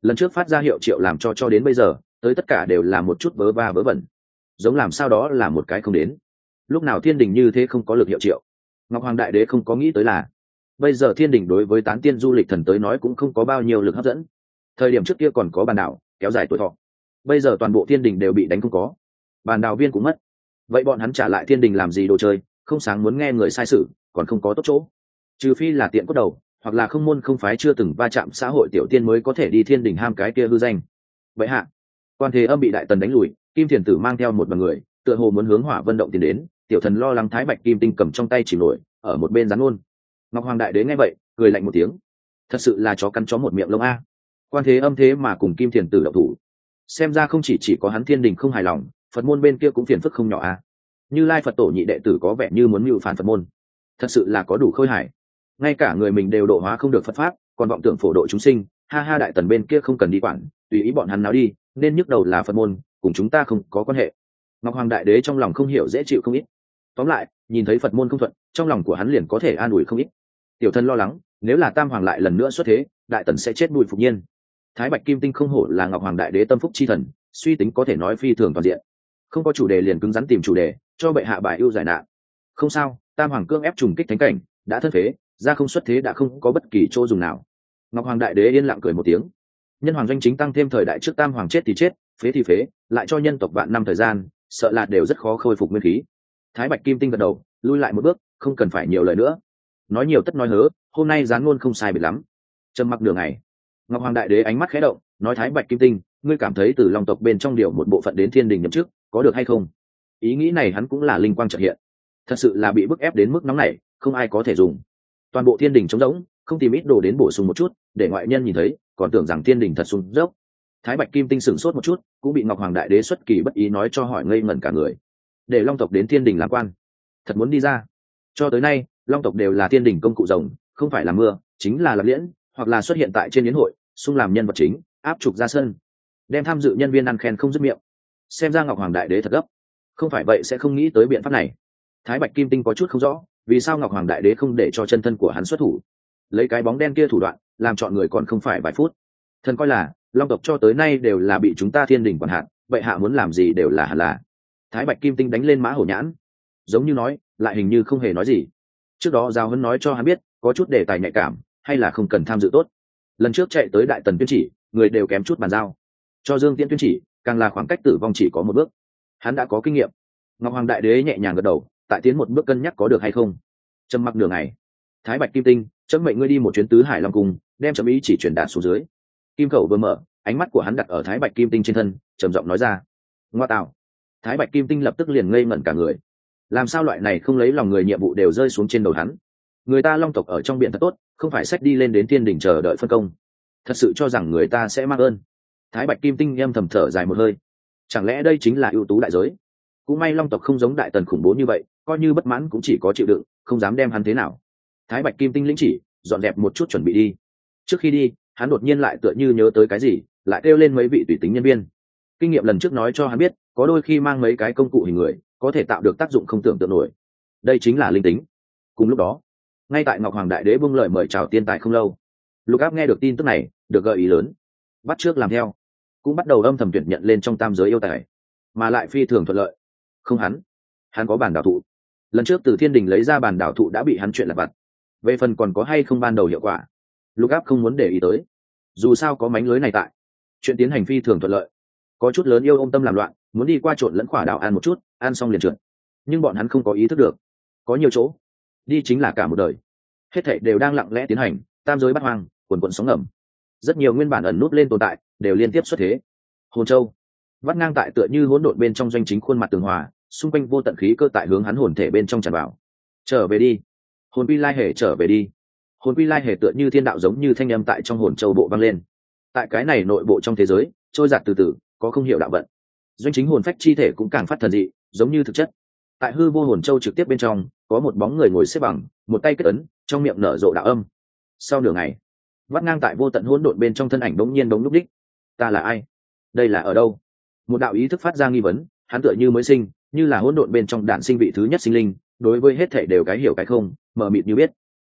lần trước phát ra hiệu triệu làm cho đến bây giờ tới tất cả đều là một chút vớ va vớ vẩn, giống làm sao đó là một cái không đến. Lúc nào thiên đình như thế không có lực hiệu triệu? Ngọc Hoàng Đại Đế không có nghĩ tới là bây giờ thiên đình đối với tán tiên du lịch thần tới nói cũng không có bao nhiêu lực hấp dẫn. Thời điểm trước kia còn có bàn đảo kéo dài tuổi thọ, bây giờ toàn bộ thiên đình đều bị đánh không có, bàn đảo viên cũng mất. Vậy bọn hắn trả lại thiên đình làm gì đồ chơi? Không sáng muốn nghe người sai sự, còn không có tốt chỗ, trừ phi là tiện cốt đầu, hoặc là không môn không phái chưa từng va chạm xã hội tiểu tiên mới có thể đi thiên đình ham cái kia hư danh. Vậy hạ Quan Thế Âm bị Đại Tần đánh lùi, Kim Thiền Tử mang theo một đoàn người tựa hồ muốn hướng Hỏa Vân động tiến đến. Tiểu thần lo lắng Thái Bạch Kim Tinh cầm trong tay chỉ nổi ở một bên gián ôn. Ngọc Hoàng Đại Đế nghe vậy cười lạnh một tiếng, thật sự là chó cắn chó một miệng lông a. Quan Thế Âm thế mà cùng Kim Thiền Tử động thủ, xem ra không chỉ có hắn thiên đình không hài lòng, Phật môn bên kia cũng phiền phức không nhỏ a. Như Lai Phật tổ nhị đệ tử có vẻ như muốn mưu phản Phật môn, thật sự là có đủ khôi hài. Ngay cả người mình đều độ hóa không được Phật pháp, còn vọng tưởng phổ độ chúng sinh. Ha ha, Đại Tần bên kia không cần đi quản, tùy ý bọn hắn nào đi, nên nhức đầu là Phật môn, cùng chúng ta không có quan hệ. Ngọc Hoàng Đại Đế trong lòng không hiểu dễ chịu không ít. Tóm lại, nhìn thấy Phật môn không thuận, trong lòng của hắn liền có thể an ủi không ít. Tiểu thân lo lắng, nếu là Tam Hoàng lại lần nữa xuất thế, Đại Tần sẽ chết bụi phục nhiên. Thái Bạch Kim Tinh không hổ là Ngọc Hoàng Đại Đế tâm phúc chi thần, suy tính có thể nói phi thường toàn diện. Không có chủ đề liền cứng rắn tìm chủ đề, cho bệ hạ bài ưu giải nạn. Không sao, Tam Hoàng cương ép trùng kích thánh cảnh, đã thân phế, ra không xuất thế đã không có bất kỳ chỗ dùng nào. Ngọc Hoàng Đại Đế yên lặng cười một tiếng. Nhân hoàng doanh chính tăng thêm thời đại trước Tam Hoàng chết thì chết, phế thì phế, lại cho nhân tộc vạn năm thời gian, sợ là đều rất khó khôi phục nguyên khí. Thái Bạch Kim Tinh gật đầu, lui lại một bước, không cần phải nhiều lời nữa. Nói nhiều tất nói hớ, hôm nay gián ngôn không sai biệt lắm. Trầm mặc đường này, Ngọc Hoàng Đại Đế ánh mắt khẽ động, nói Thái Bạch Kim Tinh, ngươi cảm thấy từ Long tộc bên trong điều một bộ phận đến thiên đình nhậm chức, có được hay không? Ý nghĩ này hắn cũng là linh quang chợt hiện. Thật sự là bị bức ép đến mức nóng này, không ai có thể dùng. Toàn bộ thiên đình trống rỗng, không tìm ít đồ đến bổ sung một chút, để ngoại nhân nhìn thấy, còn tưởng rằng thiên đình thật sung dốc. Thái Bạch Kim Tinh sửng sốt một chút, cũng bị Ngọc Hoàng Đại Đế xuất kỳ bất ý nói cho hỏi ngây ngẩn cả người. Để Long tộc đến thiên đình làm quan, thật muốn đi ra. Cho tới nay, Long tộc đều là thiên đình công cụ rồng, không phải là mưa, chính là lập liễn, hoặc là xuất hiện tại trên yến hội, xung làm nhân vật chính, áp trục ra sân, đem tham dự nhân viên ăn khen không dứt miệng. Xem ra Ngọc Hoàng Đại Đế thật gấp, không phải vậy sẽ không nghĩ tới biện pháp này. Thái Bạch Kim Tinh có chút không rõ, vì sao Ngọc Hoàng Đại Đế không để cho chân thân của hắn xuất thủ, lấy cái bóng đen kia thủ đoạn, làm chọn người còn không phải vài phút. Thần coi là Long tộc cho tới nay đều là bị chúng ta thiên đình quản hạt, vậy hạ muốn làm gì đều là hẳn là. Thái Bạch Kim Tinh đánh lên mã hổ nhãn, giống như nói, lại hình như không hề nói gì. Trước đó Giao Hân nói cho hắn biết, có chút đề tài nhạy cảm, hay là không cần tham dự tốt. Lần trước chạy tới Đại Tần tuyên chỉ, người đều kém chút bàn giao. Cho Dương Tiễn tuyên chỉ, càng là khoảng cách tử vong chỉ có một bước. Hắn đã có kinh nghiệm. Ngọc Hoàng Đại Đế nhẹ nhàng gật đầu, tại tiến một bước cân nhắc có được hay không. Trầm mặc nửa ngày, Thái Bạch Kim Tinh, chấm mệnh ngươi đi một chuyến tứ hải long cung, đem chấm ý chỉ truyền đạt xuống dưới. Kim khẩu vừa mở, ánh mắt của hắn đặt ở Thái Bạch Kim Tinh trên thân, trầm giọng nói ra. Ngoa tạo! Thái Bạch Kim Tinh lập tức liền ngây ngẩn cả người. Làm sao loại này không lấy lòng người nhiệm vụ đều rơi xuống trên đầu hắn? Người ta Long tộc ở trong biển thật tốt, không phải xách đi lên đến thiên đỉnh chờ đợi phân công. Thật sự cho rằng người ta sẽ mang ơn. Thái Bạch Kim Tinh âm thầm thở dài một hơi. Chẳng lẽ đây chính là ưu tú đại giới? Cũng may Long tộc không giống Đại Tần khủng bố như vậy, coi như bất mãn cũng chỉ có chịu đựng, không dám đem hắn thế nào. Thái Bạch Kim Tinh lĩnh chỉ, dọn dẹp một chút chuẩn bị đi. Trước khi đi, hắn đột nhiên lại tựa như nhớ tới cái gì, lại kêu lên mấy vị tùy tính nhân viên. Kinh nghiệm lần trước nói cho hắn biết, có đôi khi mang mấy cái công cụ hình người, có thể tạo được tác dụng không tưởng tượng nổi. Đây chính là linh tính. Cùng lúc đó, ngay tại Ngọc Hoàng Đại Đế buông lời mời chào tiên tài không lâu, Lục Áp nghe được tin tức này, được gợi ý lớn, bắt trước làm theo, cũng bắt đầu âm thầm tuyển nhận lên trong tam giới yêu tài, mà lại phi thường thuận lợi. Không hắn có bản đảo thụ. Lần trước từ thiên đình lấy ra bản đảo thụ đã bị hắn chuyện lặt vặt. Về phần còn có hay không ban đầu hiệu quả, Lục Áp không muốn để ý tới. Dù sao có mánh lưới này tại, chuyện tiến hành phi thường thuận lợi. Có chút lớn yêu ôm tâm làm loạn, muốn đi qua trộn lẫn khỏa đảo ăn một chút, ăn xong liền trượt. Nhưng bọn hắn không có ý thức được, có nhiều chỗ đi chính là cả một đời. Hết thảy đều đang lặng lẽ tiến hành, tam giới bát hoang, quần quần sóng ngầm. Rất nhiều nguyên bản ẩn nút lên tồn tại, đều liên tiếp xuất thế. Hồn Châu vắt ngang tại tựa như hỗn độn bên trong doanh chính khuôn mặt tường hòa, xung quanh vô tận khí cơ tại hướng hắn hồn thể bên trong tràn vào. Trở về đi, hồn quy lai hề, trở về đi. Hồn quy lai hề tựa như thiên đạo giống như thanh âm tại trong hồn châu bộ vang lên. Tại cái này nội bộ trong thế giới, trôi giạt từ từ, có không hiểu đạo vận. Doanh chính hồn phách chi thể cũng càng phát thần dị, giống như thực chất. Tại hư vô hồn châu trực tiếp bên trong, có một bóng người ngồi xếp bằng, một tay kết ấn, trong miệng nở rộ đạo âm. Sau nửa ngày, vắt ngang tại vô tận hỗn độn bên trong thân ảnh bỗng nhiên bỗng lúc đích. Ta là ai? Đây là ở đâu? Một đạo ý thức phát ra nghi vấn, hắn tựa như mới sinh, như là hỗn độn bên trong đạn sinh vị thứ nhất sinh linh, đối với hết thảy đều cái hiểu cái không, mờ mịt như biết.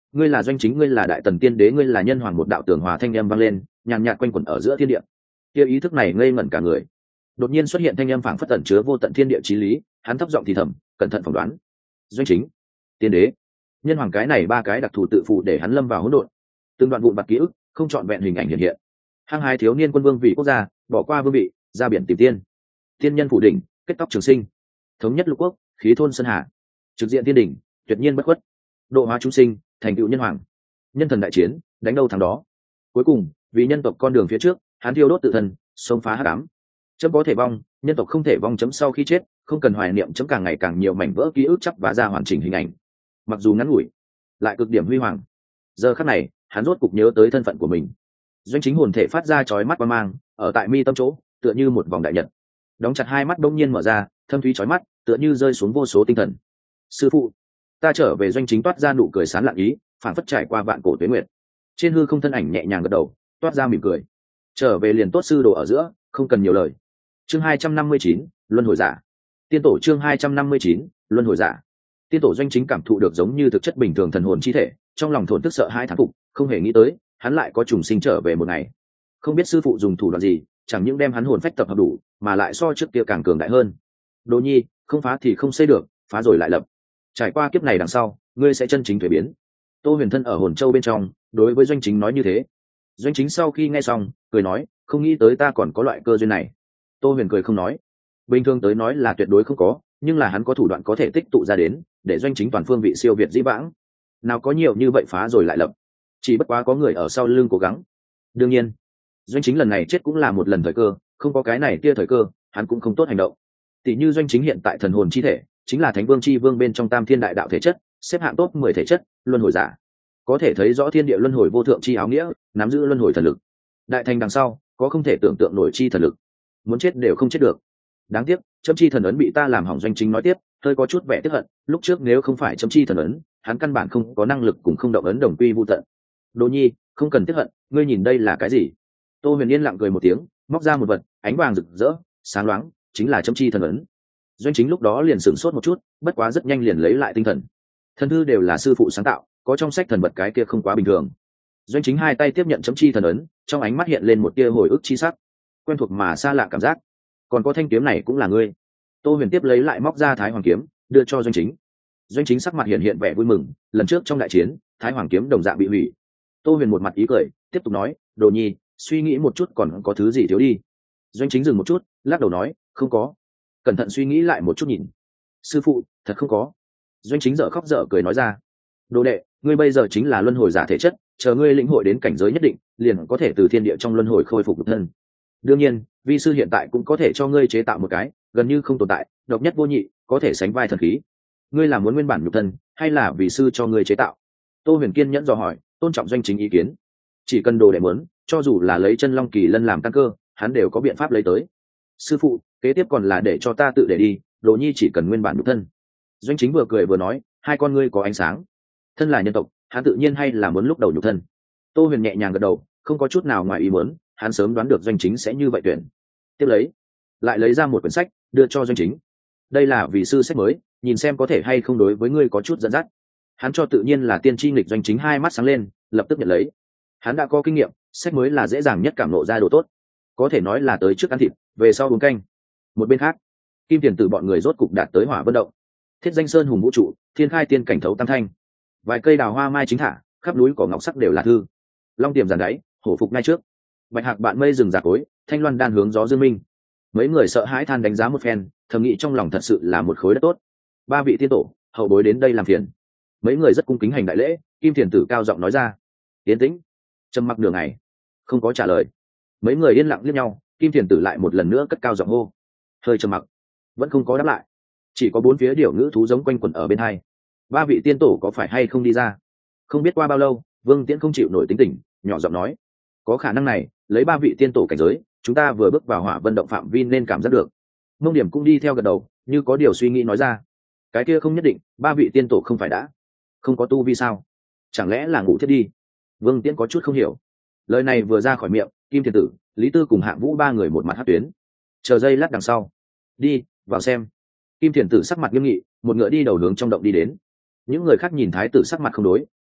ngươi là Doanh Chính, ngươi là Đại Tần Tiên Đế, ngươi là nhân hoàng. Một đạo tường hòa thanh âm vang lên, nhàn nhạt quanh quẩn ở giữa thiên địa. Kia ý thức này ngây ngẩn cả người. Đột nhiên xuất hiện thanh âm phảng phất tẩn chứa vô tận thiên địa chí lý, hắn thấp giọng thì thầm, cẩn thận phỏng đoán. Doanh Chính, Tiên Đế, nhân hoàng, cái này ba cái đặc thù tự phụ để hắn lâm vào hỗn độn. Từng đoạn vụn vặt ký ức, không trọn vẹn hình ảnh hiện hiện. Hăng hái thiếu niên quân vương vì quốc gia, bỏ qua vương vị, ra biển tìm tiên. Tiên nhân phủ đỉnh, kết tóc trường sinh. Thống nhất lục quốc, khí thôn sơn hà. Trực diện tiên đỉnh, tuyệt nhiên bất khuất. Độ hóa chúng sinh, thành tựu nhân hoàng. Nhân thần đại chiến, đánh đâu thắng đó. Cuối cùng, vì nhân tộc con đường phía trước, hắn thiêu đốt tự thân, xông phá hắc ám. Chấm có thể vong, nhân tộc không thể vong. Chấm sau khi chết, không cần hoài niệm. Chấm càng ngày càng nhiều mảnh vỡ ký ức chắp vá ra hoàn chỉnh hình ảnh. Mặc dù ngắn ngủi, lại cực điểm huy hoàng. Giờ khắc này, hắn rốt cục nhớ tới thân phận của mình. Doanh Chính hồn thể phát ra chói mắt quang mang, ở tại mi tâm chỗ, tựa như một vòng đại nhật. Đóng chặt hai mắt bỗng nhiên mở ra, thâm thúy chói mắt, tựa như rơi xuống vô số tinh thần. Sư phụ, ta trở về. Doanh Chính toát ra nụ cười sán lạn ý, phản phất trải qua vạn cổ tuế nguyệt. Trên hư không thân ảnh nhẹ nhàng gật đầu, toát ra mỉm cười. Trở về liền tốt sư đồ ở giữa, không cần nhiều lời. Chương 259, luân hồi giả. Tiên tổ. Chương 259, luân hồi giả. Tiên tổ Doanh Chính cảm thụ được giống như thực chất bình thường thần hồn chi thể, trong lòng thổn thức sợ hai thán phục, không hề nghĩ tới hắn lại có trùng sinh trở về một ngày. Không biết sư phụ dùng thủ đoạn gì, chẳng những đem hắn hồn phách tập hợp đủ, mà lại so trước kia càng cường đại hơn. Đồ nhi, không phá thì không xây được, phá rồi lại lập. Trải qua kiếp này đằng sau, ngươi sẽ chân chính thuế biến. Tô Huyền thân ở hồn châu bên trong, đối với Doanh Chính nói như thế. Doanh Chính sau khi nghe xong, cười nói, không nghĩ tới ta còn có loại cơ duyên này. Tô Huyền cười không nói. Bình thường tới nói là tuyệt đối không có, nhưng là hắn có thủ đoạn có thể tích tụ ra đến, để Doanh Chính toàn phương vị siêu việt dĩ vãng. Nào có nhiều như vậy phá rồi lại lập, chỉ bất quá có người ở sau lưng cố gắng. Đương nhiên, Doanh Chính lần này chết cũng là một lần thời cơ, không có cái này tia thời cơ, hắn cũng không tốt hành động. Tỷ như Doanh Chính hiện tại thần hồn chi thể, chính là Thánh Vương chi vương bên trong Tam Thiên Đại Đạo thể chất, xếp hạng top 10 thể chất, luân hồi giả. Có thể thấy rõ thiên địa luân hồi vô thượng chi áo nghĩa, nắm giữ luân hồi thần lực. Đại thành đằng sau, có không thể tưởng tượng nổi chi thần lực. Muốn chết đều không chết được. Đáng tiếc, chấm chi thần ấn bị ta làm hỏng. Doanh Chính nói tiếp, hơi có chút vẻ tiếc hận, lúc trước nếu không phải chấm chi thần ấn, hắn căn bản không có năng lực cùng không động ấn đồng quy vu tận. Đỗ nhi, không cần tiếc hận, ngươi nhìn đây là cái gì? Tô Huyền yên lặng cười một tiếng, móc ra một vật, ánh vàng rực rỡ, sáng loáng, chính là chấm chi thần ấn. Doanh Chính lúc đó liền sửng sốt một chút, bất quá rất nhanh liền lấy lại tinh thần. Thần thư đều là sư phụ sáng tạo, có trong sách thần vật cái kia không quá bình thường. Doanh Chính hai tay tiếp nhận chấm chi thần ấn, trong ánh mắt hiện lên một tia hồi ức chi sắc, quen thuộc mà xa lạ cảm giác. Còn có thanh kiếm này cũng là ngươi. Tô Huyền tiếp lấy lại móc ra Thái Hoàng kiếm, đưa cho Doanh Chính. Doanh Chính sắc mặt hiện vẻ vui mừng, lần trước trong đại chiến, Thái Hoàng kiếm đồng dạng bị hủy. Tô Huyền một mặt ý cười, tiếp tục nói, Đồ nhi, suy nghĩ một chút còn có thứ gì thiếu đi. Doanh Chính dừng một chút, lắc đầu nói, không có. Cẩn thận suy nghĩ lại một chút nhìn. Sư phụ, thật không có. Doanh Chính dở khóc dở cười nói ra, đồ đệ, ngươi bây giờ chính là luân hồi giả thể chất, chờ ngươi lĩnh hội đến cảnh giới nhất định, liền có thể từ thiên địa trong luân hồi khôi phục thân. Đương nhiên, vi sư hiện tại cũng có thể cho ngươi chế tạo một cái gần như không tồn tại, độc nhất vô nhị, có thể sánh vai thần khí. Ngươi là muốn nguyên bản nhục thân, hay là vì sư cho ngươi chế tạo? Tô Huyền kiên nhẫn dò hỏi, tôn trọng Doanh Chính ý kiến. Chỉ cần đồ đệ muốn, cho dù là lấy chân long kỳ lân làm căn cơ, hắn đều có biện pháp lấy tới. Sư phụ, kế tiếp còn là để cho ta tự để đi, Đồ nhi chỉ cần nguyên bản nhục thân. Doanh Chính vừa cười vừa nói, hai con ngươi có ánh sáng. Thân là nhân tộc, hắn tự nhiên hay là muốn lúc đầu nhục thân. Tô Huyền nhẹ nhàng gật đầu, không có chút nào ngoài ý muốn, hắn sớm đoán được Doanh Chính sẽ như vậy tuyển. Tiếp lấy, lại lấy ra một quyển sách, đưa cho Doanh Chính. Đây là vì sư sách mới, nhìn xem có thể hay không đối với ngươi có chút dẫn dắt. Hắn cho tự nhiên là tiên tri nghịch. Doanh Chính hai mắt sáng lên, lập tức nhận lấy. Hắn đã có kinh nghiệm, sách mới là dễ dàng nhất cảm nộ ra đồ tốt, có thể nói là tới trước ăn thịt, về sau uống canh. Một bên khác, Kim Tiền Tử bọn người rốt cục đạt tới Hỏa Vân Động. Thiết Danh Sơn hùng vũ trụ, thiên khai tiên cảnh thấu tam thanh, vài cây đào hoa mai chính thả, khắp núi cỏ ngọc sắc đều là thư. Long tiềm giàn đáy, hổ phục ngay trước. Bạch hạc bạn mây rừng già cối, thanh loan đan hướng gió dương minh. Mấy người sợ hãi than đánh giá một phen, thầm nghĩ trong lòng thật sự là một khối đất tốt. Ba vị tiên tổ, hậu bối đến đây làm phiền. Mấy người rất cung kính hành đại lễ. Kim Tiền Tử cao giọng nói ra. Yên tĩnh. Trầm mặc nửa ngày, không có trả lời. Mấy người yên lặng liếc nhau. Kim Tiền Tử lại một lần nữa cất cao giọng hô. Hơi trầm mặc, vẫn không có đáp lại. Chỉ có bốn phía điểu ngữ thú giống quanh quẩn ở bên hai. Ba vị tiên tổ có phải hay không đi ra? Không biết qua bao lâu, Vương Tiễn không chịu nổi tính tình, nhỏ giọng nói, có khả năng này, lấy ba vị tiên tổ cảnh giới, chúng ta vừa bước vào Hỏa Vân Động phạm vi nên cảm giác được. Mông Điểm cũng đi theo gật đầu, như có điều suy nghĩ nói ra, cái kia không nhất định, ba vị tiên tổ không phải đã không có tu vi sao? Chẳng lẽ là ngủ thiết đi? Vương Tiễn có chút không hiểu. Lời này vừa ra khỏi miệng, Kim Thiên Tử, Lý Tư cùng Hạng Vũ ba người một mặt hất tuyến. Chờ giây lát đằng sau, đi vào xem. Kim Thiền Tử sắc mặt nghiêm nghị, một ngựa đi đầu hướng trong động đi đến. Những người khác nhìn thái tử sắc mặt không đối,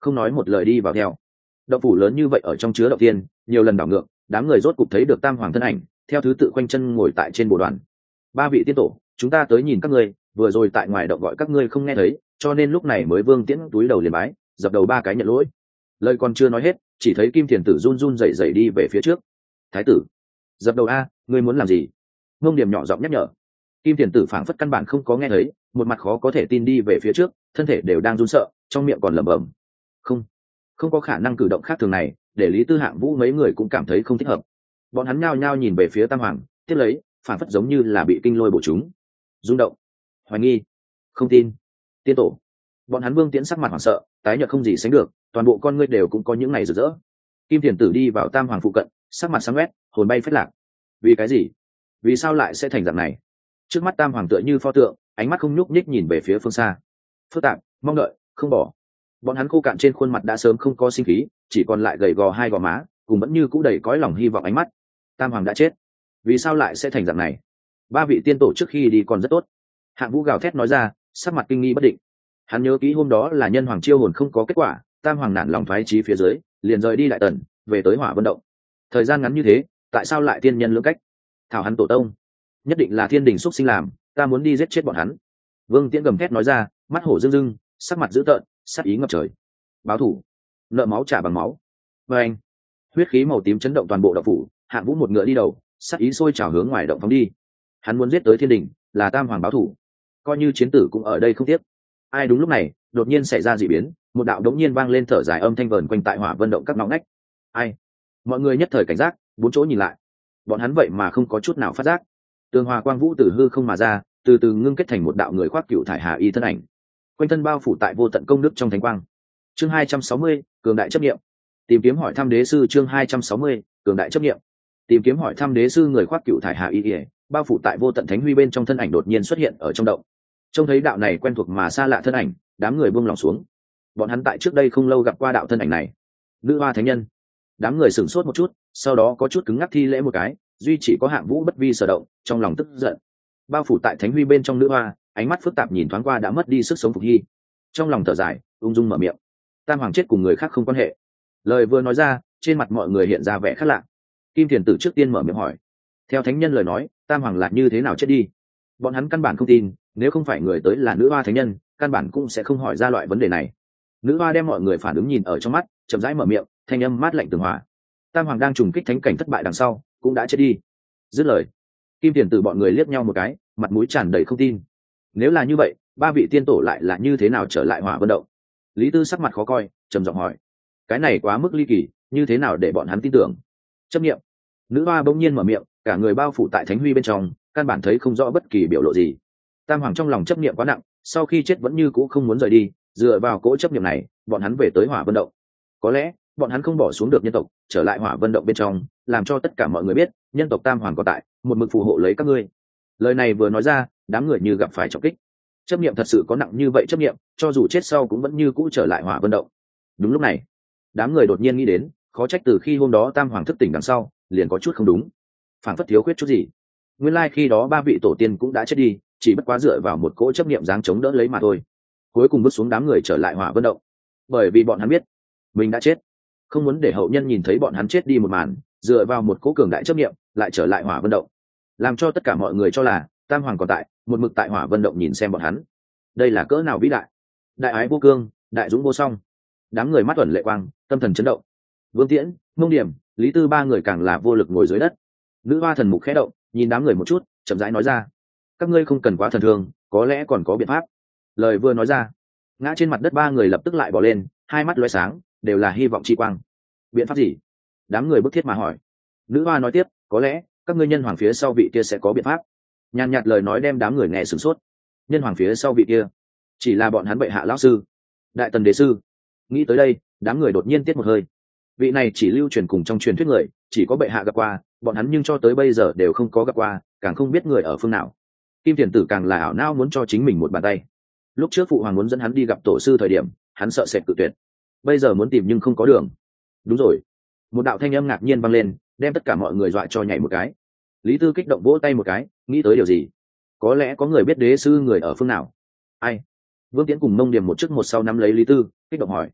không nói một lời đi vào theo. Động phủ lớn như vậy ở trong chứa động tiên, nhiều lần đảo ngược, đám người rốt cục thấy được tam hoàng thân ảnh, theo thứ tự khoanh chân ngồi tại trên bồ đoàn. Ba vị tiên tổ, chúng ta tới nhìn các ngươi, vừa rồi tại ngoài động gọi các ngươi không nghe thấy, cho nên lúc này mới Vương Tiễn túi đầu liền bái, dập đầu ba cái nhận lỗi. Lời còn chưa nói hết, chỉ thấy Kim Thiền Tử run run rẩy rẩy đi về phía trước. Thái tử, dập đầu a, ngươi muốn làm gì? Ngông Điểm nhỏ giọng nhắc nhở. Kim Thiền Tử phảng phất căn bản không có nghe thấy, một mặt khó có thể tin đi về phía trước, thân thể đều đang run sợ, trong miệng còn lẩm bẩm. Không có khả năng cử động khác thường này, để Lý Tư Hạng Vũ mấy người cũng cảm thấy không thích hợp. Bọn hắn nhao nhao nhìn về phía Tam Hoàng, tiếp lấy, phảng phất giống như là bị kinh lôi bổ chúng. Rung động, hoài nghi, không tin. Tiên tổ. Bọn hắn Vương Tiễn sắc mặt hoảng sợ, tái nhợt không gì sánh được, toàn bộ con ngươi đều cũng có những ngày rực rỡ. Kim Thiền Tử đi vào Tam Hoàng phụ cận, sắc mặt sáng quét, hồn bay phách lạc. Vì cái gì? Vì sao lại sẽ thành dạng này? Trước mắt Tam Hoàng tựa như pho tượng, ánh mắt không nhúc nhích nhìn về phía phương xa. Phức tạp, mong đợi, không bỏ. Bọn hắn khô cạn trên khuôn mặt đã sớm không có sinh khí, chỉ còn lại gầy gò hai gò má, cùng vẫn như cũ đầy cõi lòng hy vọng ánh mắt. Tam Hoàng đã chết, vì sao lại sẽ thành dạng này? Ba vị tiên tổ trước khi đi còn rất tốt. Hạng Vũ gào thét nói ra, sắc mặt kinh nghi bất định. Hắn nhớ kỹ hôm đó là nhân hoàng chiêu hồn không có kết quả, Tam Hoàng nản lòng thoái chí phía dưới, liền rời đi Đại Tần, về tới Hỏa Vân Động. Thời gian ngắn như thế, tại sao lại tiên nhân lưỡng cách? Thảo hắn tổ tông, nhất định là thiên đình xúc sinh làm, ta muốn đi giết chết bọn hắn. Vương Tiễn gầm thét nói ra, mắt hổ rưng rưng, sắc mặt dữ tợn, sát ý ngập trời. Báo thủ, nợ máu trả bằng máu. Và anh, huyết khí màu tím chấn động toàn bộ động phủ. Hạng Vũ một ngựa đi đầu, sát ý sôi trào hướng ngoài động phóng đi. Hắn muốn giết tới thiên đình, là Tam Hoàng báo thủ, coi như chiến tử cũng ở đây không tiếc. Ai đúng lúc này, đột nhiên xảy ra dị biến, một đạo đống nhiên vang lên thở dài âm thanh vờn quanh tại Hỏa Vân Động các ngõ ngách. Ai? Mọi người nhất thời cảnh giác, bốn chỗ nhìn lại. Bọn hắn vậy mà không có chút nào phát giác. Tường hòa quang vũ từ hư không mà ra, từ từ ngưng kết thành một đạo người khoác cựu thải hà y thân ảnh, quanh thân bao phủ tại vô tận công đức trong thánh quang. Chương 260, cường đại chấp nghiệm. Tìm kiếm hỏi thăm đế sư. Chương 260, cường đại chấp nghiệm. Tìm kiếm hỏi thăm đế sư người khoác cựu thải hà y, bao phủ tại vô tận thánh huy bên trong thân ảnh đột nhiên xuất hiện ở trong động. Trông thấy đạo này quen thuộc mà xa lạ thân ảnh, đám người buông lòng xuống. Bọn hắn tại trước đây không lâu gặp qua đạo thân ảnh này, nữ hoa thánh nhân. Đám người sửng sốt một chút, sau đó có chút cứng ngắc thi lễ một cái, duy chỉ có Hạng Vũ bất vi sở động, trong lòng tức giận. Bao phủ tại thánh huy bên trong nữ hoa, ánh mắt phức tạp nhìn thoáng qua đã mất đi sức sống Phục Hy, trong lòng thở dài, ung dung mở miệng. Tam Hoàng chết cùng người khác không quan hệ. Lời vừa nói ra, trên mặt mọi người hiện ra vẻ khác lạ. Kim Thiền Tử trước tiên mở miệng hỏi, theo thánh nhân lời nói, Tam Hoàng là như thế nào chết đi? Bọn hắn căn bản không tin, nếu không phải người tới là nữ hoa thánh nhân, căn bản cũng sẽ không hỏi ra loại vấn đề này. Nữ hoa đem mọi người phản ứng nhìn ở trong mắt, chậm rãi mở miệng, thanh âm mát lạnh tường hòa. Tam Hoàng đang trùng kích thánh cảnh thất bại đằng sau, cũng đã chết đi. Dứt lời, Kim Thiền Tử bọn người liếc nhau một cái, mặt mũi tràn đầy không tin. Nếu là như vậy, ba vị tiên tổ lại là như thế nào trở lại Hỏa Vân Động? Lý Tư sắc mặt khó coi, trầm giọng hỏi. Cái này quá mức ly kỳ, như thế nào để bọn hắn tin tưởng? Chấp nghiệm. Nữ hoa bỗng nhiên mở miệng, cả người bao phủ tại thánh huy bên trong, căn bản thấy không rõ bất kỳ biểu lộ gì. Tam Hoàng trong lòng chấp nghiệm quá nặng, sau khi chết vẫn như cũ không muốn rời đi, dựa vào cỗ chấp nghiệm này, bọn hắn về tới Hỏa Vân Động. Có lẽ bọn hắn không bỏ xuống được nhân tộc, trở lại Hỏa Vân Động bên trong, làm cho tất cả mọi người biết nhân tộc Tam Hoàng còn tại, một mực phù hộ lấy các ngươi. Lời này vừa nói ra, đám người như gặp phải trọng kích. Chấp nghiệm thật sự có nặng như vậy? Chấp nghiệm cho dù chết sau cũng vẫn như cũ trở lại Hỏa Vân Động. Đúng lúc này, đám người đột nhiên nghĩ đến, khó trách từ khi hôm đó Tam Hoàng thức tỉnh đằng sau, liền có chút không đúng, phản phất thiếu khuyết chút gì. Nguyên lai khi đó ba vị tổ tiên cũng đã chết đi, chỉ bất quá dựa vào một cỗ chấp nghiệm dáng chống đỡ lấy mà thôi. Cuối cùng bước xuống đám người trở lại Hỏa Vân Động, bởi vì bọn hắn biết mình đã chết, không muốn để hậu nhân nhìn thấy bọn hắn chết đi một màn, dựa vào một cỗ cường đại chấp nghiệm lại trở lại Hỏa Vân Động, làm cho tất cả mọi người cho là Tam Hoàng còn tại, một mực tại Hỏa Vân Động nhìn xem bọn hắn. Đây là cỡ nào vĩ đại, đại ái vô cương, đại dũng vô song. Đám người mắt ẩn lệ quang, tâm thần chấn động. Vương Tiễn, Mông Điểm, Lý Tư ba người càng là vô lực ngồi dưới đất. Nữ hoa thần mục khẽ động, nhìn đám người một chút, chậm rãi nói ra, các ngươi không cần quá thần thương, có lẽ còn có biện pháp. Lời vừa nói ra, ngã trên mặt đất ba người lập tức lại bỏ lên, hai mắt lóe sáng, đều là hy vọng chi quang. Biện pháp gì? Đám người bức thiết mà hỏi. Nữ hoa nói tiếp, có lẽ các ngươi nhân hoàng phía sau vị kia sẽ có biện pháp. Nhàn nhạt lời nói đem đám người nghe sửng sốt. Nhân hoàng phía sau vị kia chỉ là bọn hắn bệ hạ lão sư, Đại Tần đế sư. Nghĩ tới đây, đám người đột nhiên tiết một hơi. Vị này chỉ lưu truyền cùng trong truyền thuyết người, chỉ có bệ hạ gặp qua, bọn hắn nhưng cho tới bây giờ đều không có gặp qua, càng không biết người ở phương nào. Kim Thiền Tử càng là ảo não muốn cho chính mình một bàn tay. Lúc trước phụ hoàng muốn dẫn hắn đi gặp tổ sư thời điểm, hắn sợ sệt cự tuyệt. Bây giờ muốn tìm nhưng không có đường. Đúng rồi, một đạo thanh âm ngạc nhiên vang lên, đem tất cả mọi người dọa cho nhảy một cái. Lý Tư kích động vỗ tay một cái, nghĩ tới điều gì. Có lẽ có người biết đế sư người ở phương nào. Ai? Vương Tiễn cùng Mông Điểm một trước một sau nắm lấy Lý Tư, kích động hỏi.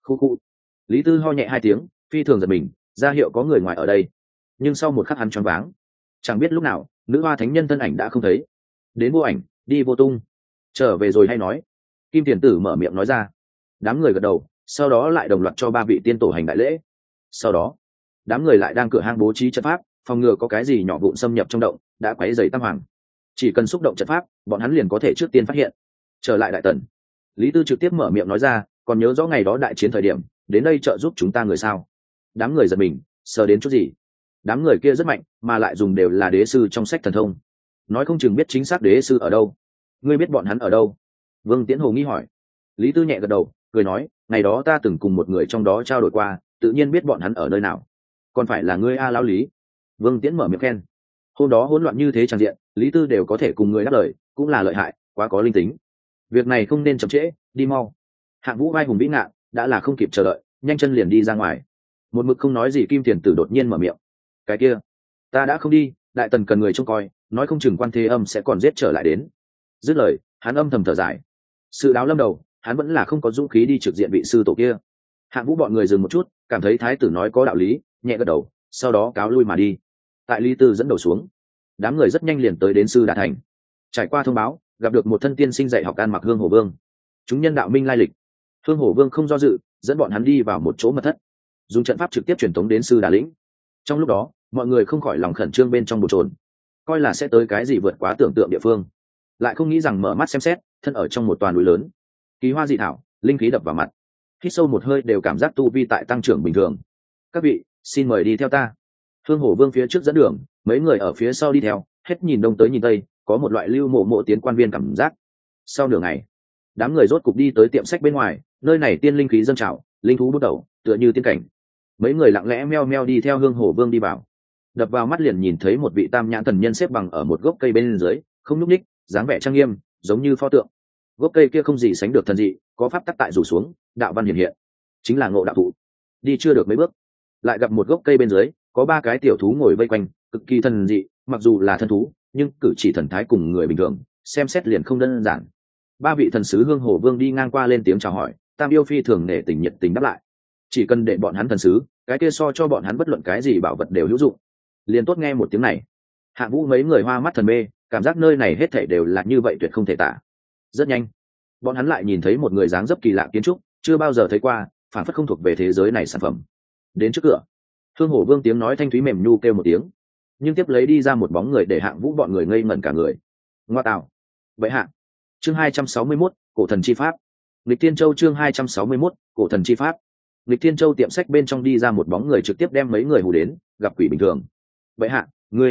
Khu khu. Lý Tư ho nhẹ hai tiếng, phi thường giật mình, ra hiệu có người ngoài ở đây. Nhưng sau một khắc hắn choáng váng, chẳng biết lúc nào nữ hoa thánh nhân thân ảnh đã không thấy, đến vô ảnh đi vô tung. Trở về rồi hay nói. Kim Tiền Tử mở miệng nói ra. Đám người gật đầu, sau đó lại đồng loạt cho ba vị tiên tổ hành đại lễ. Sau đó đám người lại đang cửa hang bố trí trận pháp, phòng ngừa có cái gì nhỏ vụn xâm nhập trong động đã quấy rầy Tam Hoàng. Chỉ cần xúc động trận pháp, bọn hắn liền có thể trước tiên phát hiện. Trở lại đại tần, Lý Tư trực tiếp mở miệng nói ra, còn nhớ rõ ngày đó đại chiến thời điểm đến đây trợ giúp chúng ta người sao? Đám người giật mình, sờ đến chút gì? Đám người kia rất mạnh, mà lại dùng đều là đế sư trong sách thần thông, nói không chừng biết chính xác đế sư ở đâu. Ngươi biết bọn hắn ở đâu? Vương Tiễn Hồ nghi hỏi. Lý Tư nhẹ gật đầu, cười nói, ngày đó ta từng cùng một người trong đó trao đổi qua, tự nhiên biết bọn hắn ở nơi nào. Còn phải là ngươi a lão Lý. Vương Tiễn mở miệng khen. Hôm đó hỗn loạn như thế tràn diện, Lý Tư đều có thể cùng người đáp lời, cũng là lợi hại, quá có linh tính. Việc này không nên chậm trễ, đi mau. Hạng Vũ vai hùng vĩ ngạn, đã là không kịp chờ đợi, nhanh chân liền đi ra ngoài. Một mực không nói gì Kim Tiền Tử đột nhiên mở miệng. Cái kia, ta đã không đi, đại tần cần người trông coi, nói không chừng Quan Thế Âm sẽ còn giết trở lại đến. Dứt lời, hắn âm thầm thở dài. Sự đáo lâm đầu, hắn vẫn là không có dũng khí đi trực diện vị sư tổ kia. Hạng Vũ bọn người dừng một chút, cảm thấy thái tử nói có đạo lý, nhẹ gật đầu, sau đó cáo lui mà đi. Tại Lý Tư dẫn đầu xuống, đám người rất nhanh liền tới đến sư Đà Thành. Trải qua thông báo, gặp được một thân tiên sinh dạy học An Mặc Hương Hổ Vương. Chúng nhân đạo minh lai lịch. Hương Hổ Vương không do dự, dẫn bọn hắn đi vào một chỗ mật thất, dùng trận pháp trực tiếp truyền tống đến sư Đà Lĩnh. Trong lúc đó, mọi người không khỏi lòng khẩn trương bên trong bồn chồn, coi là sẽ tới cái gì vượt quá tưởng tượng địa phương, lại không nghĩ rằng mở mắt xem xét, thân ở trong một toàn núi lớn, kỳ hoa dị thảo, linh khí đập vào mặt, hít sâu một hơi đều cảm giác tu vi tại tăng trưởng bình thường. Các vị, xin mời đi theo ta. Hương Hổ Vương phía trước dẫn đường, mấy người ở phía sau đi theo, hết nhìn đông tới nhìn tây, có một loại lưu mộ mộ tiến quan viên cảm giác. Sau nửa ngày, đám người rốt cục đi tới tiệm sách bên ngoài, nơi này tiên linh khí dâng trào, linh thú bút đầu, tựa như tiên cảnh. Mấy người lặng lẽ meo meo đi theo Hương Hổ Vương đi vào. Đập vào mắt liền nhìn thấy một vị tam nhãn thần nhân xếp bằng ở một gốc cây bên dưới, không nhúc ních, dáng vẻ trang nghiêm, giống như pho tượng. Gốc cây kia không gì sánh được thần dị, có pháp tắc tại rủ xuống, đạo văn hiển hiện, chính là Ngộ Đạo Thụ. Đi chưa được mấy bước, lại gặp một gốc cây bên dưới, có ba cái tiểu thú ngồi vây quanh, cực kỳ thần dị, mặc dù là thân thú, nhưng cử chỉ thần thái cùng người bình thường, xem xét liền không đơn giản. Ba vị thần sứ Hương Hổ Vương đi ngang qua lên tiếng chào hỏi, Tam Yêu Phi thường nể tình nhiệt tình đáp lại. Chỉ cần để bọn hắn thần sứ, cái kia so cho bọn hắn bất luận cái gì bảo vật đều hữu dụng. Liền tốt nghe một tiếng này, Hạng Vũ mấy người hoa mắt thần mê, cảm giác nơi này hết thảy đều là như vậy tuyệt không thể tả. Rất nhanh, bọn hắn lại nhìn thấy một người dáng dấp kỳ lạ kiến trúc, chưa bao giờ thấy qua, phản phất không thuộc về thế giới này sản phẩm. Đến trước cửa, Hương Hổ Vương tiếng nói thanh thúy mềm nhu kêu một tiếng, nhưng tiếp lấy đi ra một bóng người để Hạng Vũ bọn người ngây ngẩn cả người. Ngoa tạo, vậy hạ. Chương 261, cổ thần chi pháp. Lịch Thiên Châu chương 261, cổ thần chi pháp. Lịch Thiên Châu tiệm sách bên trong đi ra một bóng người trực tiếp đem mấy người hù đến, gặp quỷ bình thường. Vậy hạ,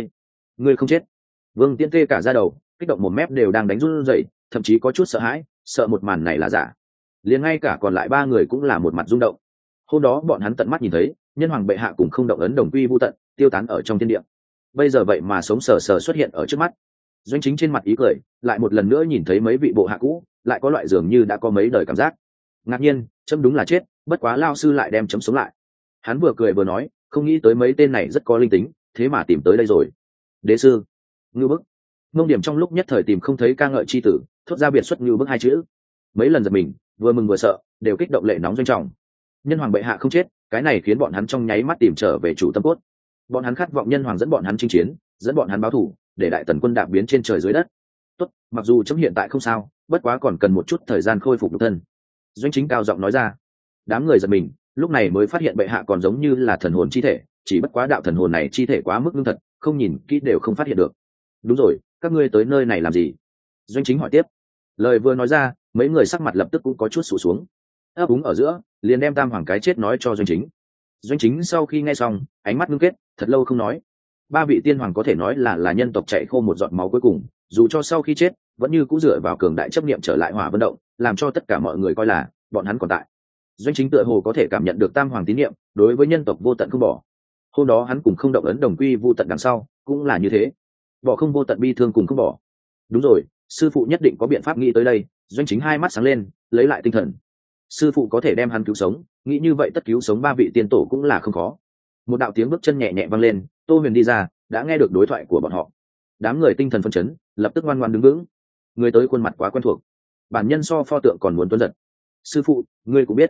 ngươi không chết. Vương Tiễn tê cả da đầu, kích động một mép đều đang đánh run rẩy, thậm chí có chút sợ hãi, sợ một màn này là giả. Liền ngay cả còn lại ba người cũng là một mặt rung động. Hôm đó bọn hắn tận mắt nhìn thấy, nhân hoàng bệ hạ cùng không động ấn đồng quy vu tận, tiêu tán ở trong thiên địa. Bây giờ vậy mà sống sờ sờ xuất hiện ở trước mắt. Doanh Chính trên mặt ý cười, lại một lần nữa nhìn thấy mấy vị bộ hạ cũ, lại có loại dường như đã có mấy đời cảm giác. Ngạc nhiên, chấm đúng là chết, bất quá lao sư lại đem chấm sống lại. Hắn vừa cười vừa nói, không nghĩ tới mấy tên này rất có linh tính, thế mà tìm tới đây rồi. Đế sư, ngưu bức. Mông Điểm trong lúc nhất thời tìm không thấy ca ngợi chi tử, thốt ra biệt xuất ngưu bức hai chữ. Mấy lần giật mình, vừa mừng vừa sợ, đều kích động lệ nóng doanh trọng. Nhân hoàng bệ hạ không chết, cái này khiến bọn hắn trong nháy mắt tìm trở về chủ tâm cốt. Bọn hắn khát vọng nhân hoàng dẫn bọn hắn chinh chiến, dẫn bọn hắn báo thù, để đại tần quân đạp biến trên trời dưới đất. Tốt, mặc dù chấm hiện tại không sao, bất quá còn cần một chút thời gian khôi phục nhục thân. Doanh Chính cao giọng nói ra. Đám người giật mình, lúc này mới phát hiện bệ hạ còn giống như là thần hồn chi thể, chỉ bất quá đạo thần hồn này chi thể quá mức ngưng thật, không nhìn kỹ đều không phát hiện được. Đúng rồi, các ngươi tới nơi này làm gì? Doanh Chính hỏi tiếp. Lời vừa nói ra, mấy người sắc mặt lập tức cũng có chút sụt xuống. Ấp úng ở giữa, liền đem Tam Hoàng cái chết nói cho Doanh Chính. Doanh Chính sau khi nghe xong, ánh mắt ngưng kết, thật lâu không nói. Ba vị tiên hoàng có thể nói là nhân tộc chạy khô một giọt máu cuối cùng, dù cho sau khi chết, vẫn như cũ dựa vào cường đại chấp niệm trở lại Hỏa Vân Động, làm cho tất cả mọi người coi là bọn hắn còn tại. Doanh Chính tựa hồ có thể cảm nhận được Tam Hoàng tín niệm, đối với nhân tộc vô tận không bỏ. Hôm đó hắn cùng không động ấn đồng quy vô tận đằng sau, cũng là như thế. Bỏ không vô tận bi thương cùng không bỏ. Đúng rồi, sư phụ nhất định có biện pháp nghĩ tới đây. Doanh Chính hai mắt sáng lên, lấy lại tinh thần. Sư phụ có thể đem hắn cứu sống, nghĩ như vậy tất cứu sống ba vị tiên tổ cũng là không khó. Một đạo tiếng bước chân nhẹ nhẹ vang lên, Tô Huyền đi ra, đã nghe được đối thoại của bọn họ. Đám người tinh thần phấn chấn, lập tức ngoan ngoãn đứng vững. Người tới khuôn mặt quá quen thuộc, bản nhân so pho tượng còn muốn tuấn giật. Sư phụ, ngươi cũng biết.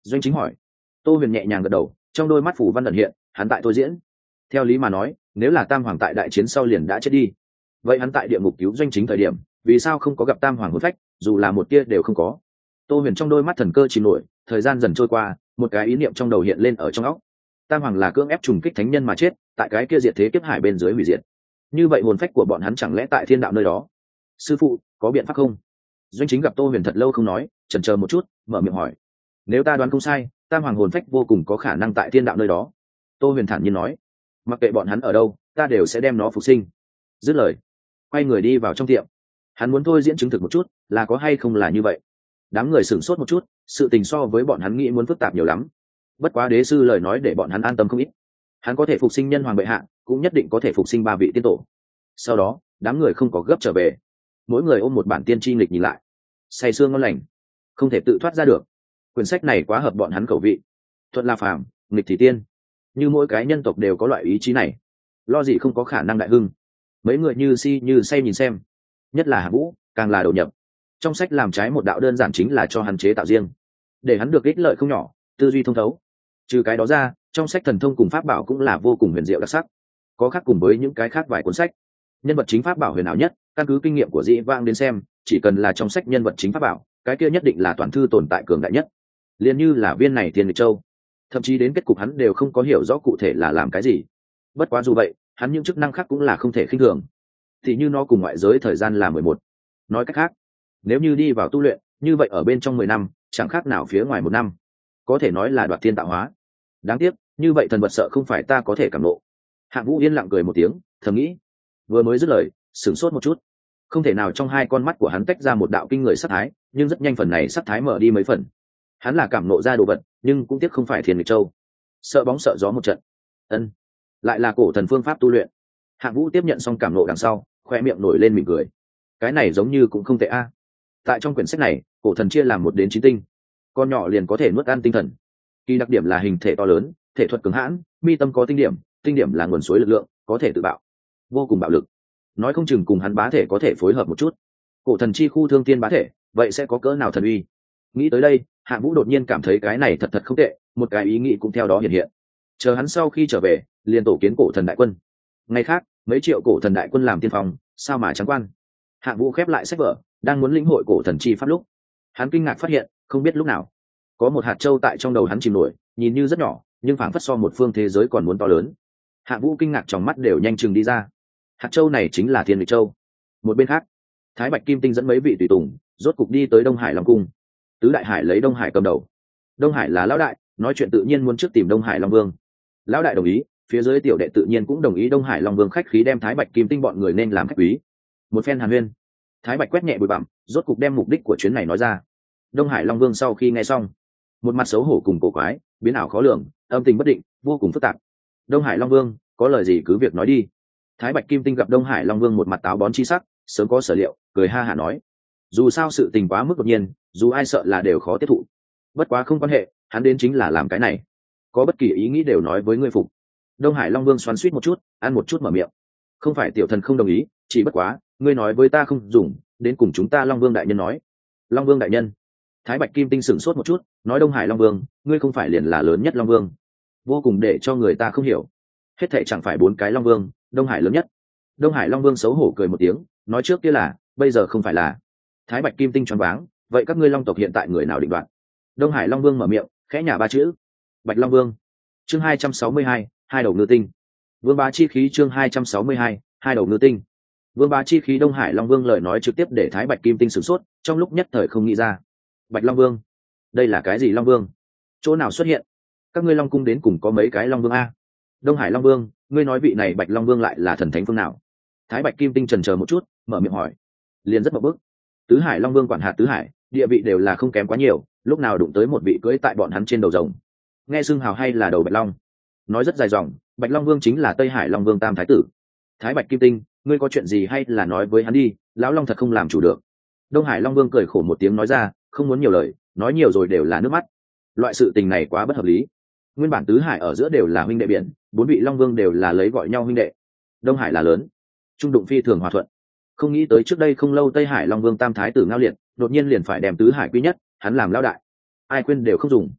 Doanh Chính hỏi. Tô Huyền nhẹ nhàng gật đầu, trong đôi mắt phủ văn ẩn hiện, hắn tại tôi diễn. Theo lý mà nói, nếu là Tam Hoàng tại đại chiến sau liền đã chết đi, vậy hắn tại địa ngục cứu Doanh Chính thời điểm, vì sao không có gặp Tam Hoàng hồn phách, dù là một tia đều không có. Tô Huyền trong đôi mắt thần cơ chìm nổi, thời gian dần trôi qua, một cái ý niệm trong đầu hiện lên ở trong óc. Tam Hoàng là cưỡng ép trùng kích thánh nhân mà chết, tại cái kia diệt thế kiếp hải bên dưới hủy diệt. Như vậy hồn phách của bọn hắn chẳng lẽ tại thiên đạo nơi đó? Sư phụ, có biện pháp không? Doanh Chính gặp Tô Huyền thật lâu không nói, chần chờ một chút, mở miệng hỏi. Nếu ta đoán không sai, Tam Hoàng hồn phách vô cùng có khả năng tại thiên đạo nơi đó. Tô Huyền thản nhiên nói. Mặc kệ bọn hắn ở đâu, ta đều sẽ đem nó phục sinh. Dứt lời, quay người đi vào trong tiệm. Hắn muốn thôi diễn chứng thực một chút, là có hay không là như vậy. Đám người sửng sốt một chút, sự tình so với bọn hắn nghĩ muốn phức tạp nhiều lắm. Bất quá đế sư lời nói để bọn hắn an tâm không ít. Hắn có thể phục sinh nhân hoàng bệ hạ, cũng nhất định có thể phục sinh 3 vị tiên tổ. Sau đó, đám người không có gấp trở về, mỗi người ôm một bản tiên tri nghịch nhìn lại, say sương ngon lành, không thể tự thoát ra được. Quyển sách này quá hợp bọn hắn khẩu vị. Thuận là phàm, nghịch thì tiên, như mỗi cái nhân tộc đều có loại ý chí này, lo gì không có khả năng đại hưng. Mấy người như si như say nhìn xem, nhất là Hạ Vũ càng là đầu nhập. Trong sách làm trái một đạo đơn giản chính là cho hắn chế tạo riêng, để hắn được ích lợi không nhỏ, tư duy thông thấu. Trừ cái đó ra, trong sách thần thông cùng pháp bảo cũng là vô cùng huyền diệu đặc sắc, có khác cùng với những cái khác vài cuốn sách. Nhân vật chính pháp bảo huyền ảo nhất, căn cứ kinh nghiệm của dĩ vãng đến xem, chỉ cần là trong sách nhân vật chính pháp bảo, cái kia nhất định là toàn thư tồn tại cường đại nhất. Liên như là viên này Thiên Nghịch Châu, thậm chí đến kết cục hắn đều không có hiểu rõ cụ thể là làm cái gì. Bất quá dù vậy, hắn những chức năng khác cũng là không thể khinh thường. Thì như nó cùng ngoại giới thời gian là 11. Nói cách khác, nếu như đi vào tu luyện, như vậy ở bên trong 10 năm, chẳng khác nào phía ngoài 1 năm. Có thể nói là đoạt thiên tạo hóa. Đáng tiếc, như vậy thần vật sợ không phải ta có thể cảm ngộ. Hạng Vũ yên lặng cười một tiếng, thầm nghĩ. Vừa mới dứt lời, sửng sốt một chút. Không thể nào trong hai con mắt của hắn tách ra một đạo kinh người sắc thái, nhưng rất nhanh phần này sắc thái mở đi mấy phần. Hắn là cảm ngộ ra đồ vật, nhưng cũng tiếc không phải Thiên Nghịch Châu. Sợ bóng sợ gió một trận. Ân, lại là cổ thần phương pháp tu luyện. Hạng Vũ tiếp nhận xong cảm ngộ đằng sau, khoe miệng nổi lên mỉm cười. Cái này giống như cũng không tệ a. Tại trong quyển sách này, cổ thần chia làm 1 đến 9 tinh. Con nhỏ liền có thể nuốt ăn tinh thần. Kỳ đặc điểm là hình thể to lớn, thể thuật cứng hãn, mi tâm có tinh điểm là nguồn suối lực lượng, có thể tự bạo, vô cùng bạo lực. Nói không chừng cùng hắn bá thể có thể phối hợp một chút. Cổ thần chi khu thương tiên bá thể, vậy sẽ có cỡ nào thần uy? Nghĩ tới đây, Hạng Vũ đột nhiên cảm thấy cái này thật thật không tệ, một cái ý nghĩ cũng theo đó hiện hiện. Chờ hắn sau khi trở về, liền tổ kiến cổ thần đại quân. Ngày khác, mấy triệu cổ thần đại quân làm tiên phong, sao mà trắng quan. Hạng Vũ khép lại sách vở, đang muốn lĩnh hội cổ thần chi pháp lúc, hắn kinh ngạc phát hiện, không biết lúc nào, có một hạt châu tại trong đầu hắn chìm nổi, nhìn như rất nhỏ, nhưng phảng phất so một phương thế giới còn muốn to lớn. Hạng Vũ kinh ngạc trong mắt đều nhanh chừng đi ra. Hạt châu này chính là Thiên Nghịch Châu. Một bên khác, Thái Bạch Kim Tinh dẫn mấy vị tùy tùng, rốt cục đi tới Đông Hải Long Cung. Tứ đại hải lấy Đông Hải cầm đầu. Đông Hải là lão đại, nói chuyện tự nhiên muốn trước tìm Đông Hải Long Vương. Lão đại đồng ý, phía dưới tiểu đệ tự nhiên cũng đồng ý Đông Hải Long Vương khách khí đem Thái Bạch Kim Tinh bọn người nên làm khách quý. Một phen hàn huyên, Thái Bạch quét nhẹ bụi bặm, rốt cục đem mục đích của chuyến này nói ra. Đông Hải Long Vương sau khi nghe xong, một mặt xấu hổ cùng cổ quái, biến ảo khó lường, âm tình bất định, vô cùng phức tạp. Đông Hải Long Vương, có lời gì cứ việc nói đi. Thái Bạch Kim Tinh gặp Đông Hải Long Vương một mặt táo bón chi sắc, sớm có sở liệu, cười ha hả nói: dù sao sự tình quá mức đột nhiên, dù ai sợ là đều khó tiếp thụ. Bất quá không quan hệ, hắn đến chính là làm cái này, có bất kỳ ý nghĩ đều nói với ngươi phục. Đông Hải Long Vương xoắn xuýt một chút, ăn một chút mở miệng: không phải tiểu thần không đồng ý, chỉ bất quá ngươi nói với ta không dùng, đến cùng chúng ta Long Vương đại nhân nói. Long Vương đại nhân? Thái Bạch Kim Tinh sửng sốt một chút, nói Đông Hải Long Vương, ngươi không phải liền là lớn nhất Long Vương? Vô cùng để cho người ta không hiểu. Hết thảy chẳng phải 4 cái Long Vương, Đông Hải lớn nhất. Đông Hải Long Vương xấu hổ cười một tiếng, nói trước kia là, bây giờ không phải là. Thái Bạch Kim Tinh choáng váng, vậy các ngươi Long tộc hiện tại người nào định đoạt? Đông Hải Long Vương mở miệng, khẽ nhả 3 chữ: Bạch Long Vương. Chương 262, hai đầu ngư tinh. Vương bá chi khí. Chương 262, hai đầu ngư tinh. Vương bá chi khí. Đông Hải Long Vương lời nói trực tiếp để Thái Bạch Kim Tinh sửng sốt, trong lúc nhất thời không nghĩ ra. Bạch Long Vương, đây là cái gì Long Vương? Chỗ nào xuất hiện? Các ngươi Long cung đến cùng có mấy cái Long Vương a? Đông Hải Long Vương, ngươi nói vị này Bạch Long Vương lại là thần thánh phương nào? Thái Bạch Kim Tinh chần chờ một chút, mở miệng hỏi. Liền rất một bước. Tứ Hải Long Vương quản hạt tứ hải, địa vị đều là không kém quá nhiều, lúc nào đụng tới một vị cưỡi tại bọn hắn trên đầu rồng. Nghe xưng hào hay là đầu Bạch Long. Nói rất dài dòng, Bạch Long Vương chính là Tây Hải Long Vương Tam Thái Tử. Thái Bạch Kim Tinh, ngươi có chuyện gì hay là nói với hắn đi, lão Long thật không làm chủ được. Đông Hải Long Vương cười khổ một tiếng nói ra, không muốn nhiều lời, nói nhiều rồi đều là nước mắt. Loại sự tình này quá bất hợp lý. Nguyên bản tứ hải ở giữa đều là huynh đệ biển, 4 vị Long Vương đều là lấy gọi nhau huynh đệ. Đông Hải là lớn, trung đụng phi thường hòa thuận. Không nghĩ tới trước đây không lâu Tây Hải Long Vương Tam Thái Tử ngao liệt, đột nhiên liền phải đem tứ hải quy nhất, hắn làm lão đại, ai quên đều không dùng.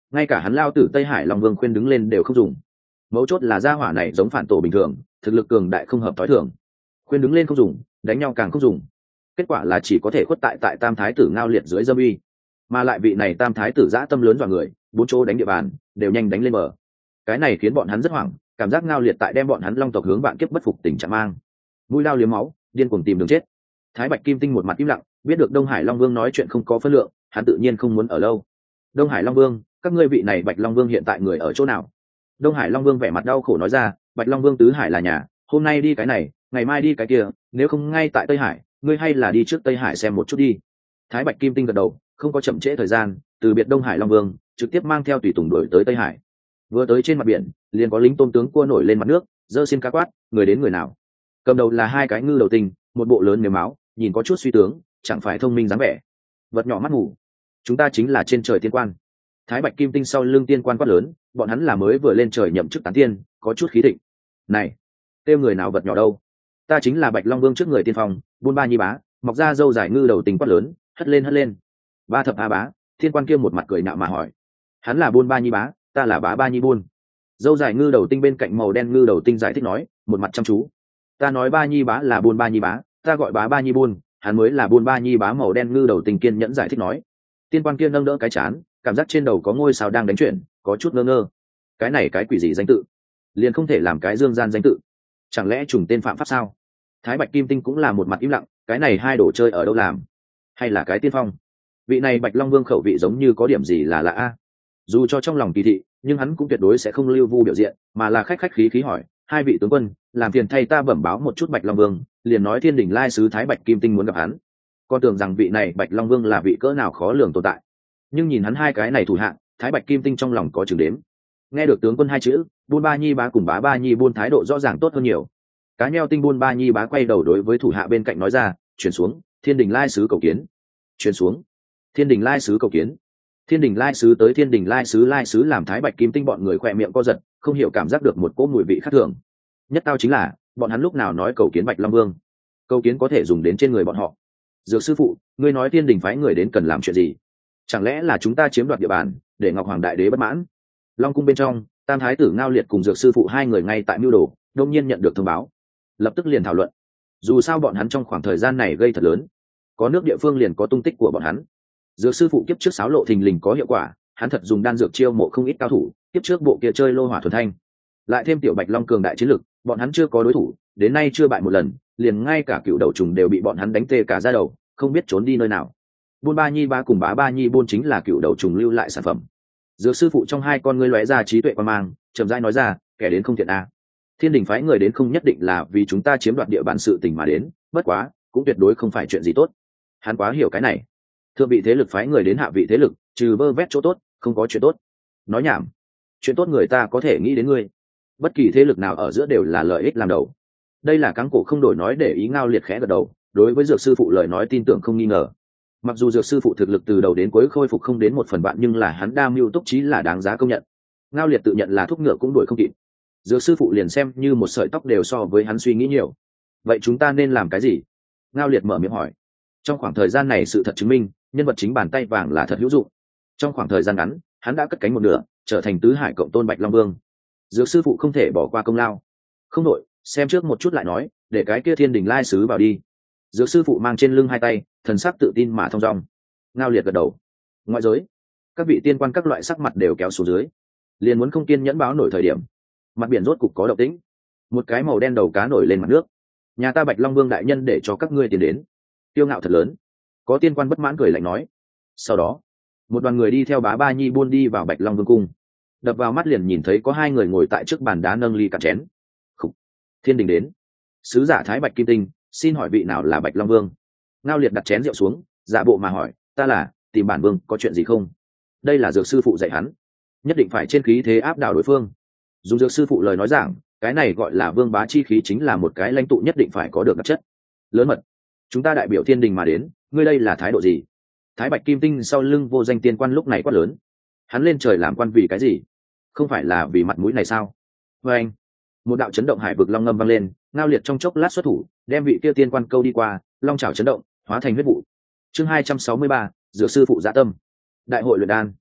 ngay cả hắn lao tử Tây Hải Long Vương khuyên đứng lên đều không dùng. Mấu chốt là gia hỏa này giống phản tổ bình thường, thực lực cường đại không hợp tối thường, khuyên đứng lên không dùng, đánh nhau càng không dùng. Kết quả là chỉ có thể khuất tại tam thái tử Ngao Liệt dưới dâm uy, mà lại vị này tam thái tử dã tâm lớn dọa người, bốn chỗ đánh địa bàn đều nhanh đánh lên bờ. Cái này khiến bọn hắn rất hoảng, cảm giác Ngao Liệt tại đem bọn hắn Long tộc hướng bạn kiếp bất phục tình trạng mang. Mũi lao liếm máu, điên cuồng tìm đường chết. Thái Bạch Kim Tinh một mặt im lặng, biết được Đông Hải Long Vương nói chuyện không có phân lượng, hắn tự nhiên không muốn ở lâu. Đông Hải Long Vương, các ngươi vị này Bạch Long Vương hiện tại người ở chỗ nào? Đông Hải Long Vương vẻ mặt đau khổ nói ra, Bạch Long Vương tứ hải là nhà, hôm nay đi cái này, ngày mai đi cái kia, nếu không ngay tại Tây Hải, ngươi hay là đi trước Tây Hải xem một chút đi. Thái Bạch Kim Tinh gật đầu, không có chậm trễ thời gian, từ biệt Đông Hải Long Vương, trực tiếp mang theo tùy tùng đuổi tới Tây Hải. Vừa tới trên mặt biển, liền có lính tôm tướng cua nổi lên mặt nước, giơ xin cá quát, người đến người nào? Cầm đầu là hai cái ngư đầu tinh, một bộ lớn nếu máu, nhìn có chút suy tướng, chẳng phải thông minh dáng vẻ. Vật nhỏ mắt ngủ, chúng ta chính là trên trời tiên quan. Thái Bạch Kim Tinh sau lưng tiên quan quát lớn, bọn hắn là mới vừa lên trời nhậm chức tán tiên, có chút khí thịnh. Này, kêu người nào vật nhỏ đâu? Ta chính là Bạch Long Vương trước người tiên phong, Buôn Ba Nhi Bá, mọc ra râu dài ngư đầu tinh quát lớn, hất lên. Ba thập a bá, thiên quan kia một mặt cười nạo mà hỏi, hắn là Buôn Ba Nhi Bá, ta là Bá Ba Nhi Buôn. Râu dài ngư đầu tinh bên cạnh màu đen ngư đầu tinh giải thích nói, một mặt chăm chú. Ta nói Ba Nhi Bá là Buôn Ba Nhi Bá, ta gọi Bá Ba Nhi Buôn, hắn mới là Buôn Ba Nhi Bá. Màu đen ngư đầu tinh kiên nhẫn giải thích nói. Tiên quan kia nâng đỡ cái chán, cảm giác trên đầu có ngôi sao đang đánh chuyển, có chút ngơ ngơ. Cái này cái quỷ gì danh tự, liền không thể làm cái dương gian danh tự, chẳng lẽ trùng tên phạm pháp sao? Thái Bạch Kim Tinh cũng là một mặt im lặng, cái này hai đồ chơi ở đâu làm, hay là cái tiên phong? Vị này Bạch Long Vương khẩu vị giống như có điểm gì là lạ a. Dù cho trong lòng kỳ thị, nhưng hắn cũng tuyệt đối sẽ không lưu vu biểu diện, mà là khách khí hỏi, hai vị tướng quân, làm phiền thay ta bẩm báo một chút Bạch Long Vương, liền nói Thiên Đình Lai sứ Thái Bạch Kim Tinh muốn gặp hắn. Con tưởng rằng vị này Bạch Long Vương là vị cỡ nào khó lường tồn tại, nhưng nhìn hắn hai cái này thủ hạng, Thái Bạch Kim Tinh trong lòng có chừng đếm. Nghe được tướng quân hai chữ, Buôn Ba Nhi Bá cùng Bá Ba Nhi Buôn thái độ rõ ràng tốt hơn nhiều. Cá nheo tinh Buôn Ba Nhi Bá quay đầu đối với thủ hạ bên cạnh nói ra, chuyển xuống, Thiên Đình Lai sứ cầu kiến. Chuyển xuống, Thiên Đình Lai sứ cầu kiến. Thiên Đình Lai sứ tới. Thiên Đình Lai sứ làm Thái Bạch Kim Tinh bọn người khỏe miệng co giật, không hiểu cảm giác được một cỗ mùi vị khác thường. Nhất tao chính là, bọn hắn lúc nào nói cầu kiến Bạch Long Vương, cầu kiến có thể dùng đến trên người bọn họ. Dược sư phụ, ngươi nói Thiên Đình phái người đến cần làm chuyện gì? Chẳng lẽ là chúng ta chiếm đoạt địa bàn, để Ngọc Hoàng Đại Đế bất mãn? Long cung bên trong, tam thái tử Ngao Liệt cùng Dược sư phụ hai người ngay tại mưu đồ, đột nhiên nhận được thông báo, lập tức liền thảo luận. Dù sao bọn hắn trong khoảng thời gian này gây thật lớn, có nước địa phương liền có tung tích của bọn hắn. Dược sư phụ kiếp trước sáo lộ thình lình có hiệu quả, hắn thật dùng đan dược chiêu mộ không ít cao thủ, kiếp trước bộ kia chơi lô hỏa thuần thanh, lại thêm tiểu Bạch Long cường đại chiến lực, bọn hắn chưa có đối thủ, đến nay chưa bại một lần, liền ngay cả cựu đầu trùng đều bị bọn hắn đánh tê cả da đầu, không biết trốn đi nơi nào. Buôn Ba Nhi Bá cùng Bá Ba Nhi Buôn chính là cựu đầu trùng lưu lại sản phẩm. Dược sư phụ trong hai con ngươi lóe ra trí tuệ quan mang, chậm rãi nói ra, kẻ đến không thiện a. Thiên Đình phái người đến không nhất định là vì chúng ta chiếm đoạt địa bàn sự tình mà đến, bất quá cũng tuyệt đối không phải chuyện gì tốt. Hắn quá hiểu cái này. Thượng vị thế lực phái người đến hạ vị thế lực, trừ vơ vét chỗ tốt, không có chuyện tốt. Nói nhảm, chuyện tốt người ta có thể nghĩ đến ngươi. Bất kỳ thế lực nào ở giữa đều là lợi ích làm đầu. Đây là cáng cổ không đổi nói để ý. Ngao Liệt khẽ gật đầu, đối với Dược sư phụ lời nói tin tưởng không nghi ngờ. Mặc dù Dược sư phụ thực lực từ đầu đến cuối khôi phục không đến 1/3, nhưng là hắn đa mưu túc trí là đáng giá công nhận. Ngao Liệt tự nhận là thúc ngựa cũng đuổi không kịp. Dược sư phụ liền xem như một sợi tóc đều so với hắn suy nghĩ nhiều. Vậy chúng ta nên làm cái gì? Ngao Liệt mở miệng hỏi. Trong khoảng thời gian này sự thật chứng minh, nhân vật chính bàn tay vàng là thật hữu dụng. Trong khoảng thời gian ngắn, hắn đã cất cánh một nửa, trở thành tứ hải cộng tôn Bạch Long Vương. Dược sư phụ không thể bỏ qua công lao. Không đội, xem trước một chút lại nói, để cái kia Thiên Đình Lai sứ vào đi. Dược sư phụ mang trên lưng hai tay, thần sắc tự tin mà thong dong. Ngao Liệt gật đầu. Ngoại giới, các vị tiên quan các loại sắc mặt đều kéo xuống dưới, liền muốn không kiên nhẫn báo nổi thời điểm. Mặt biển rốt cục có động tĩnh, một cái màu đen đầu cá nổi lên mặt nước. Nhà ta Bạch Long Vương đại nhân để cho các ngươi tiến đến. Tiêu ngạo thật lớn. Có tiên quan bất mãn cười lạnh nói. Sau đó, một đoàn người đi theo Bá Ba Nhi Buôn đi vào Bạch Long Vương cung. Đập vào mắt liền nhìn thấy có hai người ngồi tại trước bàn đá nâng ly cạn chén. Khủ. Thiên Đình đến. Sứ giả Thái Bạch Kim Tinh, xin hỏi vị nào là Bạch Long Vương? Ngao Liệt đặt chén rượu xuống, giả bộ mà hỏi, ta là, tìm bản vương có chuyện gì không? Đây là Dược sư phụ dạy hắn, nhất định phải trên khí thế áp đảo đối phương. Dùng Dược sư phụ lời nói giảng, cái này gọi là vương bá chi khí, chính là một cái lãnh tụ nhất định phải có được đặc chất lớn mật. Chúng ta đại biểu Thiên Đình mà đến, ngươi đây là thái độ gì? Thái Bạch Kim Tinh sau lưng vô danh tiên quan lúc này quát lớn. Hắn lên trời làm quan vì cái gì? Không phải là vì mặt mũi này sao? Với anh, một đạo chấn động hải vực long ngâm vang lên. Ngao Liệt trong chốc lát xuất thủ, đem vị kia tiên quan câu đi qua, long chảo chấn động, hóa thành huyết vụ. Chương 263, Dược sư phụ dạ tâm. Đại hội luyện đan.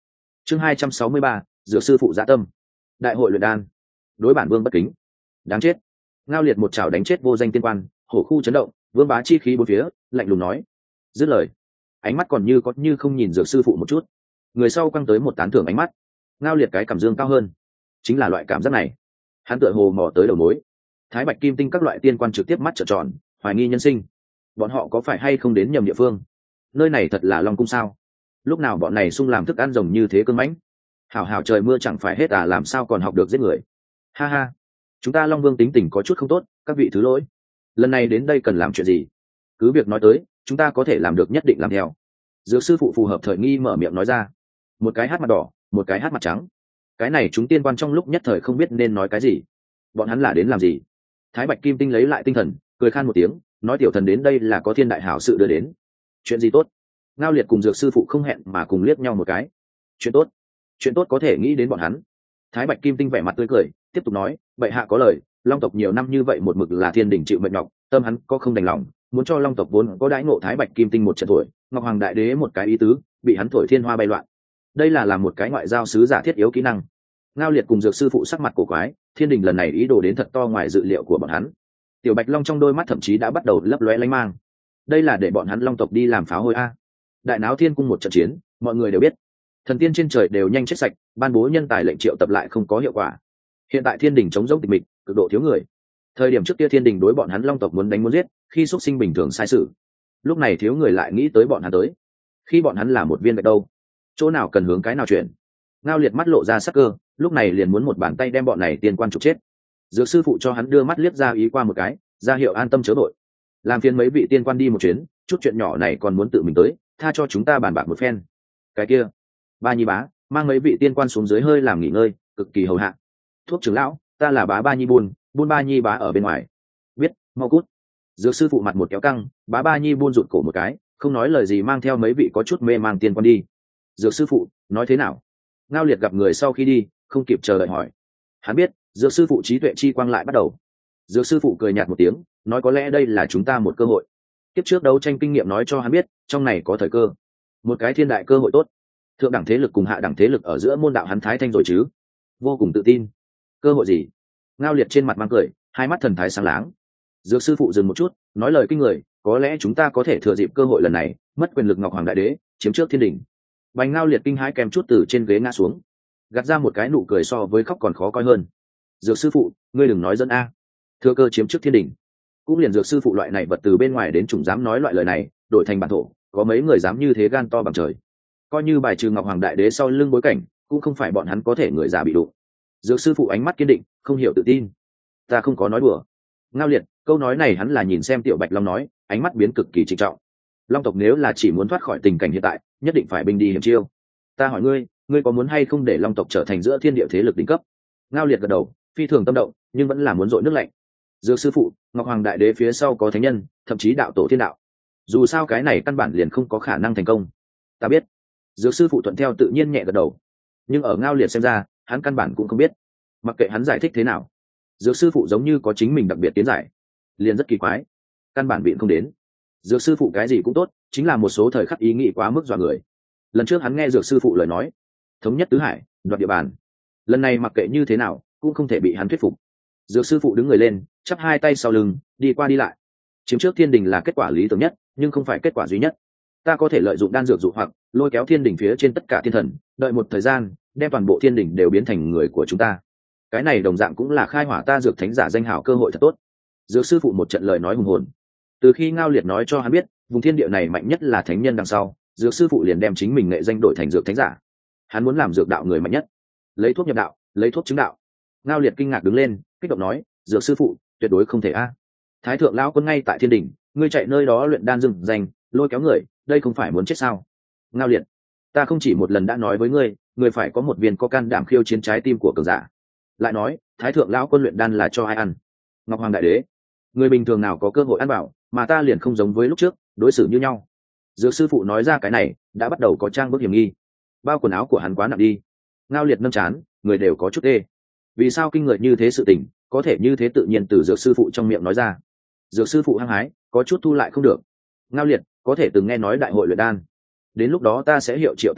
Chương 263, dược sư phụ dạ tâm. Đại hội luyện đan. Đối bản vương bất kính. Đáng chết. Ngao Liệt một chảo đánh chết vô danh tiên quan, hổ khu chấn động, vương bá chi khí bốn phía, lạnh lùng nói. Dứt lời, ánh mắt còn như có như không nhìn dược sư phụ một chút. Người sau quăng tới một tán thưởng ánh mắt. Ngao Liệt cái cảm dương cao hơn. Chính là loại cảm giác này. Hắn tựa hồ mò tới đầu mối. Thái Bạch Kim Tinh các loại tiên quan trực tiếp mắt trợn tròn, hoài nghi nhân sinh. Bọn họ có phải hay không đến nhầm địa phương? Nơi này thật là Long cung sao? Lúc nào bọn này sung làm thức ăn rồng như thế cơn mãnh? Hảo hảo trời mưa chẳng phải hết à, làm sao còn học được giết người? Ha ha, chúng ta Long Vương tính tình có chút không tốt, các vị thứ lỗi. Lần này đến đây cần làm chuyện gì? Cứ việc nói tới, chúng ta có thể làm được, nhất định làm theo. Dược sư phụ phù hợp thời nghi mở miệng nói ra. Một cái hát mặt đỏ, một cái hát mặt trắng. Cái này chúng tiên quan trong lúc nhất thời không biết nên nói cái gì. Bọn hắn là đến làm gì? Thái Bạch Kim Tinh lấy lại tinh thần, cười khan một tiếng, nói tiểu thần đến đây là có thiên đại hảo sự đưa đến. Chuyện gì tốt? Ngao Liệt cùng dược sư phụ không hẹn mà cùng liếc nhau một cái. Chuyện tốt? Chuyện tốt có thể nghĩ đến bọn hắn. Thái Bạch Kim Tinh vẻ mặt tươi cười, tiếp tục nói, bệ hạ có lời, Long tộc nhiều năm như vậy một mực là thiên đình chịu mệnh nhọc, tâm hắn có không đành lòng, muốn cho Long tộc vốn có đãi ngộ Thái Bạch Kim Tinh một trận thổi, Ngọc Hoàng Đại Đế một cái ý tứ, bị hắn thổi thiên hoa bay loạn. Đây là làm một cái ngoại giao sứ giả thiết yếu kỹ năng. Ngao Liệt cùng dược sư phụ sắc mặt cổ quái, thiên đình lần này ý đồ đến thật to ngoài dự liệu của bọn hắn. Tiểu Bạch Long trong đôi mắt thậm chí đã bắt đầu lấp lóe lanh mang. Đây là để bọn hắn Long tộc đi làm pháo hôi a. Đại náo thiên cung một trận chiến, mọi người đều biết, thần tiên trên trời đều nhanh chết sạch, ban bố nhân tài lệnh triệu tập lại không có hiệu quả. Hiện tại thiên đình chống rỗng tịch mịch, cực độ thiếu người. Thời điểm trước kia thiên đình đối bọn hắn Long tộc muốn đánh muốn giết, khi xuất sinh bình thường sai sự. Lúc này thiếu người lại nghĩ tới bọn hắn tới. Khi bọn hắn là một viên gạch đâu, chỗ nào cần hướng cái nào chuyển. Ngao Liệt mắt lộ ra sắc cơ, lúc này liền muốn một bàn tay đem bọn này tiên quan trục chết. Dược sư phụ cho hắn đưa mắt liếc ra ý qua một cái, ra hiệu an tâm chớ vội. Làm phiền mấy vị tiên quan đi một chuyến, chút chuyện nhỏ này còn muốn tự mình tới, tha cho chúng ta bàn bạc một phen. Cái kia, Ba Nhi bá mang mấy vị tiên quan xuống dưới hơi làm nghỉ ngơi, cực kỳ hầu hạ. Thuốc trưởng lão, ta là Ba Nhi buôn Ba Nhi bá ở bên ngoài. Biết, mau cút. Dược sư phụ mặt một kéo căng, Ba Nhi buôn rụt cổ một cái, không nói lời gì mang theo mấy vị có chút mê mang tiên quan đi. Dược sư phụ nói thế nào? Ngao Liệt gặp người sau khi đi, không kịp chờ đợi hỏi. Hắn biết, dược sư phụ trí tuệ chi quang lại bắt đầu. Dược sư phụ cười nhạt một tiếng, nói có lẽ đây là chúng ta một cơ hội. Tiếp trước đấu tranh kinh nghiệm nói cho hắn biết, trong này có thời cơ, một cái thiên đại cơ hội tốt. Thượng đẳng thế lực cùng hạ đẳng thế lực ở giữa môn đạo hắn thái thanh rồi chứ? Vô cùng tự tin. Cơ hội gì? Ngao Liệt trên mặt mang cười, hai mắt thần thái sáng láng. Dược sư phụ dừng một chút, nói lời kinh người, có lẽ chúng ta có thể thừa dịp cơ hội lần này, mất quyền lực Ngọc Hoàng Đại Đế, chiếm trước thiên đình. Bành Ngao Liệt kinh hãi kèm chút từ trên ghế ngã xuống, gạt ra một cái nụ cười so với khóc còn khó coi hơn. Dược sư phụ, ngươi đừng nói dẫn a. Thừa cơ chiếm trước thiên đình. Cũng liền dược sư phụ loại này vật từ bên ngoài đến chủng dám nói loại lời này, đổi thành bản thổ, có mấy người dám như thế gan to bằng trời. Coi như bài trừ Ngọc Hoàng Đại Đế sau lưng bối cảnh, cũng không phải bọn hắn có thể người già bị đụng. Dược sư phụ ánh mắt kiên định, không hiểu tự tin. Ta không có nói đùa. Ngao Liệt, câu nói này hắn là nhìn xem Tiểu Bạch Long nói, ánh mắt biến cực kỳ trịnh trọng. Long tộc nếu là chỉ muốn thoát khỏi tình cảnh hiện tại, nhất định phải binh đi hiểm chiêu. Ta hỏi ngươi, ngươi có muốn hay không để Long tộc trở thành giữa thiên địa thế lực đỉnh cấp? Ngao Liệt gật đầu, phi thường tâm động, nhưng vẫn là muốn dội nước lạnh. Dược sư phụ, Ngọc Hoàng Đại Đế phía sau có thánh nhân, thậm chí đạo tổ thiên đạo. Dù sao cái này căn bản liền không có khả năng thành công. Ta biết. Dược sư phụ thuận theo tự nhiên nhẹ gật đầu. Nhưng ở Ngao Liệt xem ra, hắn căn bản cũng không biết. Mặc kệ hắn giải thích thế nào, dược sư phụ giống như có chính mình đặc biệt tiến giải, liền rất kỳ quái. Căn bản biện không đến. Dược sư phụ cái gì cũng tốt, chính là một số thời khắc ý nghĩ quá mức dọa người. Lần trước hắn nghe dược sư phụ lời nói, thống nhất tứ hải, đoạt địa bàn. Lần này mặc kệ như thế nào, cũng không thể bị hắn thuyết phục. Dược sư phụ đứng người lên, chắp hai tay sau lưng, đi qua đi lại. Chiếm trước thiên đình là kết quả lý tưởng nhất, nhưng không phải kết quả duy nhất. Ta có thể lợi dụng đan dược dụ hoặc lôi kéo thiên đình phía trên tất cả thiên thần, đợi một thời gian, đem toàn bộ thiên đình đều biến thành người của chúng ta. Cái này đồng dạng cũng là khai hỏa ta dược thánh giả danh hào cơ hội thật tốt. Dược sư phụ một trận lời nói hùng hồn. Từ khi Ngao Liệt nói cho hắn biết, vùng thiên địa này mạnh nhất là thánh nhân đằng sau, dược sư phụ liền đem chính mình nghệ danh đổi thành dược thánh giả. Hắn muốn làm dược đạo người mạnh nhất, lấy thuốc nhập đạo, lấy thuốc chứng đạo. Ngao Liệt kinh ngạc đứng lên, kích động nói, dược sư phụ tuyệt đối không thể a. Thái thượng lão quân ngay tại thiên đình, ngươi chạy nơi đó luyện đan dừng danh, lôi kéo người, đây không phải muốn chết sao? Ngao Liệt, ta không chỉ một lần đã nói với ngươi, ngươi phải có một viên có can đảm khiêu chiến trái tim của cường giả. Lại nói, thái thượng lão quân luyện đan là cho ai ăn? Ngọc Hoàng Đại Đế. Người bình thường nào có cơ hội ăn bảo, mà ta liền không giống với lúc trước, đối xử như nhau. Dược sư phụ nói ra cái này, đã bắt đầu có trang bức hiểm nghi. Bao quần áo của hắn quá nặng đi. Ngao Liệt nâng chán, người đều có chút ê. Vì sao kinh người như thế sự tình, có thể như thế tự nhiên từ dược sư phụ trong miệng nói ra? Dược sư phụ hăng hái, có chút thu lại không được. Ngao Liệt, có thể từng nghe nói đại hội luyện đan. Đến lúc đó ta sẽ hiệu triệu tam giới,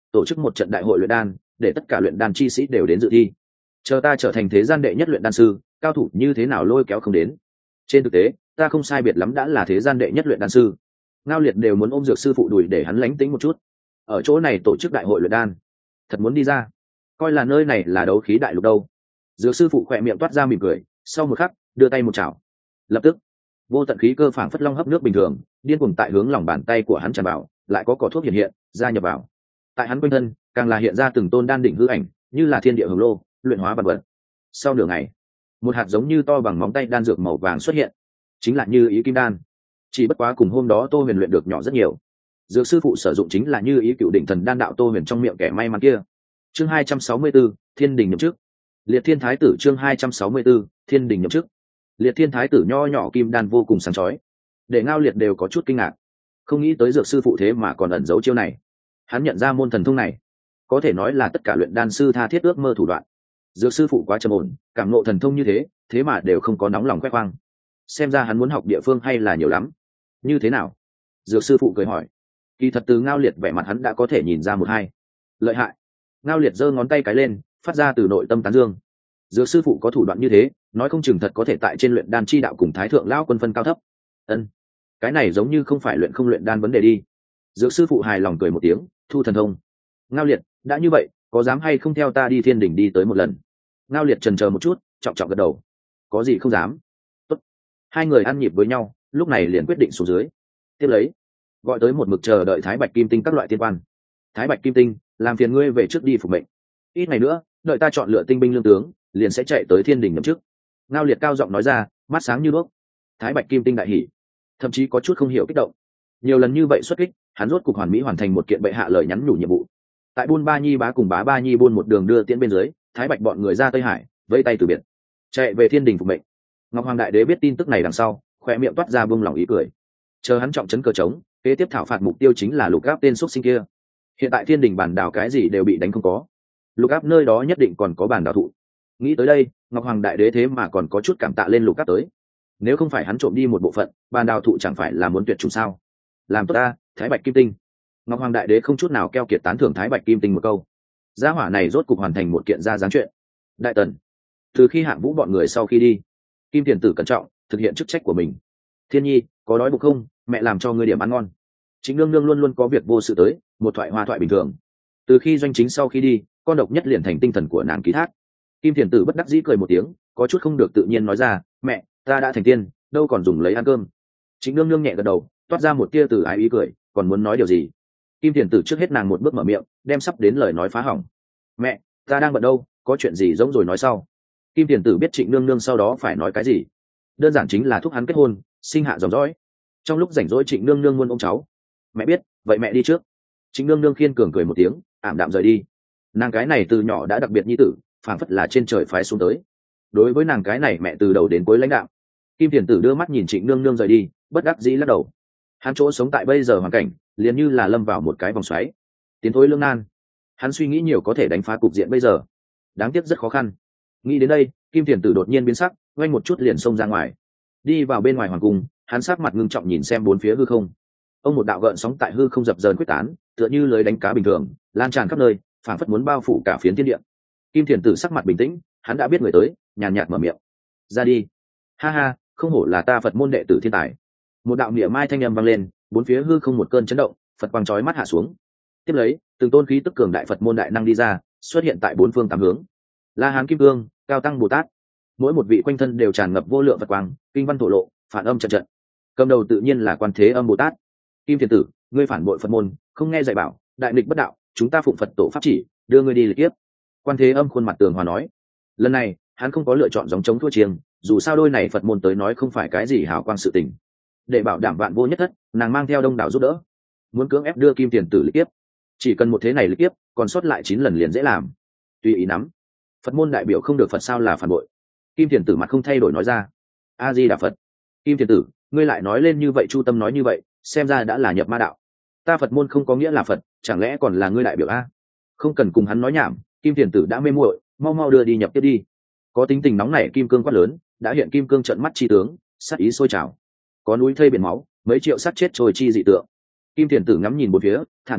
tổ chức một trận đại hội luyện đan, để tất cả luyện đan chi sĩ đều đến dự thi. Chờ ta trở thành thế gian đệ nhất luyện đan sư, cao thủ như thế nào lôi kéo không đến. Trên thực tế ta không sai biệt lắm đã là thế gian đệ nhất luyện đan sư. Ngao Liệt đều muốn ôm Dược sư phụ đùi để hắn lánh tính một chút. Ở chỗ này tổ chức đại hội luyện đan, thật muốn đi ra, coi là nơi này là đấu khí đại lục đâu. Dược sư phụ khỏe miệng toát ra mỉm cười, sau một khắc đưa tay một chảo, lập tức vô tận khí cơ phảng phất long hấp nước bình thường điên cuồng tại hướng lòng bàn tay của hắn tràn vào, lại có cỏ thuốc hiện hiện gia nhập vào. Tại hắn quanh thân càng là hiện ra từng tôn đan đỉnh hư ảnh, như là thiên địa hồng lô luyện hóa vật vật. Sau nửa ngày, một hạt giống như to bằng móng tay đan dược màu vàng xuất hiện, chính là Như Ý kim đan. Chỉ bất quá cùng hôm đó Tô Huyền luyện được nhỏ rất nhiều. Dược sư phụ sử dụng chính là Như Ý cựu đỉnh thần đan đạo Tô Huyền trong miệng kẻ may mắn kia. Chương 264, Thiên đình nhậm chức. Liệt Thiên Thái tử. Chương 264, Thiên đình nhậm chức. Liệt Thiên Thái tử nho nhỏ kim đan vô cùng sáng chói, để Ngao Liệt đều có chút kinh ngạc, không nghĩ tới dược sư phụ thế mà còn ẩn giấu chiêu này. Hắn nhận ra môn thần thông này, có thể nói là tất cả luyện đan sư tha thiết ước mơ thủ đoạn. Dược sư phụ quá trầm ổn, cảm ngộ thần thông như thế, thế mà đều không có nóng lòng khoe khoang. Xem ra hắn muốn học địa phương hay là nhiều lắm. Như thế nào? Dược sư phụ cười hỏi. Kỳ thật từ Ngao Liệt vẻ mặt hắn đã có thể nhìn ra một hai. Lợi hại. Ngao Liệt giơ ngón tay cái lên, phát ra từ nội tâm tán dương. Dược sư phụ có thủ đoạn như thế, nói không chừng thật có thể tại trên luyện đan chi đạo cùng thái thượng lão quân phân cao thấp. Ân, cái này giống như không phải luyện không luyện đan vấn đề đi. Dược sư phụ hài lòng cười một tiếng, thu thần thông. Ngao Liệt, đã như vậy, có dám hay không theo ta đi Thiên đỉnh đi tới một lần? Ngao Liệt chần chờ một chút, trọng trọng gật đầu. Có gì không dám. Tốt. Hai người ăn nhịp với nhau, lúc này liền quyết định xuống dưới. Tiếp lấy, gọi tới một mực chờ đợi Thái Bạch Kim Tinh các loại tiên quan. Thái Bạch Kim Tinh, làm phiền ngươi về trước đi phục mệnh. Ít ngày nữa, đợi ta chọn lựa tinh binh lương tướng, liền sẽ chạy tới Thiên đỉnh nhậm chức. Ngao Liệt cao giọng nói ra, mắt sáng như đuốc. Thái Bạch Kim Tinh đại hỉ, thậm chí có chút không hiểu kích động. Nhiều lần như vậy xuất kích, hắn rốt cục hoàn mỹ hoàn thành một kiện bệ hạ lời nhắn nhủ nhiệm vụ. Tại Buôn Ba Nhi bá cùng Bá Ba Nhi buôn một đường đưa tiễn bên dưới, Thái Bạch bọn người ra Tây Hải, vẫy tay từ biệt, chạy về Thiên đình phục mệnh. Ngọc Hoàng Đại Đế biết tin tức này đằng sau, khóe miệng toát ra buông lòng ý cười. Chờ hắn trọng trấn cờ trống, kế tiếp thảo phạt mục tiêu chính là Lục Áp tên xuất sinh kia. Hiện tại Thiên đình bản đảo cái gì đều bị đánh không có, Lục Áp nơi đó nhất định còn có bản đảo thụ. Nghĩ tới đây, Ngọc Hoàng Đại Đế thế mà còn có chút cảm tạ lên Lục Áp tới. Nếu không phải hắn trộm đi một bộ phận, bản đảo thụ chẳng phải là muốn tuyệt chủng sao? Làm tốt ta, Thái Bạch Kim Tinh. Ngọc Hoàng Đại Đế không chút nào keo kiệt tán thưởng Thái Bạch Kim Tinh một câu. Gia hỏa này rốt cục hoàn thành một kiện ra dáng chuyện. Đại tần, từ khi Hạng Vũ bọn người sau khi đi, Kim Tiền Tử cẩn trọng thực hiện chức trách của mình. Thiên Nhi, có đói bụng không? Mẹ làm cho ngươi điểm ăn ngon. Chính nương nương luôn luôn có việc vô sự tới, một thoại hoa thoại bình thường. Từ khi Doanh Chính sau khi đi, con độc nhất liền thành tinh thần của nàng ký thác. Kim Tiền Tử bất đắc dĩ cười một tiếng, có chút không được tự nhiên nói ra, mẹ, ta đã thành tiên, đâu còn dùng lấy ăn cơm. Chính nương nương nhẹ gật đầu, toát ra một tia từ ái ý cười, còn muốn nói điều gì? Kim Tiền Tử trước hết nàng một bước mở miệng, đem sắp đến lời nói phá hỏng. Mẹ, ta đang bận đâu, có chuyện gì giống rồi nói sau. Kim Tiền Tử biết Trịnh nương nương sau đó phải nói cái gì, đơn giản chính là thúc hắn kết hôn, sinh hạ dòng dõi. Trong lúc rảnh rỗi Trịnh nương nương muốn ôm cháu. Mẹ biết, vậy mẹ đi trước. Trịnh nương nương khiên cường cười một tiếng, ảm đạm rời đi. Nàng cái này từ nhỏ đã đặc biệt nhi tử, phảng phất là trên trời phái xuống tới. Đối với nàng cái này mẹ từ đầu đến cuối lãnh đạo. Kim Tiền Tử đưa mắt nhìn Trịnh nương nương rời đi, bất đắc dĩ lắc đầu. Hắn chỗ sống tại bây giờ hoàn cảnh, liền như là lâm vào một cái vòng xoáy, tiến thối lưỡng nan. Hắn suy nghĩ nhiều có thể đánh phá cục diện bây giờ, đáng tiếc rất khó khăn. Nghĩ đến đây, Kim Tiền Tử đột nhiên biến sắc, quanh một chút liền xông ra ngoài, đi vào bên ngoài hoàng cung. Hắn sắc mặt ngưng trọng nhìn xem bốn phía hư không. Ông một đạo gợn sóng tại hư không dập dờn quyết tán, tựa như lưới đánh cá bình thường, lan tràn khắp nơi, phảng phất muốn bao phủ cả phiến thiên địa. Kim Tiền Tử sắc mặt bình tĩnh, hắn đã biết người tới, nhàn nhạt mở miệng, ra đi. Ha ha, không hổ là ta Phật môn đệ tử thiên tài. Một đạo niệm mai thanh âm vang lên, bốn phía hư không một cơn chấn động, Phật quang chói mắt hạ xuống. Tiếp lấy, từng tôn khí tức cường đại Phật môn đại năng đi ra, xuất hiện tại bốn phương tám hướng. La Hán Kim Cương, Cao Tăng Bồ Tát, mỗi một vị quanh thân đều tràn ngập vô lượng Phật quang, kinh văn thổ lộ, phản âm trận trận. Cầm đầu tự nhiên là Quan Thế Âm Bồ Tát. Kim Tiền Tử, ngươi phản bội Phật môn, không nghe dạy bảo, đại nghịch bất đạo, chúng ta phụng Phật tổ pháp chỉ, đưa ngươi đi lịch kiếp. Quan Thế Âm khuôn mặt tường hòa nói. Lần này, hắn không có lựa chọn giống chống thua chiêng, dù sao đôi này Phật môn tới nói không phải cái gì hào quang sự tình. Để bảo đảm vạn vô nhất thất, nàng mang theo đông đảo giúp đỡ, muốn cưỡng ép đưa Kim Tiền Tử lịch kiếp. Chỉ cần một thế này lịch kiếp, còn sót lại 9 lần liền dễ làm. Tùy ý nắm. Phật môn đại biểu không được Phật sao là phản bội. Kim Tiền Tử mặt không thay đổi nói ra. A Di Đà Phật. Kim Tiền Tử, ngươi lại nói lên như vậy, chu tâm nói như vậy, xem ra đã là nhập ma đạo. Ta Phật môn không có nghĩa là Phật, chẳng lẽ còn là ngươi đại biểu a? Không cần cùng hắn nói nhảm, Kim Tiền Tử đã mê muội, mau mau đưa đi nhập tiếp đi. Có tính tình nóng nảy kim cương quát lớn, đã hiện kim cương trợn mắt chi tướng, sát ý sôi trào. Có núi thây biển máu, mấy triệu sát chết trôi chi dị tượng. Kim Tiền Tử ngắm nhìn bốn phía, thản nhiên nói,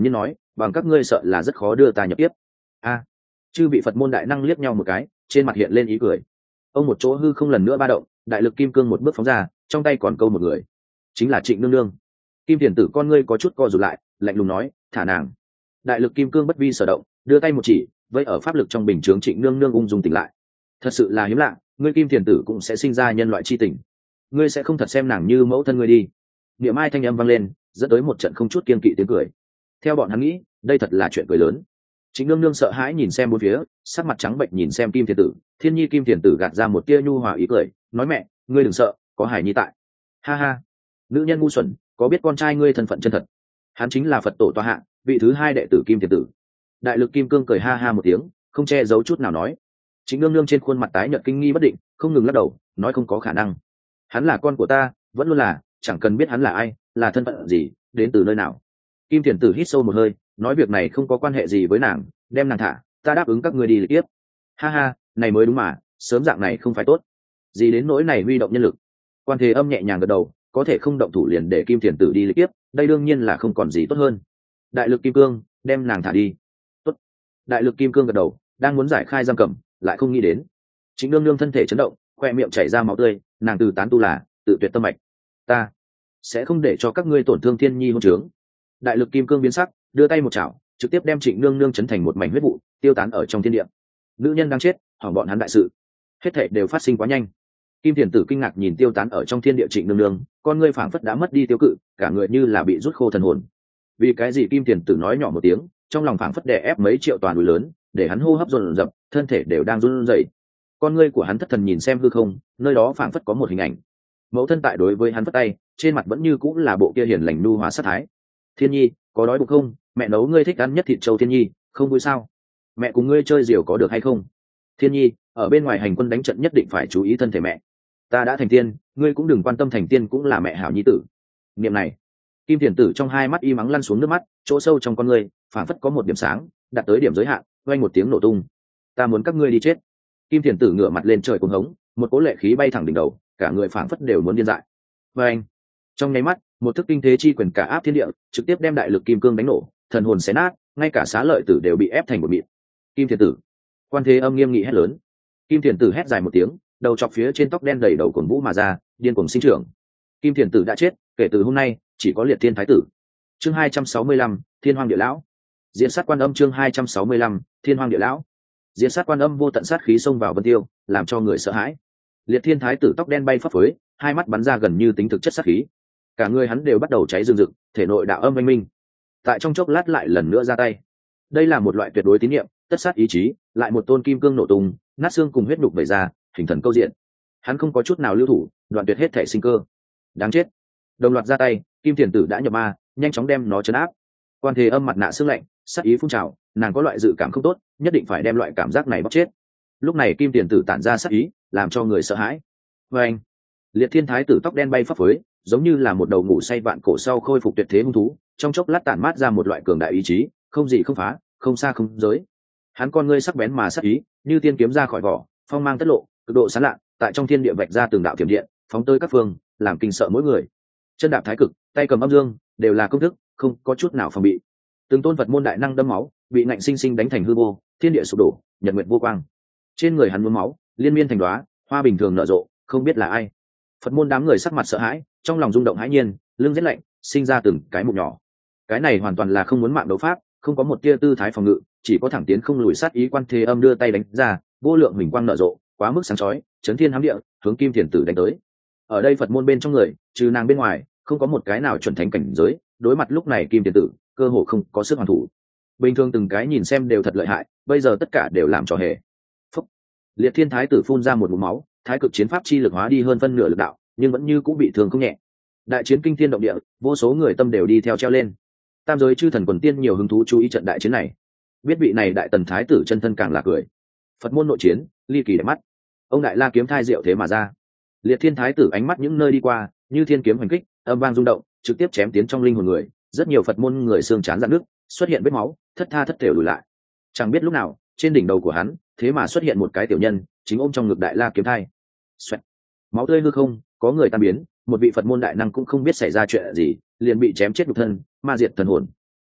bằng các ngươi sợ là rất khó đưa ta nhập tiếp. A, chư vị Phật môn đại năng liếc nhau một cái, trên mặt hiện lên ý cười. Ông một chỗ hư không lần nữa ba động, đại lực kim cương một bước phóng ra, trong tay còn câu một người, chính là Trịnh Nương Nương. Kim Thiền Tử con ngươi có chút co rụt lại, lạnh lùng nói, thả nàng. Đại lực kim cương bất vi sở động, đưa tay một chỉ, vây ở pháp lực trong bình chướng Trịnh Nương Nương ung dung tỉnh lại. Thật sự là hiếm lạ, ngươi Kim Thiền Tử cũng sẽ sinh ra nhân loại chi tình. Ngươi sẽ không thật xem nàng như mẫu thân ngươi đi. Niệm ai thanh âm vang lên, dẫn tới một trận không chút kiên kỵ tiếng cười. Theo bọn hắn nghĩ, đây thật là chuyện cười lớn. Trịnh Nương Nương sợ hãi nhìn xem bốn phía, sắc mặt trắng bệnh nhìn xem Kim Thiền Tử. Thiên Nhi Kim Thiền Tử gạt ra một tia nhu hòa ý cười, nói mẹ, ngươi đừng sợ, có Hải Nhi tại. Ha ha, nữ nhân ngu xuẩn, có biết con trai ngươi thân phận chân thật? Hắn chính là Phật tổ tọa hạ, vị thứ hai đệ tử Kim Thiền Tử. Đại lực kim cương cười ha ha một tiếng, không che giấu chút nào nói. Trịnh Nương Nương trên khuôn mặt tái nhợt kinh nghi bất định, không ngừng lắc đầu, nói không có khả năng. Hắn là con của ta, vẫn luôn là, chẳng cần biết hắn là ai, là thân phận gì, đến từ nơi nào. Kim Thiền Tử hít sâu một hơi, nói việc này không có quan hệ gì với nàng, đem nàng thả, ta đáp ứng các ngươi đi lịch tiếp. Ha ha, này mới đúng mà, sớm dạng này không phải tốt. Gì đến nỗi này huy động nhân lực. Quan Thế Âm nhẹ nhàng gật đầu, có thể không động thủ liền để Kim Thiền Tử đi lịch tiếp, đây đương nhiên là không còn gì tốt hơn. Đại lực kim cương, đem nàng thả đi. Tốt. Đại lực kim cương gật đầu, đang muốn giải khai giam cầm, lại không nghĩ đến. Trịnh Nương Nương thân thể chấn động, khoe miệng chảy ra máu tươi, nàng từ tán tu là tự tuyệt tâm mạch. Ta sẽ không để cho các ngươi tổn thương Thiên Nhi hôn trướng. Đại lực kim cương biến sắc, đưa tay một chảo, trực tiếp đem Trịnh Nương Nương chấn thành một mảnh huyết vụ, tiêu tán ở trong thiên địa. Nữ nhân đang chết, hỏng bọn hắn đại sự. Hết thảy đều phát sinh quá nhanh. Kim Thiền Tử kinh ngạc nhìn tiêu tán ở trong thiên địa Trịnh Nương Nương, con ngươi phảng phất đã mất đi tiêu cự, cả người như là bị rút khô thần hồn. Vì cái gì? Kim Thiền Tử nói nhỏ một tiếng, trong lòng phảng phất đè ép mấy triệu toàn núi lớn, để hắn hô hấp dồn dập, thân thể đều đang run rẩy. Con ngươi của hắn thất thần nhìn xem hư không, nơi đó phảng phất có một hình ảnh. Mẫu thân tại đối với hắn vất tay, trên mặt vẫn như cũng là bộ kia hiền lành nhu hóa sát thái. Thiên Nhi, có đói bụng không? Mẹ nấu ngươi thích ăn nhất thịt trâu. Thiên Nhi, không vui sao? Mẹ cùng ngươi chơi diều có được hay không? Thiên Nhi, ở bên ngoài hành quân đánh trận nhất định phải chú ý thân thể mẹ. Ta đã thành tiên, ngươi cũng đừng quan tâm, thành tiên cũng là mẹ hảo nhi tử. Niệm này, Kim Thiền Tử trong hai mắt y mắng lăn xuống nước mắt, chỗ sâu trong con ngươi phảng phất có một điểm sáng, đạt tới điểm giới hạn, vang một tiếng nổ tung. Ta muốn các ngươi đi chết. Kim Thiền Tử ngửa mặt lên trời cuồng hống, một cỗ lệ khí bay thẳng đỉnh đầu, cả người phảng phất đều muốn điên dại. Vang! Trong nháy mắt, một thức kinh thế chi quyền cả áp thiên địa, trực tiếp đem đại lực kim cương đánh nổ, thần hồn xé nát, ngay cả xá lợi tử đều bị ép thành một mịn. Kim Thiền Tử! Quan Thế Âm nghiêm nghị hét lớn. Kim Thiền Tử hét dài một tiếng, đầu chọc phía trên tóc đen đầy đầu cuồng vũ mà ra, điên cuồng sinh trưởng. Kim Thiền Tử đã chết, kể từ hôm nay chỉ có Liệt Thiên Thái Tử. Chương 265, Thiên Hoang Địa Lão. Diễn sát Quan Âm. Chương 265, Thiên Hoang Địa Lão. Diễn sát Quan Âm vô tận sát khí xông vào Vân Tiêu, làm cho người sợ hãi. Liệt Thiên Thái Tử tóc đen bay phấp phới, hai mắt bắn ra gần như tính thực chất sát khí, cả người hắn đều bắt đầu cháy rừng rực, thể nội đạo âm oanh minh. Tại trong chốc lát lại lần nữa ra tay. Đây là một loại tuyệt đối tín nhiệm, tất sát ý chí, lại một tôn kim cương nổ tung, nát xương cùng huyết đục vẩy ra, hình thần câu diện. Hắn không có chút nào lưu thủ, đoạn tuyệt hết thể sinh cơ. Đáng chết! Đồng loạt ra tay, Kim Thiền Tử đã nhập ma, nhanh chóng đem nó trấn áp. Quan Thế Âm mặt nạ sương lạnh, sát ý phun trào, nàng có loại dự cảm không tốt, nhất định phải đem loại cảm giác này bóc chết. Lúc này Kim Thiền Tử tản ra sát ý, làm cho người sợ hãi. Và anh, Liệt Thiên Thái Tử tóc đen bay phấp phới, giống như là một đầu ngủ say vạn cổ sau khôi phục tuyệt thế hung thú, trong chốc lát tản mát ra một loại cường đại ý chí, không gì không phá, không xa không giới. Hắn con ngươi sắc bén mà sát ý, như tiên kiếm ra khỏi vỏ, phong mang tất lộ, cực độ sáng lạ, tại trong thiên địa vạch ra từng đạo thiểm điện, phóng tới các phương, làm kinh sợ mỗi người. Chân đạp thái cực, tay cầm âm dương, đều là công thức, không có chút nào phòng bị. Từng tôn Phật môn đại năng đâm máu, bị ngạnh sinh sinh đánh thành hư vô, thiên địa sụp đổ, nhật nguyệt vô quang. Trên người hắn nhuốm máu, liên miên thành đóa, hoa bình thường nở rộ, không biết là ai. Phật môn đám người sắc mặt sợ hãi, trong lòng rung động hãi nhiên, lưng rét lạnh, sinh ra từng cái mụn nhỏ. Cái này hoàn toàn là không muốn mạng đấu pháp, không có một tia tư thái phòng ngự, chỉ có thẳng tiến không lùi sát ý. Quan Thế Âm đưa tay đánh ra, vô lượng huỳnh quang nở rộ, quá mức sáng chói, chấn thiên hám địa, hướng Kim Thiền Tử đánh tới. Ở đây Phật môn bên trong người, trừ nàng bên ngoài, không có một cái nào chuẩn thánh cảnh giới, đối mặt lúc này Kim Thiền Tử, cơ hồ không có sức hoàn thủ. Bình thường từng cái nhìn xem đều thật lợi hại, bây giờ tất cả đều làm trò hề. Phúc. Liệt Thiên Thái Tử phun ra một ngụm máu, thái cực chiến pháp chi lực hóa đi hơn phân nửa lực đạo, nhưng vẫn như cũng bị thương không nhẹ. Đại chiến kinh thiên động địa, vô số người tâm đều đi theo treo lên. Tam giới chư thần quần tiên nhiều hứng thú chú ý trận đại chiến này. Biết vị này đại tần thái tử chân thân càng là cười. Phật môn nội chiến, ly kỳ đẹp mắt. Ông đại la kiếm thai diệu thế mà ra. Liệt Thiên Thái Tử ánh mắt những nơi đi qua, như thiên kiếm hoành kích, âm vang rung động, trực tiếp chém tiến trong linh hồn người. Rất nhiều Phật môn người xương chán rạn nước, xuất hiện vết máu, thất tha thất thểu lùi lại. Chẳng biết lúc nào, trên đỉnh đầu của hắn, thế mà xuất hiện một cái tiểu nhân, chính ôm trong ngực đại la kiếm thai. Xoẹt. Máu tươi hư không, có người tan biến, một vị Phật môn đại năng cũng không biết xảy ra chuyện gì, liền bị chém chết nhục thân, ma diệt thần hồn.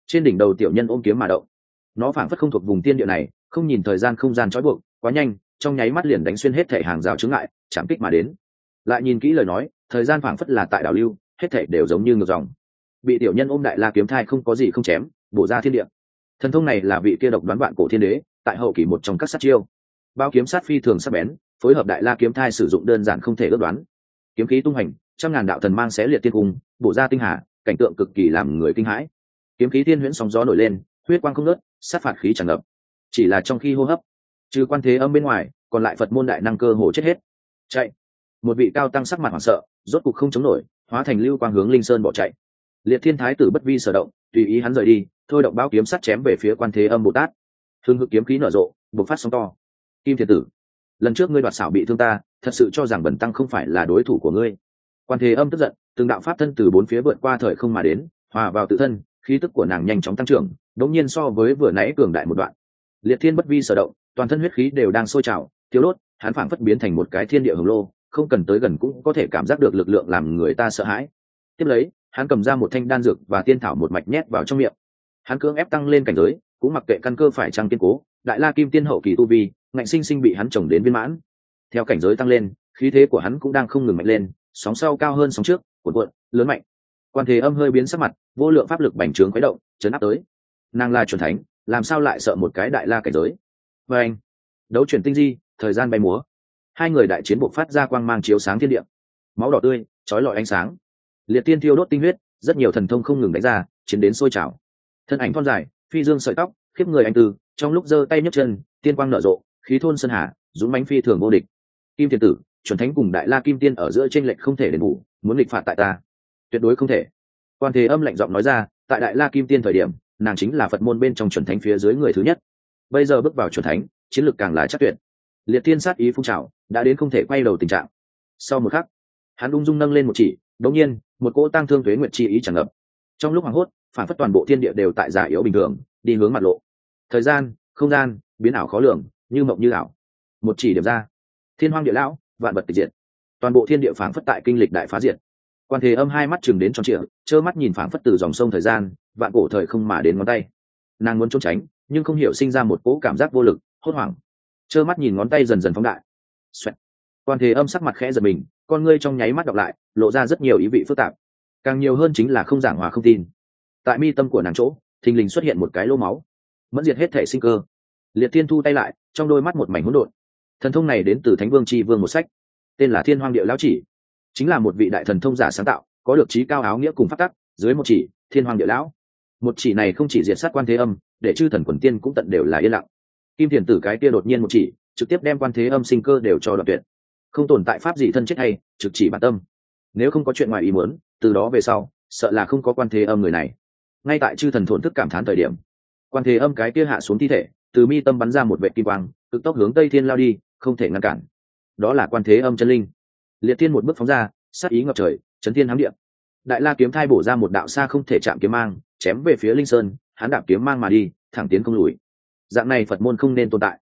Trên đỉnh đầu tiểu nhân ôm kiếm mà động, nó phảng phất không thuộc vùng tiên địa này, không nhìn thời gian không gian trói buộc, quá nhanh, trong nháy mắt liền đánh xuyên hết thảy hàng rào chướng ngại, chạm kích mà đến. Lại nhìn kỹ lời nói, thời gian phảng phất là tại đảo lưu, hết thảy đều giống như ngược dòng. Bị tiểu nhân ôm đại la kiếm thai không có gì không chém, bổ ra thiên địa. Thần thông này là vị kia độc đoán vạn cổ thiên đế, tại hậu kỳ một trong các sát chiêu. Bao kiếm sát phi thường sắc bén, phối hợp đại la kiếm thai sử dụng đơn giản không thể ước đoán. Kiếm khí tung hành, trăm ngàn đạo thần mang xé liệt thiên cung, bổ ra tinh hà, cảnh tượng cực kỳ làm người kinh hãi. Kiếm khí thiên huyễn sóng gió nổi lên, huyết quang không ngớt, sát phạt khí tràn ngập. Chỉ là trong khi hô hấp, trừ Quan Thế Âm bên ngoài, còn lại Phật môn đại năng cơ hồ chết hết. Chạy! Một vị cao tăng sắc mặt hoảng sợ, rốt cục không chống nổi, hóa thành lưu quang hướng Linh Sơn bỏ chạy. Liệt Thiên Thái tử bất vi sở động, tùy ý hắn rời đi, thôi động bao kiếm sắt chém về phía Quan Thế Âm Bồ Tát. Hưng hực kiếm khí nở rộ, bộc phát sóng to. Kim Thiền tử, lần trước ngươi đoạt xảo bị thương ta, thật sự cho rằng Bần tăng không phải là đối thủ của ngươi. Quan Thế Âm tức giận, từng đạo pháp thân từ bốn phía vượt qua thời không mà đến, hòa vào tự thân, khí tức của nàng nhanh chóng tăng trưởng, đống nhiên so với vừa nãy cường đại một đoạn. Liệt Thiên bất vi sở động, toàn thân huyết khí đều đang sôi trào, thiếu đốt, hắn phảng phất biến thành một cái thiên địa hùng lô, không cần tới gần cũng có thể cảm giác được lực lượng làm người ta sợ hãi. Tiếp lấy, hắn cầm ra một thanh đan dược và tiên thảo một mạch nhét vào trong miệng. Hắn cưỡng ép tăng lên cảnh giới, cũng mặc kệ căn cơ phải chăng kiên cố, đại la kim tiên hậu kỳ tu vi, ngạnh sinh sinh bị hắn trồng đến viên mãn. Theo cảnh giới tăng lên, khí thế của hắn cũng đang không ngừng mạnh lên, sóng sau cao hơn sóng trước, cuộn cuộn, lớn mạnh. Quan Thế Âm hơi biến sắc mặt, vô lượng pháp lực bành trướng khuấy động, chấn áp tới. Nàng là chuẩn thánh, làm sao lại sợ một cái đại la cảnh giới? Và anh, đấu chuyển tinh di, thời gian bay múa, hai người đại chiến bộc phát ra quang mang chiếu sáng thiên địa, máu đỏ tươi, chói lọi ánh sáng. Liệt Tiên thiêu đốt tinh huyết, rất nhiều thần thông không ngừng đánh ra, chiến đến sôi trào. Thân ảnh thon dài, phi dương sợi tóc, khiếp người anh tư, trong lúc giơ tay nhấc chân, tiên quang nở rộ, khí thôn sơn hà, dũng mãnh phi thường vô địch. Kim Thiền tử, chuẩn thánh cùng đại la kim tiên ở giữa chênh lệch không thể đền bù, muốn nghịch phạt tại ta, tuyệt đối không thể. Quan Thế Âm lạnh giọng nói ra, tại đại la kim tiên thời điểm, nàng chính là Phật môn bên trong chuẩn thánh phía dưới người thứ nhất. Bây giờ bước vào chuẩn thánh, chiến lược càng là chắc tuyệt. Liệt Tiên sát ý phun trào, đã đến không thể quay đầu tình trạng. Sau một khắc, hắn ung dung nâng lên một chỉ, đột nhiên, một cỗ tang thương tuế nguyệt chi ý tràn ngập. Trong lúc hoảng hốt, phản phất toàn bộ thiên địa đều tại giả yếu bình thường, đi hướng mặt lộ. Thời gian, không gian, biến ảo khó lường, như mộng như ảo. Một chỉ điểm ra, thiên hoang địa lão, vạn vật tịch diệt. Toàn bộ thiên địa phản phất tại kinh lịch đại phá diệt. Quan Thế Âm hai mắt chừng đến tròn trịa, trơ mắt nhìn phản phất từ dòng sông thời gian, vạn cổ thời không mà đến ngón tay. Nàng muốn trốn tránh, nhưng không hiểu sinh ra một cỗ cảm giác vô lực, hốt hoảng. Trơ mắt nhìn ngón tay dần dần phóng đại. Xoẹt. Quan Thế Âm sắc mặt khẽ giật mình, con ngươi trong nháy mắt đọc lại, lộ ra rất nhiều ý vị phức tạp. Càng nhiều hơn chính là không giảng hòa không tin. Tại mi tâm của nàng chỗ, thình lình xuất hiện một cái lỗ máu, mẫn diệt hết thể sinh cơ. Liệt Tiên thu tay lại, trong đôi mắt một mảnh hỗn độn. Thần thông này đến từ Thánh Vương Chi Vương một sách, tên là Thiên Hoang Địa Lão Chỉ, chính là một vị đại thần thông giả sáng tạo, có được trí cao áo nghĩa cùng pháp tắc. Dưới một chỉ, Thiên Hoang Địa Lão, một chỉ này không chỉ diệt sát Quan Thế Âm, để chư thần quần tiên cũng tận đều là yên lặng. Kim Thiền tử cái kia đột nhiên một chỉ, trực tiếp đem Quan Thế Âm sinh cơ đều cho đoạn tuyệt. Không tồn tại pháp gì thân chết hay, trực chỉ bản tâm. Nếu không có chuyện ngoài ý muốn, từ đó về sau, sợ là không có Quan Thế Âm người này. Ngay tại chư thần thổn thức cảm thán thời điểm, Quan Thế Âm cái kia hạ xuống thi thể, từ mi tâm bắn ra một vệt kim quang, cực tốc hướng Tây Thiên lao đi, không thể ngăn cản. Đó là Quan Thế Âm chân linh. Liệt Tiên một bước phóng ra, sát ý ngập trời, chấn thiên hám địa. Đại la kiếm thai bổ ra một đạo xa không thể chạm kiếm mang, chém về phía Linh Sơn, hắn đạp kiếm mang mà đi, thẳng tiến không lùi. Dạng này Phật môn không nên tồn tại.